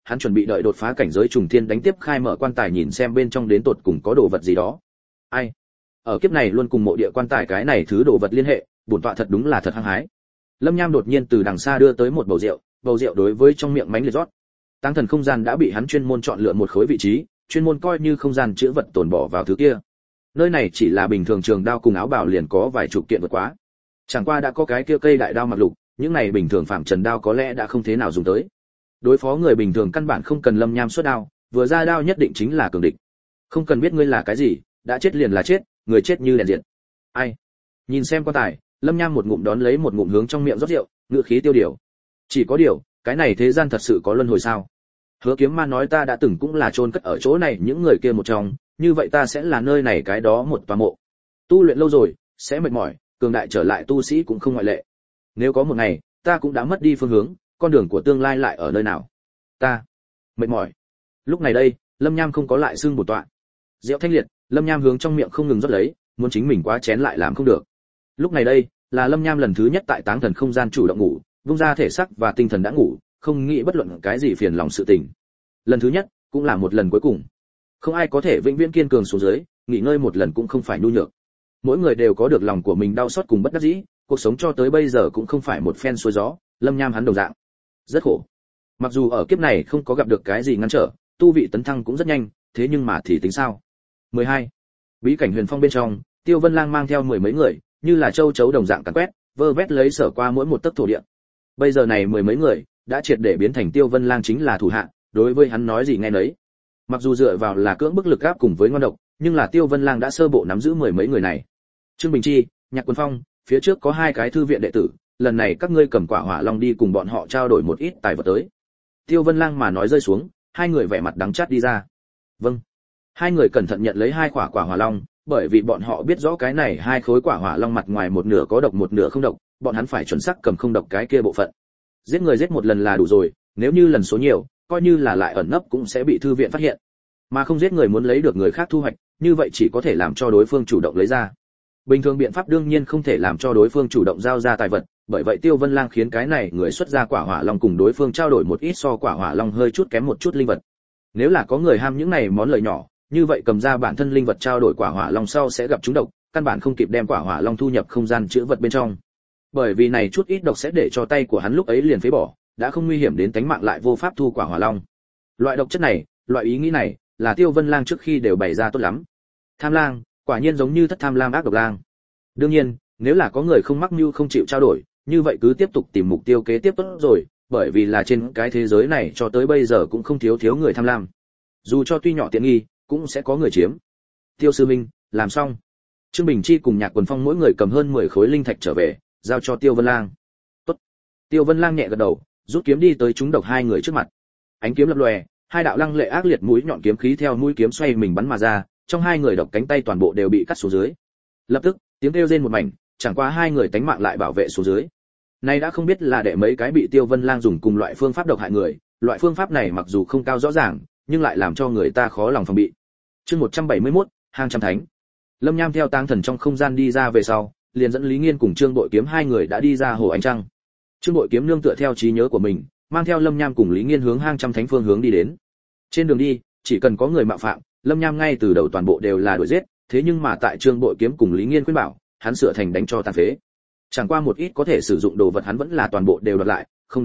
hắn chuẩn bị đợi đột phá cảnh giới trùng thiên đánh tiếp khai mở quan tài nhìn xem bên trong đến tột cùng có đồ vật gì đó. Ai? Ở kiếp này luôn cùng mộ địa quan tài cái này thứ đồ vật liên hệ, bổn tọa thật đúng là thật hăng hái. Lâm Nham đột nhiên từ đằng xa đưa tới một bầu rượu đối với trong miệng mánh liệt rót. Táng thần không gian đã bị hắn chuyên môn chọn lựa một khối vị trí, chuyên môn coi như không gian chứa vật tồn bỏ vào thứ kia. Nơi này chỉ là bình thường trường đao cùng áo bào liền có vài chục kiện vượt quá. Chẳng qua đã có cái kia cây đại đao mặc lục, những này bình thường phạm trần đao có lẽ đã không thế nào dùng tới. Đối phó người bình thường căn bản không cần Lâm Nham xuất đao, vừa ra đao nhất định chính là cường địch. Không cần biết ngươi là cái gì, đã chết liền là chết, người chết như đèn diệt. Ai? Nhìn xem quan tài, Lâm Nham một ngụm đón lấy một ngụm hướng trong miệng rót rượu, ngựa khí tiêu điều. Chỉ có điều, cái này thế gian thật sự có luân hồi sao? Hứa Kiếm Ma nói ta đã từng cũng là chôn cất ở chỗ này những người kia một trong, như vậy ta sẽ là nơi này cái đó một tòa mộ. Tu luyện lâu rồi, sẽ mệt mỏi, cường đại trở lại tu sĩ cũng không ngoại lệ. Nếu có một ngày, ta cũng đã mất đi phương hướng, con đường của tương lai lại ở nơi nào? Ta mệt mỏi. Lúc này đây, Lâm Nham không có lại xương bổ tọa. Rượu thanh liệt, Lâm Nham hướng trong miệng không ngừng rót lấy, muốn chính mình quá chén lại làm không được. Lúc này đây, là Lâm Nham lần thứ nhất tại Táng thần không gian chủ động ngủ, vung ra thể xác và tinh thần đã ngủ, không nghĩ bất luận cái gì phiền lòng sự tình. Lần thứ nhất, cũng là một lần cuối cùng. Không ai có thể vĩnh viễn kiên cường xuống dưới, nghỉ ngơi một lần cũng không phải nhu nhược. Mỗi người đều có được lòng của mình đau xót cùng bất đắc dĩ, cuộc sống cho tới bây giờ cũng không phải một phen xuôi gió, Lâm Nham hắn đồng dạng rất khổ. Mặc dù ở kiếp này không có gặp được cái gì ngăn trở, tu vị tấn thăng cũng rất nhanh, thế nhưng mà thì tính sao? 12. Bí cảnh Huyền Phong bên trong, Tiêu Vân Lang mang theo mười mấy người, như là châu chấu đồng dạng càn quét, vơ vét lấy sở qua mỗi một tấc thổ địa. Bây giờ này mười mấy người đã triệt để biến thành Tiêu Vân Lang chính là thủ hạ, đối với hắn nói gì nghe nấy. Mặc dù dựa vào là cưỡng bức lực áp cùng với ngon độc, nhưng là Tiêu Vân Lang đã sơ bộ nắm giữ mười mấy người này. Trương Bình Chi, Nhạc Quân Phong, phía trước có hai cái thư viện đệ tử, lần này các ngươi cầm quả hỏa long đi cùng bọn họ trao đổi một ít tài vật tới. Tiêu Vân Lang mà nói rơi xuống, hai người vẻ mặt đắng chát đi ra. Vâng. Hai người cẩn thận nhận lấy hai quả hỏa long, bởi vì bọn họ biết rõ cái này hai khối quả hỏa long mặt ngoài một nửa có độc một nửa không độc, bọn hắn phải chuẩn xác cầm không độc cái kia bộ phận. Giết người giết một lần là đủ rồi, nếu như lần số nhiều, coi như là lại ẩn nấp cũng sẽ bị thư viện phát hiện. Mà không giết người muốn lấy được người khác thu hoạch, như vậy chỉ có thể làm cho đối phương chủ động lấy ra. Bình thường biện pháp đương nhiên không thể làm cho đối phương chủ động giao ra tài vật, bởi vậy Tiêu Vân Lang khiến cái này người xuất ra quả hỏa long cùng đối phương trao đổi một ít so quả hỏa long hơi chút kém một chút linh vật. Nếu là có người ham những này món lợi nhỏ, như vậy cầm ra bản thân linh vật trao đổi quả hỏa long sau sẽ gặp trúng độc, căn bản không kịp đem quả hỏa long thu nhập không gian chứa vật bên trong. Bởi vì này chút ít độc sẽ để cho tay của hắn lúc ấy liền phế bỏ, đã không nguy hiểm đến tính mạng lại vô pháp thu quả hỏa long. Loại độc chất này, loại ý nghĩ này, là Tiêu Vân Lang trước khi đều bày ra tốt lắm. Tham lang, quả nhiên giống như thất tham lam ác độc lang. Đương nhiên, nếu là có người không mắc mưu không chịu trao đổi, như vậy cứ tiếp tục tìm mục tiêu kế tiếp tốt rồi, bởi vì là trên cái thế giới này cho tới bây giờ cũng không thiếu người tham lam. Dù cho tuy nhỏ tiện nghi, cũng sẽ có người chiếm. Tiêu sư minh, làm xong. Trương Bình Chi cùng Nhạc Quần Phong mỗi người cầm hơn 10 khối linh thạch trở về, giao cho Tiêu Vân Lang. Tốt. Tiêu Vân Lang nhẹ gật đầu, rút kiếm đi tới chúng độc hai người trước mặt. Ánh kiếm lập lòe, hai đạo lăng lệ ác liệt mũi nhọn kiếm khí theo mũi kiếm xoay mình bắn mà ra, trong hai người độc cánh tay toàn bộ đều bị cắt xuống dưới. Lập tức, tiếng kêu rên một mảnh, chẳng qua hai người tánh mạng lại bảo vệ xuống dưới. Nay đã không biết là đệ mấy cái bị Tiêu Vân Lang dùng cùng loại phương pháp độc hại người, loại phương pháp này mặc dù không cao rõ ràng, nhưng lại làm cho người ta khó lòng phòng bị. Chương 171, hang trăm thánh. Lâm Nham theo tang thần trong không gian đi ra về sau, liền dẫn Lý Nghiên cùng Trương Bội Kiếm hai người đã đi ra hồ ánh trăng. Trương Bội Kiếm nương tựa theo trí nhớ của mình, mang theo Lâm Nham cùng Lý Nghiên hướng hang trăm thánh phương hướng đi đến. Trên đường đi, chỉ cần có người mạo phạm, Lâm Nham ngay từ đầu toàn bộ đều là đuổi giết, thế nhưng mà tại Trương Bội Kiếm cùng Lý Nghiên khuyên bảo, hắn sửa thành đánh cho tàn phế. Chẳng qua một ít có thể sử dụng đồ vật hắn vẫn là toàn bộ đều đoạt lại, không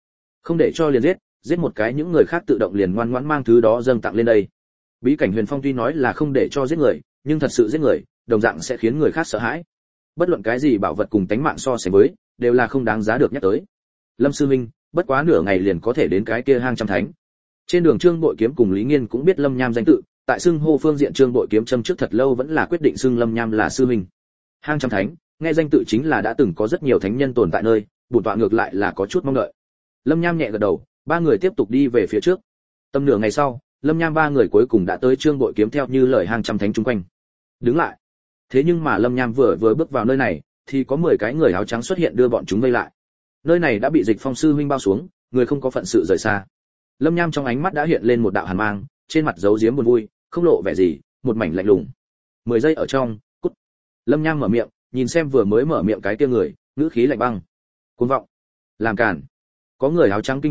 để cho liền giết một cái những người khác tự động liền ngoan ngoãn mang thứ đó dâng tặng lên đây. Bí cảnh Huyền Phong tuy nói là không để cho giết người, nhưng thật sự giết người, đồng dạng sẽ khiến người khác sợ hãi. Bất luận cái gì bảo vật cùng tánh mạng so sánh với, đều là không đáng giá được nhắc tới. Lâm sư minh, bất quá nửa ngày liền có thể đến cái kia hang trăm thánh. Trên đường Trương Bội Kiếm cùng Lý Nghiên cũng biết Lâm Nham danh tự, tại xưng hô phương diện Trương Bội Kiếm châm trước thật lâu vẫn là quyết định xưng Lâm Nham là sư minh. Hang trăm thánh, nghe danh tự chính là đã từng có rất nhiều thánh nhân tồn tại nơi, bổn tọa ngược lại là có chút mong đợi. Lâm Nham nhẹ gật đầu, ba người tiếp tục đi về phía trước. Tầm nửa ngày sau, Lâm Nham ba người cuối cùng đã tới Trương Bội Kiếm theo như lời hang trăm thánh chung quanh. Đứng lại. Thế nhưng mà Lâm Nham vừa bước vào nơi này, thì có 10 cái người áo trắng xuất hiện đưa bọn chúng vây lại. Nơi này đã bị Dịch Phong sư huynh bao xuống, người không có phận sự rời xa. Lâm Nham trong ánh mắt đã hiện lên một đạo hàn mang, trên mặt giấu giếm buồn vui, không lộ vẻ gì, một mảnh lạnh lùng. 10 giây ở trong, cút. Lâm Nham mở miệng, nhìn xem vừa mới mở miệng cái kia người, ngữ khí lạnh băng. Cuồng vọng, làm cản. Có người áo trắng kinh hô,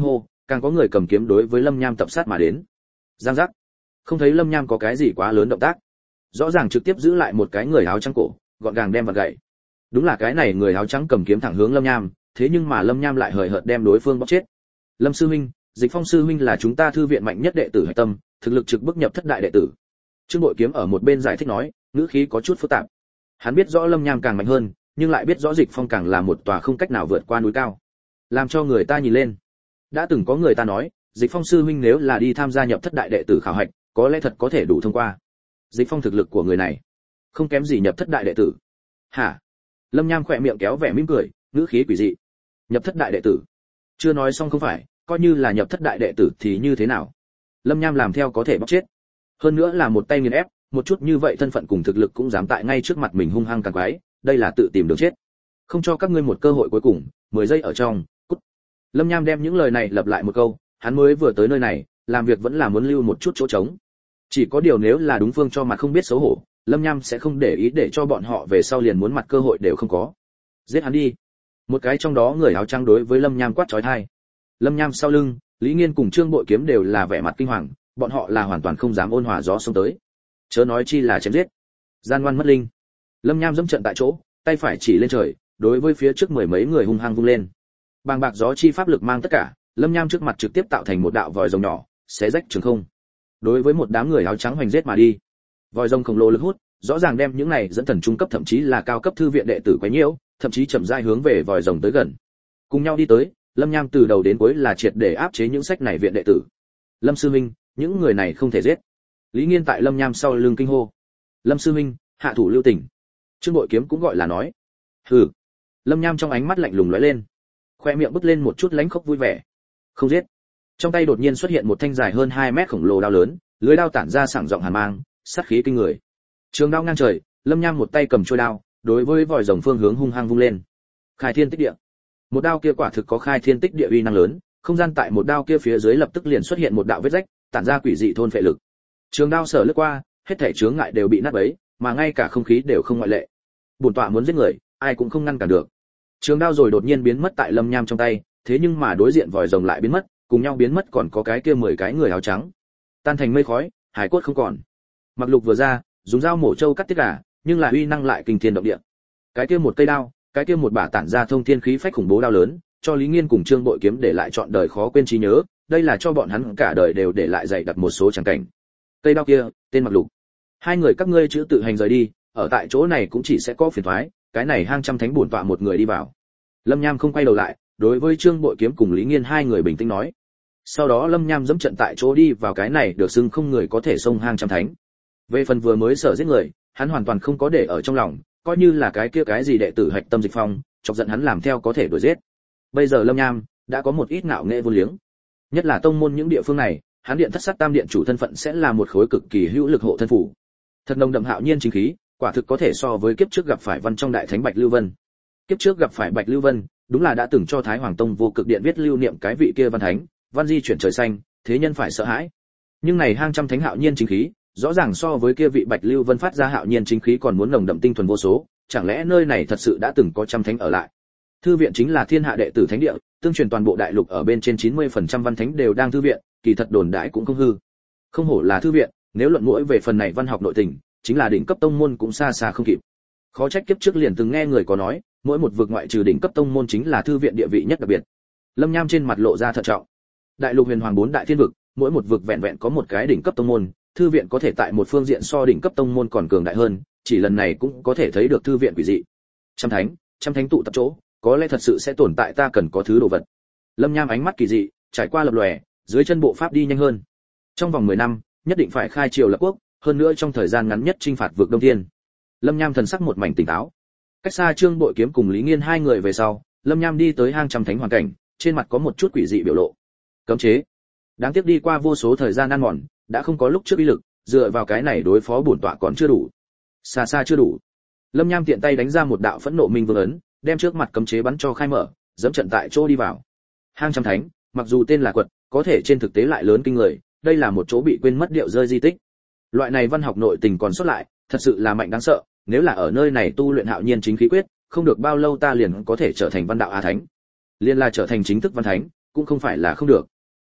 càng có người cầm kiếm đối với Lâm Nham tập sát mà đến. Giang giác. Không thấy Lâm Nham có cái gì quá lớn động tác, rõ ràng trực tiếp giữ lại một cái người áo trắng cổ, gọn gàng đem vật gậy. Đúng là cái này người áo trắng cầm kiếm thẳng hướng Lâm Nham, thế nhưng mà Lâm Nham lại hời hợt đem đối phương bóp chết. Lâm sư huynh, Dịch Phong sư huynh là chúng ta thư viện mạnh nhất đệ tử hải tâm, thực lực trực bức nhập thất đại đệ tử. Trương Bội Kiếm ở một bên giải thích nói, ngữ khí có chút phức tạp. Hắn biết rõ Lâm Nham càng mạnh hơn, nhưng lại biết rõ Dịch Phong càng là một tòa không cách nào vượt qua núi cao, làm cho người ta nhìn lên. Đã từng có người ta nói, Dịch Phong sư huynh nếu là đi tham gia nhập thất đại đệ tử khảo hạch, có lẽ thật có thể đủ thông qua. Dịch Phong thực lực của người này, không kém gì nhập thất đại đệ tử. Hả? Lâm Nham khỏe miệng kéo vẻ mỉm cười, ngữ khí quỷ dị. Nhập thất đại đệ tử? Chưa nói xong không phải, coi như là nhập thất đại đệ tử thì như thế nào? Lâm Nham làm theo có thể bóc chết. Hơn nữa là một tay nghiền ép, một chút như vậy thân phận cùng thực lực cũng dám tại ngay trước mặt mình hung hăng càng quái, đây là tự tìm đường chết. Không cho các ngươi một cơ hội cuối cùng, 10 giây ở trong, cút. Lâm Nham đem những lời này lặp lại một câu, hắn mới vừa tới nơi này, làm việc vẫn là muốn lưu một chút chỗ trống. Chỉ có điều nếu là đúng phương cho mặt không biết xấu hổ, Lâm Nham sẽ không để ý để cho bọn họ về sau liền muốn mặt cơ hội đều không có. Giết hắn đi. Một cái trong đó người áo trắng đối với Lâm Nham quát chói tai. Lâm Nham sau lưng, Lý Nghiên cùng Trương Bội Kiếm đều là vẻ mặt kinh hoàng, bọn họ là hoàn toàn không dám ôn hòa gió xông tới. Chớ nói chi là chém giết. Gian ngoan mất linh. Lâm Nham dẫm trận tại chỗ, tay phải chỉ lên trời, đối với phía trước mười mấy người hung hăng vung lên. Bàng bạc gió chi pháp lực mang tất cả, Lâm Nham trước mặt trực tiếp tạo thành một đạo vòi rồng nhỏ, xé rách trường không. Đối với một đám người áo trắng hoành giết mà đi. Vòi rồng khổng lồ lực hút, rõ ràng đem những này dẫn thần trung cấp thậm chí là cao cấp thư viện đệ tử quấy nhiễu, thậm chí chậm rãi hướng về vòi rồng tới gần. Cùng nhau đi tới, Lâm Nham từ đầu đến cuối là triệt để áp chế những sách này viện đệ tử. Lâm sư huynh, những người này không thể giết. Lý Nghiên tại Lâm Nham sau lưng kinh hô. Lâm sư huynh, hạ thủ lưu tình. Trương Bội Kiếm cũng gọi là nói. Hừ. Lâm Nham trong ánh mắt lạnh lùng lóe lên, khoe miệng bứt lên một chút lánh khóc vui vẻ. Không giết. Trong tay đột nhiên xuất hiện một thanh dài hơn 2 mét khổng lồ đao lớn, lưới đao tản ra sảng giọng hàn mang, sát khí kinh người. Trường đao ngang trời, Lâm Nham một tay cầm chuôi đao, đối với vòi rồng phương hướng hung hăng vung lên. Khai thiên tích địa. Một đao kia quả thực có khai thiên tích địa uy năng lớn, không gian tại một đao kia phía dưới lập tức liền xuất hiện một đạo vết rách, tản ra quỷ dị thôn phệ lực. Trường đao sở lướt qua, hết thảy chướng ngại đều bị nát bấy, mà ngay cả không khí đều không ngoại lệ. Bổn tọa muốn giết người, ai cũng không ngăn cản được. Trường đao rồi đột nhiên biến mất tại Lâm Nham trong tay, thế nhưng mà đối diện vòi rồng lại biến mất, cùng nhau biến mất còn có cái kia 10 cái người áo trắng. Tan thành mây khói, hải cốt không còn. Mặc Lục vừa ra, dùng dao mổ trâu cắt tiết gà, nhưng là uy năng lại kinh thiên động địa. Cái kia một cây đao, cái kia một bả tản ra thông thiên khí phách khủng bố đao lớn, cho Lý Nghiên cùng Trương Bội Kiếm để lại trọn đời khó quên trí nhớ, đây là cho bọn hắn cả đời đều để lại dày đặc một số tràng cảnh. Cây đao kia, tên Mặc Lục. Hai người các ngươi chữ tự hành rời đi, ở tại chỗ này cũng chỉ sẽ có phiền toái, cái này hang trăm thánh bổn tọa một người đi vào. Lâm Nham không quay đầu lại, đối với Trương Bội Kiếm cùng Lý Nghiên hai người bình tĩnh nói. Sau đó Lâm Nham dẫm trận tại chỗ đi vào cái này được xưng không người có thể xông hang trăm thánh. Về phần vừa mới sở giết người, hắn hoàn toàn không có để ở trong lòng, coi như là cái kia cái gì đệ tử hạch tâm Dịch Phong, chọc giận hắn làm theo có thể đuổi giết. Bây giờ Lâm Nham đã có một ít ngạo nghệ vô liếng, nhất là tông môn những địa phương này, hắn điện thất sát tam điện chủ thân phận sẽ là một khối cực kỳ hữu lực hộ thân phủ. Thật nồng đậm hạo nhiên chính khí, quả thực có thể so với kiếp trước gặp phải văn trong đại thánh Bạch Lưu Vân. Kiếp trước gặp phải Bạch Lưu Vân, đúng là đã từng cho Thái Hoàng Tông vô cực điện viết lưu niệm cái vị kia văn thánh, văn di chuyển trời xanh, thế nhân phải sợ hãi. Nhưng này hang trăm thánh hạo nhiên chính khí, rõ ràng so với kia vị Bạch Lưu Vân phát ra hạo nhiên chính khí còn muốn nồng đậm tinh thuần vô số, chẳng lẽ nơi này thật sự đã từng có trăm thánh ở lại? Thư viện chính là thiên hạ đệ tử thánh địa, tương truyền toàn bộ đại lục ở bên trên 90% văn thánh đều đang thư viện, kỳ thật đồn đãi cũng không hư. Không hổ là thư viện, nếu luận mũi về phần này văn học nội tình, chính là đỉnh cấp tông môn cũng xa xa không kịp. Khó trách kiếp trước liền từng nghe người có nói, mỗi một vực ngoại trừ đỉnh cấp tông môn chính là thư viện địa vị nhất đặc biệt. Lâm Nham trên mặt lộ ra thận trọng. Đại lục huyền hoàng 4 đại thiên vực, mỗi một vực vẹn vẹn có một cái đỉnh cấp tông môn, thư viện có thể tại một phương diện so đỉnh cấp tông môn còn cường đại hơn, chỉ lần này cũng có thể thấy được thư viện quỷ dị. Trăm thánh tụ tập chỗ, có lẽ thật sự sẽ tồn tại ta cần có thứ đồ vật. Lâm Nham ánh mắt kỳ dị, trải qua lập lòe, dưới chân bộ pháp đi nhanh hơn. Trong vòng 10 năm, nhất định phải khai triều lập quốc, hơn nữa trong thời gian ngắn nhất chinh phạt vực Đông Thiên. Lâm Nham thần sắc một mảnh tỉnh táo. Cách xa Trương Bội Kiếm cùng Lý Nghiên hai người về sau, Lâm Nham đi tới hang trăm thánh hoàn cảnh, trên mặt có một chút quỷ dị biểu lộ. Cấm chế. Đáng tiếc đi qua vô số thời gian ăn mòn, đã không có lúc trước uy lực, dựa vào cái này đối phó bổn tọa còn chưa đủ. Xa xa chưa đủ. Lâm Nham tiện tay đánh ra một đạo phẫn nộ minh vương ấn, đem trước mặt cấm chế bắn cho khai mở, dẫm trận tại chỗ đi vào. Hang trăm thánh, mặc dù tên là quật, có thể trên thực tế lại lớn kinh người, đây là một chỗ bị quên mất điệu rơi di tích. Loại này văn học nội tình còn sót lại, thật sự là mạnh đáng sợ, nếu là ở nơi này tu luyện hạo nhiên chính khí quyết, không được bao lâu ta liền có thể trở thành văn đạo a thánh. Liên là trở thành chính thức văn thánh, cũng không phải là không được.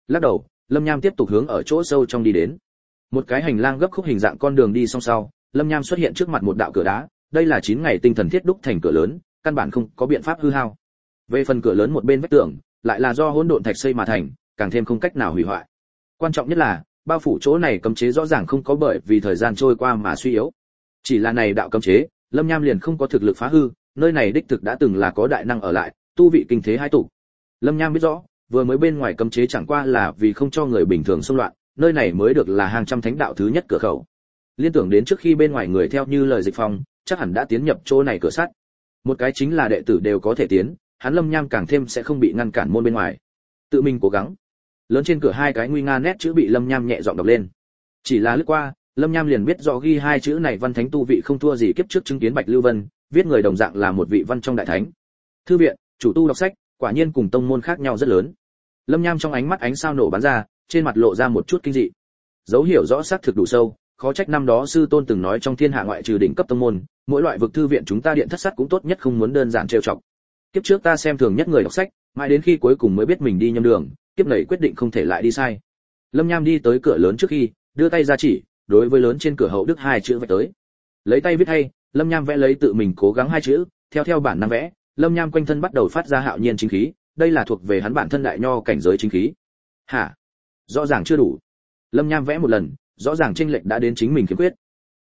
Lắc đầu, Lâm Nham tiếp tục hướng ở chỗ sâu trong đi đến. Một cái hành lang gấp khúc hình dạng con đường đi song sau, Lâm Nham xuất hiện trước mặt một đạo cửa đá, đây là 9 ngày tinh thần thiết đúc thành cửa lớn, căn bản không có biện pháp hư hao. Về phần cửa lớn một bên vách tường, lại là do hỗn độn thạch xây mà thành, càng thêm không cách nào hủy hoại. Quan trọng nhất là, bao phủ chỗ này cấm chế rõ ràng không có bởi vì thời gian trôi qua mà suy yếu. Chỉ là này đạo cấm chế, Lâm Nham liền không có thực lực phá hư, nơi này đích thực đã từng là có đại năng ở lại, tu vị kinh thế hai tụ. Lâm Nham biết rõ, vừa mới bên ngoài cấm chế chẳng qua là vì không cho người bình thường xông loạn, nơi này mới được là hàng trăm thánh đạo thứ nhất cửa khẩu. Liên tưởng đến trước khi bên ngoài người theo như lời Dịch Phong, chắc hẳn đã tiến nhập chỗ này cửa sắt. Một cái chính là đệ tử đều có thể tiến, hắn Lâm Nham càng thêm sẽ không bị ngăn cản môn bên ngoài. Tự mình cố gắng. Lớn trên cửa hai cái nguy nga nét chữ bị Lâm Nham nhẹ giọng đọc lên. Chỉ là lướt qua, Lâm Nham liền biết rõ ghi hai chữ này văn thánh tu vị không thua gì kiếp trước chứng kiến Bạch Lưu Vân, viết người đồng dạng là một vị văn trong đại thánh. Thư viện, chủ tu đọc sách, quả nhiên cùng tông môn khác nhau rất lớn. Lâm Nham trong ánh mắt ánh sao nổ bắn ra, trên mặt lộ ra một chút kinh dị. Dấu hiểu rõ xác thực đủ sâu, khó trách năm đó sư tôn từng nói trong thiên hạ ngoại trừ đỉnh cấp tông môn, mỗi loại vực thư viện chúng ta điện thất sắt cũng tốt nhất không muốn đơn giản trêu chọc. Kiếp trước ta xem thường nhất người đọc sách, mãi đến khi cuối cùng mới biết mình đi nhầm đường, kiếp này quyết định không thể lại đi sai. Lâm Nham đi tới cửa lớn trước khi, đưa tay ra chỉ, đối với lớn trên cửa hậu đức hai chữ vẽ tới. Lấy tay viết hay, Lâm Nham vẽ lấy tự mình cố gắng hai chữ, theo bản năng vẽ, Lâm Nham quanh thân bắt đầu phát ra hạo nhiên chính khí, đây là thuộc về hắn bản thân đại nho cảnh giới chính khí. Hả? Rõ ràng chưa đủ. Lâm Nham vẽ một lần, rõ ràng chênh lệch đã đến chính mình khiếm quyết.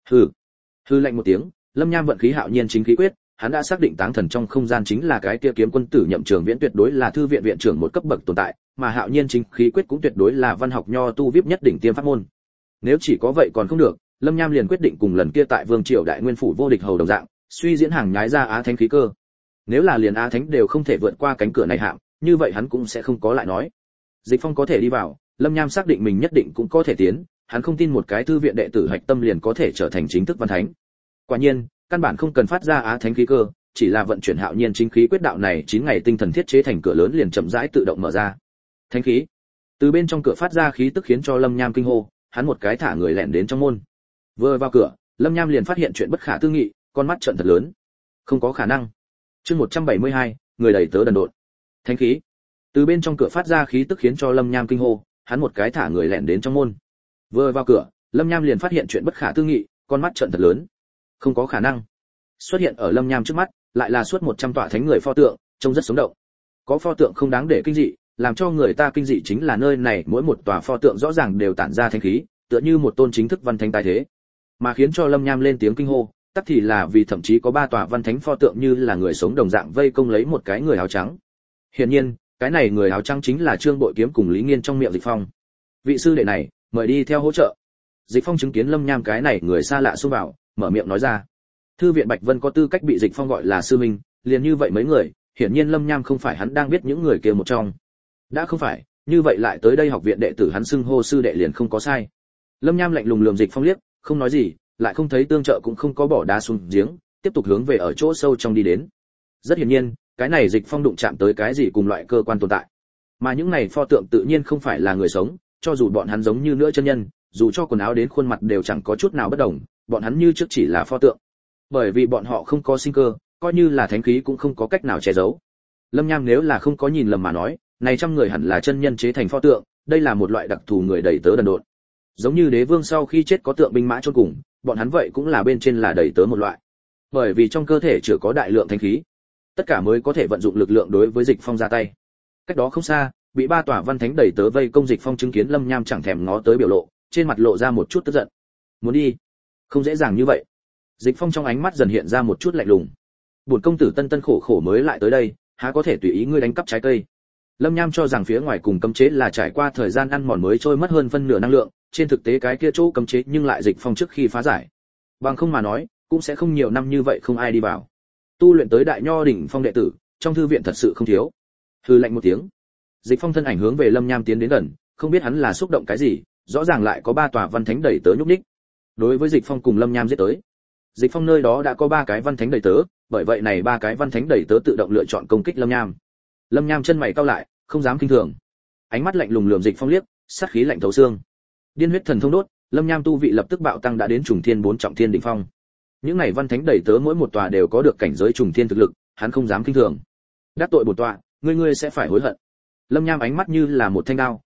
Hừ lạnh một tiếng, Lâm Nham vận khí hạo nhiên chính khí quyết, hắn đã xác định táng thần trong không gian chính là cái kia kiếm quân tử Nhậm Trường Viễn tuyệt đối là thư viện viện trưởng một cấp bậc tồn tại, mà hạo nhiên chính khí quyết cũng tuyệt đối là văn học nho tu vip nhất đỉnh tiêm pháp môn. Nếu chỉ có vậy còn không được, Lâm Nham liền quyết định cùng lần kia tại Vương Triều Đại Nguyên phủ vô địch hầu đồng dạng, suy diễn hàng nhái ra á thánh khí cơ. Nếu là liền á thánh đều không thể vượt qua cánh cửa này hạng, như vậy hắn cũng sẽ không có lại nói. Dịch Phong có thể đi vào, Lâm Nham xác định mình nhất định cũng có thể tiến, hắn không tin một cái thư viện đệ tử hạch tâm liền có thể trở thành chính thức văn thánh. Quả nhiên, căn bản không cần phát ra á thánh khí cơ, chỉ là vận chuyển hạo nhiên chính khí quyết đạo này 9 ngày tinh thần thiết chế thành cửa lớn liền chậm rãi tự động mở ra. Thánh khí. Từ bên trong cửa phát ra khí tức khiến cho Lâm Nham kinh hô, hắn một cái thả người lẻn đến trong môn. Vừa vào cửa, Lâm Nham liền phát hiện chuyện bất khả tư nghị, con mắt trợn thật lớn. Không có khả năng. Chương 172, người đầy tớ đần độn. Thánh khí. Từ bên trong cửa phát ra khí tức khiến cho Lâm Nham kinh hô, hắn một cái thả người lẻn đến trong môn. Vừa vào cửa, Lâm Nham liền phát hiện chuyện bất khả tư nghị, con mắt trợn thật lớn. Không có khả năng. Xuất hiện ở Lâm Nham trước mắt, lại là suốt 100 tọa thánh người pho tượng, trông rất sống động. Có pho tượng không đáng để kinh dị, làm cho người ta kinh dị chính là nơi này mỗi một tòa pho tượng rõ ràng đều tản ra thánh khí, tựa như một tôn chính thức văn thánh tái thế. Mà khiến cho Lâm Nham lên tiếng kinh hô, tất thì là vì thậm chí có 3 tòa văn thánh pho tượng như là người sống đồng dạng vây công lấy một cái người áo trắng. Hiển nhiên, cái này người áo trắng chính là Trương Bội Kiếm cùng Lý Nghiên trong miệng Dịch Phong. Vị sư đệ này, mời đi theo hỗ trợ. Dịch Phong chứng kiến Lâm Nham cái này người xa lạ xông vào, mở miệng nói ra. Thư viện Bạch Vân có tư cách bị Dịch Phong gọi là sư minh, liền như vậy mấy người, hiển nhiên Lâm Nham không phải hắn đang biết những người kia một trong. Đã không phải, như vậy lại tới đây học viện đệ tử hắn xưng hô sư đệ liền không có sai. Lâm Nham lạnh lùng lườm Dịch Phong liếc, không nói gì, lại không thấy tương trợ cũng không có bỏ đá xuống giếng, tiếp tục hướng về ở chỗ sâu trong đi đến. Rất hiển nhiên, cái này Dịch Phong đụng chạm tới cái gì cùng loại cơ quan tồn tại. Mà những này pho tượng tự nhiên không phải là người sống, cho dù bọn hắn giống như nữa chân nhân, dù cho quần áo đến khuôn mặt đều chẳng có chút nào bất đồng, bọn hắn như trước chỉ là pho tượng. Bởi vì bọn họ không có sinh cơ, coi như là thánh khí cũng không có cách nào che giấu. Lâm Nham nếu là không có nhìn lầm mà nói, này trăm người hẳn là chân nhân chế thành pho tượng, đây là một loại đặc thù người đầy tớ đần độn. Giống như đế vương sau khi chết có tượng binh mã chôn cùng, bọn hắn vậy cũng là bên trên là đầy tớ một loại. Bởi vì trong cơ thể chứa có đại lượng thánh khí, tất cả mới có thể vận dụng lực lượng đối với Dịch Phong ra tay. Cách đó không xa, bị 3 tòa văn thánh đầy tớ vây công Dịch Phong chứng kiến Lâm Nham chẳng thèm ngó tới biểu lộ, trên mặt lộ ra một chút tức giận. Muốn đi? Không dễ dàng như vậy. Dịch Phong trong ánh mắt dần hiện ra một chút lạnh lùng. Bổn công tử tân tân khổ khổ mới lại tới đây, há có thể tùy ý ngươi đánh cắp trái cây. Lâm Nham cho rằng phía ngoài cùng cấm chế là trải qua thời gian ăn mòn mới trôi mất hơn phân nửa năng lượng, trên thực tế cái kia chỗ cấm chế nhưng lại Dịch Phong trước khi phá giải. Bằng không mà nói, cũng sẽ không nhiều năm như vậy không ai đi vào. Tu luyện tới đại nho đỉnh phong đệ tử, trong thư viện thật sự không thiếu. Hừ lạnh một tiếng. Dịch Phong thân ảnh hướng về Lâm Nham tiến đến gần, không biết hắn là xúc động cái gì, rõ ràng lại có 3 tòa văn thánh đầy tớ nhúc nhích. Đối với Dịch Phong cùng Lâm Nham giết tới. Dịch Phong nơi đó đã có 3 cái văn thánh đầy tớ, bởi vậy này 3 cái văn thánh đầy tớ tự động lựa chọn công kích Lâm Nham. Lâm Nham chân mày cau lại, không dám kinh thường. Ánh mắt lạnh lùng lườm Dịch Phong liếc, sát khí lạnh thấu xương. Điên huyết thần thông đốt, Lâm Nham tu vị lập tức bạo tăng đã đến trùng thiên 4 trọng thiên đỉnh phong. Những này văn thánh đầy tớ mỗi một tòa đều có được cảnh giới trùng thiên thực lực, hắn không dám kinh thường. Đắc tội bổn tọa, ngươi sẽ phải hối hận. Lâm Nham ánh mắt như là một thanh đao,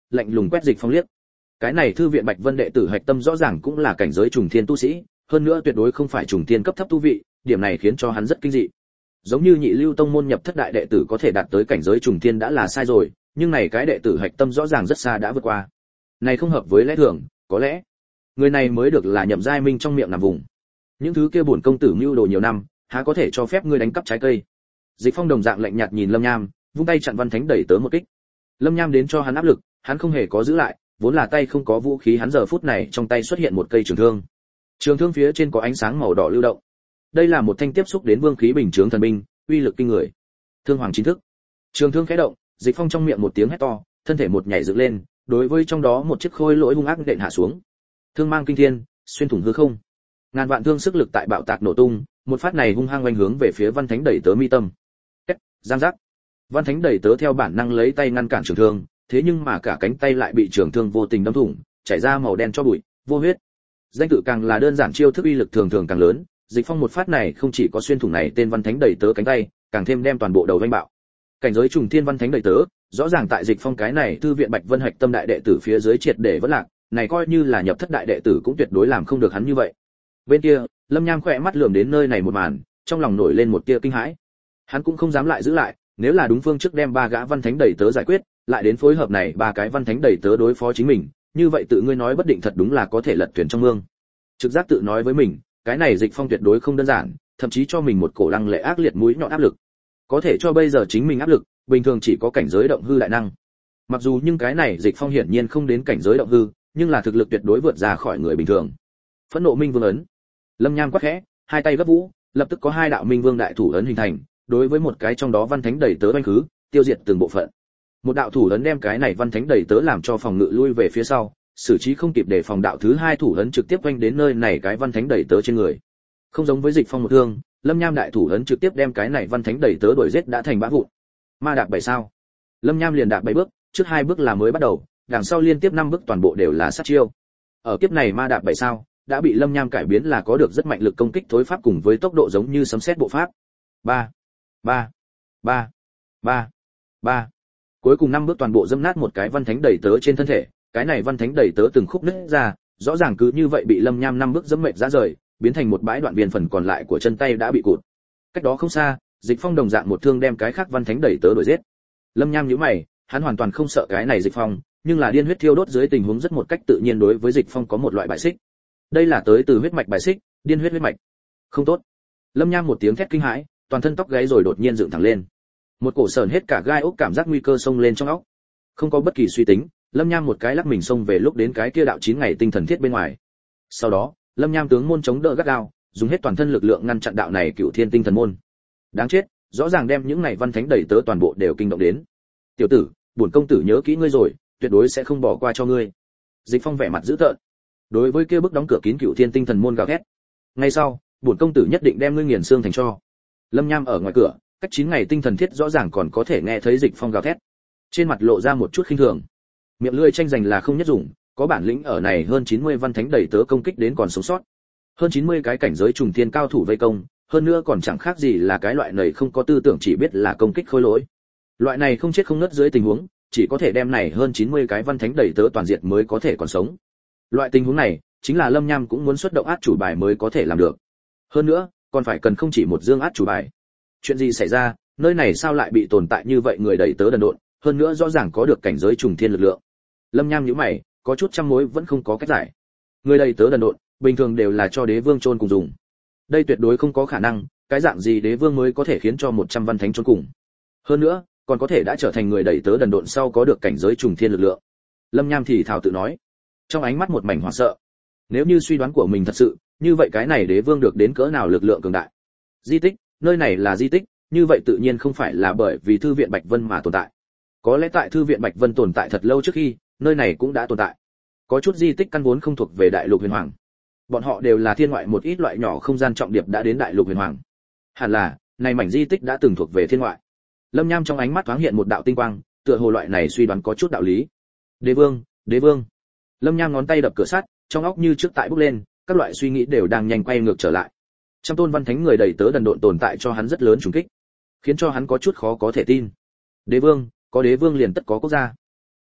lạnh lùng quét Dịch Phong liếc. Cái này thư viện Bạch Vân đệ tử hạch tâm rõ ràng cũng là cảnh giới trùng thiên tu sĩ, hơn nữa tuyệt đối không phải trùng thiên cấp thấp tu vị, điểm này khiến cho hắn rất kinh dị. Giống như Nhị Lưu tông môn nhập thất đại đệ tử có thể đạt tới cảnh giới trùng thiên đã là sai rồi, nhưng này cái đệ tử hạch tâm rõ ràng rất xa đã vượt qua. Này không hợp với lẽ thường, có lẽ người này mới được là Nhậm Giai Minh trong miệng nằm vùng. Những thứ kia bổn công tử mưu đồ nhiều năm, há có thể cho phép ngươi đánh cắp trái cây. Dịch Phong đồng dạng lạnh nhạt nhìn Lâm Nham, vung tay chặn Văn Thánh đẩy tới một kích. Lâm Nham đến cho hắn áp lực, hắn không hề có giữ lại, vốn là tay không có vũ khí, hắn giờ phút này trong tay xuất hiện một cây trường thương. Trường thương phía trên có ánh sáng màu đỏ lưu động. Đây là một thanh tiếp xúc đến vương khí bình chướng thần binh, uy lực kinh người. Thương hoàng chính thức. Trường thương khẽ động, Dịch Phong trong miệng một tiếng hét to, thân thể một nhảy dựng lên, đối với trong đó một chiếc khôi lỗi hung ác đện hạ xuống. Thương mang kinh thiên, xuyên thủng hư không. Ngàn vạn thương sức lực tại bạo tạc nổ tung, một phát này hung hăng oanh hướng về phía Văn Thánh đẩy tớ mi tâm. Két, giang giác. Văn Thánh đẩy tớ theo bản năng lấy tay ngăn cản trường thương, thế nhưng mà cả cánh tay lại bị trường thương vô tình đâm thủng, chảy ra màu đen cho bụi, vô huyết. Danh tự càng là đơn giản, chiêu thức uy lực thường thường càng lớn, Dịch Phong một phát này không chỉ có xuyên thủng này tên Văn Thánh đẩy tớ cánh tay, càng thêm đem toàn bộ đầu vênh bạo. Cảnh giới trùng thiên Văn Thánh đẩy tớ, rõ ràng tại Dịch Phong cái này thư viện Bạch Vân hạch tâm đại đệ tử phía dưới triệt để vỡ lạc, này coi như là nhập thất đại đệ tử cũng tuyệt đối làm không được hắn như vậy. Bên kia, Lâm Nham khỏe mắt lườm đến nơi này một màn, trong lòng nổi lên một tia kinh hãi. Hắn cũng không dám lại giữ lại, nếu là đúng phương trước đem ba gã Văn Thánh đẩy tớ giải quyết, lại đến phối hợp này ba cái Văn Thánh đẩy tớ đối phó chính mình, như vậy tự ngươi nói bất định thật đúng là có thể lật thuyền trong mương. Trực giác tự nói với mình, cái này Dịch Phong tuyệt đối không đơn giản, thậm chí cho mình một cổ lăng lệ ác liệt mũi nhọn áp lực. Có thể cho bây giờ chính mình áp lực, bình thường chỉ có cảnh giới động hư đại năng. Mặc dù nhưng cái này Dịch Phong hiển nhiên không đến cảnh giới động hư, nhưng là thực lực tuyệt đối vượt ra khỏi người bình thường. Phẫn nộ minh vương ấn. Lâm Nham quát khẽ, hai tay gấp vũ, lập tức có hai đạo minh vương đại thủ ấn hình thành, đối với một cái trong đó Văn Thánh đẩy tớ oanh khứ, tiêu diệt từng bộ phận. Một đạo thủ ấn đem cái này Văn Thánh đẩy tớ làm cho phòng ngự lui về phía sau, xử trí không kịp để phòng đạo thứ hai thủ ấn trực tiếp oanh đến nơi này cái Văn Thánh đẩy tớ trên người. Không giống với Dịch Phong một thương, Lâm Nham đại thủ ấn trực tiếp đem cái này Văn Thánh đẩy tớ đuổi giết đã thành bã vụn. Ma đạp 7 sao. Lâm Nham liền đạp 7 bước, trước 2 bước là mới bắt đầu, đằng sau liên tiếp 5 bước toàn bộ đều là sát chiêu. Ở kiếp này ma đạp 7 sao đã bị Lâm Nham cải biến là có được rất mạnh lực công kích thối pháp cùng với tốc độ giống như sấm sét bộ pháp. 3 3 3 3 3. Cuối cùng 5 bước toàn bộ dẫm nát một cái Văn Thánh đẩy tớ trên thân thể, cái này Văn Thánh đẩy tớ từng khúc nứt ra, rõ ràng cứ như vậy bị Lâm Nham 5 bước dẫm mệt ra rời, biến thành một bãi đoạn viên phần còn lại của chân tay đã bị cụt. Cách đó không xa, Dịch Phong đồng dạng một thương đem cái khác Văn Thánh đẩy tớ đuổi giết. Lâm Nham nhíu mày, hắn hoàn toàn không sợ cái này Dịch Phong, nhưng là điên huyết thiêu đốt dưới tình huống rất một cách tự nhiên đối với Dịch Phong có một loại bại xích. Đây là tới từ huyết mạch bại xích, điên huyết huyết mạch. Không tốt. Lâm Nham một tiếng thét kinh hãi, toàn thân tóc gáy rồi đột nhiên dựng thẳng lên. Một cổ sờn hết cả gai ốc cảm giác nguy cơ xông lên trong óc. Không có bất kỳ suy tính, Lâm Nham một cái lắc mình xông về lúc đến cái kia đạo 9 ngày tinh thần thiết bên ngoài. Sau đó, Lâm Nham tướng môn chống đỡ gắt gao, dùng hết toàn thân lực lượng ngăn chặn đạo này Cửu Thiên tinh thần môn. Đáng chết, rõ ràng đem những này Văn Thánh đẩy tớ toàn bộ đều kinh động đến. Tiểu tử, bổn công tử nhớ kỹ ngươi rồi, tuyệt đối sẽ không bỏ qua cho ngươi. Dịch Phong vẻ mặt dữ tợn. Đối với kia bức đóng cửa kín Cửu Thiên tinh thần môn gào thét. Ngay sau, bổn công tử nhất định đem ngươi nghiền xương thành tro. Lâm Nham ở ngoài cửa, cách 9 ngày tinh thần thiết rõ ràng còn có thể nghe thấy Dịch Phong gào thét. Trên mặt lộ ra một chút khinh thường. Miệng lưỡi tranh giành là không nhất dùng, có bản lĩnh ở này hơn 90 Văn Thánh đẩy tớ công kích đến còn sống sót. Hơn 90 cái cảnh giới trùng thiên cao thủ vây công, hơn nữa còn chẳng khác gì là cái loại này không có tư tưởng chỉ biết là công kích khôi lỗi. Loại này không chết không ngất dưới tình huống, chỉ có thể đem này hơn 90 cái Văn Thánh đẩy tớ toàn diệt mới có thể còn sống. Loại tình huống này, chính là Lâm Nham cũng muốn xuất động át chủ bài mới có thể làm được. Hơn nữa, còn phải cần không chỉ một dương át chủ bài. Chuyện gì xảy ra, nơi này sao lại bị tồn tại như vậy người đẩy tớ đần độn, hơn nữa rõ ràng có được cảnh giới trùng thiên lực lượng. Lâm Nham nhíu mày, có chút trăm mối vẫn không có cách giải. Người đẩy tớ đần độn, bình thường đều là cho đế vương chôn cùng dùng. Đây tuyệt đối không có khả năng, cái dạng gì đế vương mới có thể khiến cho 100 Văn Thánh chôn cùng. Hơn nữa, còn có thể đã trở thành người đẩy tớ đần độn sau có được cảnh giới trùng thiên lực lượng. Lâm Nham thì thào tự nói, trong ánh mắt một mảnh hoảng sợ. Nếu như suy đoán của mình thật sự, như vậy cái này đế vương được đến cỡ nào lực lượng cường đại. Di tích, nơi này là di tích, như vậy tự nhiên không phải là bởi vì thư viện Bạch Vân mà tồn tại. Có lẽ tại thư viện Bạch Vân tồn tại thật lâu trước khi, nơi này cũng đã tồn tại. Có chút di tích căn vốn không thuộc về Đại Lục Huyền Hoàng. Bọn họ đều là thiên ngoại một ít loại nhỏ không gian trọng điệp đã đến Đại Lục Huyền Hoàng. Hẳn là, này mảnh di tích đã từng thuộc về thiên ngoại. Lâm Nham trong ánh mắt thoáng hiện một đạo tinh quang, tựa hồ loại này suy đoán có chút đạo lý. Đế vương, đế vương. Lâm Nham ngón tay đập cửa sắt, trong óc như trước tại bốc lên, các loại suy nghĩ đều đang nhanh quay ngược trở lại. Trăm tôn Văn Thánh người đầy tớ đần độn tồn tại cho hắn rất lớn trùng kích, khiến cho hắn có chút khó có thể tin. Đế vương, có đế vương liền tất có quốc gia.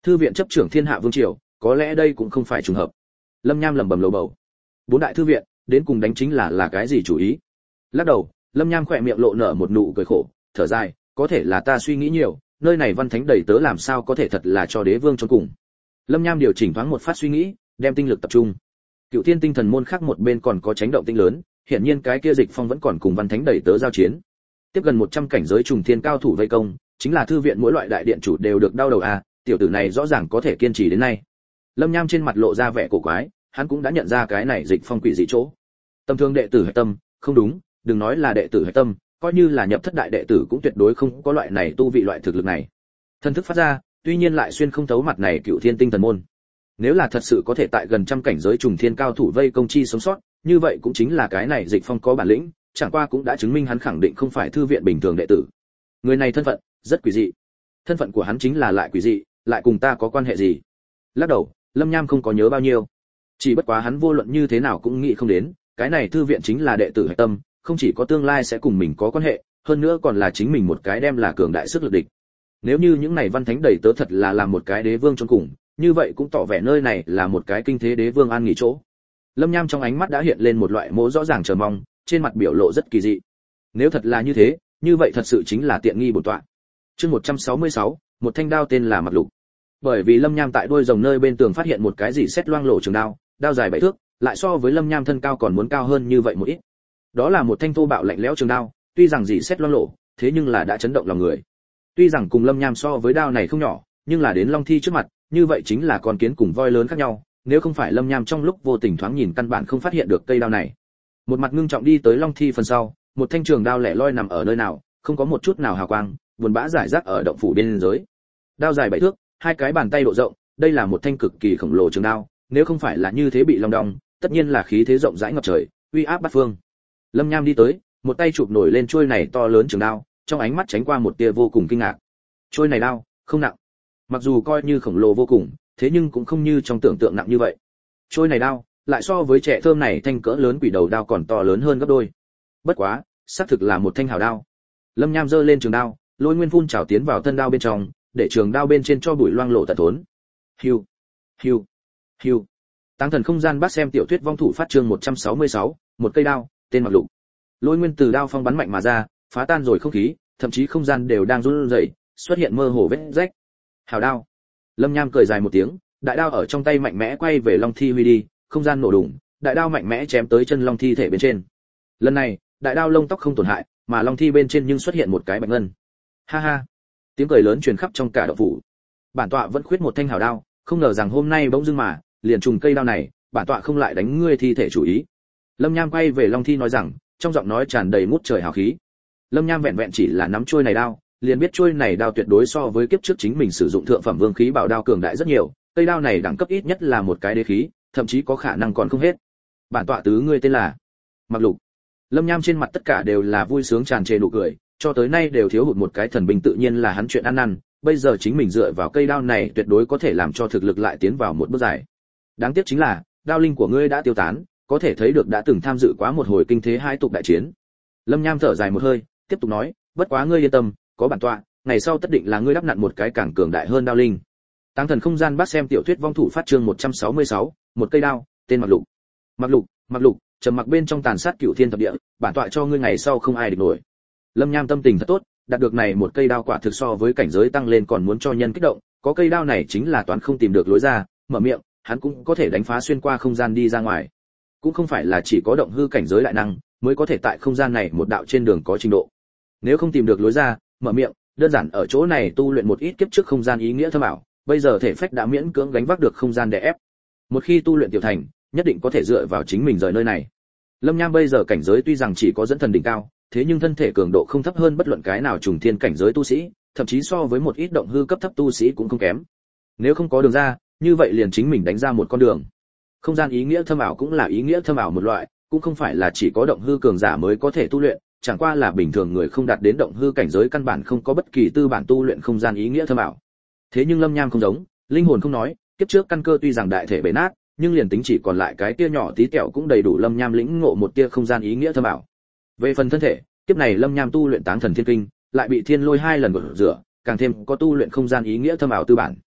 Thư viện chấp trưởng thiên hạ vương triều, có lẽ đây cũng không phải trùng hợp. Lâm Nham lẩm bẩm lầu bầu. Bốn đại thư viện, đến cùng đánh chính là cái gì chủ ý? Lắc đầu, Lâm Nham khỏe miệng lộ nở một nụ cười khổ, thở dài, có thể là ta suy nghĩ nhiều, nơi này văn thánh đầy tớ làm sao có thể thật là cho đế vương chôn cùng. Lâm Nham điều chỉnh thoáng một phát suy nghĩ, đem tinh lực tập trung. Cựu Thiên Tinh Thần môn khác một bên còn có chánh động tinh lớn, hiển nhiên cái kia Dịch Phong vẫn còn cùng văn thánh đầy tớ giao chiến. Tiếp gần 100 cảnh giới trùng thiên cao thủ vây công, chính là thư viện mỗi loại đại điện chủ đều được đau đầu à, tiểu tử này rõ ràng có thể kiên trì đến nay. Lâm Nham trên mặt lộ ra vẻ cổ quái, hắn cũng đã nhận ra cái này Dịch Phong quỷ dị chỗ. Tầm thường đệ tử hạch tâm, không đúng, đừng nói là đệ tử hạch tâm, coi như là nhập thất đại đệ tử cũng tuyệt đối không có loại này tu vị loại thực lực này. Thân thức phát ra, tuy nhiên lại xuyên không thấu mặt này Cựu Thiên Tinh Thần môn. Nếu là thật sự có thể tại gần trăm cảnh giới trùng thiên cao thủ vây công chi sống sót, như vậy cũng chính là cái này Dịch Phong có bản lĩnh, chẳng qua cũng đã chứng minh hắn khẳng định không phải thư viện bình thường đệ tử. Người này thân phận rất quỷ dị. Thân phận của hắn chính là lại quỷ dị, lại cùng ta có quan hệ gì? Lắc đầu, Lâm Nham không có nhớ bao nhiêu. Chỉ bất quá hắn vô luận như thế nào cũng nghĩ không đến, cái này thư viện chính là đệ tử hạch tâm, không chỉ có tương lai sẽ cùng mình có quan hệ, hơn nữa còn là chính mình một cái đem là cường đại sức lực địch. Nếu như những này văn thánh đầy tớ thật là làm một cái đế vương chôn cùng, như vậy cũng tỏ vẻ nơi này là một cái kinh thế đế vương an nghỉ chỗ. Lâm Nham trong ánh mắt đã hiện lên một loại mỗ rõ ràng chờ mong, trên mặt biểu lộ rất kỳ dị. Nếu thật là như thế, như vậy thật sự chính là tiện nghi bổn tọa. Chương 166, một thanh đao tên là Mặc Lục. Bởi vì Lâm Nham tại đuôi rồng nơi bên tường phát hiện một cái gì xét loang lổ trường đao, đao dài 7 thước, lại so với Lâm Nham thân cao còn muốn cao hơn như vậy một ít. Đó là một thanh thô bạo lạnh lẽo trường đao, tuy rằng gì xét loang lổ, thế nhưng là đã chấn động lòng người. Tuy rằng cùng Lâm Nham so với đao này không nhỏ, nhưng là đến Long Thi trước mặt, như vậy chính là con kiến cùng voi lớn khác nhau, nếu không phải Lâm Nham trong lúc vô tình thoáng nhìn căn bản không phát hiện được cây đao này. Một mặt ngưng trọng đi tới Long Thi phần sau, một thanh trường đao lẻ loi nằm ở nơi nào, không có một chút nào hào quang, buồn bã rải rác ở động phủ bên dưới. Đao dài 7 thước, hai cái bàn tay độ rộng, đây là một thanh cực kỳ khổng lồ trường đao, nếu không phải là như thế bị long đong, tất nhiên là khí thế rộng rãi ngập trời, uy áp bát phương. Lâm Nham đi tới, một tay chụp nổi lên chuôi này to lớn trường đao, trong ánh mắt tránh qua một tia vô cùng kinh ngạc. Chuôi này đao, không nặng. Mặc dù coi như khổng lồ vô cùng, thế nhưng cũng không như trong tưởng tượng nặng như vậy. Chuôi này đao, lại so với trẻ thơm này thanh cỡ lớn quỷ đầu đao còn to lớn hơn gấp đôi. Bất quá, xác thực là một thanh hảo đao. Lâm Nham giơ lên trường đao, lôi nguyên phun trào tiến vào thân đao bên trong, để trường đao bên trên cho bụi loang lộ tận thốn. Hiu, hiu, hiu. Táng thần không gian bắt xem tiểu thuyết vong thủ phát chương 166, một cây đao, tên Mặc Lục. Lôi nguyên từ đao phong bắn mạnh mà ra, phá tan rồi không khí, thậm chí không gian đều đang run rẩy, xuất hiện mơ hồ vết rách. Hảo đao. Lâm Nham cười dài một tiếng, đại đao ở trong tay mạnh mẽ quay về Long Thi huy đi, không gian nổ đùng, đại đao mạnh mẽ chém tới chân Long Thi thể bên trên. Lần này, đại đao lông tóc không tổn hại, mà Long Thi bên trên nhưng xuất hiện một cái bạch ngân. Ha ha. Tiếng cười lớn truyền khắp trong cả động phủ. Bản tọa vẫn khuyết một thanh hảo đao, không ngờ rằng hôm nay bỗng dưng mà, liền trùng cây đao này, bản tọa không lại đánh ngươi thi thể chủ ý. Lâm Nham quay về Long Thi nói rằng, trong giọng nói tràn đầy ngút trời hào khí. Lâm Nham vẹn vẹn chỉ là nắm chuôi này đao, liền biết chuôi này đao tuyệt đối so với kiếp trước chính mình sử dụng thượng phẩm vương khí bảo đao cường đại rất nhiều, cây đao này đẳng cấp ít nhất là một cái đế khí, thậm chí có khả năng còn không hết. Bản tọa tứ ngươi tên là Mặc Lục. Lâm Nham trên mặt tất cả đều là vui sướng tràn trề nụ cười, cho tới nay đều thiếu hụt một cái thần binh tự nhiên là hắn chuyện ăn năn, bây giờ chính mình dựa vào cây đao này tuyệt đối có thể làm cho thực lực lại tiến vào một bước dài. Đáng tiếc chính là, đao linh của ngươi đã tiêu tán, có thể thấy được đã từng tham dự quá một hồi kinh thế hai tục đại chiến. Lâm Nham thở dài một hơi, tiếp tục nói, bất quá ngươi yên tâm, có bản tọa, ngày sau tất định là ngươi đắp nặn một cái càng cường đại hơn đao linh. Táng thần không gian bắt xem tiểu thuyết vong thủ phát chương 166, một cây đao, tên Mặc Lục. Mặc Lục, Mặc Lục, trầm mặc bên trong tàn sát cửu thiên thập địa, bản tọa cho ngươi ngày sau không ai địch nổi. Lâm Nham tâm tình thật tốt, đạt được này một cây đao quả thực so với cảnh giới tăng lên còn muốn cho nhân kích động, có cây đao này chính là toán không tìm được lối ra, mở miệng, hắn cũng có thể đánh phá xuyên qua không gian đi ra ngoài. Cũng không phải là chỉ có động hư cảnh giới đại năng mới có thể tại không gian này một đạo trên đường có trình độ. Nếu không tìm được lối ra, mở miệng, đơn giản ở chỗ này tu luyện một ít kiếp trước không gian ý nghĩa thâm ảo, bây giờ thể phách đã miễn cưỡng gánh vác được không gian đè ép. Một khi tu luyện tiểu thành, nhất định có thể dựa vào chính mình rời nơi này. Lâm Nham bây giờ cảnh giới tuy rằng chỉ có dẫn thần đỉnh cao, thế nhưng thân thể cường độ không thấp hơn bất luận cái nào trùng thiên cảnh giới tu sĩ, thậm chí so với một ít động hư cấp thấp tu sĩ cũng không kém. Nếu không có đường ra, như vậy liền chính mình đánh ra một con đường. Không gian ý nghĩa thâm ảo cũng là ý nghĩa thâm ảo một loại, cũng không phải là chỉ có động hư cường giả mới có thể tu luyện, chẳng qua là bình thường người không đạt đến động hư cảnh giới căn bản không có bất kỳ tư bản tu luyện không gian ý nghĩa thâm ảo. Thế nhưng Lâm Nham không giống, linh hồn không nói, kiếp trước căn cơ tuy rằng đại thể bể nát, nhưng liền tính chỉ còn lại cái tia nhỏ tí tẹo cũng đầy đủ Lâm Nham lĩnh ngộ một tia không gian ý nghĩa thâm ảo. Về phần thân thể, kiếp này Lâm Nham tu luyện Táng Thần Thiên Kinh, lại bị Thiên Lôi 2 lần gột rửa, càng thêm có tu luyện không gian ý nghĩa thâm ảo tư bản.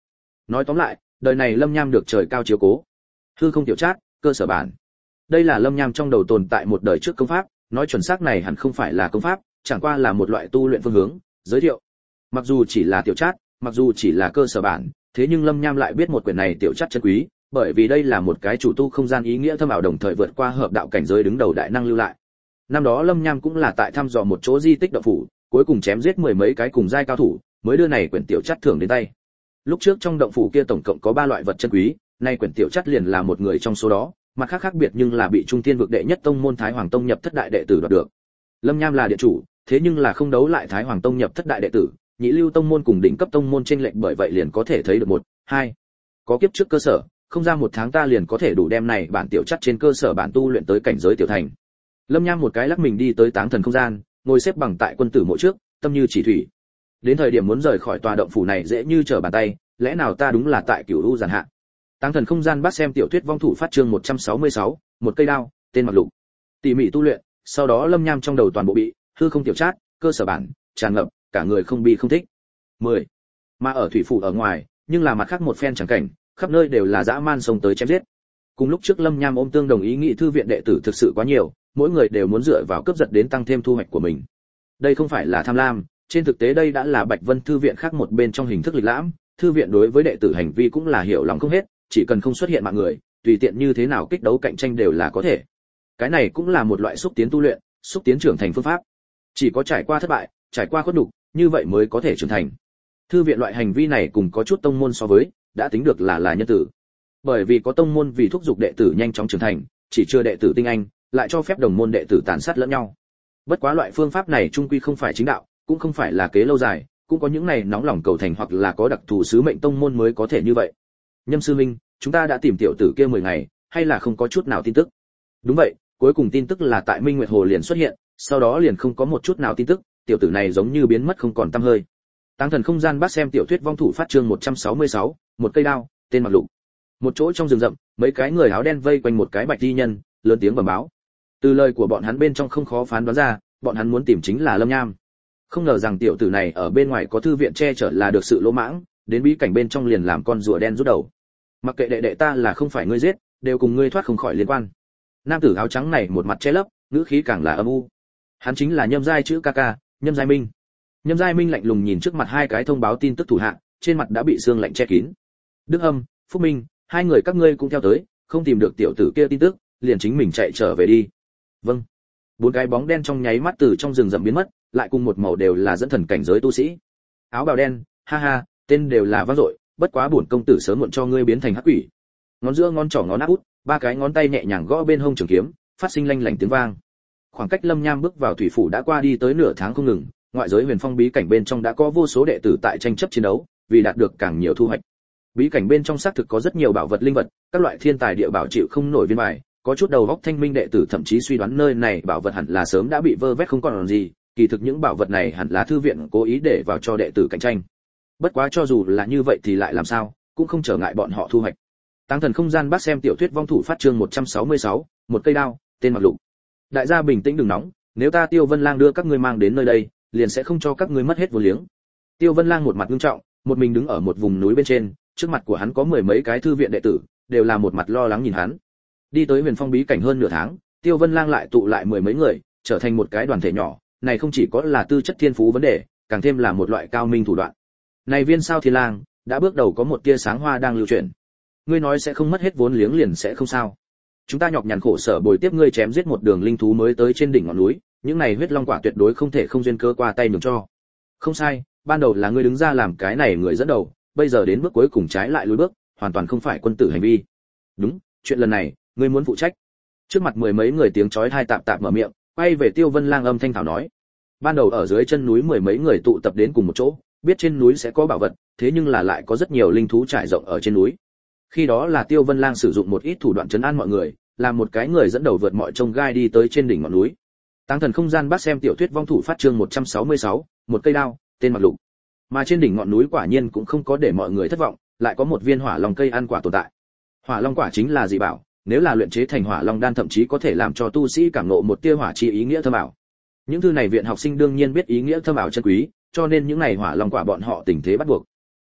Nói tóm lại, đời này Lâm Nham được trời cao chiếu cố. Hư không tiểu trát, cơ sở bản. Đây là Lâm Nham trong đầu tồn tại một đời trước công pháp, nói chuẩn xác này hẳn không phải là công pháp, chẳng qua là một loại tu luyện phương hướng, giới thiệu. Mặc dù chỉ là tiểu trát, mặc dù chỉ là cơ sở bản, thế nhưng Lâm Nham lại biết một quyển này tiểu trát chân quý, bởi vì đây là một cái chủ tu không gian ý nghĩa thâm ảo đồng thời vượt qua hợp đạo cảnh giới đứng đầu đại năng lưu lại. Năm đó Lâm Nham cũng là tại thăm dò một chỗ di tích động phủ, cuối cùng chém giết 10 mấy cái cùng giai cao thủ, mới đưa này quyển tiểu trát thưởng đến tay. Lúc trước trong động phủ kia tổng cộng có 3 loại vật chân quý, nay quyển tiểu trát liền là một người trong số đó, mặt khác khác biệt nhưng là bị Trung Thiên vực đệ nhất tông môn Thái Hoàng Tông nhập thất đại đệ tử đoạt được. Lâm Nham là điện chủ, thế nhưng là không đấu lại Thái Hoàng Tông nhập thất đại đệ tử, nhị lưu tông môn cùng đỉnh cấp tông môn chênh lệch, bởi vậy liền có thể thấy được 1, 2. Có kiếp trước cơ sở, không ra 1 tháng ta liền có thể đủ đem này bản tiểu trát trên cơ sở bản tu luyện tới cảnh giới tiểu thành. Lâm Nham một cái lắc mình đi tới Táng Thần không gian, ngồi xếp bằng tại quân tử mộ trước, tâm như chỉ thủy. Đến thời điểm muốn rời khỏi tòa động phủ này dễ như trở bàn tay, lẽ nào ta đúng là tại Cửu U giàn hạ. Táng Thần không gian bắt xem tiểu thuyết vong thủ phát chương 166, một cây đao, tên Mặc Lục. Tỉ mỉ tu luyện, sau đó Lâm Nham trong đầu toàn bộ bị hư không tiểu trát, cơ sở bản tràn ngập, cả người không bi không thích. 10. Mà ở thủy phủ ở ngoài, nhưng là mặt khác một phen chẳng cảnh, khắp nơi đều là dã man xông tới chém giết. Cùng lúc trước Lâm Nham ôm tương đồng ý nghĩ thư viện đệ tử thực sự quá nhiều, mỗi người đều muốn dựa vào cướp giật đến tăng thêm thu hoạch của mình. Đây không phải là tham lam, trên thực tế đây đã là Bạch Vân thư viện khác một bên trong hình thức lịch lãm, thư viện đối với đệ tử hành vi cũng là hiểu lòng không hết, chỉ cần không xuất hiện mạng người, tùy tiện như thế nào kích đấu cạnh tranh đều là có thể. Cái này cũng là một loại xúc tiến tu luyện, xúc tiến trưởng thành phương pháp. Chỉ có trải qua thất bại, trải qua khuất nhục, như vậy mới có thể trưởng thành. Thư viện loại hành vi này cùng có chút tông môn so với, đã tính được là nhân tử. Bởi vì có tông môn vì thúc giục đệ tử nhanh chóng trưởng thành, chỉ chưa đệ tử tinh anh, lại cho phép đồng môn đệ tử tàn sát lẫn nhau. Bất quá loại phương pháp này chung quy không phải chính đạo, cũng không phải là kế lâu dài, cũng có những này nóng lòng cầu thành hoặc là có đặc thù sứ mệnh tông môn mới có thể như vậy. Nhâm sư minh, chúng ta đã tìm tiểu tử kia 10 ngày, hay là không có chút nào tin tức? Đúng vậy, cuối cùng tin tức là tại Minh Nguyệt Hồ liền xuất hiện, sau đó liền không có một chút nào tin tức, tiểu tử này giống như biến mất không còn tăm hơi. Táng Thần không gian bắt xem tiểu thuyết vong thủ phát chương 166, một cây đao, tên Mặc Lục. Một chỗ trong rừng rậm, mấy cái người áo đen vây quanh một cái bạch y nhân, lớn tiếng bẩm báo. Từ lời của bọn hắn bên trong không khó phán đoán ra, bọn hắn muốn tìm chính là Lâm Nham. Không ngờ rằng tiểu tử này ở bên ngoài có thư viện che chở là được sự lỗ mãng, đến bí cảnh bên trong liền làm con rùa đen rút đầu. Mặc kệ đệ đệ ta là không phải ngươi giết, đều cùng ngươi thoát không khỏi liên quan. Nam tử áo trắng này một mặt che lấp, ngữ khí càng là âm u. Hắn chính là Nhâm Giai chữ ca ca, Nhâm Giai Minh. Nhâm Giai Minh lạnh lùng nhìn trước mặt hai cái thông báo tin tức thủ hạ, trên mặt đã bị sương lạnh che kín. Đức Âm, Phúc Minh, hai người các ngươi cũng theo tới, không tìm được tiểu tử kia tin tức, liền chính mình chạy trở về đi. Vâng. 4 cái bóng đen trong nháy mắt từ trong rừng rậm biến mất, lại cùng một màu đều là dẫn thần cảnh giới tu sĩ. Áo bào đen, ha ha, tên đều là vang dội, bất quá bổn công tử sớm muộn cho ngươi biến thành hắc quỷ. Ngón giữa ngón trỏ ngón áp út, 3 cái ngón tay nhẹ nhàng gõ bên hông trường kiếm, phát sinh lanh lảnh tiếng vang. Khoảng cách Lâm Nham bước vào thủy phủ đã qua đi tới nửa tháng không ngừng, ngoại giới Huyền Phong bí cảnh bên trong đã có vô số đệ tử tại tranh chấp chiến đấu, vì đạt được càng nhiều thu hoạch. Bí cảnh bên trong xác thực có rất nhiều bảo vật linh vật, các loại thiên tài địa bảo chịu không nổi viên bài, có chút đầu óc thanh minh đệ tử thậm chí suy đoán nơi này bảo vật hẳn là sớm đã bị vơ vét không còn gì, kỳ thực những bảo vật này hẳn là thư viện cố ý để vào cho đệ tử cạnh tranh. Bất quá cho dù là như vậy thì lại làm sao, cũng không trở ngại bọn họ thu hoạch. Táng Thần không gian bắt xem tiểu thuyết vong thủ phát chương 166, một cây đao, tên Mặc Lục. Đại gia bình tĩnh đừng nóng, nếu ta Tiêu Vân Lang đưa các ngươi mang đến nơi đây, liền sẽ không cho các ngươi mất hết vốn liếng. Tiêu Vân Lang một mặt nghiêm trọng, một mình đứng ở một vùng núi bên trên, trước mặt của hắn có 10 mấy cái thư viện đệ tử, đều là một mặt lo lắng nhìn hắn. Đi tới Huyền Phong bí cảnh hơn nửa tháng, Tiêu Vân Lang lại tụ lại 10 mấy người, trở thành một cái đoàn thể nhỏ, này không chỉ có là tư chất thiên phú vấn đề, càng thêm là một loại cao minh thủ đoạn. Này Viên Sao Thiên Lang, đã bước đầu có một tia sáng hoa đang lưu chuyển. Ngươi nói sẽ không mất hết vốn liếng liền sẽ không sao? Chúng ta nhọc nhằn khổ sở bồi tiếp ngươi chém giết một đường linh thú mới tới trên đỉnh ngọn núi, những này huyết long quả tuyệt đối không thể không duyên cơ qua tay nhường cho. Không sai, ban đầu là ngươi đứng ra làm cái này người dẫn đầu, bây giờ đến bước cuối cùng trái lại lùi bước, hoàn toàn không phải quân tử hành vi. Đúng, chuyện lần này, ngươi muốn phụ trách. Trước mặt 10 mấy người tiếng chói tai tạp tạp mở miệng, quay về Tiêu Vân Lang âm thanh thảo nói. Ban đầu ở dưới chân núi 10 mấy người tụ tập đến cùng một chỗ, biết trên núi sẽ có bảo vật, thế nhưng là lại có rất nhiều linh thú trải rộng ở trên núi. Khi đó là Tiêu Vân Lang sử dụng một ít thủ đoạn trấn an mọi người, làm một cái người dẫn đầu vượt mọi chông gai đi tới trên đỉnh ngọn núi. Táng Thần không gian bắt xem tiểu thuyết vong thủ phát chương 166, một cây đao, tên Mặc Lục. Mà trên đỉnh ngọn núi quả nhiên cũng không có để mọi người thất vọng, lại có một viên hỏa long cây ăn quả tồn tại. Hỏa long quả chính là dị bảo, nếu là luyện chế thành hỏa long đan thậm chí có thể làm cho tu sĩ cảm ngộ một tia hỏa chi ý nghĩa thâm ảo. Những thứ này viện học sinh đương nhiên biết ý nghĩa thâm ảo chân quý, cho nên những này hỏa long quả bọn họ tình thế bắt buộc.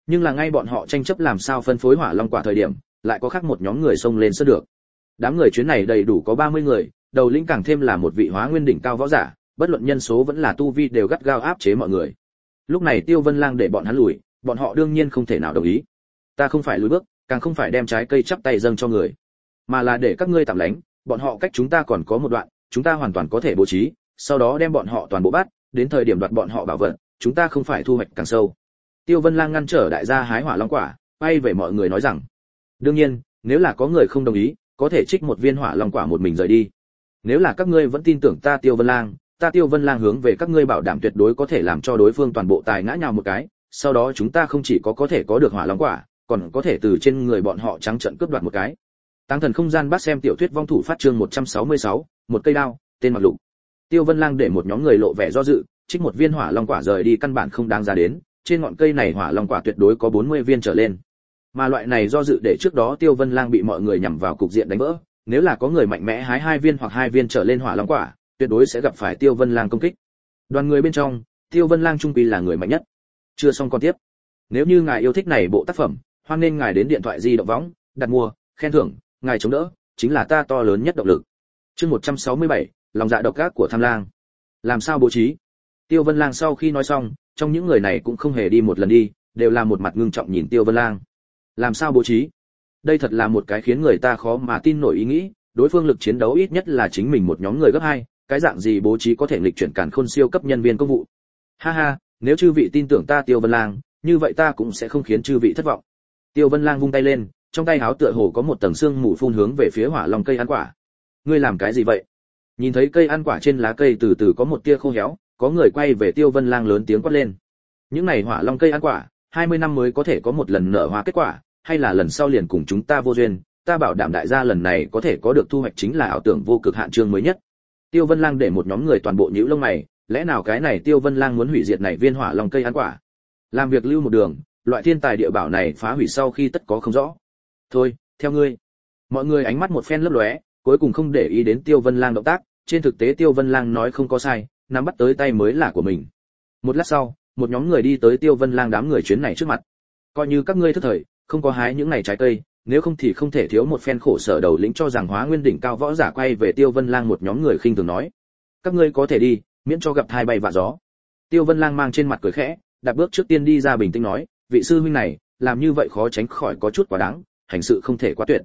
Nhưng là ngay bọn họ tranh chấp làm sao phân phối hỏa long quả thời điểm, lại có khác một nhóm người xông lên sơ được. Đám người chuyến này đầy đủ có 30 người, đầu lĩnh càng thêm là một vị hóa nguyên đỉnh cao võ giả, bất luận nhân số vẫn là tu vi đều gắt gao áp chế mọi người. Lúc này Tiêu Vân Lang để bọn hắn lùi, bọn họ đương nhiên không thể nào đồng ý. Ta không phải lùi bước, càng không phải đem trái cây chắp tay dâng cho người, mà là để các ngươi tạm lánh, bọn họ cách chúng ta còn có một đoạn, chúng ta hoàn toàn có thể bố trí, sau đó đem bọn họ toàn bộ bắt, đến thời điểm đoạt bọn họ bảo vật, chúng ta không phải thu hoạch càng sâu. Tiêu Vân Lang ngăn trở đại gia hái hỏa long quả, quay về mọi người nói rằng, đương nhiên, nếu là có người không đồng ý, có thể trích một viên hỏa long quả một mình rời đi. Nếu là các ngươi vẫn tin tưởng ta Tiêu Vân Lang hướng về các ngươi bảo đảm tuyệt đối có thể làm cho đối phương toàn bộ tài ngã nhào một cái, sau đó chúng ta không chỉ có thể có được hỏa long quả, còn có thể từ trên người bọn họ trắng trợn cướp đoạt một cái. Táng thần không gian bắt xem tiểu thuyết vong thủ phát chương 166, một cây đao, tên Mặc Lục. Tiêu Vân Lang để một nhóm người lộ vẻ do dự, trích một viên hỏa long quả rời đi căn bản không đáng giá đến, trên ngọn cây này hỏa long quả tuyệt đối có 40 viên trở lên. Mà loại này do dự để trước đó Tiêu Vân Lang bị mọi người nhằm vào cục diện đánh vỡ, nếu là có người mạnh mẽ hái 2 viên hoặc 2 viên trở lên hỏa long quả, tuyệt đối sẽ gặp phải Tiêu Vân Lang công kích. Đoàn người bên trong, Tiêu Vân Lang trung quy là người mạnh nhất. Chưa xong con tiếp. Nếu như ngài yêu thích này bộ tác phẩm, hoan nên ngài đến điện thoại di động võng, đặt mua, khen thưởng, ngài chống đỡ, chính là ta to lớn nhất động lực. Chương 167, lòng dạ độc ác của Tham Lang. Làm sao bố trí? Tiêu Vân Lang sau khi nói xong, trong những người này cũng không hề đi một lần đi, đều là một mặt ngưng trọng nhìn Tiêu Vân Lang. Làm sao bố trí? Đây thật là một cái khiến người ta khó mà tin nổi ý nghĩ, đối phương lực chiến đấu ít nhất là chính mình một nhóm người gấp 2, cái dạng gì bố trí có thể nghịch chuyển càn khôn siêu cấp nhân viên công vụ. Ha ha, nếu chư vị tin tưởng ta Tiêu Vân Lang, như vậy ta cũng sẽ không khiến chư vị thất vọng. Tiêu Vân Lang vung tay lên, trong tay áo tựa hồ có một tầng sương mù phun hướng về phía hỏa long cây ăn quả. Ngươi làm cái gì vậy? Nhìn thấy cây ăn quả trên lá cây từ từ có một tia khô héo, có người quay về Tiêu Vân Lang lớn tiếng quát lên. Những này hỏa long cây ăn quả, 20 năm mới có thể có một lần nở hoa kết quả, hay là lần sau liền cùng chúng ta vô duyên, ta bảo đảm đại gia lần này có thể có được thu hoạch chính là ảo tưởng vô cực hạn chương mới nhất. Tiêu Vân Lang để một nhóm người toàn bộ nhíu lông mày, lẽ nào cái này Tiêu Vân Lang muốn hủy diệt này viên hỏa long cây ăn quả? Làm việc lưu một đường, loại thiên tài địa bảo này phá hủy sau khi tất có không rõ. Thôi, theo ngươi. Mọi người ánh mắt một phen lấp lóe, cuối cùng không để ý đến Tiêu Vân Lang động tác, trên thực tế Tiêu Vân Lang nói không có sai, nắm bắt tới tay mới là của mình. Một lát sau, một nhóm người đi tới Tiêu Vân Lang đám người chuyến này trước mặt. Coi như các ngươi thức thời, không có hái những này trái cây, nếu không thì không thể thiếu một phen khổ sở đầu lĩnh cho rằng hóa nguyên đỉnh cao võ giả quay về Tiêu Vân Lang một nhóm người khinh thường nói. Các ngươi có thể đi, miễn cho gặp thai bay vạ gió. Tiêu Vân Lang mang trên mặt cười khẽ, đạp bước trước tiên đi ra bình tĩnh nói, vị sư huynh này, làm như vậy khó tránh khỏi có chút quá đáng, hành sự không thể quá tuyệt.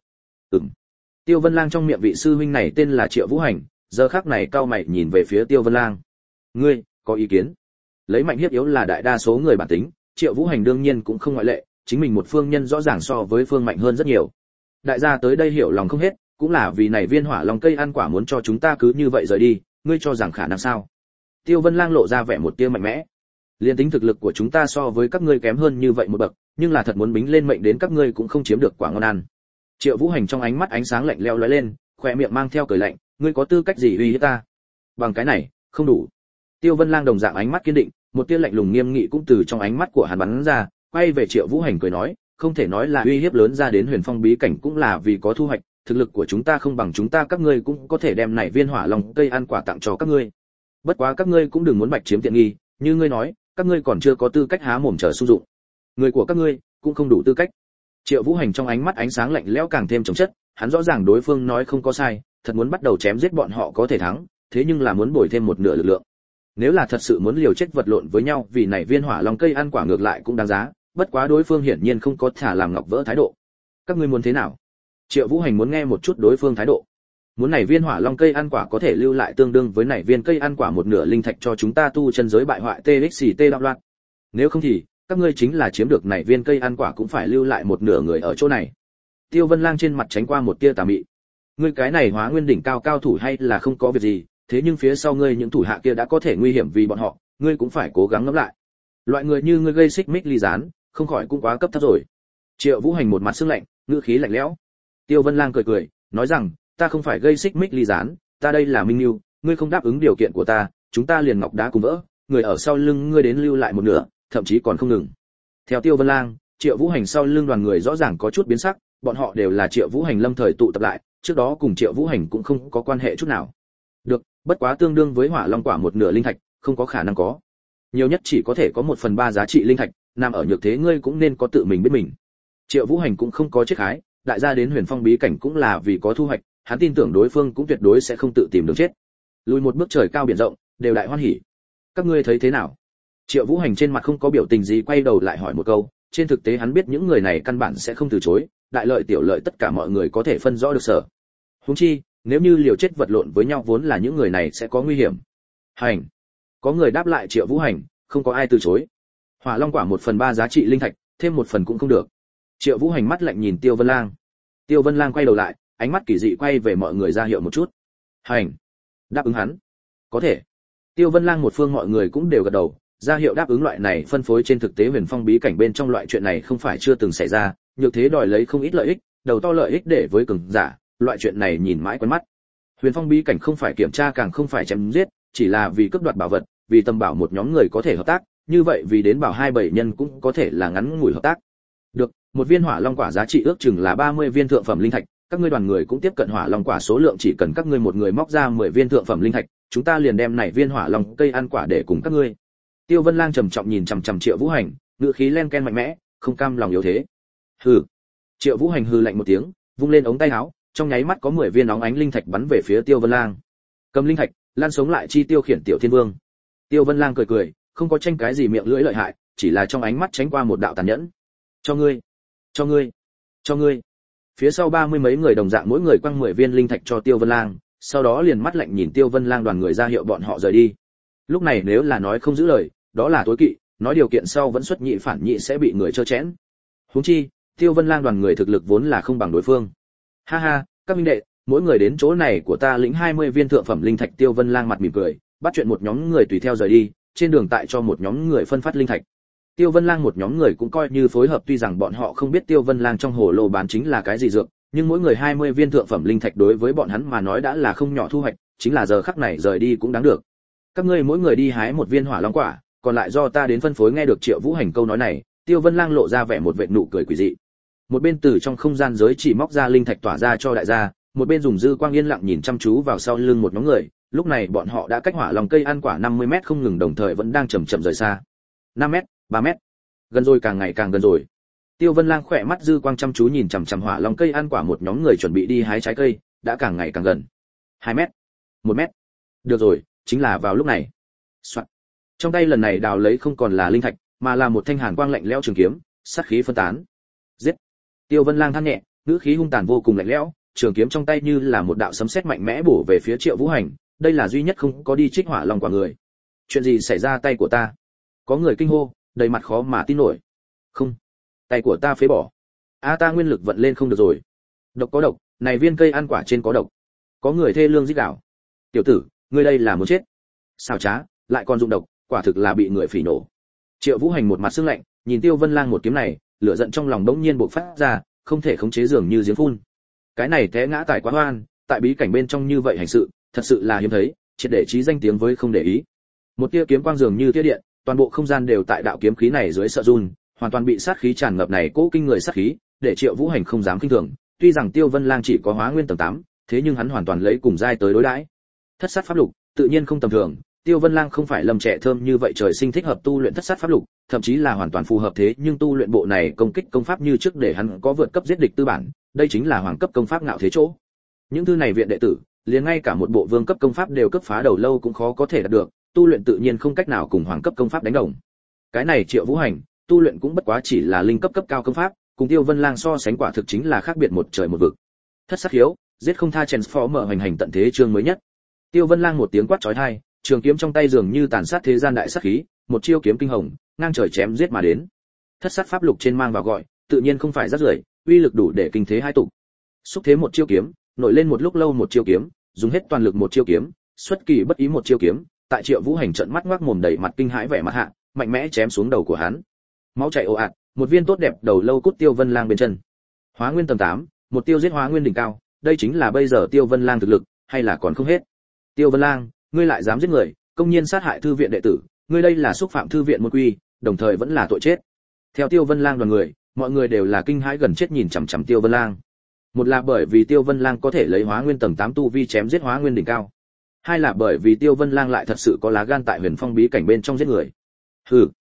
Tiêu Vân Lang trong miệng vị sư huynh này tên là Triệu Vũ Hành, giờ khắc này cao mày nhìn về phía Tiêu Vân Lang. Ngươi, có ý kiến? Lấy mạnh hiếp yếu là đại đa số người bản tính, Triệu Vũ Hành đương nhiên cũng không ngoại lệ, chính mình một phương nhân rõ ràng so với phương mạnh hơn rất nhiều. Đại gia tới đây hiểu lòng không hết, cũng là vì này viên hỏa long cây ăn quả muốn cho chúng ta cứ như vậy rời đi, ngươi cho rằng khả năng sao? Tiêu Vân Lang lộ ra vẻ một tia mạnh mẽ. Liên tính thực lực của chúng ta so với các ngươi kém hơn như vậy một bậc, nhưng là thật muốn bính lên mệnh đến các ngươi cũng không chiếm được quả ngon ăn. Triệu Vũ Hành trong ánh mắt ánh sáng lạnh lẽo lóe lên, khóe miệng mang theo cười lạnh, ngươi có tư cách gì uy hiếp ta? Bằng cái này, không đủ. Tiêu Vân Lang đồng dạng ánh mắt kiên định, một tia lạnh lùng nghiêm nghị cũng từ trong ánh mắt của hắn bắn ra, quay về Triệu Vũ Hành cười nói, không thể nói là uy hiếp lớn ra đến Huyền Phong bí cảnh cũng là vì có thu hoạch, thực lực của chúng ta không bằng chúng ta, các ngươi cũng có thể đem này viên hỏa long cây ăn quả tặng cho các ngươi. Bất quá các ngươi cũng đừng muốn bạch chiếm tiện nghi, như ngươi nói, các ngươi còn chưa có tư cách há mồm chờ sung dụng. Người của các ngươi cũng không đủ tư cách. Triệu Vũ Hành trong ánh mắt ánh sáng lạnh lẽo càng thêm chồng chất, hắn rõ ràng đối phương nói không có sai, thật muốn bắt đầu chém giết bọn họ có thể thắng, thế nhưng là muốn bồi thêm một nửa lực lượng. Nếu là thật sự muốn liều chết vật lộn với nhau vì này viên hỏa long cây ăn quả ngược lại cũng đáng giá, bất quá đối phương hiển nhiên không có thả làm ngọc vỡ thái độ. Các ngươi muốn thế nào? Triệu Vũ Hành muốn nghe một chút đối phương thái độ. Muốn này viên hỏa long cây ăn quả có thể lưu lại tương đương với này viên cây ăn quả một nửa linh thạch cho chúng ta tu chân giới bại hoại TXT đạo loạn. Nếu không thì, các ngươi chính là chiếm được này viên cây ăn quả cũng phải lưu lại một nửa người ở chỗ này. Tiêu Vân Lang trên mặt tránh qua một tia tà mị. Ngươi cái này hóa nguyên đỉnh cao cao thủ hay là không có việc gì, thế nhưng phía sau ngươi những thủ hạ kia đã có thể nguy hiểm vì bọn họ, ngươi cũng phải cố gắng ngẫm lại. Loại người như ngươi gây xích mích ly gián, không khỏi cũng quá cấp thấp rồi. Triệu Vũ Hành một mặt sương lạnh, ngữ khí lạnh lẽo. Tiêu Vân Lang cười cười, nói rằng, ta không phải gây xích mích ly gián, ta đây là minh lưu, ngươi không đáp ứng điều kiện của ta, chúng ta liền ngọc đá cùng vỡ, người ở sau lưng ngươi đến lưu lại một nửa, thậm chí còn không ngừng. Theo Tiêu Vân Lang, Triệu Vũ Hành sau lưng đoàn người rõ ràng có chút biến sắc, bọn họ đều là Triệu Vũ Hành lâm thời tụ tập lại, trước đó cùng Triệu Vũ Hành cũng không có quan hệ chút nào. Được, bất quá tương đương với hỏa long quả một nửa linh thạch, không có khả năng có. Nhiều nhất chỉ có thể có 1/3 giá trị linh thạch, nằm ở nhược thế ngươi cũng nên có tự mình biết mình. Triệu Vũ Hành cũng không có chết khái, đại gia đến Huyền Phong bí cảnh cũng là vì có thu hoạch, hắn tin tưởng đối phương cũng tuyệt đối sẽ không tự tìm đường chết. Lùi một bước trời cao biển rộng, đều đại hoan hỉ. Các ngươi thấy thế nào? Triệu Vũ Hành trên mặt không có biểu tình gì, quay đầu lại hỏi một câu, trên thực tế hắn biết những người này căn bản sẽ không từ chối, đại lợi tiểu lợi tất cả mọi người có thể phân rõ được sở. Huống chi, nếu như liều chết vật lộn với nhau vốn là những người này sẽ có nguy hiểm. Hành. Có người đáp lại Triệu Vũ Hành, không có ai từ chối. Hỏa Long quả 1/3 giá trị linh thạch, thêm 1 phần cũng không được. Triệu Vũ Hành mắt lạnh nhìn Tiêu Vân Lang. Tiêu Vân Lang quay đầu lại, ánh mắt kỳ dị quay về mọi người ra hiệu một chút. Hành. Đáp ứng hắn. Có thể. Tiêu Vân Lang một phương mọi người cũng đều gật đầu, ra hiệu đáp ứng. Loại này phân phối trên thực tế Huyền Phong bí cảnh bên trong loại chuyện này không phải chưa từng xảy ra, nhược thế đòi lấy không ít lợi ích, đầu to lợi ích để với cường giả, loại chuyện này nhìn mãi quen mắt. Huyền Phong bí cảnh không phải kiểm tra càng không phải chém giết, chỉ là vì cướp đoạt bảo vật, vì tầm bảo một nhóm người có thể hợp tác, như vậy vì đến bảo 27 nhân cũng có thể là ngắn ngủi hợp tác. Được, một viên Hỏa Long quả giá trị ước chừng là 30 viên thượng phẩm linh thạch, các ngươi đoàn người cũng tiếp cận Hỏa Long quả số lượng, chỉ cần các ngươi một người móc ra 10 viên thượng phẩm linh thạch, chúng ta liền đem này viên Hỏa Long cây ăn quả để cùng các ngươi. Tiêu Vân Lang trầm trọng nhìn chằm chằm Triệu Vũ Hành, ngữ khí len ken mạnh mẽ, không cam lòng yếu thế. Hừ. Triệu Vũ Hành hừ lạnh một tiếng, vung lên ống tay áo, trong nháy mắt có 10 viên óng ánh linh thạch bắn về phía Tiêu Vân Lang. Cầm linh thạch, lan sống lại chi tiêu khiển tiểu thiên vương. Tiêu Vân Lang cười cười, không có tranh cái gì miệng lưỡi lợi hại, chỉ là trong ánh mắt tránh qua một đạo tàn nhẫn. Cho ngươi, cho ngươi, cho ngươi. Phía sau 30 mấy người đồng dạng mỗi người quăng 10 viên linh thạch cho Tiêu Vân Lang, sau đó liền mắt lạnh nhìn Tiêu Vân Lang đoàn người ra hiệu bọn họ rời đi. Lúc này nếu là nói không giữ lời, đó là tối kỵ, nói điều kiện sau vẫn xuất nhị phản nhị sẽ bị người trơ chẽn. Huống chi, Tiêu Vân Lang đoàn người thực lực vốn là không bằng đối phương. Ha ha, các minh đệ, mỗi người đến chỗ này của ta lĩnh 20 viên thượng phẩm linh thạch. Tiêu Vân Lang mặt mỉm cười, bắt chuyện một nhóm người tùy theo rời đi, trên đường tại cho một nhóm người phân phát linh thạch. Tiêu Vân Lang một nhóm người cũng coi như phối hợp, tuy rằng bọn họ không biết Tiêu Vân Lang trong hồ lô bán chính là cái gì dược, nhưng mỗi người 20 viên thượng phẩm linh thạch đối với bọn hắn mà nói đã là không nhỏ thu hoạch, chính là giờ khắc này rời đi cũng đáng được. Các ngươi mỗi người đi hái một viên Hỏa Long quả, còn lại do ta đến phân phối. Nghe được Triệu Vũ Hành câu nói này, Tiêu Vân Lang lộ ra vẻ một vệt nụ cười quỷ dị. Một bên từ trong không gian giới chỉ móc ra linh thạch tỏa ra cho đại gia, một bên dùng dư quang yên lặng nhìn chăm chú vào sau lưng một nhóm người. Lúc này bọn họ đã cách Hỏa Long cây ăn quả 50 mét không ngừng, đồng thời vẫn đang chậm chậm rời xa. 5 mét, 3 mét, gần rồi, càng ngày càng gần rồi. Tiêu Vân Lang khỏe mắt dư quang chăm chú nhìn chằm chằm Hỏa Long cây ăn quả, một nhóm người chuẩn bị đi hái trái cây, đã càng ngày càng gần. 2 mét, 1 mét. Được rồi, chính là vào lúc này. Soạn. Trong tay lần này đào lấy không còn là linh thạch, mà là một thanh hàn quang lạnh lẽo trường kiếm, sát khí phân tán. Giết. Tiêu Vân Lang than nhẹ, ngữ khí hung tàn vô cùng lạnh lẽo, trường kiếm trong tay như là một đạo sấm sét mạnh mẽ bổ về phía Triệu Vũ Hành, đây là duy nhất không có đi trích Hỏa Long quả người. Chuyện gì xảy ra? Tay của ta. Có người kinh hô, đầy mặt khó mà tin nổi. Không, tay của ta phế bỏ. Ta nguyên lực vận lên không được rồi. Độc có độc, này viên cây ăn quả trên có độc. Có người thê lương rít gào. Tiểu tử, ngươi đây là muốn chết. Xảo trá, lại còn dụng độc, quả thực là bị người phỉ nổ. Triệu Vũ Hành một mặt sương lạnh, nhìn Tiêu Vân Lang một kiếm này, lửa giận trong lòng bỗng nhiên bộc phát ra, không thể khống chế, dường như giếng phun. Cái này té ngã tài quá oan, tại bí cảnh bên trong như vậy hành sự, thật sự là hiếm thấy, triệt để trí danh tiếng với không để ý. Một tia kiếm quang dường như tia điện, toàn bộ không gian đều tại đạo kiếm khí này dưới sợ run, hoàn toàn bị sát khí tràn ngập này cố kinh người sát khí, để Triệu Vũ Hành không dám khinh thường. Tuy rằng Tiêu Vân Lang chỉ có Hóa Nguyên tầng 8, thế nhưng hắn hoàn toàn lấy cùng giai tới đối đãi. Thất sát pháp lục, tự nhiên không tầm thường. Tiêu Vân Lang không phải lầm trẻ thơm như vậy trời sinh thích hợp tu luyện thất sát pháp lục, thậm chí là hoàn toàn phù hợp, thế nhưng tu luyện bộ này công kích công pháp như trước để hắn có vượt cấp giết địch tư bản, đây chính là hoàng cấp công pháp ngạo thế chỗ. Những thứ này viện đệ tử, liền ngay cả một bộ vương cấp công pháp đều cấp phá đầu lâu cũng khó có thể đạt được, tu luyện tự nhiên không cách nào cùng hoàng cấp công pháp đánh đồng. Cái này Triệu Vũ Hành, tu luyện cũng bất quá chỉ là linh cấp cấp cao công pháp, cùng Tiêu Vân Lang so sánh quả thực chính là khác biệt một trời một vực. Thất sát hiếu, giết không tha, Transformer hành hành tận thế chương mới nhất. Tiêu Vân Lang một tiếng quát chói tai, trường kiếm trong tay dường như tàn sát thế gian đại sát khí, một chiêu kiếm kinh hồng, ngang trời chém giết mà đến. Thất sát pháp lục trên mang vào gọi, tự nhiên không phải rất rưởi, uy lực đủ để kinh thế hai tục. Xúc thế một chiêu kiếm, nổi lên một lúc lâu một chiêu kiếm, dùng hết toàn lực một chiêu kiếm, xuất kỳ bất ý một chiêu kiếm, tại Triệu Vũ Hành trợn mắt ngoác mồm đầy mặt kinh hãi vẻ mặt hạ, mạnh mẽ chém xuống đầu của hắn. Máu chảy ồ ạt, một viên tốt đẹp đầu lâu cút Tiêu Vân Lang bên chân. Hóa Nguyên tầng 8, một tiêu giết Hóa Nguyên đỉnh cao, đây chính là bây giờ Tiêu Vân Lang thực lực, hay là còn không hết. Tiêu Vân Lang, ngươi lại dám giết người, công nhiên sát hại thư viện đệ tử, ngươi đây là xúc phạm thư viện môn quy, đồng thời vẫn là tội chết. Theo Tiêu Vân Lang đoàn người, mọi người đều là kinh hãi gần chết nhìn chằm chằm Tiêu Vân Lang. Một là bởi vì Tiêu Vân Lang có thể lấy Hóa Nguyên tầng 8 tu vi chém giết Hóa Nguyên đỉnh cao. Hai là bởi vì Tiêu Vân Lang lại thật sự có lá gan tại Huyền Phong bí cảnh bên trong giết người. Hừ,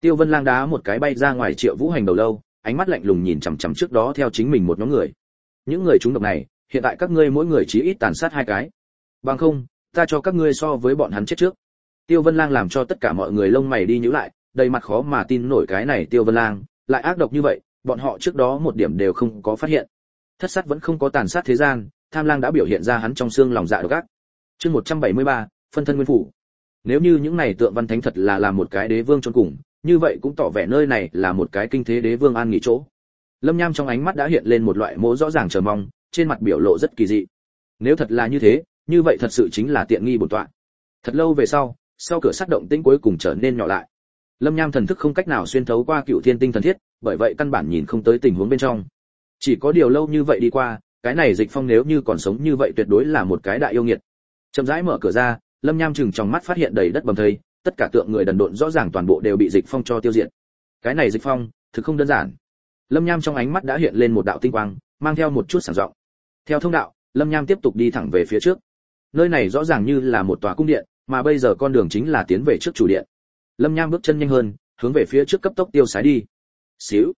Tiêu Vân Lang đá một cái bay ra ngoài Triệu Vũ Hành đầu lâu, ánh mắt lạnh lùng nhìn chằm chằm trước đó theo chính mình một nhóm người. Những người trúng độc này, hiện tại các ngươi mỗi người chí ít tàn sát 2 cái. Bằng không, ta cho các ngươi so với bọn hắn chết trước. Tiêu Vân Lang làm cho tất cả mọi người lông mày đi nhíu lại, đầy mặt khó mà tin nổi cái này Tiêu Vân Lang lại ác độc như vậy, bọn họ trước đó một điểm đều không có phát hiện. Thất sát vẫn không có tàn sát thế gian, Tham Lang đã biểu hiện ra hắn trong xương lòng dạ độc ác. Chương 173, phân thân nguyên phủ. Nếu như những này tượng văn thánh thật là làm một cái đế vương chôn cùng, như vậy cũng tỏ vẻ nơi này là một cái kinh thế đế vương an nghỉ chỗ. Lâm Nham trong ánh mắt đã hiện lên một loại mỗ rõ ràng chờ mong, trên mặt biểu lộ rất kỳ dị. Nếu thật là như thế, như vậy thật sự chính là tiện nghi bổn tọa. Thật lâu về sau cửa sắt động tĩnh cuối cùng trở nên nhỏ lại. Lâm Nham thần thức không cách nào xuyên thấu qua Cựu Thiên Tinh thần thiết, bởi vậy căn bản nhìn không tới tình huống bên trong. Chỉ có điều lâu như vậy đi qua, cái này Dịch Phong nếu như còn sống như vậy tuyệt đối là một cái đại yêu nghiệt. Chậm rãi mở cửa ra, Lâm Nham chừng trong mắt phát hiện đầy đất bầm thây, tất cả tượng người đần độn rõ ràng toàn bộ đều bị Dịch Phong cho tiêu diệt. Cái này Dịch Phong, thực không đơn giản. Lâm Nham trong ánh mắt đã hiện lên một đạo tinh quang, mang theo một chút sảng giọng. Theo thông đạo, Lâm Nham tiếp tục đi thẳng về phía trước. Nơi này rõ ràng như là một tòa cung điện, mà bây giờ con đường chính là tiến về trước chủ điện. Lâm Nham bước chân nhanh hơn, hướng về phía trước cấp tốc tiêu sái đi. Xíu.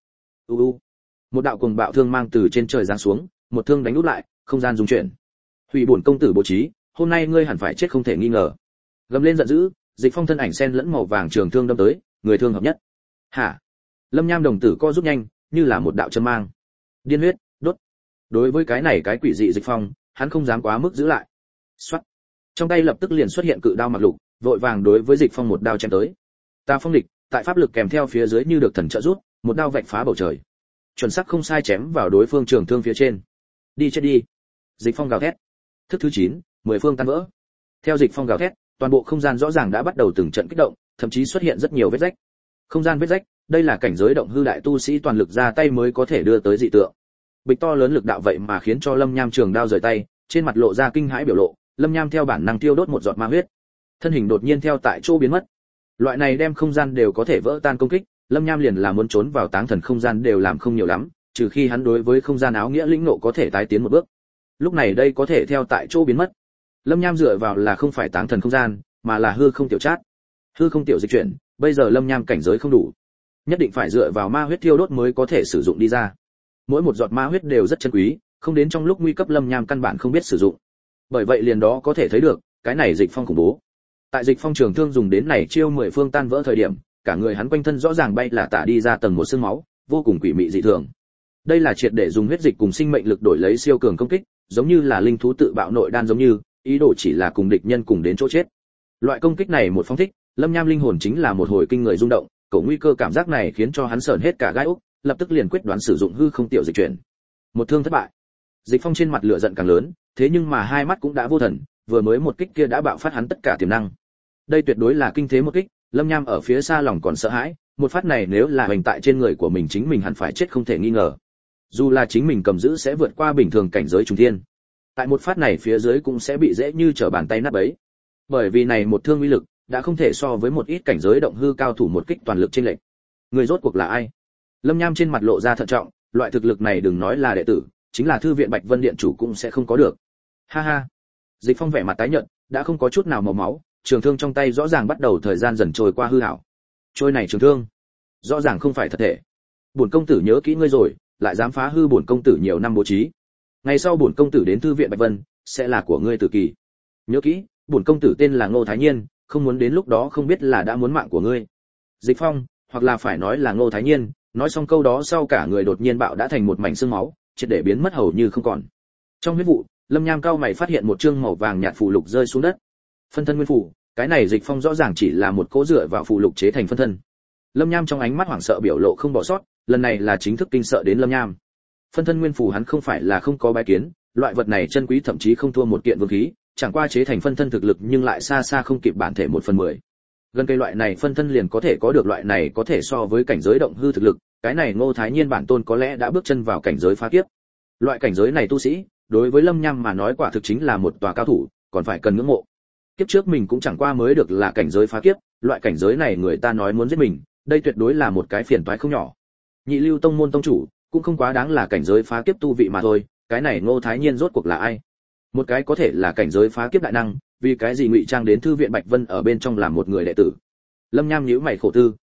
Một đạo cuồng bạo thương mang từ trên trời giáng xuống, một thương đánh úp lại, không gian rung chuyển. Hủy bổn công tử bố trí, hôm nay ngươi hẳn phải chết không thể nghi ngờ. Gầm lên giận dữ, Dịch Phong thân ảnh xen lẫn màu vàng trường thương đâm tới, người thương hợp nhất. Hả? Lâm Nham đồng tử co rút nhanh, như là một đạo châm mang. Điên huyết, đốt. Đối với cái này cái quỷ dị Dịch Phong, hắn không dám quá mức giữ lại. Soát. Trong tay lập tức liền xuất hiện cự đao mặc lục, vội vàng đối với Dịch Phong một đao chém tới. Ta phong địch, tại pháp lực kèm theo phía dưới như được thần trợ giúp, một đao vạch phá bầu trời. Chuẩn xác không sai chém vào đối phương trường thương phía trên. Đi chết đi. Dịch Phong gào thét. Thức thứ 9, 10 phương tan vỡ. Theo Dịch Phong gào thét, toàn bộ không gian rõ ràng đã bắt đầu từng trận kích động, thậm chí xuất hiện rất nhiều vết rách. Không gian vết rách, đây là cảnh giới động hư đại tu sĩ toàn lực ra tay mới có thể đưa tới dị tượng. Bịch to lớn lực đạo vậy mà khiến cho Lâm Nham trường đao rời tay, trên mặt lộ ra kinh hãi biểu lộ, Lâm Nham theo bản năng tiêu đốt một giọt ma huyết. Thân hình đột nhiên theo tại chỗ biến mất. Loại này đem không gian đều có thể vỡ tan công kích, Lâm Nham liền là muốn trốn vào táng thần không gian đều làm không nhiều lắm, trừ khi hắn đối với không gian áo nghĩa lĩnh ngộ có thể tái tiến một bước. Lúc này đây có thể theo tại chỗ biến mất. Lâm Nham dựa vào là không phải táng thần không gian, mà là hư không tiểu trát. Hư không tiểu dịch chuyển, bây giờ Lâm Nham cảnh giới không đủ, nhất định phải dựa vào ma huyết thiêu đốt mới có thể sử dụng đi ra. Mỗi một giọt ma huyết đều rất chân quý, không đến trong lúc nguy cấp Lâm Nham căn bản không biết sử dụng. Bởi vậy liền đó có thể thấy được, cái này Dịch Phong khủng bố. Tại Dịch Phong trường thương dùng đến này chiêu 10 phương tan vỡ thời điểm, cả người hắn quanh thân rõ ràng bay là tả đi ra tầng một xương máu, vô cùng quỷ mị dị thường. Đây là triệt để dùng huyết dịch cùng sinh mệnh lực đổi lấy siêu cường công kích, giống như là linh thú tự bạo nội đan giống như, ý đồ chỉ là cùng địch nhân cùng đến chỗ chết. Loại công kích này một phong thích, Lâm Nham linh hồn chính là một hồi kinh người rung động, cổ nguy cơ cảm giác này khiến cho hắn sởn hết cả gai ốc, lập tức liền quyết đoán sử dụng hư không tiểu dịch chuyển. Một thương thất bại. Dịch Phong trên mặt lửa giận càng lớn, thế nhưng mà hai mắt cũng đã vô thần, vừa mới một kích kia đã bạo phát hắn tất cả tiềm năng. Đây tuyệt đối là kinh thế một kích, Lâm Nham ở phía xa lòng còn sợ hãi, một phát này nếu là hành tại trên người của mình chính mình hẳn phải chết không thể nghi ngờ. Dù là chính mình cầm giữ sẽ vượt qua bình thường cảnh giới trùng thiên. Tại một phát này phía dưới cũng sẽ bị dễ như trở bàn tay nát bấy. Bởi vì này một thương uy lực đã không thể so với một ít cảnh giới động hư cao thủ một kích toàn lực chênh lệch. Người rốt cuộc là ai? Lâm Nham trên mặt lộ ra thận trọng, loại thực lực này đừng nói là đệ tử, chính là thư viện Bạch Vân điện chủ cũng sẽ không có được. Ha ha. Dịch Phong vẻ mặt tái nhợt, đã không có chút nào màu máu, trường thương trong tay rõ ràng bắt đầu thời gian dần trôi qua hư ảo. Trôi này trường thương, rõ ràng không phải thật thể. Bổn công tử nhớ kỹ ngươi rồi, lại dám phá hư bổn công tử nhiều năm bố trí. Ngày sau bổn công tử đến thư viện Bạch Vân, sẽ là của ngươi tử kỳ. Nhớ kỹ, bổn công tử tên là Ngô Thái Nhiên, không muốn đến lúc đó không biết là đã muốn mạng của ngươi. Dịch Phong, hoặc là phải nói là Ngô Thái Nhiên, nói xong câu đó sau cả người đột nhiên bạo đã thành một mảnh xương máu, triệt để biến mất hầu như không còn. Trong huyết vụ, Lâm Nham cao mày phát hiện một chương màu vàng nhạt phù lục rơi xuống đất. Phân thân nguyên phù, cái này Dịch Phong rõ ràng chỉ là một cố dựa vào phù lục chế thành phân thân. Lâm Nham trong ánh mắt hoảng sợ biểu lộ không bỏ sót, lần này là chính thức kinh sợ đến Lâm Nham. Phân thân nguyên phù hắn không phải là không có bái kiến, loại vật này chân quý thậm chí không thua một kiện vương khí, chẳng qua chế thành phân thân thực lực nhưng lại xa xa không kịp bản thể 1/10. Gần cây loại này phân thân liền có thể có được loại này có thể so với cảnh giới động hư thực lực, cái này Ngô Thái Nhiên bản tôn có lẽ đã bước chân vào cảnh giới phá kiếp. Loại cảnh giới này tu sĩ, đối với Lâm Nham mà nói quả thực chính là một tòa cao thủ, còn phải cần ngưỡng mộ. Kiếp trước mình cũng chẳng qua mới được là cảnh giới phá kiếp, loại cảnh giới này người ta nói muốn giết mình, đây tuyệt đối là một cái phiền toái không nhỏ. Nhị Lưu tông môn tông chủ, cũng không quá đáng là cảnh giới phá kiếp tu vị mà thôi, cái này Ngô Thái Nhiên rốt cuộc là ai? Một cái có thể là cảnh giới phá kiếp đại năng, vì cái gì ngụy trang đến thư viện Bạch Vân ở bên trong làm một người đệ tử? Lâm Nham nhíu mày khổ tư,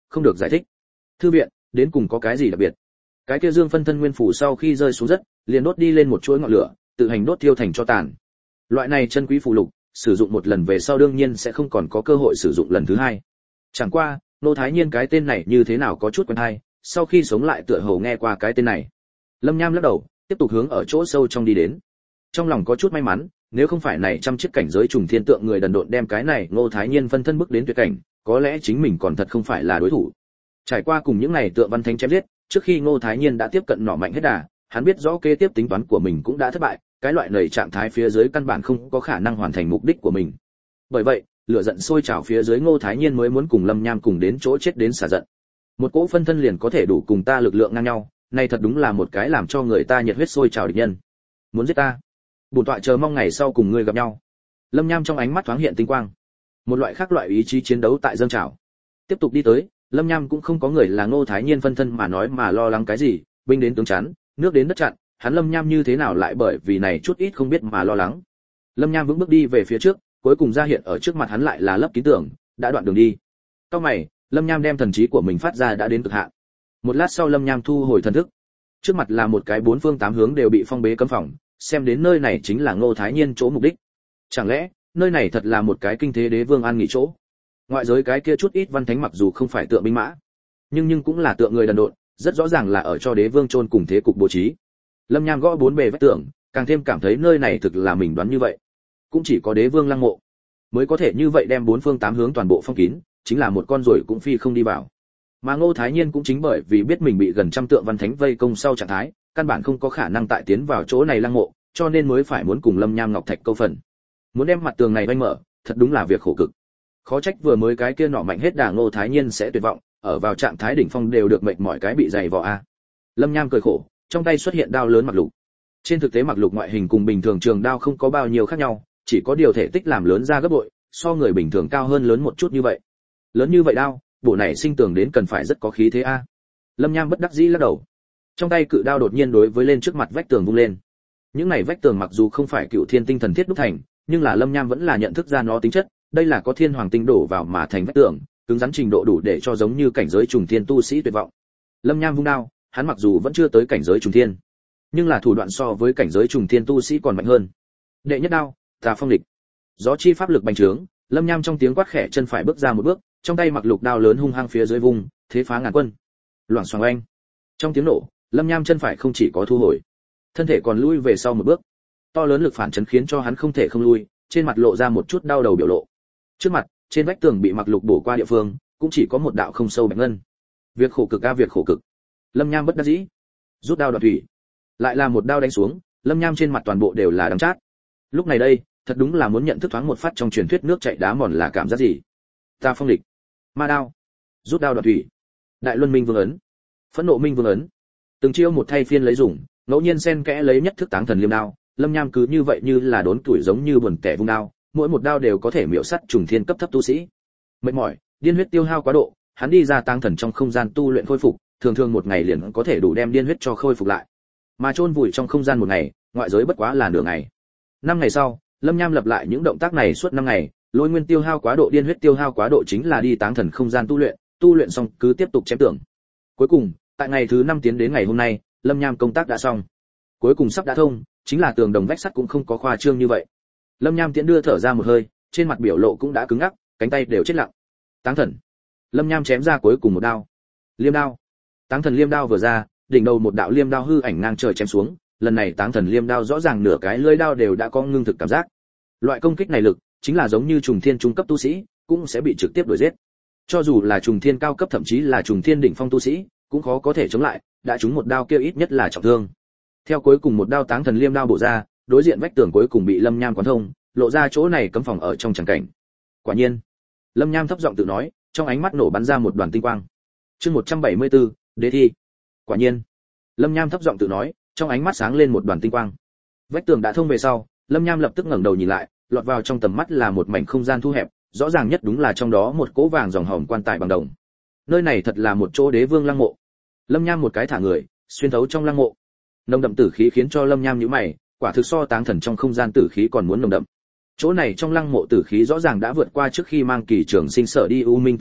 không được giải thích. Thư viện đến cùng có cái gì đặc biệt? Cái kia dương phân thân nguyên phủ sau khi rơi xuống đất liền đốt đi lên một chuỗi ngọn lửa, tự hành đốt tiêu thành tro tàn. Loại này chân quý phù lục sử dụng một lần về sau đương nhiên sẽ không còn có cơ hội sử dụng lần thứ hai. Chẳng qua Nô Thái Nhiên cái tên này như thế nào có chút quen hay, sau khi sống lại tựa hồ nghe qua cái tên này. Lâm Nham lắc đầu, tiếp tục hướng ở chỗ sâu trong đi đến. Trong lòng có chút may mắn, nếu không phải này trăm chiếc cảnh giới trùng thiên tượng người đần độn đem cái này Ngô Thái Nhiên phân thân bước đến tuyệt cảnh, có lẽ chính mình còn thật không phải là đối thủ. Trải qua cùng những này tượng văn thánh chém giết, trước khi Ngô Thái Nhiên đã tiếp cận nỏ mạnh hết đà, hắn biết rõ kế tiếp tính toán của mình cũng đã thất bại, cái loại nảy trạng thái phía dưới căn bản không có khả năng hoàn thành mục đích của mình. Bởi vậy, lửa giận sôi trào phía dưới Ngô Thái Nhiên mới muốn cùng Lâm Nham cùng đến chỗ chết đến xả giận. Một cỗ phân thân liền có thể đủ cùng ta lực lượng ngang nhau, này thật đúng là một cái làm cho người ta nhiệt huyết sôi trào địch nhân. Muốn giết ta? Bổn tọa chờ mong ngày sau cùng ngươi gặp nhau. Lâm Nham trong ánh mắt thoáng hiện tinh quang, một loại khác loại ý chí chiến đấu tại dâng trào. Tiếp tục đi tới, Lâm Nham cũng không có người là Ngô Thái Nhiên phân thân mà nói mà lo lắng cái gì, binh đến tướng chắn, nước đến đất chặn, hắn Lâm Nham như thế nào lại bởi vì này chút ít không biết mà lo lắng. Lâm Nham vững bước đi về phía trước, cuối cùng ra hiện ở trước mặt hắn lại là lấp kín tường, đã đoạn đường đi. Cao mày, Lâm Nham đem thần trí của mình phát ra đã đến cực hạn. Một lát sau Lâm Nham thu hồi thần thức. Trước mặt là một cái bốn phương tám hướng đều bị phong bế cấm phòng, xem đến nơi này chính là Ngô Thái Nhiên chỗ mục đích. Chẳng lẽ, nơi này thật là một cái kinh thế đế vương an nghỉ chỗ? Ngoại giới cái kia chút ít văn thánh mặc dù không phải tượng binh mã, nhưng cũng là tượng người đần độn, rất rõ ràng là ở cho đế vương chôn cùng thế cục bố trí. Lâm Nham gõ bốn bề vách tường, càng thêm cảm thấy nơi này thực là mình đoán như vậy. Cũng chỉ có đế vương lăng mộ mới có thể như vậy đem bốn phương tám hướng toàn bộ phong kín, chính là một con ruồi cũng phi không đi vào. Mà Ngô Thái Nhiên cũng chính bởi vì biết mình bị gần trăm tượng văn thánh vây công sau trạng thái, căn bản không có khả năng tại tiến vào chỗ này lăng mộ, cho nên mới phải muốn cùng Lâm Nham Ngọc Thạch câu phần. Muốn đem mặt tường này vanh mở, thật đúng là việc khổ cực. Khó trách vừa mới cái kia nọ mạnh hết đà Ngô Thái Nhiên sẽ tuyệt vọng, ở vào trạng thái đỉnh phong đều được mệt mỏi cái bị dày vò a. Lâm Nham cười khổ, trong tay xuất hiện đao lớn mặc lục. Trên thực tế mặc lục ngoại hình cùng bình thường trường đao không có bao nhiêu khác nhau, chỉ có điều thể tích làm lớn ra gấp bội, so người bình thường cao hơn lớn một chút như vậy. Lớn như vậy đao, bộ này sinh tưởng đến cần phải rất có khí thế a. Lâm Nham bất đắc dĩ lắc đầu. Trong tay cự đao đột nhiên đối với lên trước mặt vách tường vung lên. Những này vách tường mặc dù không phải cựu thiên tinh thần thiết đúc thành, nhưng là Lâm Nham vẫn là nhận thức ra nó tính chất, đây là có thiên hoàng tinh đổ vào mà thành vách tường, cứng rắn trình độ đủ để cho giống như cảnh giới trùng thiên tu sĩ tuyệt vọng. Lâm Nham vung đao, hắn mặc dù vẫn chưa tới cảnh giới trùng thiên, nhưng là thủ đoạn so với cảnh giới trùng thiên tu sĩ còn mạnh hơn. Đệ nhất đao, Tà Phong Địch. Gió chi pháp lực bành trướng, Lâm Nham trong tiếng quát khẽ chân phải bước ra một bước, trong tay mặc lục đao lớn hung hăng phía dưới vùng, thế phá ngàn quân. Loảng xoảng oanh. Trong tiếng nổ, Lâm Nham chân phải không chỉ có thu hồi, thân thể còn lui về sau một bước. To lớn lực phản chấn khiến cho hắn không thể không lui, trên mặt lộ ra một chút đau đầu biểu lộ. Trước mặt, trên vách tường bị mặc lục bổ qua địa phương, cũng chỉ có một đạo không sâu bạch ngân. Việc khổ cực a việc khổ cực. Lâm Nham bất đắc dĩ, rút đao đoạt thủy. Lại là một đao đánh xuống, Lâm Nham trên mặt toàn bộ đều là đắng chát. Lúc này đây, thật đúng là muốn nhận thức thoáng một phát trong truyền thuyết nước chảy đá mòn là cảm giác gì. Ta phong địch, ma đao, rút đao đoạt thủy, đại luân minh vương ấn, phẫn nộ minh vương ấn. Từng chiêu một thay phiên lấy dùng, ngẫu nhiên xen kẽ lấy nhất thức táng thần liêm đao, Lâm Nham cứ như vậy như là đốn tuổi giống như buồn tẻ vung đao, mỗi một đao đều có thể miểu sát trùng thiên cấp thấp tu sĩ. Mệt mỏi, điên huyết tiêu hao quá độ, hắn đi ra táng thần trong không gian tu luyện khôi phục, thường thường một ngày liền có thể đủ đem điên huyết cho khôi phục lại. Mà chôn vùi trong không gian một ngày, ngoại giới bất quá là nửa ngày. 5 ngày sau, Lâm Nham lặp lại những động tác này suốt 5 ngày, lôi nguyên tiêu hao quá độ, điên huyết tiêu hao quá độ chính là đi táng thần không gian tu luyện xong cứ tiếp tục chém tưởng. Cuối cùng, tại ngày thứ 5 tiến đến ngày hôm nay, Lâm Nham công tác đã xong. Cuối cùng sắp đã thông, chính là tường đồng vách sắt cũng không có khoa trương như vậy. Lâm Nham tiễn đưa thở ra một hơi, trên mặt biểu lộ cũng đã cứng ngắc, cánh tay đều chết lặng. Táng thần. Lâm Nham chém ra cuối cùng một đao. Liêm đao. Táng thần liêm đao vừa ra, đỉnh đầu một đạo liêm đao hư ảnh ngang trời chém xuống, lần này táng thần liêm đao rõ ràng nửa cái lưỡi đao đều đã có ngưng thực cảm giác. Loại công kích này lực, chính là giống như trùng thiên trung cấp tu sĩ, cũng sẽ bị trực tiếp đuổi giết. Cho dù là trùng thiên cao cấp thậm chí là trùng thiên đỉnh phong tu sĩ, cũng khó có thể chống lại, đã trúng một đao kia ít nhất là trọng thương. Theo cuối cùng một đao táng thần liêm đao bổ ra, đối diện vách tường cuối cùng bị Lâm Nham quán thông, lộ ra chỗ này cấm phòng ở trong tràng cảnh. Quả nhiên, Lâm Nham thấp giọng tự nói, trong ánh mắt nổ bắn ra một đoàn tinh quang. Chương 174, Đế thi. Quả nhiên, Lâm Nham thấp giọng tự nói, trong ánh mắt sáng lên một đoàn tinh quang. Vách tường đã thông về sau, Lâm Nham lập tức ngẩng đầu nhìn lại, lọt vào trong tầm mắt là một mảnh không gian thu hẹp, rõ ràng nhất đúng là trong đó một cỗ vàng dòng hòm quan tài bằng đồng. Nơi này thật là một chỗ đế vương lăng mộ. Lâm Nham một cái thả người, xuyên thấu trong lăng mộ. Nồng đậm tử khí khiến cho Lâm Nham nhíu mày, quả thực so táng thần trong không gian tử khí còn muốn nồng đậm. Chỗ này trong lăng mộ tử khí rõ ràng đã vượt qua trước khi mang Kỳ Trường Sinh sở đi U Minh Tử huyện,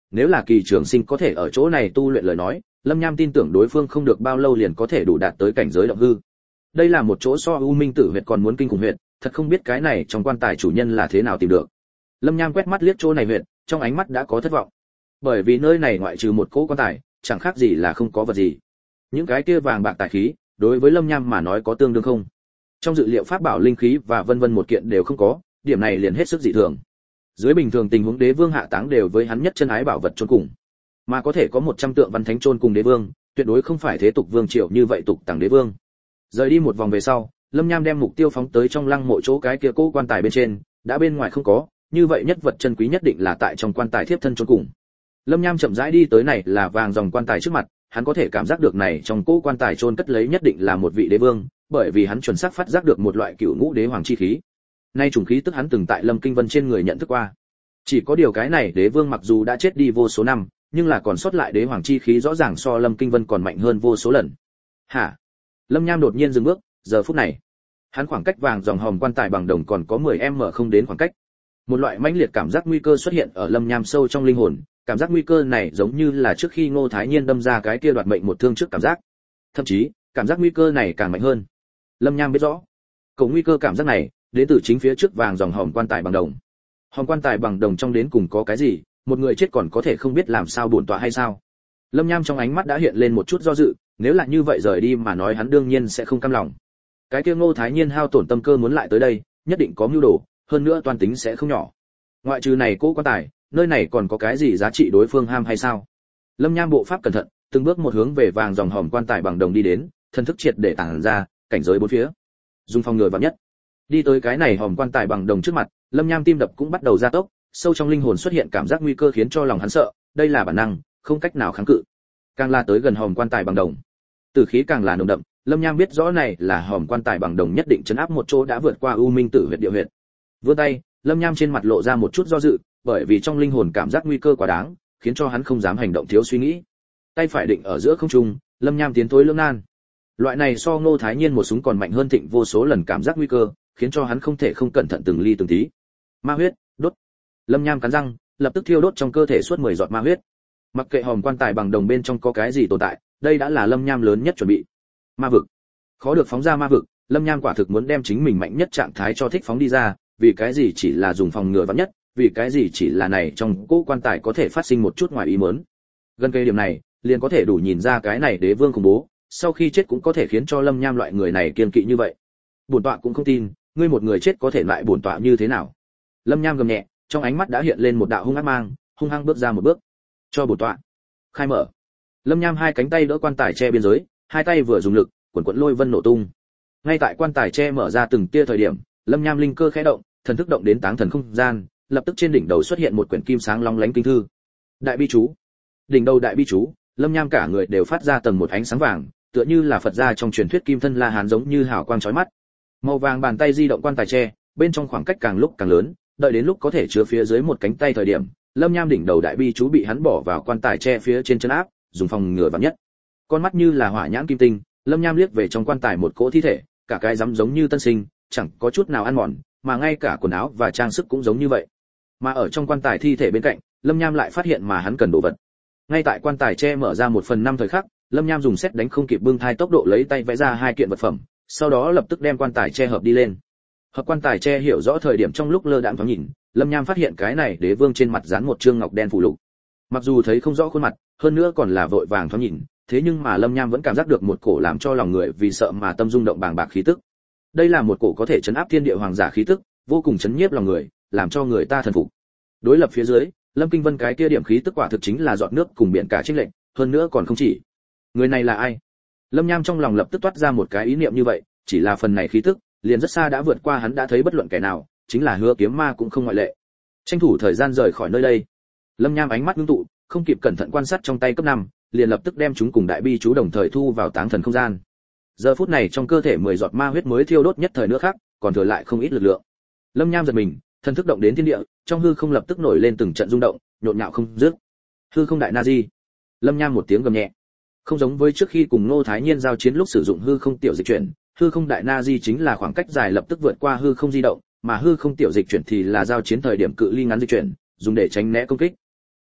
nếu là Kỳ Trường Sinh có thể ở chỗ này tu luyện lời nói, Lâm Nham tin tưởng đối phương không được bao lâu liền có thể đủ đạt tới cảnh giới động hư. Đây là một chỗ so U Minh Tử huyệt còn muốn kinh khủng huyệt, thật không biết cái này trong quan tài chủ nhân là thế nào tìm được. Lâm Nham quét mắt liếc chỗ này huyệt, trong ánh mắt đã có thất vọng. Bởi vì nơi này ngoại trừ một cỗ quan tài, chẳng khác gì là không có vật gì. Những cái kia vàng bạc tài khí, đối với Lâm Nham mà nói có tương đương không? Trong dự liệu pháp bảo linh khí và vân vân một kiện đều không có, điểm này liền hết sức dị thường. Dưới bình thường tình huống đế vương hạ táng đều với hắn nhất chân ái bảo vật chôn cùng, mà có thể có 100 tượng văn thánh chôn cùng đế vương, tuyệt đối không phải thế tục vương triều như vậy tục tàng đế vương. Rời đi một vòng về sau, Lâm Nham đem mục tiêu phóng tới trong lăng mộ chỗ cái kia cố quan tài bên trên, đã bên ngoài không có, như vậy nhất vật chân quý nhất định là tại trong quan tài thiếp thân chôn cùng. Lâm Nham chậm rãi đi tới này là vàng dòng quan tài trước mặt, hắn có thể cảm giác được này trong cố quan tài chôn cất lấy nhất định là một vị đế vương, bởi vì hắn chuẩn xác phát giác được một loại cửu ngũ đế hoàng chi khí. Nay trùng khí tức hắn từng tại Lâm Kinh Vân trên người nhận thức qua. Chỉ có điều cái này đế vương mặc dù đã chết đi vô số năm, nhưng là còn sót lại đế hoàng chi khí rõ ràng so Lâm Kinh Vân còn mạnh hơn vô số lần. Hả? Lâm Nham đột nhiên dừng bước, giờ phút này, hắn khoảng cách vàng dòng hòm quan tài bằng đồng còn có 10m không đến khoảng cách. Một loại mãnh liệt cảm giác nguy cơ xuất hiện ở Lâm Nham sâu trong linh hồn, cảm giác nguy cơ này giống như là trước khi Ngô Thái Nhiên đâm ra cái kia đoạt mệnh một thương trước cảm giác. Thậm chí, cảm giác nguy cơ này càng mạnh hơn. Lâm Nham biết rõ, cầu nguy cơ cảm giác này đến từ chính phía trước vàng dòng hòm quan tài bằng đồng. Hòm quan tài bằng đồng trong đến cùng có cái gì, một người chết còn có thể không biết làm sao bổn tọa hay sao? Lâm Nham trong ánh mắt đã hiện lên một chút do dự, nếu là như vậy rời đi mà nói hắn đương nhiên sẽ không cam lòng. Cái kia Ngô Thái Nhiên hao tổn tâm cơ muốn lại tới đây, nhất định có mưu đồ, hơn nữa toan tính sẽ không nhỏ. Ngoại trừ này cố quan tài, nơi này còn có cái gì giá trị đối phương ham hay sao? Lâm Nham bộ pháp cẩn thận, từng bước một hướng về vàng dòng hòm quan tài bằng đồng đi đến, thân thức triệt để tản ra, cảnh giới bốn phía. Dùng phòng ngừa vạn nhất. Đi tới cái này hòm quan tài bằng đồng trước mặt, Lâm Nham tim đập cũng bắt đầu gia tốc, sâu trong linh hồn xuất hiện cảm giác nguy cơ khiến cho lòng hắn sợ, đây là bản năng, không cách nào kháng cự. Càng la tới gần hòm quan tài bằng đồng, tử khí càng là nồng đậm, Lâm Nham biết rõ này là hòm quan tài bằng đồng nhất định trấn áp một chỗ đã vượt qua U Minh Tử huyệt địa huyệt. Vươn tay, Lâm Nham trên mặt lộ ra một chút do dự, bởi vì trong linh hồn cảm giác nguy cơ quá đáng, khiến cho hắn không dám hành động thiếu suy nghĩ. Tay phải định ở giữa không trung, Lâm Nham tiến tối lưỡng nan. Loại này so Ngô Thái Nhiên một súng còn mạnh hơn thịnh vô số lần cảm giác nguy cơ, khiến cho hắn không thể không cẩn thận từng ly từng tí. Ma huyết, đốt. Lâm Nham cắn răng, lập tức thiêu đốt trong cơ thể suốt 10 giọt ma huyết. Mặc kệ hòm quan tài bằng đồng bên trong có cái gì tồn tại, đây đã là Lâm Nham lớn nhất chuẩn bị. Ma vực. Khó được phóng ra ma vực, Lâm Nham quả thực muốn đem chính mình mạnh nhất trạng thái cho thích phóng đi ra, vì cái gì chỉ là dùng phòng ngừa vạn nhất, vì cái gì chỉ là này trong cố quan tài có thể phát sinh một chút ngoài ý muốn. Gần cây điểm này, liền có thể đủ nhìn ra cái này đế vương khủng bố, sau khi chết cũng có thể khiến cho Lâm Nham loại người này kiên kỵ như vậy. Bổn tọa cũng không tin, ngươi một người chết có thể lại bổn tọa như thế nào. Lâm Nham gầm nhẹ, trong ánh mắt đã hiện lên một đạo hung ác mang, hung hăng bước ra một bước. Cho bổn tọa khai mở. Lâm Nham hai cánh tay đỡ quan tài che biên giới, hai tay vừa dùng lực, quần quần lôi vân nổ tung. Ngay tại quan tài che mở ra từng tia thời điểm, Lâm Nham linh cơ khẽ động, thần thức động đến táng thần không gian, lập tức trên đỉnh đầu xuất hiện một quyển kim sáng long lánh kinh thư. Đại bi chú. Đỉnh đầu đại bi chú, Lâm Nham cả người đều phát ra tầng một ánh sáng vàng, tựa như là Phật gia trong truyền thuyết kim thân La Hán giống như hào quang chói mắt. Màu vàng bàn tay di động quan tài tre, bên trong khoảng cách càng lúc càng lớn, đợi đến lúc có thể chứa phía dưới một cánh tay thời điểm, Lâm Nham đỉnh đầu đại bi chú bị hắn bỏ vào quan tài tre phía trên chân áp, dùng phòng ngừa vạn nhất. Con mắt như là hỏa nhãn kim tinh, Lâm Nham liếc về trong quan tài một cỗ thi thể, cả cái rắm giống như tân sinh, chẳng có chút nào ăn mòn, mà ngay cả quần áo và trang sức cũng giống như vậy. Mà ở trong quan tài thi thể bên cạnh, Lâm Nham lại phát hiện mà hắn cần đồ vật. Ngay tại quan tài che mở ra 1/5 thời khắc, Lâm Nham dùng sét đánh không kịp bưng thai tốc độ lấy tay vẽ ra hai kiện vật phẩm, sau đó lập tức đem quan tài che hợp đi lên. Hợp quan tài che hiểu rõ thời điểm trong lúc lơ đãng thoáng nhìn, Lâm Nham phát hiện cái này đế vương trên mặt dán một trương ngọc đen phù lục. Mặc dù thấy không rõ khuôn mặt, hơn nữa còn là vội vàng thoáng nhìn, thế nhưng mà Lâm Nham vẫn cảm giác được một cổ làm cho lòng người vì sợ mà tâm rung động bàng bạc khí tức. Đây là một cổ có thể chấn áp thiên địa hoàng giả khí tức, vô cùng chấn nhiếp lòng người, làm cho người ta thần phục. Đối lập phía dưới, Lâm Kinh Vân cái kia điểm khí tức quả thực chính là giọt nước cùng biển cả chênh lệch, hơn nữa còn không chỉ. Người này là ai? Lâm Nham trong lòng lập tức toát ra một cái ý niệm như vậy, chỉ là phần này khí tức, liền rất xa đã vượt qua hắn đã thấy bất luận kẻ nào, chính là Hứa Kiếm Ma cũng không ngoại lệ. Tranh thủ thời gian rời khỏi nơi đây. Lâm Nham ánh mắt ngưng tụ, không kịp cẩn thận quan sát trong tay cấp 5, liền lập tức đem chúng cùng đại bi chú đồng thời thu vào táng thần không gian. Giờ phút này trong cơ thể 10 giọt ma huyết mới thiêu đốt nhất thời nữa khác, còn thừa lại không ít lực lượng. Lâm Nham giật mình, thần thức động đến thiên địa, trong hư không lập tức nổi lên từng trận rung động, nhộn nhạo không dứt. Hư không đại na di. Lâm Nham một tiếng gầm nhẹ. Không giống với trước khi cùng Ngô Thái Nhiên giao chiến lúc sử dụng hư không tiểu dịch chuyển, hư không đại na di chính là khoảng cách dài lập tức vượt qua hư không di động, mà hư không tiểu dịch chuyển thì là giao chiến thời điểm cự ly ngắn di chuyển, dùng để tránh né công kích.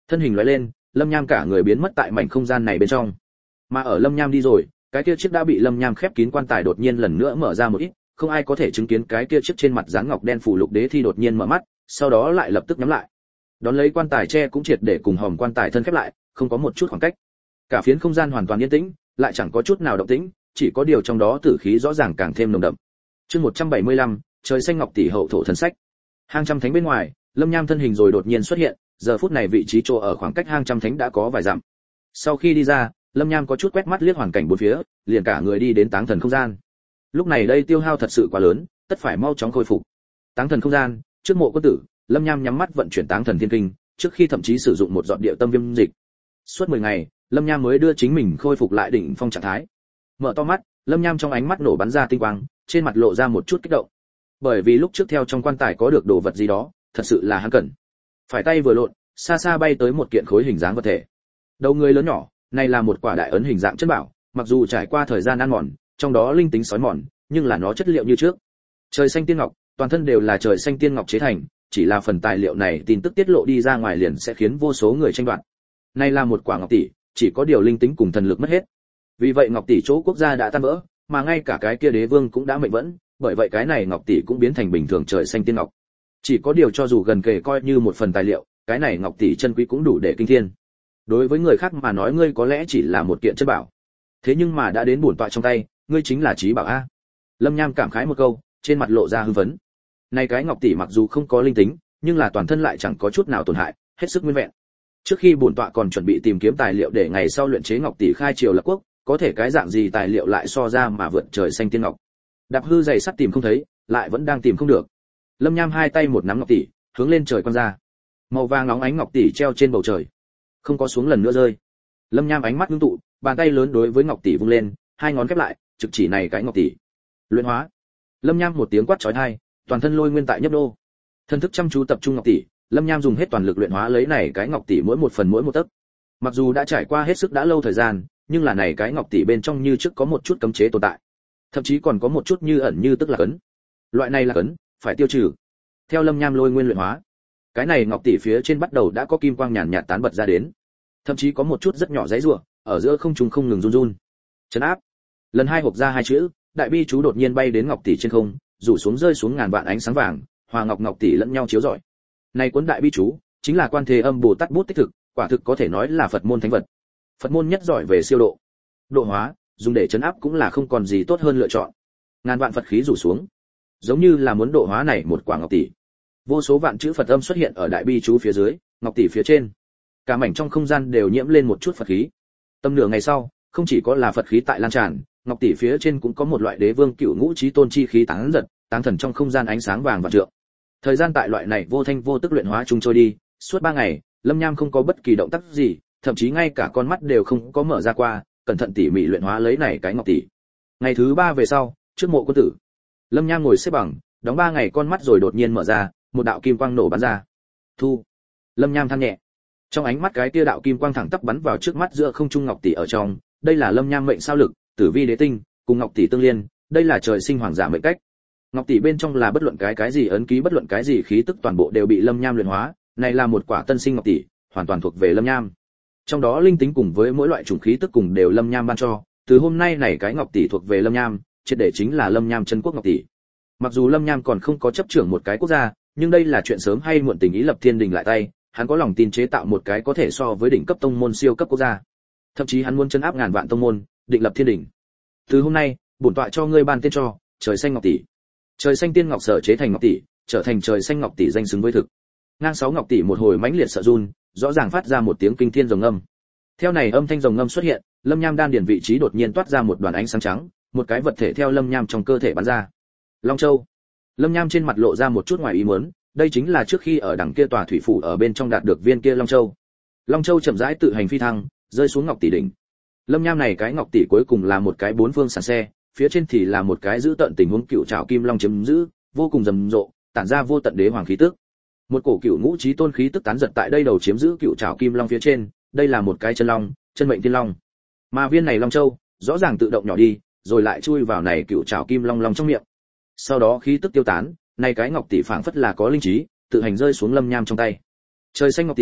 Thân hình lóe lên, Lâm Nham cả người biến mất tại mảnh không gian này bên trong. Mà ở Lâm Nham đi rồi, cái kia chiếc đã bị Lâm Nham khép kín quan tài đột nhiên lần nữa mở ra một ít, không ai có thể chứng kiến cái kia chiếc trên mặt dán ngọc đen phủ lục đế thi đột nhiên mở mắt, sau đó lại lập tức nhắm lại. Đón lấy quan tài tre cũng triệt để cùng hòm quan tài thân khép lại, không có một chút khoảng cách. Cả phiến không gian hoàn toàn yên tĩnh, lại chẳng có chút nào động tĩnh, chỉ có điều trong đó tử khí rõ ràng càng thêm nồng đậm. Chương 175, trời xanh ngọc tỷ hậu thổ thần sách. Hang trăm thánh bên ngoài, Lâm Nham thân hình rồi đột nhiên xuất hiện, giờ phút này vị trí chỗ ở khoảng cách hang trăm thánh đã có vài dặm. Sau khi đi ra, Lâm Nham có chút quét mắt liếc hoàn cảnh bốn phía, liền cả người đi đến táng thần không gian. Lúc này đây tiêu hao thật sự quá lớn, tất phải mau chóng khôi phục. Táng thần không gian, trước mộ quân tử, Lâm Nham nhắm mắt vận chuyển táng thần thiên kinh, trước khi thậm chí sử dụng một giọt địa tâm viêm dịch. Suốt 10 ngày, Lâm Nham mới đưa chính mình khôi phục lại đỉnh phong trạng thái. Mở to mắt, Lâm Nham trong ánh mắt nổ bắn ra tinh quang, trên mặt lộ ra một chút kích động. Bởi vì lúc trước theo trong quan tài có được đồ vật gì đó, thật sự là hắn cần. Phải tay vừa lộn, xa xa bay tới một kiện khối hình dáng vật thể. Đầu người lớn nhỏ, này là một quả đại ấn hình dạng chân bảo, mặc dù trải qua thời gian ăn mòn, trong đó linh tính sói mòn, nhưng là nó chất liệu như trước. Trời xanh tiên ngọc, toàn thân đều là trời xanh tiên ngọc chế thành, chỉ là phần tài liệu này tin tức tiết lộ đi ra ngoài liền sẽ khiến vô số người tranh đoạt. Này là một quả ngọc tỷ, chỉ có điều linh tính cùng thần lực mất hết. Vì vậy ngọc tỷ chỗ quốc gia đã tan vỡ, mà ngay cả cái kia đế vương cũng đã mệnh vẫn, bởi vậy cái này ngọc tỷ cũng biến thành bình thường trời xanh tiên ngọc. Chỉ có điều cho dù gần kề coi như một phần tài liệu, cái này ngọc tỷ chân quý cũng đủ để kinh thiên. Đối với người khác mà nói ngươi có lẽ chỉ là một kiện chất bảo, thế nhưng mà đã đến bổn tọa trong tay, ngươi chính là trí bảo a. Lâm Nham cảm khái một câu, trên mặt lộ ra hưng phấn. Này cái ngọc tỷ mặc dù không có linh tính, nhưng là toàn thân lại chẳng có chút nào tổn hại, hết sức nguyên vẹn. Trước khi bổn tọa còn chuẩn bị tìm kiếm tài liệu để ngày sau luyện chế ngọc tỷ khai triều lập quốc, có thể cái dạng gì tài liệu lại so ra mà vượt trời xanh tiên ngọc. Đạp hư dày sắt tìm không thấy, lại vẫn đang tìm không được. Lâm Nham hai tay một nắm ngọc tỷ, hướng lên trời quăng ra. Màu vàng nóng ánh ngọc tỷ treo trên bầu trời, không có xuống lần nữa rơi. Lâm Nham ánh mắt ngưng tụ, bàn tay lớn đối với ngọc tỷ vung lên, hai ngón khép lại, trực chỉ này cái ngọc tỷ. Luyện hóa. Lâm Nham một tiếng quát chói tai, toàn thân lôi nguyên tại nhấp đô. Thân thức chăm chú tập trung ngọc tỷ, Lâm Nham dùng hết toàn lực luyện hóa lấy này cái ngọc tỷ mỗi một phần mỗi một tấc. Mặc dù đã trải qua hết sức đã lâu thời gian, nhưng là này cái ngọc tỷ bên trong như trước có một chút cấm chế tồn tại, thậm chí còn có một chút như ẩn như tức là cấn. Loại này là cấn, phải tiêu trừ. Theo Lâm Nham lôi nguyên luyện hóa, cái này ngọc tỷ phía trên bắt đầu đã có kim quang nhàn nhạt tán bật ra đến, thậm chí có một chút rất nhỏ giãy giụa, ở giữa không trung không ngừng run run. Trấn áp. Lần hai hộc ra hai chữ, đại bi chú đột nhiên bay đến ngọc tỷ trên không, rủ xuống rơi xuống ngàn vạn ánh sáng vàng, hòa ngọc tỷ lẫn nhau chiếu rọi. Này cuốn đại bi chú chính là Quan Thế Âm Bồ Tát bút tích thực, quả thực có thể nói là Phật môn thánh vật. Phật môn nhất giỏi về siêu độ. Độ hóa, dùng để trấn áp cũng là không còn gì tốt hơn lựa chọn. Ngàn vạn Phật khí rủ xuống, giống như là muốn độ hóa này một quả ngọc tỷ. Vô số vạn chữ Phật âm xuất hiện ở đại bi chú phía dưới, ngọc tỷ phía trên. Cả mảnh trong không gian đều nhiễm lên một chút Phật khí. Tầm nửa ngày sau, không chỉ có là Phật khí tại lan tràn, ngọc tỷ phía trên cũng có một loại đế vương cựu ngũ chí tôn chi khí tán giật, táng thần trong không gian ánh sáng vàng và trượng. Thời gian tại loại này vô thanh vô tức luyện hóa chung trôi đi, suốt 3 ngày, Lâm Nham không có bất kỳ động tác gì, thậm chí ngay cả con mắt đều không có mở ra qua, cẩn thận tỉ mỉ luyện hóa lấy này cái ngọc tỷ. Ngày thứ 3 về sau, trước mộ quân tử, Lâm Nham ngồi xếp bằng, đóng 3 ngày con mắt rồi đột nhiên mở ra, một đạo kim quang nổ bắn ra. Thu. Lâm Nham than nhẹ. Trong ánh mắt cái tia đạo kim quang thẳng tắp bắn vào trước mắt giữa không trung ngọc tỷ ở trong, đây là Lâm Nham mệnh sao lực, tử vi đế tinh, cùng ngọc tỷ tương liên, đây là trời sinh hoàng giả mệnh cách. Ngọc tỷ bên trong là bất luận cái gì ấn ký, bất luận cái gì khí tức toàn bộ đều bị Lâm Nham luyện hóa, này là một quả tân sinh ngọc tỷ, hoàn toàn thuộc về Lâm Nham. Trong đó linh tính cùng với mỗi loại chủng khí tức cùng đều Lâm Nham ban cho, từ hôm nay này cái ngọc tỷ thuộc về Lâm Nham, triệt để chính là Lâm Nham chân quốc ngọc tỷ. Mặc dù Lâm Nham còn không có chấp trưởng một cái quốc gia, nhưng đây là chuyện sớm hay muộn, tình ý lập thiên đình lại tay, hắn có lòng tin chế tạo một cái có thể so với đỉnh cấp tông môn siêu cấp quốc gia. Thậm chí hắn muốn trấn áp ngàn vạn tông môn, định lập thiên đình. Từ hôm nay, bổn tọa cho ngươi ban tên cho trời xanh ngọc tỷ. Trời xanh tiên ngọc sở chế thành ngọc tỷ, trở thành trời xanh ngọc tỷ danh xứng với thực. Ngang 6 ngọc tỷ một hồi mãnh liệt sợ run, rõ ràng phát ra một tiếng kinh thiên rồng ngâm. Theo này âm thanh rồng ngâm xuất hiện, Lâm Nham đan điền vị trí đột nhiên toát ra một đoàn ánh sáng trắng, một cái vật thể theo Lâm Nham trong cơ thể bắn ra. Long Châu. Lâm Nham trên mặt lộ ra một chút ngoài ý muốn, đây chính là trước khi ở đằng kia tòa thủy phủ ở bên trong đạt được viên kia Long Châu. Long Châu chậm rãi tự hành phi thăng, rơi xuống ngọc tỷ đỉnh. Lâm Nham này cái ngọc tỷ cuối cùng là một cái bốn phương sàn xe, phía trên thì là một cái giữ tận tình huống cựu trảo kim long chiếm giữ, vô cùng rầm rộ, tản ra vô tận đế hoàng khí tức. Một cổ cựu ngũ chí tôn khí tức tán giật tại đây đầu chiếm giữ cựu trảo kim long phía trên, đây là một cái chân long, chân mệnh thiên long. Mà viên này Long Châu, rõ ràng tự động nhỏ đi, rồi lại chui vào này cựu trảo kim long long trong miệng. Sau đó khí tức tiêu tán, này cái ngọc tỷ phảng phất là có linh trí, tự hành rơi xuống Lâm Nham trong tay. Trời xanh ngọc tỷ,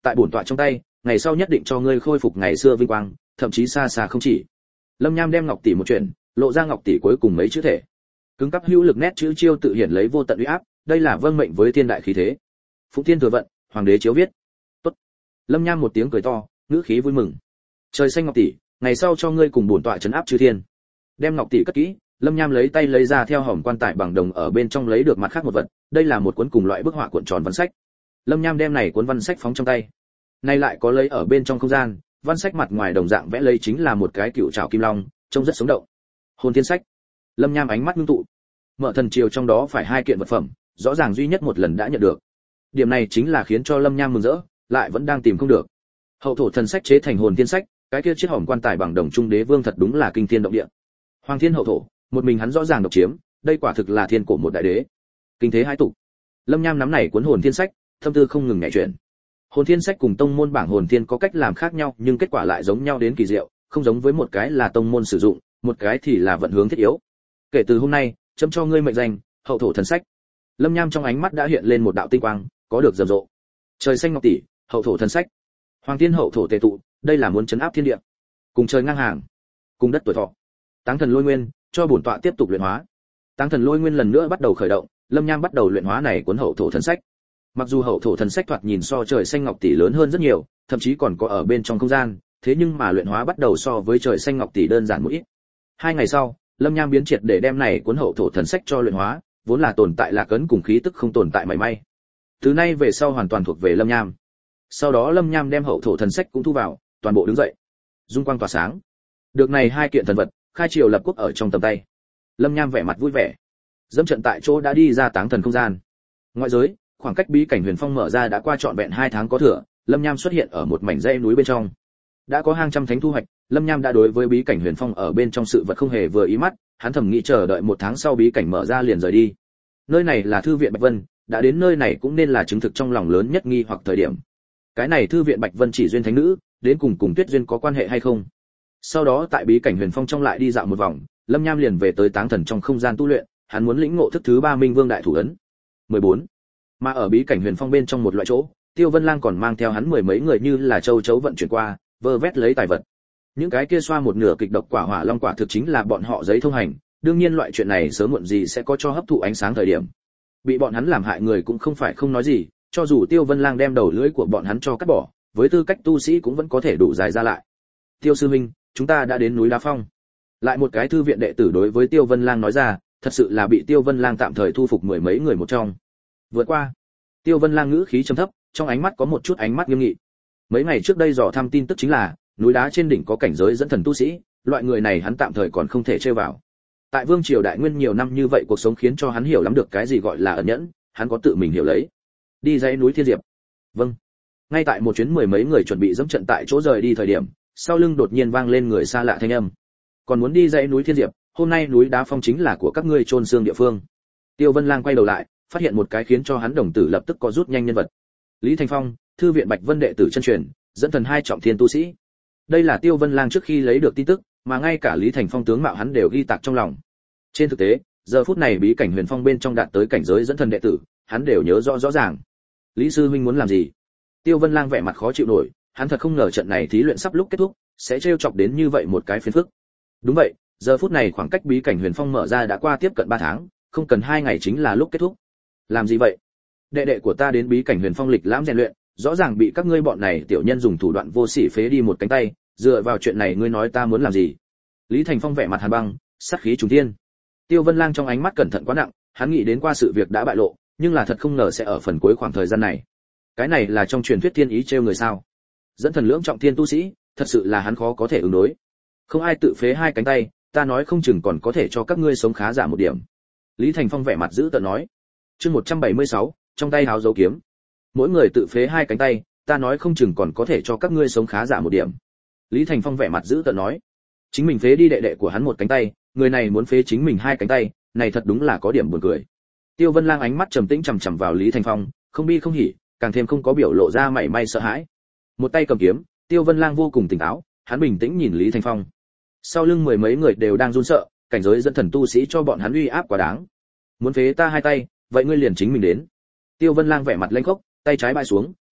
tại bổn tọa trong tay, ngày sau nhất định cho ngươi khôi phục ngày xưa vinh quang, thậm chí xa xa không chỉ. Lâm Nham đem ngọc tỷ một chuyện, lộ ra ngọc tỷ cuối cùng mấy chữ thể. Cứng cắp hữu lực nét chữ chiêu tự hiện lấy vô tận uy áp, đây là vâng mệnh với thiên đại khí thế. Phụng Thiên thừa vận, hoàng đế chiếu viết. Tốt. Lâm Nham một tiếng cười to, ngữ khí vui mừng. Trời xanh ngọc tỷ, ngày sau cho ngươi cùng bổn tọa trấn áp chư thiên. Đem ngọc tỷ cất kỹ, Lâm Nham lấy tay lấy ra theo hòm quan tài bằng đồng ở bên trong lấy được mặt khác một vật, đây là một cuốn cùng loại bức họa cuộn tròn văn sách. Lâm Nham đem này cuốn văn sách phóng trong tay. Nay lại có lấy ở bên trong không gian, văn sách mặt ngoài đồng dạng vẽ lấy chính là một cái cựu trảo kim long, trông rất sống động. Hồn thiên sách. Lâm Nham ánh mắt ngưng tụ. Mở thần triều trong đó phải hai kiện vật phẩm, rõ ràng duy nhất một lần đã nhận được. Điểm này chính là khiến cho Lâm Nham mừng rỡ, lại vẫn đang tìm không được. Hậu thổ thần sách chế thành hồn thiên sách, cái kia chiếc hòm quan tài bằng đồng trung đế vương thật đúng là kinh thiên động địa. Hoàng thiên hậu thổ, một mình hắn rõ ràng độc chiếm, đây quả thực là thiên cổ một đại đế. Kinh thế hai tụ. Lâm Nham nắm này cuốn hồn thiên sách, tâm tư không ngừng nhảy chuyển. Hồn thiên sách cùng tông môn bảng hồn thiên có cách làm khác nhau, nhưng kết quả lại giống nhau đến kỳ diệu, không giống với một cái là tông môn sử dụng, một cái thì là vận hướng thiết yếu. Kể từ hôm nay, chấm cho ngươi mệnh danh hậu thổ thần sách. Lâm Nham trong ánh mắt đã hiện lên một đạo tinh quang, có được rầm rộ. Trời xanh ngọc tỷ, hậu thổ thần sách. Hoàng thiên hậu thổ tề tụ, đây là muốn trấn áp thiên địa, cùng trời ngang hàng, cùng đất tuổi thọ. Táng thần lôi nguyên, cho bổn tọa tiếp tục luyện hóa. Táng thần lôi nguyên lần nữa bắt đầu khởi động, Lâm Nham bắt đầu luyện hóa này cuốn hậu thổ thần sách. Mặc dù hậu thổ thần sách thoạt nhìn so trời xanh ngọc tỷ lớn hơn rất nhiều, thậm chí còn có ở bên trong không gian, thế nhưng mà luyện hóa bắt đầu so với trời xanh ngọc tỷ đơn giản một ít. 2 ngày sau, Lâm Nham biến triệt để đem này cuốn hậu thổ thần sách cho luyện hóa, vốn là tồn tại lạc ấn cùng khí tức không tồn tại mảy may. Từ nay về sau hoàn toàn thuộc về Lâm Nham. Sau đó Lâm Nham đem hậu thổ thần sách cũng thu vào, toàn bộ đứng dậy. Dung quang tỏa sáng. Được này hai kiện thần vật, khai triều lập quốc ở trong tầm tay. Lâm Nham vẻ mặt vui vẻ. Dẫm trận tại chỗ đã đi ra táng thần không gian. Ngoại giới, khoảng cách bí cảnh Huyền Phong mở ra đã qua trọn vẹn 2 tháng có thừa, Lâm Nham xuất hiện ở một mảnh dãy núi bên trong. Đã có hàng trăm thánh thu hoạch, Lâm Nham đã đối với bí cảnh Huyền Phong ở bên trong sự vật không hề vừa ý mắt, hắn thầm nghĩ chờ đợi 1 tháng sau bí cảnh mở ra liền rời đi. Nơi này là thư viện Bạch Vân, đã đến nơi này cũng nên là chứng thực trong lòng lớn nhất nghi hoặc thời điểm. Cái này thư viện Bạch Vân chỉ duyên thánh nữ, đến cùng Tuyết duyên có quan hệ hay không? Sau đó tại bí cảnh Huyền Phong trong lại đi dạo một vòng, Lâm Nham liền về tới táng thần trong không gian tu luyện, hắn muốn lĩnh ngộ thức thứ 3 Minh Vương đại thủ ấn. 14. Mà ở bí cảnh Huyền Phong bên trong một loại chỗ, Tiêu Vân Lang còn mang theo hắn 10 mấy người như là châu chấu vận chuyển qua, vơ vét lấy tài vật. Những cái kia xoa một nửa kịch độc quả hỏa long quả thực chính là bọn họ giấy thông hành, đương nhiên loại chuyện này sớm muộn gì sẽ có cho hấp thụ ánh sáng thời điểm. Bị bọn hắn làm hại người cũng không phải không nói gì, cho dù Tiêu Vân Lang đem đầu lưỡi của bọn hắn cho cắt bỏ, với tư cách tu sĩ cũng vẫn có thể đủ dài ra lại. Tiêu sư huynh, chúng ta đã đến núi Đá Phong. Lại một cái thư viện đệ tử đối với Tiêu Vân Lang nói ra, thật sự là bị Tiêu Vân Lang tạm thời thu phục 10 mấy người một trong. Vượt qua. Tiêu Vân Lang ngữ khí trầm thấp, trong ánh mắt có một chút ánh mắt nghiêm nghị. Mấy ngày trước đây dò thăm tin tức chính là, núi đá trên đỉnh có cảnh giới dẫn thần tu sĩ, loại người này hắn tạm thời còn không thể chơi vào. Tại Vương triều đại nguyên nhiều năm như vậy cuộc sống khiến cho hắn hiểu lắm được cái gì gọi là ẩn nhẫn, hắn có tự mình hiểu lấy. Đi dãy núi Thiên Diệp. Vâng. Ngay tại một chuyến 10 mấy người chuẩn bị dẫm trận tại chỗ rời đi thời điểm, sau lưng đột nhiên vang lên người xa lạ thanh âm. Còn muốn đi dãy núi Thiên Diệp, hôm nay núi Đá Phong chính là của các ngươi chôn xương địa phương. Tiêu Vân Lang quay đầu lại, phát hiện một cái khiến cho hắn đồng tử lập tức có rút nhanh nhân vật. Lý Thành Phong, thư viện Bạch Vân đệ tử chân truyền, dẫn thần 2 trọng thiên tu sĩ. Đây là Tiêu Vân Lang trước khi lấy được tin tức, mà ngay cả Lý Thành Phong tướng mạo hắn đều ghi tạc trong lòng. Trên thực tế, giờ phút này bí cảnh Huyền Phong bên trong đạt tới cảnh giới dẫn thần đệ tử, hắn đều nhớ rõ rõ ràng. Lý sư huynh muốn làm gì? Tiêu Vân Lang vẻ mặt khó chịu nổi, hắn thật không ngờ trận này thí luyện sắp lúc kết thúc, sẽ trêu chọc đến như vậy một cái phiền phức. Đúng vậy, giờ phút này khoảng cách bí cảnh Huyền Phong mở ra đã qua tiếp cận 3 tháng, không cần 2 ngày chính là lúc kết thúc. Làm gì vậy? Đệ đệ của ta đến bí cảnh Huyền Phong lịch lãm rèn luyện, rõ ràng bị các ngươi bọn này tiểu nhân dùng thủ đoạn vô sỉ phế đi một cánh tay, dựa vào chuyện này ngươi nói ta muốn làm gì? Lý Thành Phong vẻ mặt hàn băng, sát khí trùng thiên. Tiêu Vân Lang trong ánh mắt cẩn thận quá nặng, hắn nghĩ đến qua sự việc đã bại lộ, nhưng là thật không ngờ sẽ ở phần cuối khoảng thời gian này. Cái này là trong truyền thuyết thiên ý trêu người sao? Dẫn thần lưỡng trọng thiên tu sĩ, thật sự là hắn khó có thể ứng đối. Không ai tự phế 2 cánh tay, ta nói không chừng còn có thể cho các ngươi sống khá giả một điểm. Lý Thành Phong vẻ mặt dữ tợn nói. Chương 176, trong tay háo dấu kiếm. Mỗi người tự phế 2 cánh tay, ta nói không chừng còn có thể cho các ngươi sống khá giả một điểm. Lý Thành Phong vẻ mặt dữ tợn nói. Chính mình phế đi đệ đệ của hắn một cánh tay, người này muốn phế chính mình 2 cánh tay, này thật đúng là có điểm buồn cười. Tiêu Vân Lang ánh mắt trầm tĩnh chằm chằm vào Lý Thành Phong, không bi không hỉ, càng thêm không có biểu lộ ra mảy may sợ hãi. Một tay cầm kiếm, Tiêu Vân Lang vô cùng tỉnh táo, hắn bình tĩnh nhìn Lý Thành Phong. Sau lưng 10 mấy người đều đang run sợ, cảnh giới dẫn thần tu sĩ cho bọn hắn uy áp quá đáng. Muốn phế ta 2 tay, vậy ngươi liền chính mình đến. Tiêu Vân Lang vẻ mặt lênh khốc, tay trái bãi xuống,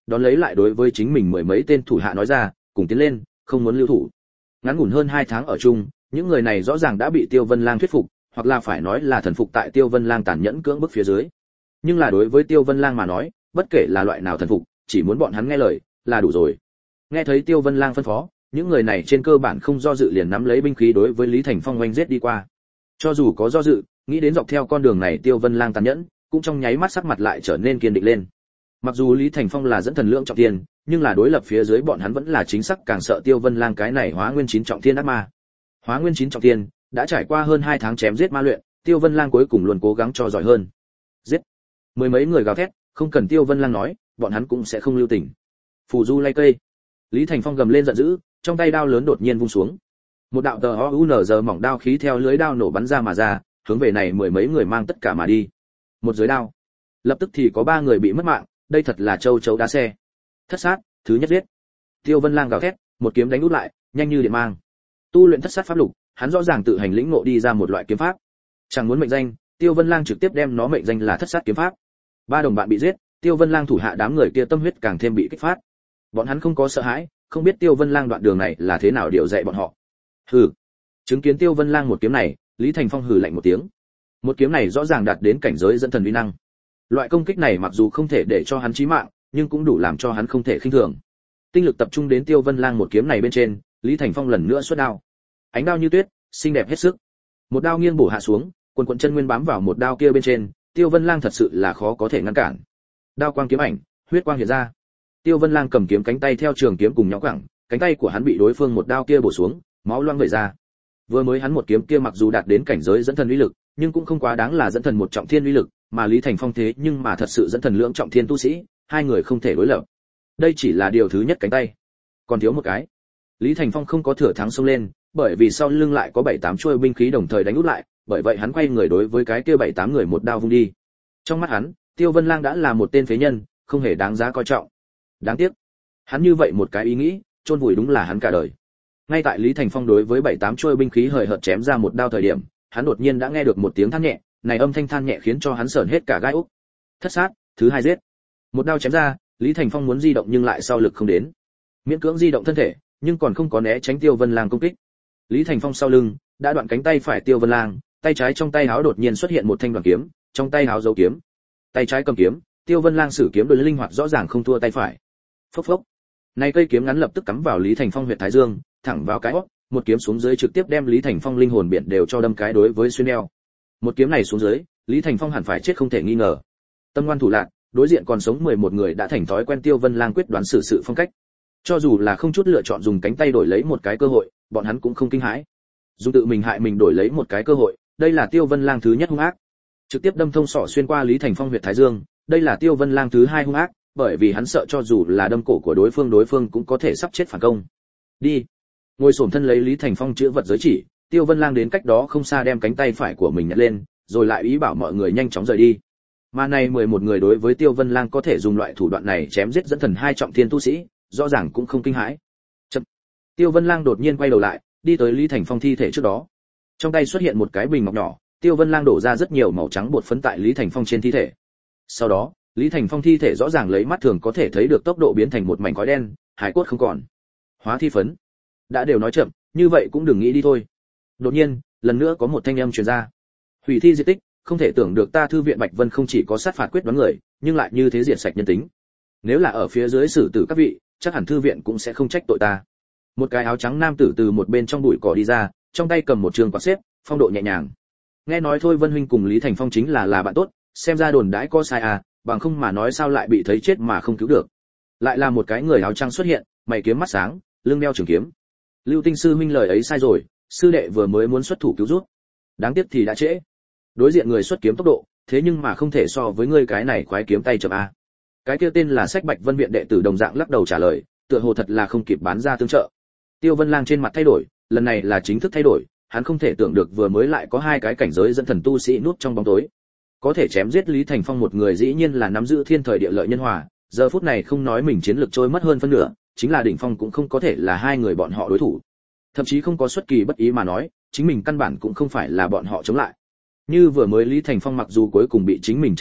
đón lấy lại đối với chính mình mười mấy tên thủ hạ nói ra, cùng tiến lên, không muốn lưu thủ. Ngắn ngủn hơn 2 tháng ở chung, những người này rõ ràng đã bị Tiêu Vân Lang thuyết phục, hoặc là phải nói là thần phục tại Tiêu Vân Lang tàn nhẫn cưỡng bức phía dưới. Nhưng là đối với Tiêu Vân Lang mà nói, bất kể là loại nào thần phục, chỉ muốn bọn hắn nghe lời là đủ rồi. Nghe thấy Tiêu Vân Lang phân phó, những người này trên cơ bản không do dự liền nắm lấy binh khí đối với Lý Thành Phong oanh giết đi qua. Cho dù có do dự, nghĩ đến dọc theo con đường này Tiêu Vân Lang tàn nhẫn, cũng trong nháy mắt sắc mặt lại trở nên kiên định lên. Mặc dù Lý Thành Phong là dẫn thần lượng trọng thiên, nhưng là đối lập phía dưới bọn hắn vẫn là chính xác càng sợ Tiêu Vân Lang cái này Hóa Nguyên 9 trọng thiên ác ma. Hóa Nguyên 9 trọng thiên, đã trải qua hơn 2 tháng chém giết ma luyện, Tiêu Vân Lang cuối cùng luôn cố gắng cho giỏi hơn. Giết! Mười mấy người gào thét, không cần Tiêu Vân Lang nói, bọn hắn cũng sẽ không lưu tình. Phù du lay cây. Lý Thành Phong gầm lên giận dữ, trong tay đao lớn đột nhiên vung xuống. Một đạo tờ OUNZ mỏng đao khí theo lưới đao nổ bắn ra mà ra, hướng về này mười mấy người mang tất cả mà đi. Một giới đao, lập tức thì có 3 người bị mất mạng, đây thật là châu chấu đá xe. Thất sát, thứ nhất giết. Tiêu Vân Lang gào thét, một kiếm đánh út lại, nhanh như điện mang. Tu luyện thất sát pháp lục, hắn rõ ràng tự hành lĩnh ngộ đi ra một loại kiếm pháp. Chẳng muốn mệnh danh, Tiêu Vân Lang trực tiếp đem nó mệnh danh là thất sát kiếm pháp. 3 đồng bạn bị giết, Tiêu Vân Lang thủ hạ đám người kia tâm huyết càng thêm bị kích phát. Bọn hắn không có sợ hãi, không biết Tiêu Vân Lang đoạn đường này là thế nào điều dạy bọn họ. Hừ. Chứng kiến Tiêu Vân Lang một kiếm này, Lý Thành Phong hừ lạnh một tiếng. Một kiếm này rõ ràng đạt đến cảnh giới dẫn thần uy năng. Loại công kích này mặc dù không thể để cho hắn chí mạng, nhưng cũng đủ làm cho hắn không thể khinh thường. Tinh lực tập trung đến Tiêu Vân Lang một kiếm này bên trên, Lý Thành Phong lần nữa xuất đao. Ánh đao như tuyết, xinh đẹp hết sức. Một đao nghiêng bổ hạ xuống, quần quần chân nguyên bám vào một đao kia bên trên, Tiêu Vân Lang thật sự là khó có thể ngăn cản. Đao quang kiếm ảnh, huyết quang hiện ra. Tiêu Vân Lang cầm kiếm cánh tay theo trường kiếm cùng nhau quẳng, cánh tay của hắn bị đối phương một đao kia bổ xuống, máu loang vẩy ra. Vừa mới hắn một kiếm kia mặc dù đạt đến cảnh giới dẫn thần uy lực, nhưng cũng không quá đáng là dẫn thần một trọng thiên uy lực, mà Lý Thành Phong thế nhưng mà thật sự dẫn thần lưỡng trọng thiên tu sĩ, hai người không thể đối lập. Đây chỉ là điều thứ nhất cánh tay, còn thiếu một cái. Lý Thành Phong không có thừa thắng xông lên, bởi vì sau lưng lại có 7-8 chuôi binh khí đồng thời đánh út lại, bởi vậy hắn quay người đối với cái kia 7-8 người một đao vung đi. Trong mắt hắn, Tiêu Vân Lang đã là một tên phế nhân, không hề đáng giá coi trọng. Đáng tiếc, hắn như vậy một cái ý nghĩ, chôn vùi đúng là hắn cả đời. Ngay tại Lý Thành Phong đối với 7-8 chuôi binh khí hời hợt chém ra một đao thời điểm, hắn đột nhiên đã nghe được một tiếng than nhẹ, này âm thanh than nhẹ khiến cho hắn sởn hết cả gai ốc. Thất sát, thứ hai giết. Một đao chém ra, Lý Thành Phong muốn di động nhưng lại sau lực không đến. Miễn cưỡng di động thân thể, nhưng còn không có né tránh Tiêu Vân Lang công kích. Lý Thành Phong sau lưng đã đoạn cánh tay phải Tiêu Vân Lang, tay trái trong tay áo đột nhiên xuất hiện một thanh đoàn kiếm, trong tay áo giấu kiếm. Tay trái cầm kiếm, Tiêu Vân Lang sử kiếm đối linh hoạt rõ ràng không thua tay phải. Phốc phốc. Này cây kiếm ngắn lập tức cắm vào Lý Thành Phong huyệt thái dương, thẳng vào cái óc, một kiếm xuống dưới trực tiếp đem Lý Thành Phong linh hồn biển đều cho đâm cái đối với xuyên eo. Một kiếm này xuống dưới, Lý Thành Phong hẳn phải chết không thể nghi ngờ. Tâm ngoan thủ lạn, đối diện còn sống 11 người đã thành thói quen Tiêu Vân Lang quyết đoán xử sự phong cách. Cho dù là không chút lựa chọn dùng cánh tay đổi lấy một cái cơ hội, bọn hắn cũng không kinh hãi. Dùng tự mình hại mình đổi lấy một cái cơ hội, đây là Tiêu Vân Lang thứ nhất hung ác. Trực tiếp đâm thông sọ xuyên qua Lý Thành Phong huyệt thái dương, đây là Tiêu Vân Lang thứ hai hung ác, bởi vì hắn sợ cho dù là đâm cổ của đối phương cũng có thể sắp chết phản công. Đi. Ngồi xổm thân lấy Lý Thành Phong chữa vật giới chỉ, Tiêu Vân Lang đến cách đó không xa đem cánh tay phải của mình nhặt lên, rồi lại ý bảo mọi người nhanh chóng rời đi. Mà này 11 người đối với Tiêu Vân Lang có thể dùng loại thủ đoạn này chém giết dẫn thần hai trọng thiên tu sĩ, rõ ràng cũng không kinh hãi. Chậm. Tiêu Vân Lang đột nhiên quay đầu lại, đi tới Lý Thành Phong thi thể trước đó. Trong tay xuất hiện một cái bình ngọc nhỏ, Tiêu Vân Lang đổ ra rất nhiều màu trắng bột phấn tại Lý Thành Phong trên thi thể. Sau đó, Lý Thành Phong thi thể rõ ràng lấy mắt thường có thể thấy được tốc độ biến thành một mảnh khói đen, hải cốt không còn. Hóa thi phấn. Đã đều nói chậm, như vậy cũng đừng nghĩ đi thôi. Đột nhiên, lần nữa có một thanh âm truyền ra. Hủy thi diệt tích, không thể tưởng được ta thư viện Bạch Vân không chỉ có sát phạt quyết đoán người, nhưng lại như thế diệt sạch nhân tính. Nếu là ở phía dưới xử tử các vị, chắc hẳn thư viện cũng sẽ không trách tội ta. Một cái áo trắng nam tử từ một bên trong bụi cỏ đi ra, trong tay cầm một trường quạt xếp, phong độ nhẹ nhàng. Nghe nói thôi Vân huynh cùng Lý Thành Phong chính là bạn tốt, xem ra đồn đãi có sai à, bằng không mà nói sao lại bị thấy chết mà không cứu được. Lại là một cái người áo trắng xuất hiện, mày kiếm mắt sáng, lưng đeo trường kiếm. Lưu Tinh sư huynh lời ấy sai rồi, sư đệ vừa mới muốn xuất thủ cứu giúp. Đáng tiếc thì đã trễ. Đối diện người xuất kiếm tốc độ, thế nhưng mà không thể so với ngươi cái này khoái kiếm tay chậm a. Cái kia tên là Sách Bạch Vân viện đệ tử đồng dạng lắc đầu trả lời, tựa hồ thật là không kịp bán ra tương trợ. Tiêu Vân Lang trên mặt thay đổi, lần này là chính thức thay đổi, hắn không thể tưởng được vừa mới lại có hai cái cảnh giới dẫn thần tu sĩ núp trong bóng tối. Có thể chém giết Lý Thành Phong một người dĩ nhiên là nắm giữ thiên thời địa lợi nhân hòa, giờ phút này không nói mình chiến lực trôi mất hơn phân nửa, chính là đỉnh phong cũng không có thể là hai người bọn họ đối thủ. Thậm chí không có xuất kỳ bất ý mà nói, chính mình căn bản cũng không phải là bọn họ chống lại. Như vừa mới Lý Thành Phong mặc dù cuối cùng bị chính mình chém giết,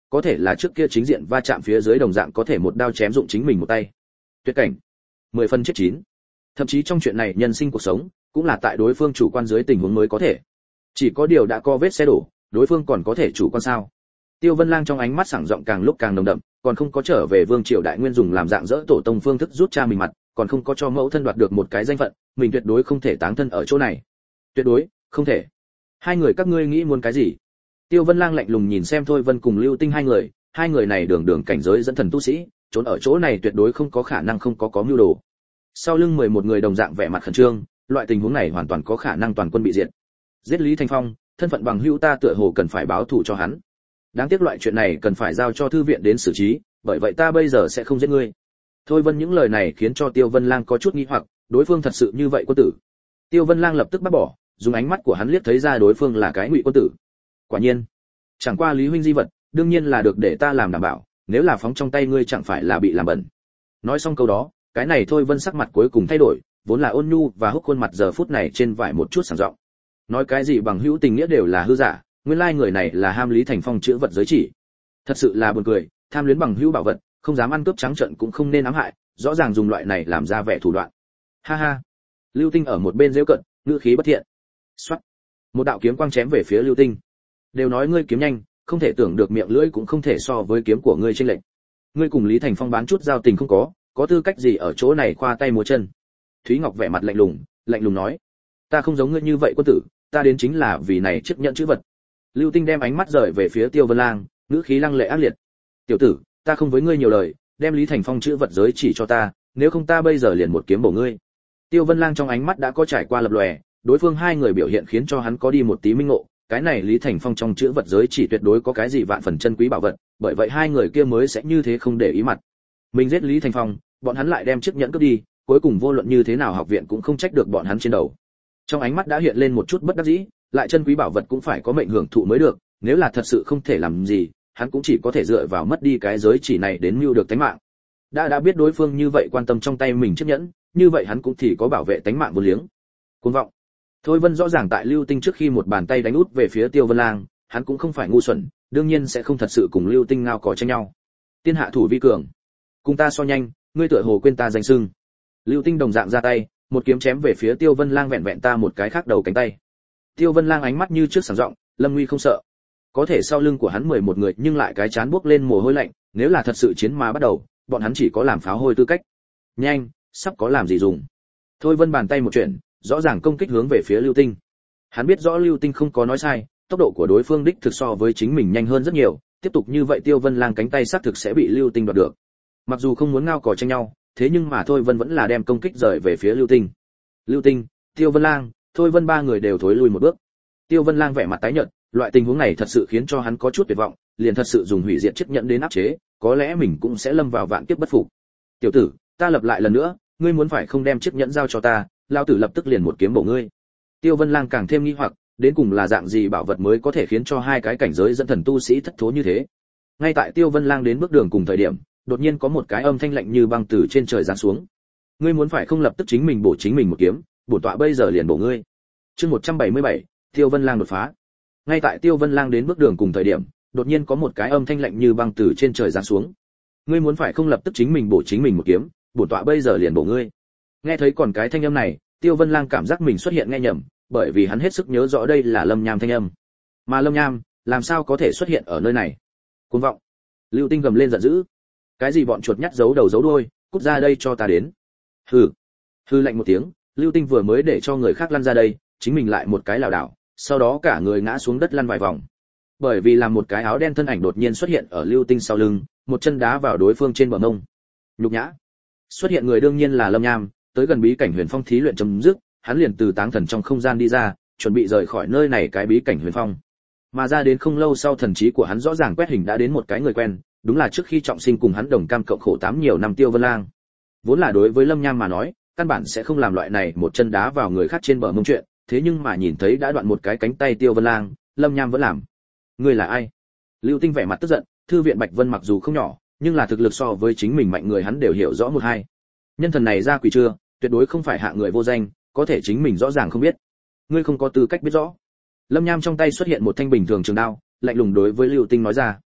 có thể là trước kia chính diện va chạm phía dưới đồng dạng có thể một đao chém dụng chính mình một tay. Tuyệt cảnh, 10 phân chết 9. Thậm chí trong chuyện này nhân sinh cuộc sống, cũng là tại đối phương chủ quan dưới tình huống mới có thể. Chỉ có điều đã có vết xe đổ, đối phương còn có thể chủ quan sao? Tiêu Vân Lang trong ánh mắt sảng giọng càng lúc càng nồng đậm, còn không có trở về Vương Triều Đại Nguyên dùng làm dạng dỡ tổ tông phương thức rút cha mình mặt, còn không có cho mẫu thân đoạt được một cái danh phận, mình tuyệt đối không thể táng thân ở chỗ này. Tuyệt đối, không thể. Hai người các ngươi nghĩ muốn cái gì? Tiêu Vân Lang lạnh lùng nhìn xem Thôi Vân cùng Lưu Tinh hai người này đường đường cảnh giới dẫn thần tu sĩ, trốn ở chỗ này tuyệt đối không có khả năng không có mưu đồ. Sau lưng 11 người đồng dạng vẻ mặt khẩn trương, loại tình huống này hoàn toàn có khả năng toàn quân bị diệt. Giết Lý Thành Phong, thân phận bằng hữu ta tựa hồ cần phải báo thù cho hắn. Đáng tiếc loại chuyện này cần phải giao cho thư viện đến xử trí, bởi vậy ta bây giờ sẽ không giết ngươi. Thôi Vân những lời này khiến cho Tiêu Vân Lang có chút nghi hoặc, đối phương thật sự như vậy quân tử? Tiêu Vân Lang lập tức bác bỏ, dùng ánh mắt của hắn liếc thấy ra đối phương là cái ngụy quân tử. Quả nhiên, chẳng qua Lý huynh di vật, đương nhiên là được để ta làm đảm bảo, nếu là phóng trong tay ngươi chẳng phải là bị làm bẩn. Nói xong câu đó, cái này Thôi Vân sắc mặt cuối cùng thay đổi, vốn là ôn nhu và húc khuôn mặt giờ phút này trên vải một chút sảng giọng. Nói cái gì bằng hữu tình nghĩa đều là hư giả, nguyên lai người này là ham Lý Thành Phong chữa vật giới chỉ. Thật sự là buồn cười, tham luyến bằng hữu bảo vật, không dám ăn cướp trắng trợn cũng không nên ám hại, rõ ràng dùng loại này làm ra vẻ thủ đoạn. Ha ha. Lưu Tinh ở một bên giễu cợt, ngữ khí bất thiện. Soát. Một đạo kiếm quang chém về phía Lưu Tinh. Đều nói ngươi kiếm nhanh, không thể tưởng được miệng lưỡi cũng không thể so với kiếm của ngươi chênh lệch. Ngươi cùng Lý Thành Phong bán chút giao tình không có tư cách gì ở chỗ này khoa tay múa chân. Thúy Ngọc vẻ mặt lạnh lùng nói, ta không giống ngươi như vậy quân tử, ta đến chính là vì này chấp nhận chữ vật. Lưu Tinh đem ánh mắt rời về phía Tiêu Vân Lang, ngữ khí lăng lệ ác liệt. Tiểu tử, ta không với ngươi nhiều lời, đem Lý Thành Phong chữ vật giới chỉ cho ta, nếu không ta bây giờ liền một kiếm bổ ngươi. Tiêu Vân Lang trong ánh mắt đã có trải qua lập lòe, đối phương hai người biểu hiện khiến cho hắn có đi một tí minh ngộ, cái này Lý Thành Phong trong chữ vật giới chỉ tuyệt đối có cái gì vạn phần chân quý bảo vật, bởi vậy hai người kia mới sẽ như thế không để ý mặt. Mình giết Lý Thành Phong, bọn hắn lại đem chiếc nhẫn cướp đi, cuối cùng vô luận như thế nào học viện cũng không trách được bọn hắn trên đầu. Trong ánh mắt đã hiện lên một chút bất đắc dĩ, lại chân quý bảo vật cũng phải có mệnh hưởng thụ mới được, nếu là thật sự không thể làm gì, hắn cũng chỉ có thể dựa vào mất đi cái giới chỉ này đến mưu được tánh mạng. Đã biết đối phương như vậy quan tâm trong tay mình chiếc nhẫn, như vậy hắn cũng thì có bảo vệ tánh mạng vô liếng. Cuồng vọng. Thôi Vân rõ ràng tại Lưu Tinh trước khi một bàn tay đánh út về phía Tiêu Vân Lang, hắn cũng không phải ngu xuẩn, đương nhiên sẽ không thật sự cùng Lưu Tinh ngao cò tranh nhau. Tiên hạ thủ vi cường, cùng ta so nhanh, ngươi tựa hồ quên ta danh xưng. Lưu Tinh đồng dạng ra tay, một kiếm chém về phía Tiêu Vân Lang vẹn vẹn ta một cái khác đầu cánh tay. Tiêu Vân Lang ánh mắt như trước sảng giọng, lâm nguy không sợ. Có thể sau lưng của hắn 11 người nhưng lại cái chán buốc lên mồ hôi lạnh, nếu là thật sự chiến mà bắt đầu, bọn hắn chỉ có làm pháo hôi tư cách. Nhanh, sắp có làm gì dùng. Thôi Vân bàn tay một chuyển, rõ ràng công kích hướng về phía Lưu Tinh. Hắn biết rõ Lưu Tinh không có nói sai, tốc độ của đối phương đích thực so với chính mình nhanh hơn rất nhiều, tiếp tục như vậy Tiêu Vân Lang cánh tay xác thực sẽ bị Lưu Tinh đoạt được. Mặc dù không muốn ngao cò tranh nhau, thế nhưng mà Thôi Vân vẫn là đem công kích rời về phía Lưu Tinh. Lưu Tinh, Tiêu Vân Lang, Thôi Vân ba người đều thối lui một bước. Tiêu Vân Lang vẻ mặt tái nhợt, loại tình huống này thật sự khiến cho hắn có chút tuyệt vọng, liền thật sự dùng hủy diệt chiếc nhẫn đến áp chế, có lẽ mình cũng sẽ lâm vào vạn kiếp bất phục. Tiểu tử, ta lập lại lần nữa, ngươi muốn phải không đem chiếc nhẫn giao cho ta, lão tử lập tức liền một kiếm bổ ngươi. Tiêu Vân Lang càng thêm nghi hoặc, đến cùng là dạng gì bảo vật mới có thể khiến cho hai cái cảnh giới dẫn thần tu sĩ thất thố như thế. Ngay tại Tiêu Vân Lang đến bước đường cùng thời điểm, đột nhiên có một cái âm thanh lạnh như băng từ trên trời giáng xuống. Ngươi muốn phải không lập tức chính mình bổ chính mình một kiếm, bổn tọa bây giờ liền bổ ngươi. Chương 177, Tiêu Vân Lang đột phá. Ngay tại Tiêu Vân Lang đến bước đường cùng thời điểm, đột nhiên có một cái âm thanh lạnh như băng từ trên trời giáng xuống. Ngươi muốn phải không lập tức chính mình bổ chính mình một kiếm, bổn tọa bây giờ liền bổ ngươi. Nghe thấy còn cái thanh âm này, Tiêu Vân Lang cảm giác mình xuất hiện nghe nhầm, bởi vì hắn hết sức nhớ rõ đây là Lâm Nham thanh âm. Mà Lâm Nham, làm sao có thể xuất hiện ở nơi này? Cuồng vọng. Lưu Tinh gầm lên giận dữ. Cái gì bọn chuột nhắt giấu đầu giấu đuôi, cút ra đây cho ta đến. Hừ. Hừ lạnh một tiếng, Lưu Tinh vừa mới để cho người khác lăn ra đây, chính mình lại một cái lảo đảo, sau đó cả người ngã xuống đất lăn vài vòng. Bởi vì làm một cái áo đen thân ảnh đột nhiên xuất hiện ở Lưu Tinh sau lưng, một chân đá vào đối phương trên bờ mông. Nhục nhã. Xuất hiện người đương nhiên là Lâm Nham, tới gần bí cảnh Huyền Phong thí luyện chấm dứt, hắn liền từ táng thần trong không gian đi ra, chuẩn bị rời khỏi nơi này cái bí cảnh Huyền Phong. Mà ra đến không lâu sau thần trí của hắn rõ ràng quét hình đã đến một cái người quen, đúng là trước khi trọng sinh cùng hắn đồng cam cộng khổ 8 nhiều năm Tiêu Vân Lang. Vốn là đối với Lâm Nham mà nói, căn bản sẽ không làm loại này một chân đá vào người khác trên bờ mông chuyện, thế nhưng mà nhìn thấy đã đoạn một cái cánh tay Tiêu Vân Lang, Lâm Nham vẫn làm. Ngươi là ai? Lưu Tinh vẻ mặt tức giận, thư viện Bạch Vân mặc dù không nhỏ, nhưng là thực lực so với chính mình mạnh người hắn đều hiểu rõ một hai. Nhân thần này ra quỷ chưa, tuyệt đối không phải hạ người vô danh, có thể chính mình rõ ràng không biết. Ngươi không có tư cách biết rõ. Lâm Nham trong tay xuất hiện một thanh bình thường trường đao, lạnh lùng đối với Lưu Tinh nói ra.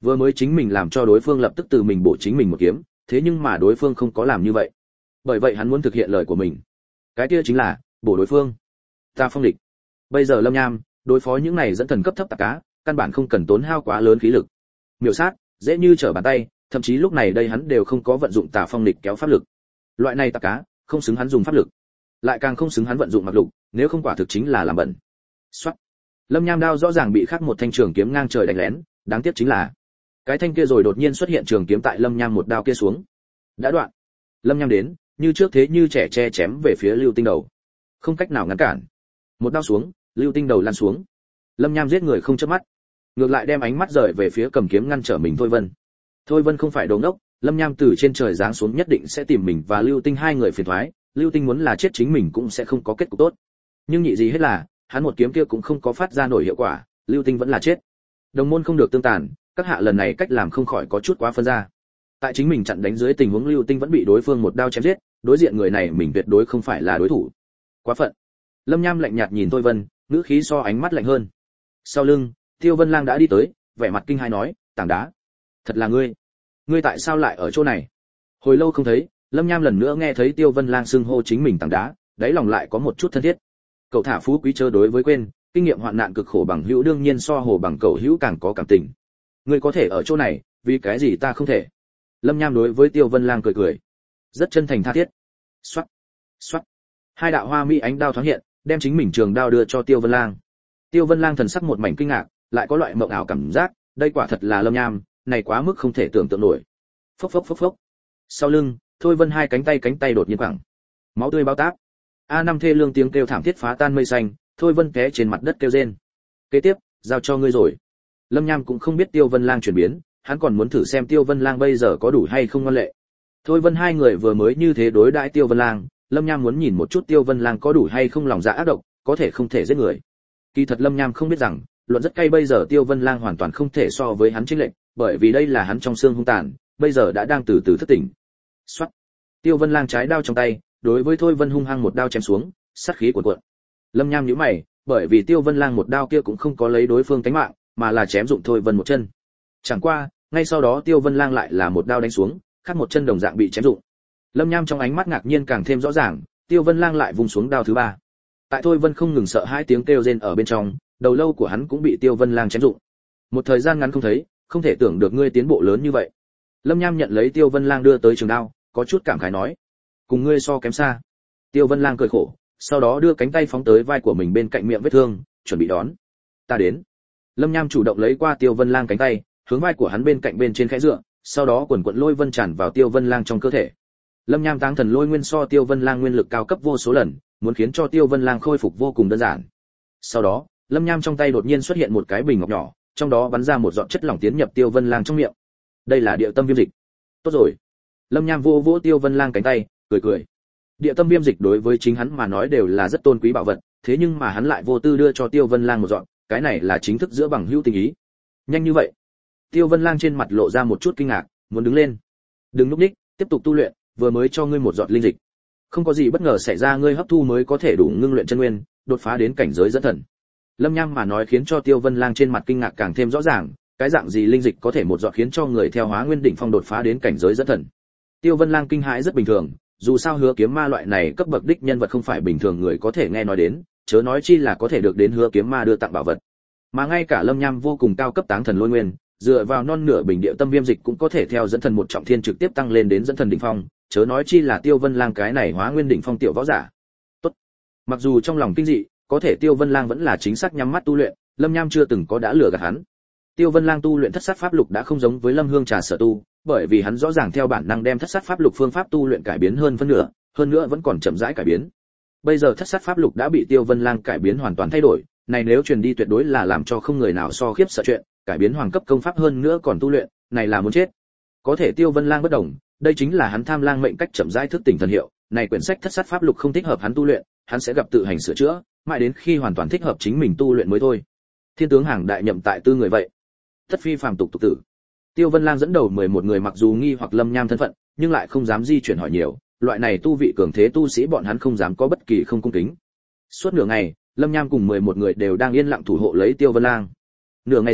Vừa mới chính mình làm cho đối phương lập tức từ mình bổ chính mình một kiếm, thế nhưng mà đối phương không có làm như vậy. Bởi vậy hắn muốn thực hiện lời của mình. Cái kia chính là bổ đối phương. Ta phong địch. Bây giờ Lâm Nham đối phó những này dẫn thần cấp thấp tạp cá, căn bản không cần tốn hao quá lớn khí lực. Miểu sát, dễ như trở bàn tay, thậm chí lúc này đây hắn đều không có vận dụng Tà Phong địch kéo pháp lực. Loại này tạp cá, không xứng hắn dùng pháp lực, lại càng không xứng hắn vận dụng mặc lục, nếu không quả thực chính là làm bẩn. Soát. Lâm Nham đao rõ ràng bị khắc một thanh trường kiếm ngang trời đánh lén, đáng tiếc chính là cái thanh kia rồi đột nhiên xuất hiện trường kiếm tại Lâm Nham một đao kia xuống. Đã đoạn. Lâm Nham đến, như trước thế như trẻ che chém về phía Lưu Tinh đầu. Không cách nào ngăn cản. Một đao xuống, Lưu Tinh đầu lăn xuống. Lâm Nham giết người không chớp mắt, ngược lại đem ánh mắt rời về phía cầm kiếm ngăn trở mình Thôi Vân. Thôi Vân không phải đồ ngốc, Lâm Nham từ trên trời giáng xuống nhất định sẽ tìm mình và Lưu Tinh hai người phiền toái, Lưu Tinh muốn là chết chính mình cũng sẽ không có kết cục tốt. Nhưng nhị gì hết là, hắn một kiếm kia cũng không có phát ra nổi hiệu quả, Lưu Tinh vẫn là chết. Đồng môn không được tương tàn, các hạ lần này cách làm không khỏi có chút quá phân ra. Tại chính mình chặn đánh dưới tình huống Lưu Tinh vẫn bị đối phương một đao chém giết, đối diện người này mình tuyệt đối không phải là đối thủ. Quá phận. Lâm Nham lạnh nhạt nhìn Thôi Vân, ngữ khí so ánh mắt lạnh hơn. Sau lưng, Tiêu Vân Lang đã đi tới, vẻ mặt kinh hãi nói, "Tảng đá, thật là ngươi? Ngươi tại sao lại ở chỗ này?" Hồi lâu không thấy, Lâm Nham lần nữa nghe thấy Tiêu Vân Lang xưng hô chính mình tảng đá, đáy lòng lại có một chút thân thiết. Cậu thả phú quý chớ đối với quên, kinh nghiệm hoạn nạn cực khổ bằng hữu đương nhiên so hồ bằng cậu hữu càng có cảm tình. Ngươi có thể ở chỗ này, vì cái gì ta không thể? Lâm Nham đối với Tiêu Vân Lang cười cười, rất chân thành tha thiết. Xoát, xoát. Hai đạo hoa mỹ ánh đao thoáng hiện, đem chính mình trường đao đưa cho Tiêu Vân Lang. Tiêu Vân Lang thần sắc một mảnh kinh ngạc, lại có loại mộng ảo cảm giác, đây quả thật là Lâm Nham, này quá mức không thể tưởng tượng nổi. Phốc phốc phốc phốc. Sau lưng, Thôi Vân hai cánh tay đột nhiên quẳng. Máu tươi bao táp. A5 thê lương tiếng kêu thảm thiết phá tan mây xanh, Thôi Vân té trên mặt đất kêu rên. Kế tiếp, giao cho ngươi rồi. Lâm Nham cũng không biết Tiêu Vân Lang chuyển biến, hắn còn muốn thử xem Tiêu Vân Lang bây giờ có đủ hay không ngoan lệ. Thôi Vân hai người vừa mới như thế đối đãi Tiêu Vân Lang, Lâm Nham muốn nhìn một chút Tiêu Vân Lang có đủ hay không lòng dạ ác độc, có thể không thể giết người. Kỳ thật Lâm Nham không biết rằng, luận rất cay bây giờ Tiêu Vân Lang hoàn toàn không thể so với hắn chênh lệch, bởi vì đây là hắn trong xương hung tàn, bây giờ đã đang từ từ thức tỉnh. Soát. Tiêu Vân Lang trái đao trong tay, đối với Thôi Vân hung hăng một đao chém xuống, sát khí cuồn cuộn. Lâm Nham nhíu mày, bởi vì Tiêu Vân Lang một đao kia cũng không có lấy đối phương tánh mạng, mà là chém dụng Thôi Vân một chân. Chẳng qua, ngay sau đó Tiêu Vân Lang lại là một đao đánh xuống, khác một chân đồng dạng bị chém dụng. Lâm Nham trong ánh mắt ngạc nhiên càng thêm rõ ràng, Tiêu Vân Lang lại vung xuống đao thứ ba. Tại Thôi Vân không ngừng sợ hai tiếng kêu rên ở bên trong, đầu lâu của hắn cũng bị Tiêu Vân Lang chém dụng. Một thời gian ngắn không thấy, không thể tưởng được ngươi tiến bộ lớn như vậy. Lâm Nham nhận lấy Tiêu Vân Lang đưa tới trường đao, có chút cảm khái nói, cùng ngươi so kém xa. Tiêu Vân Lang cười khổ, sau đó đưa cánh tay phóng tới vai của mình bên cạnh miệng vết thương, chuẩn bị đón. Ta đến. Lâm Nham chủ động lấy qua Tiêu Vân Lang cánh tay, hướng vai của hắn bên cạnh bên trên khẽ dựa, sau đó quần quật lôi vân tràn vào Tiêu Vân Lang trong cơ thể. Lâm Nham táng thần lôi nguyên so Tiêu Vân Lang nguyên lực cao cấp vô số lần, muốn khiến cho Tiêu Vân Lang khôi phục vô cùng đơn giản. Sau đó, Lâm Nham trong tay đột nhiên xuất hiện một cái bình ngọc nhỏ, trong đó bắn ra một giọt chất lỏng tiến nhập Tiêu Vân Lang trong miệng. Đây là địa tâm viêm dịch. Tốt rồi. Lâm Nham vô vỗ Tiêu Vân Lang cánh tay, cười cười. Địa tâm viêm dịch đối với chính hắn mà nói đều là rất tôn quý bảo vật, thế nhưng mà hắn lại vô tư đưa cho Tiêu Vân Lang một giọt, cái này là chính thức giữa bằng hữu tình ý. Nhanh như vậy? Tiêu Vân Lang trên mặt lộ ra một chút kinh ngạc, muốn đứng lên. Đừng lúc ních, tiếp tục tu luyện, vừa mới cho ngươi một giọt linh dịch. Không có gì bất ngờ xảy ra, ngươi hấp thu mới có thể đủ ngưng luyện chân nguyên, đột phá đến cảnh giới dẫn thần. Lâm Nham mà nói khiến cho Tiêu Vân Lang trên mặt kinh ngạc càng thêm rõ ràng, cái dạng gì linh dịch có thể một giọt khiến cho người theo hóa nguyên đỉnh phong đột phá đến cảnh giới dẫn thần. Tiêu Vân Lang kinh hãi rất bình thường, dù sao Hứa Kiếm Ma loại này cấp bậc đích nhân vật không phải bình thường người có thể nghe nói đến, chớ nói chi là có thể được đến Hứa Kiếm Ma đưa tặng bảo vật. Mà ngay cả Lâm Nham vô cùng cao cấp táng thần lôi nguyên, dựa vào non nửa bình địa tâm viêm dịch cũng có thể theo dẫn thần một trọng thiên trực tiếp tăng lên đến dẫn thần đỉnh phong, chớ nói chi là Tiêu Vân Lang cái này hóa nguyên đỉnh phong tiểu võ giả. Tốt. Mặc dù trong lòng kinh dị, có thể Tiêu Vân Lang vẫn là chính xác nhắm mắt tu luyện, Lâm Nham chưa từng có đã lừa gạt hắn. Tiêu Vân Lang tu luyện thất sát pháp lục đã không giống với Lâm Hương Trà sở tu, bởi vì hắn rõ ràng theo bản năng đem thất sát pháp lục phương pháp tu luyện cải biến hơn phân nửa, hơn nữa vẫn còn chậm rãi cải biến. Bây giờ thất sát pháp lục đã bị Tiêu Vân Lang cải biến hoàn toàn thay đổi, này nếu truyền đi tuyệt đối là làm cho không người nào so khiếp sợ chuyện, cải biến hoàng cấp công pháp hơn nữa còn tu luyện, này là muốn chết. Có thể Tiêu Vân Lang bất đồng, đây chính là hắn Tham Lang mệnh cách chậm rãi thức tỉnh thần hiệu, này quyển sách thất sát pháp lục không thích hợp hắn tu luyện, hắn sẽ gặp tự hành sửa chữa, mãi đến khi hoàn toàn thích hợp chính mình tu luyện mới thôi. Thiên tướng hàng đại nhậm tại tư người vậy. Tất phi phàm tục tử. Tiêu Vân Lang dẫn đầu 11 người mặc dù nghi hoặc Lâm Nham thân phận, nhưng lại không dám di chuyển hỏi nhiều, loại này tu vị cường thế tu sĩ bọn hắn không dám có bất kỳ không cung kính. Suốt nửa ngày, Lâm Nham cùng 11 người đều đang yên lặng thủ hộ lấy Tiêu Vân Lang. Nửa ngày sau,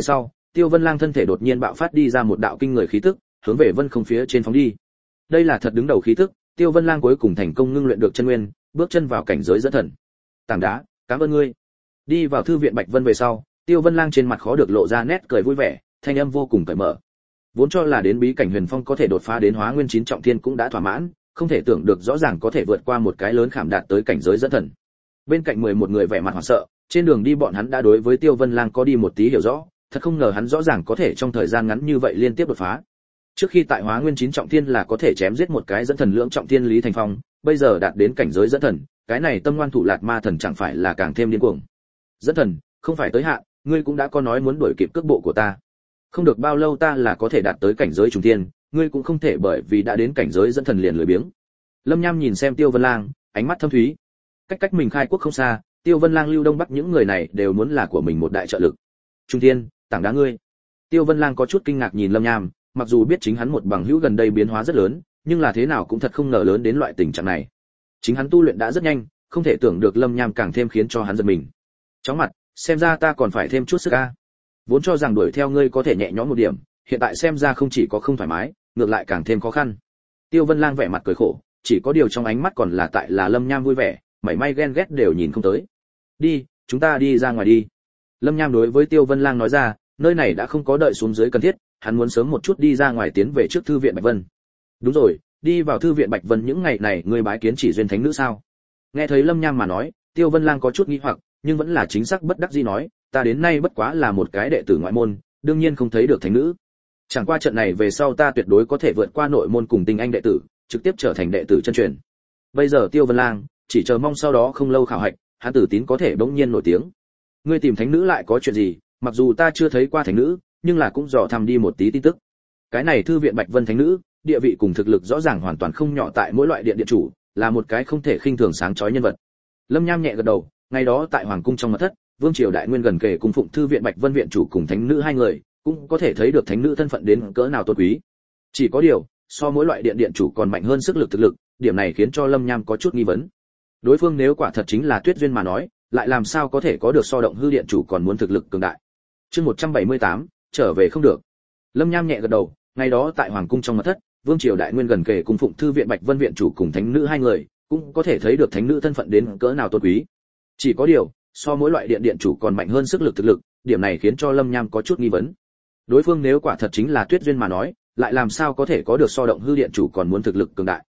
Tiêu Vân Lang thân thể đột nhiên bạo phát đi ra một đạo kinh người khí tức, hướng về vân không phía trên phóng đi. Đây là thật đứng đầu khí tức, Tiêu Vân Lang cuối cùng thành công ngưng luyện được chân nguyên, bước chân vào cảnh giới dẫn thần. Tảng đá, cảm ơn ngươi. Đi vào thư viện Bạch Vân về sau, Tiêu Vân Lang trên mặt khó được lộ ra nét cười vui vẻ, thanh âm vô cùng cởi mở. Vốn cho là đến bí cảnh Huyền Phong có thể đột phá đến Hóa Nguyên 9 trọng thiên cũng đã thỏa mãn, không thể tưởng được rõ ràng có thể vượt qua một cái lớn khảm đạt tới cảnh giới dẫn thần. Bên cạnh 11 người vẻ mặt hoảng sợ, trên đường đi bọn hắn đã đối với Tiêu Vân Lang có đi một tí hiểu rõ, thật không ngờ hắn rõ ràng có thể trong thời gian ngắn như vậy liên tiếp đột phá. Trước khi tại Hóa Nguyên 9 trọng thiên là có thể chém giết một cái dẫn thần lưỡng trọng thiên Lý Thành Phong, bây giờ đạt đến cảnh giới dẫn thần, cái này tâm ngoan thủ lạt ma thần chẳng phải là càng thêm điên cuồng. Dẫn thần, không phải tới hạn, ngươi cũng đã có nói muốn đuổi kịp cước bộ của ta. Không được bao lâu ta là có thể đạt tới cảnh giới trùng thiên, ngươi cũng không thể bởi vì đã đến cảnh giới dẫn thần liền lười biếng. Lâm Nham nhìn xem Tiêu Vân Lang, ánh mắt thâm thúy. Cách mình khai quốc không xa, Tiêu Vân Lang Lưu Đông Bắc những người này đều muốn là của mình một đại trợ lực. Trung thiên, tảng đá ngươi. Tiêu Vân Lang có chút kinh ngạc nhìn Lâm Nham, mặc dù biết chính hắn một bằng hữu gần đây biến hóa rất lớn, nhưng là thế nào cũng thật không ngờ lớn đến loại tình trạng này. Chính hắn tu luyện đã rất nhanh, không thể tưởng được Lâm Nham càng thêm khiến cho hắn giật mình. Chóng mặt, xem ra ta còn phải thêm chút sức a. Vốn cho rằng đuổi theo ngươi có thể nhẹ nhõm một điểm, hiện tại xem ra không chỉ có không thoải mái, ngược lại càng thêm khó khăn. Tiêu Vân Lang vẻ mặt cười khổ, chỉ có điều trong ánh mắt còn là tại là Lâm Nham vui vẻ, mảy may ghen ghét đều nhìn không tới. Đi, chúng ta đi ra ngoài đi. Lâm Nham đối với Tiêu Vân Lang nói ra, nơi này đã không có đợi xuống dưới cần thiết, hắn muốn sớm một chút đi ra ngoài tiến về trước thư viện Bạch Vân. Đúng rồi, đi vào thư viện Bạch Vân những ngày này ngươi bái kiến Chỉ Duyên Thánh nữ sao? Nghe thấy Lâm Nham mà nói, Tiêu Vân Lang có chút nghi hoặc, nhưng vẫn là chính xác bất đắc dĩ nói, ta đến nay bất quá là một cái đệ tử ngoại môn, đương nhiên không thấy được thánh nữ. Chẳng qua trận này về sau ta tuyệt đối có thể vượt qua nội môn cùng tinh anh đệ tử, trực tiếp trở thành đệ tử chân truyền. Bây giờ Tiêu Vân Lang chỉ chờ mong sau đó không lâu khảo hạch, hắn tử tín có thể bỗng nhiên nổi tiếng. Ngươi tìm thánh nữ lại có chuyện gì? Mặc dù ta chưa thấy qua thánh nữ, nhưng là cũng dò thăm đi một tí tin tức. Cái này thư viện Bạch Vân thánh nữ, địa vị cùng thực lực rõ ràng hoàn toàn không nhỏ tại mỗi loại điện điện chủ, là một cái không thể khinh thường sáng chói nhân vật. Lâm Nham nhẹ gật đầu, ngày đó tại hoàng cung trong mật thất, vương triều đại nguyên gần kề cung phụng thư viện Bạch Vân viện chủ cùng thánh nữ hai người, cũng có thể thấy được thánh nữ thân phận đến cỡ nào tôn quý. Chỉ có điều, so mỗi loại điện điện chủ còn mạnh hơn sức lực thực lực, điểm này khiến cho Lâm Nham có chút nghi vấn. Đối phương nếu quả thật chính là Tuyết Duyên mà nói, lại làm sao có thể có được so động hư điện chủ còn muốn thực lực cường đại. Chương 178, trở về không được. Lâm Nham nhẹ gật đầu, ngày đó tại hoàng cung trong mật thất, vương triều đại nguyên gần kề cung phụng thư viện Bạch Vân viện chủ cùng thánh nữ hai người, cũng có thể thấy được thánh nữ thân phận đến cỡ nào tôn quý. Chỉ có điều, so mỗi loại điện điện chủ còn mạnh hơn sức lực thực lực, điểm này khiến cho Lâm Nham có chút nghi vấn. Đối phương nếu quả thật chính là Tuyết Duyên mà nói, lại làm sao có thể có được so động hư điện chủ còn muốn thực lực cường đại.